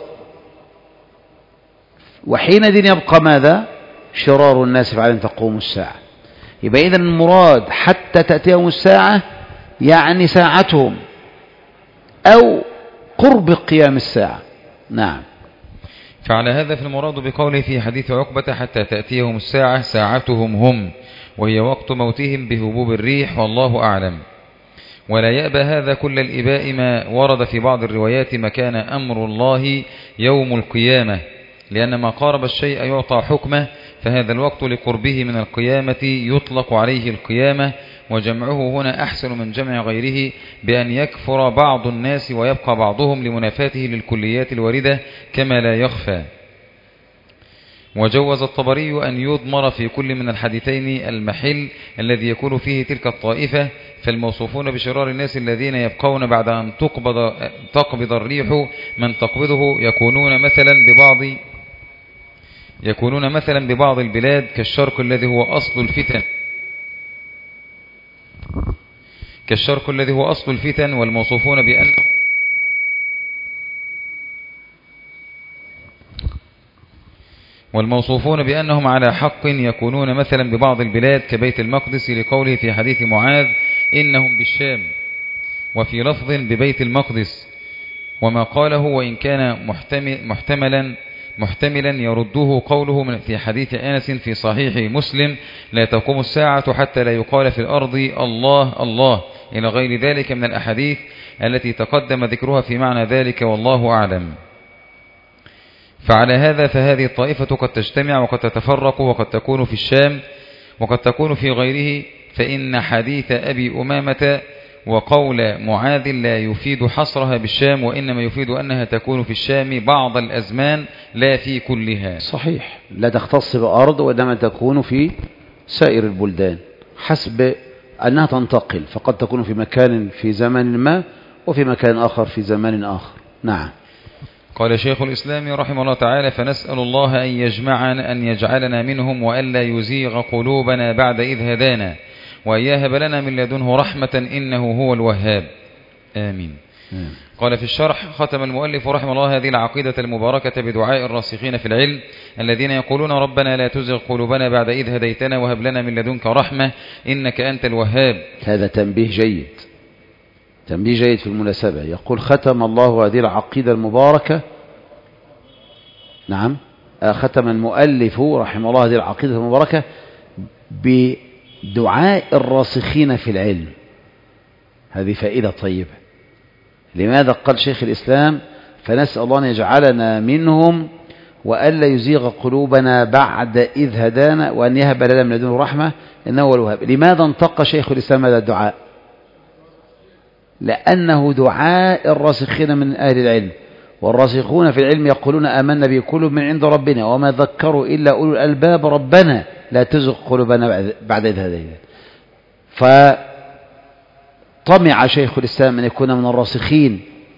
وحينئذ يبقى ماذا؟ شرار الناس فعليهم تقوم الساعة. يبقى إذن المراد حتى تأتيهم الساعة يعني ساعتهم أو قرب قيام الساعة. نعم. فعلى هذا فالمراد بقوله في حديث عقبة حتى تأتيهم الساعة ساعتهم هم، وهي وقت موتهم بهبوب الريح، والله أعلم. ولا يأبى هذا كل الإباء ما ورد في بعض الروايات مكان أمر الله يوم القيامة، لأن ما قارب الشيء يعطى حكمه، فهذا الوقت لقربه من القيامة يطلق عليه القيامة، وجمعه هنا أحسن من جمع غيره، بأن يكفر بعض الناس ويبقى بعضهم لمنافاته للكليات الواردة كما لا يخفى. وجوز الطبري أن يضمر في كل من الحديثين المحل الذي يكون فيه تلك الطائفة، فالموصوفون بشرار الناس الذين يبقون بعد أن تقبض الريح من تقبضه يكونون مثلا ببعض البلاد كالشرق الذي هو أصل الفتن، والموصوفون بأنهم على حق يكونون مثلا ببعض البلاد كبيت المقدس، لقوله في حديث معاذ إنهم بالشام، وفي لفظ ببيت المقدس. وما قاله وإن كان محتملا يرده قوله في حديث أنس في صحيح مسلم لا تقوم الساعة حتى لا يقال في الأرض الله الله، إلى غير ذلك من الأحاديث التي تقدم ذكرها في معنى ذلك، والله أعلم. فعلى هذا فهذه الطائفة قد تجتمع وقد تتفرق، وقد تكون في الشام وقد تكون في غيره، فإن حديث أبي أمامة وقول معاذ لا يفيد حصرها بالشام، وإنما يفيد أنها تكون في الشام بعض الأزمان لا في كلها. صحيح، لا تختص بأرض، وإنما تكون في سائر البلدان حسب أنها تنتقل، فقد تكون في مكان في زمان ما، وفي مكان آخر في زمان آخر. نعم. قال شيخ الإسلام رحمه الله تعالى فنسأل الله أن يجعلنا منهم، وألا يزيغ قلوبنا بعد إذ هدانا، وأن يهب لنا من لدنه رحمة إنه هو الوهاب، آمين. قال في الشرح ختم المؤلف رحمه الله هذه العقيدة المباركة بدعاء الراسخين في العلم الذين يقولون ربنا لا تزغ قلوبنا بعد إذ هديتنا وهب لنا من لدنك رحمة إنك أنت الوهاب. هذا تنبيه جيد في المناسبة. يقول ختم الله هذه العقيدة المباركة، نعم، ختم المؤلف رحمه الله هذه العقيدة المباركة بدعاء الراسخين في العلم. هذه فائدة طيبة. لماذا قال شيخ الإسلام فنسأل الله أن يجعلنا منهم وألا يزيغ قلوبنا بعد إذ هدانا وأن يهب لنا من لدنه رحمة إنه هو الوهاب. لماذا انتق شيخ الإسلام هذا الدعاء؟ لأنه دعاء الراسخين من أهل العلم، والراسخون في العلم يقولون آمنا به كل من عند ربنا وما ذكروا إلا أولو الألباب ربنا لا تزغ قلوبنا بعد إذ هدينا. فطمع شيخ الإسلام أن يكون من الراسخين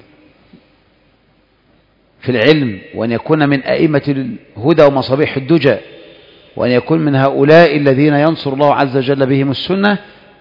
في العلم، وأن يكون من أئمة الهدى ومصابيح الدجى، وأن يكون من هؤلاء الذين ينصر الله عز وجل بهم السنة.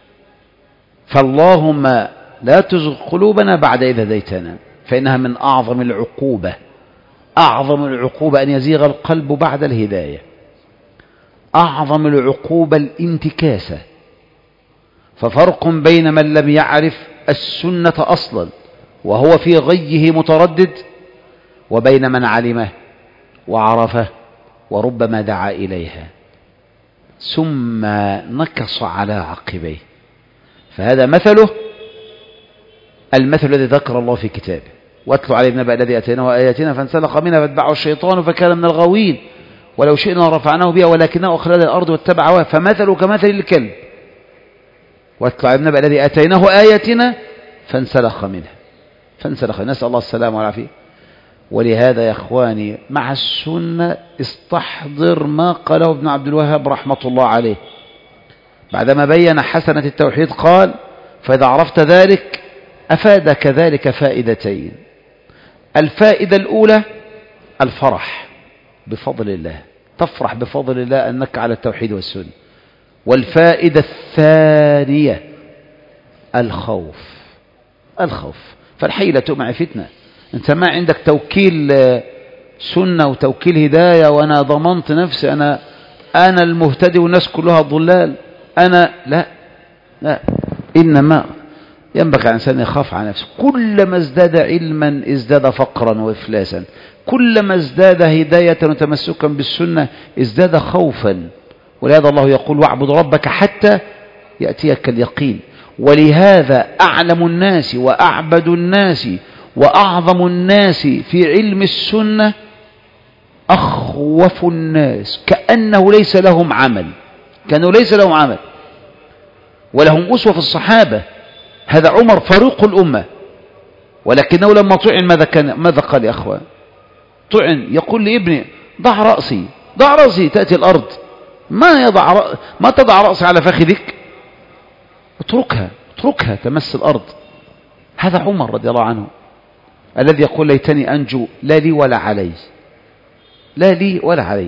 فاللهم لا تزغ قلوبنا بعد إذ هديتنا، فإنها من أعظم العقوبة. أعظم العقوبة أن يزيغ القلب بعد الهداية. أعظم العقوبة الانتكاسة. ففرق بين من لم يعرف السنة أصلا وهو في غيه متردد، وبين من علمه وعرفه وربما دعا إليها ثم نكص على عقبيه. فهذا مثله المثل الذي ذكر الله في كتابه: واتل عليه النبأ الذي أتيناه آياتنا فانسلخ منها فاتبعه الشيطان فكان من الغاوين ولو شئنا رفعناه بها ولكنه أخلد الأرض واتبع هواه فمثله كمثل الكلب. واتل عليه النبأ الذي أتيناه آياتنا فانسلخ منها. نسأل الله السلامة والعافية. ولهذا يا إخواني مع السنة استحضر ما قاله ابن عبد الوهاب رحمة الله عليه بعدما بين حسنة التوحيد، قال: فإذا عرفت ذلك أفادك ذلك فائدتين. الفائدة الأولى الفرح بفضل الله، تفرح بفضل الله أنك على التوحيد والسنة. والفائدة الثانية الخوف. فالحيلة مع فتنة. أنت ما عندك توكيل سنة وتوكيل هداية وأنا ضمنت نفسي أنا المهتدي والناس كلها ضلال. أنا لا، إنما ينبغي على الإنسان يخاف على نفسه. كلما ازداد علما ازداد فقرا وإفلاسا، كلما ازداد هداية وتمسكا بالسنة ازداد خوفا. ولهذا الله يقول: واعبد ربك حتى يأتيك اليقين. ولهذا أعلم الناس وأعبد الناس وأعظم الناس في علم السنة أخوف الناس، كأنه ليس لهم عمل، ولهم أسوة في الصحابة. هذا عمر فاروق الأمة، ولكنه لما طعن ماذا قال يا أخوان؟ طعن يقول لابني: ضع رأسي تأتي الأرض، ما تضع رأسي على فخذك، اتركها تمس الأرض. هذا عمر رضي الله عنه الذي يقول: ليتني أنجو لا لي ولا علي.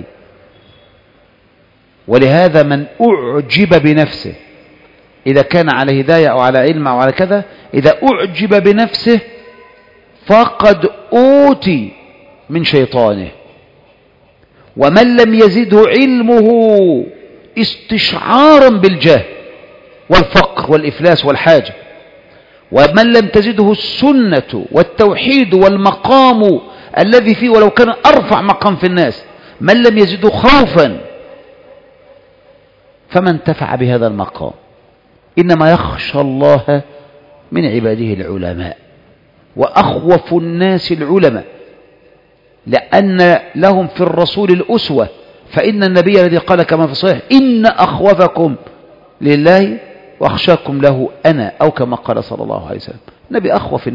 ولهذا من أعجب بنفسه إذا كان على هداية أو على علم أو على كذا، إذا أعجب بنفسه فقد أوتي من شيطانه. ومن لم يزده علمه استشعارا بالجاه والفقر والإفلاس والحاجة، ومن لم تزده السنة والتوحيد والمقام الذي فيه ولو كان أرفع مقام في الناس، من لم يزده خوفا فما انتفع بهذا المقام. إنما يخشى الله من عباده العلماء، وأخوف الناس العلماء، لأن لهم في الرسول الأسوة. فإن النبي الذي قال كما في الصحيح: إن أخوفكم لله وأخشاكم له أنا، أو كما قال صلى الله عليه وسلم. النبي أخوف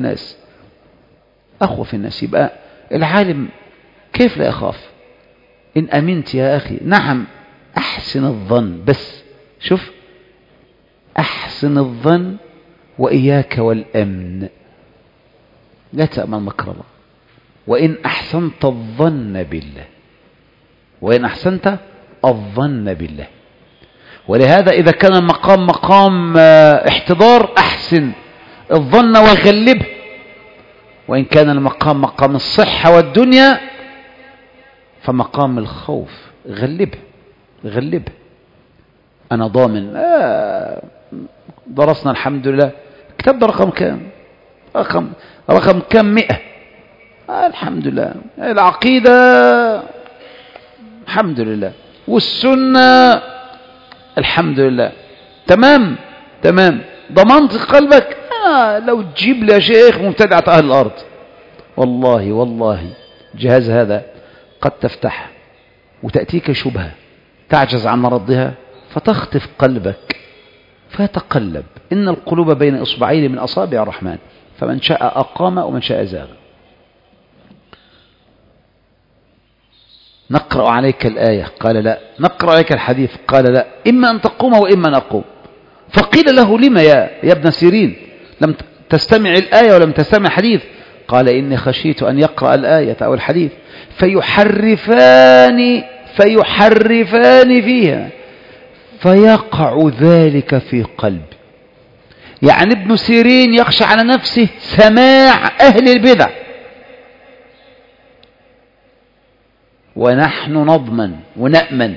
الناس. يبقى العالم كيف لا يخاف؟ إن أمنت يا أخي، نعم أحسن الظن، بس شوف، أحسن الظن وإياك والأمن، لا تأمن مكر الله. وإن أحسنت الظن بالله، ولهذا إذا كان المقام مقام احتضار أحسن الظن وغلبه، وإن كان المقام مقام الصحة والدنيا فمقام الخوف غلبه. أنا ضامن. درسنا الحمد لله كتاب ده رقم كام؟ رقم كام؟ 100. الحمد لله. العقيدة الحمد لله، والسنة الحمد لله. تمام تمام. ضمنت قلبك؟ لو تجيب لي يا شيخ مبتدعة أهل الأرض، والله والله جهاز هذا قد تفتح وتأتيك شبهة تعجز عن ردها فتخطف قلبك فيتقلب. إن القلوب بين إصبعين من أصابع الرحمن، فمن شاء أقام ومن شاء زاغ. نقرأ عليك الآية، قال لا. نقرأ عليك الحديث، قال لا. إما أن تقوم وإما أن أقوم. فقيل له لما يا ابن سيرين لم تستمع الآية ولم تستمع الحديث؟ قال إني خشيت أن يقرأ الآية أو الحديث فيحرفان فيها فيقع ذلك في قلبي. يعني ابن سيرين يخشى على نفسه سماع أهل البدع، ونحن نضمن ونأمن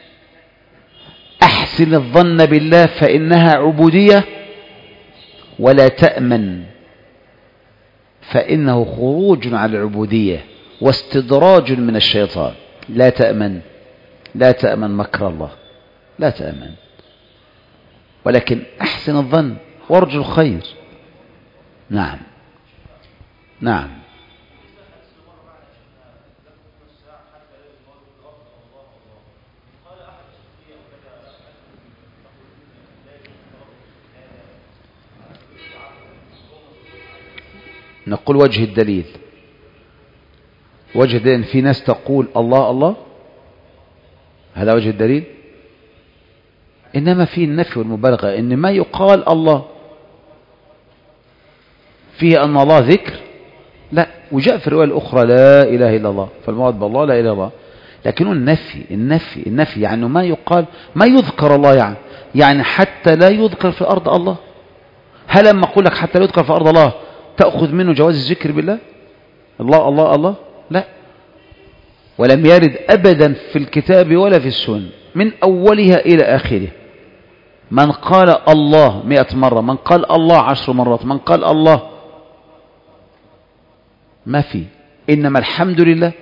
أحسن الظن بالله فإنها عبودية، ولا تأمن فإنه خروج عن العبودية واستدراج من الشيطان. لا تأمن، لا تأمن مكر الله، لا تأمن، ولكن أحسن الظن وارجو الخير. نعم نعم. نقول وجه الدليل، وجه الدليل في ناس تقول الله الله، هذا وجه الدليل. إنما في النفي والمبالغة، إن ما يقال الله فيه أن الله ذكر، لا. وجاء في الرواية الأخرى لا إله إلا الله، فالمراد بالله لا إله إلا الله. لكن النفي يعني ما يقال، ما يذكر الله، يعني حتى لا يذكر في أرض الله. هل لما أقول لك حتى لا يذكر في أرض الله تأخذ منه جواز الذكر بالله؟ الله الله الله، لا. ولم يرد أبدا في الكتاب ولا في السنة من أولها إلى آخره من قال الله 100 مرة، من قال الله 10 مرات، من قال الله، ما في. إنما الحمد لله،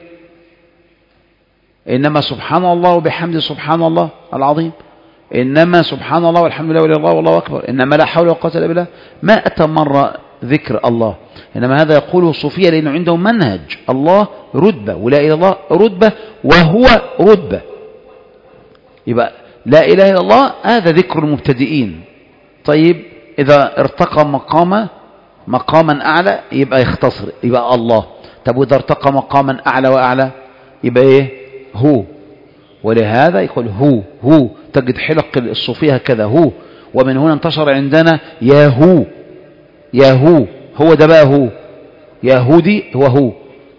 إنما سبحان الله وبحمده سبحان الله العظيم، إنما سبحان الله والحمد لله والله والله أكبر، إنما لا حول ولا قوة إلا بالله. ما أتى مرة ذكر الله. إنما هذا يقوله الصوفية لأنه عندهم منهج الله رتبة ولا إله إلا الله رتبة وهو رتبة. يبقى لا إله إلا الله هذا ذكر المبتدئين. طيب إذا ارتقى مقاما أعلى يبقى يختصر، يبقى الله. طب وإذا ارتقى مقاما أعلى وأعلى يبقى إيه؟ هو. ولهذا يقول هو. تجد حلق الصوفية هكذا هو، ومن هنا انتشر عندنا يا هو ده بقى هو، يهودي هو.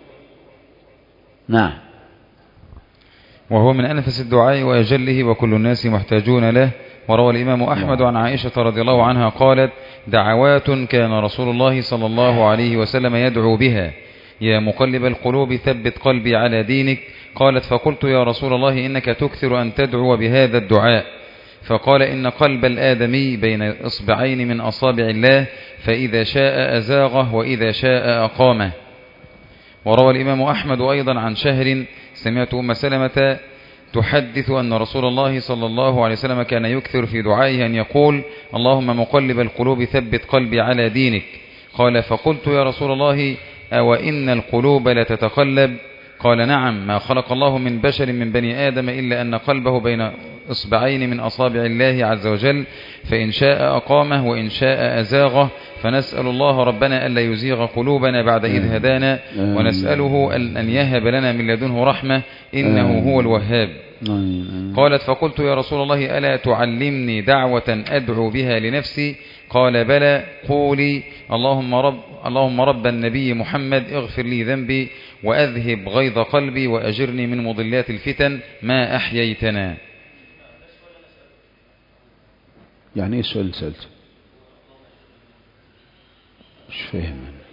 نعم. وهو من أنفس الدعاء وأجله وكل الناس محتاجون له. وروى الإمام أحمد عن عائشة رضي الله عنها قالت: دعوات كان رسول الله صلى الله عليه وسلم يدعو بها: يا مقلب القلوب ثبت قلبي على دينك. قالت: فقلت يا رسول الله إنك تكثر أن تدعو بهذا الدعاء. فقال: إن قلب الآدمي بين إصبعين من أصابع الله، فإذا شاء أزاغه وإذا شاء أقامه. وروى الإمام أحمد أيضا عن شهر سمعت أم سلمة تحدث أن رسول الله صلى الله عليه وسلم كان يكثر في دعائه أن يقول: اللهم مقلب القلوب ثبت قلبي على دينك. قال: فقلت يا رسول الله أو إن القلوب لتتقلب؟ قال: نعم، ما خلق الله من بشر من بني آدم إلا أن قلبه بين إصبعين من أصابع الله عز وجل، فإن شاء أقامه وإن شاء أزاغه. فنسأل الله ربنا ألا يزيغ قلوبنا بعد إذ هدانا، ونسأله أن يهب لنا من لدنه رحمة إنه هو الوهاب. قالت: فقلت يا رسول الله ألا تعلمني دعوة أدعو بها لنفسي؟ قال: بلى، قولي: اللهم رب النبي محمد اغفر لي ذنبي وأذهب غيظ قلبي وأجرني من مضلات الفتن ما أحييتنا. يعني ايه السؤال اللي سألته؟ مش فاهم انا.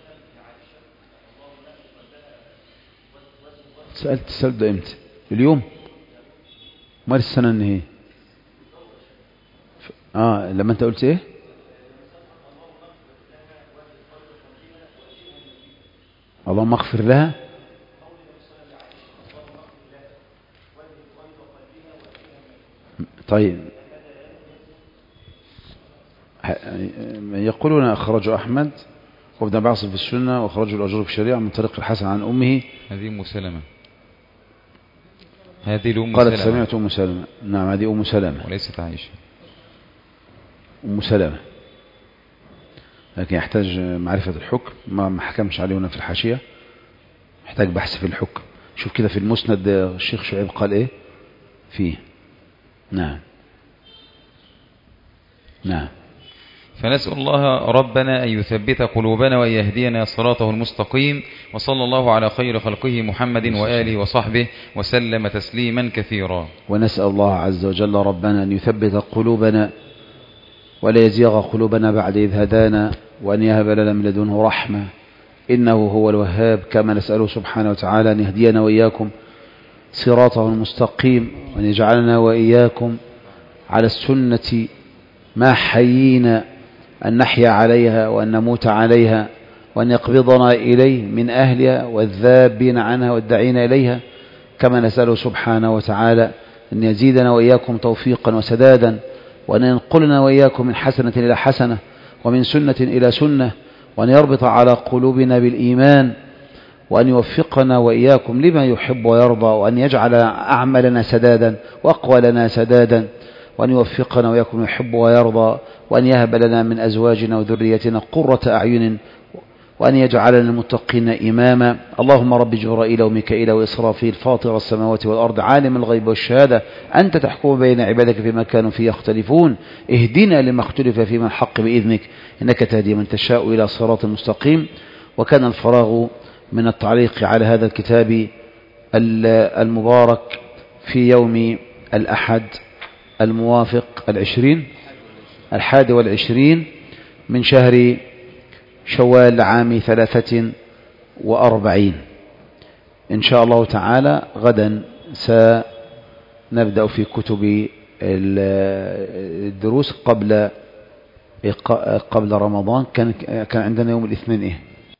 سألت السؤال ده امتى؟ اليوم؟ مال السنة النهائية؟ لما انت قلت ايه؟ اللهم اغفر لها طيب، يقولون أخرجوا أحمد وابن بعصر في السنة وأخرجوا الأجر في الشريعة من طريق الحسن عن أمه. هذه أم سلمة. هذه الأم قالت سلمة. سمعت أم سلمة. نعم هذه أم سلمة وليست عائشة. أم سلمة، لكن يحتاج معرفة الحكم، ما حكمش عليه هنا في الحاشية، يحتاج بحث في الحكم. شوف كده في المسند الشيخ شعيب قال إيه فيه. نعم نعم. فنسأل الله ربنا أن يثبت قلوبنا وأن يهدينا صراطه المستقيم، وصلى الله على خير خلقه محمد وآله وصحبه وسلم تسليما كثيرا. ونسأل الله عز وجل ربنا أن يثبت قلوبنا ولا يزيغ قلوبنا بعد إذ هدانا، وأن يهب لنا من لدنه رحمة إنه هو الوهاب. كما نسأله سبحانه وتعالى أن يهدينا وإياكم صراطه المستقيم، وأن يجعلنا وإياكم على السنة ما حيينا، أن نحيا عليها وأن نموت عليها، وأن يقبضنا إليه من أهلها والذابين عنها والداعين إليها. كما نسأله سبحانه وتعالى أن يزيدنا وإياكم توفيقا وسدادا، وأن ينقلنا وإياكم من حسنة إلى حسنة ومن سنة إلى سنة، وأن يربط على قلوبنا بالإيمان، وأن يوفقنا وإياكم لما يحب ويرضى، وأن يجعل أعمالنا سدادا وأقوالنا سدادا، وأن يوفقنا وإياكم يحب ويرضى، وأن يهب لنا من أزواجنا وذريتنا قرة أعين، وأن يجعلنا المتقين إماما. اللهم رب جبرائيل وميكائيل وإسرافيل فاطر السماوات والأرض عالم الغيب والشهادة، أنت تحكم بين عبادك فيما كانوا فيه يختلفون، اهدنا لما اختلف فيه من الحق بإذنك، إنك تهدي من تشاء إلى صراط مستقيم. وكان الفراغ من التعليق على هذا الكتاب المبارك في يوم الأحد الموافق 21 من شهر شوال عام 43 إن شاء الله تعالى. غدا سنبدأ في كتب الدروس قبل رمضان. كان عندنا يوم الاثنين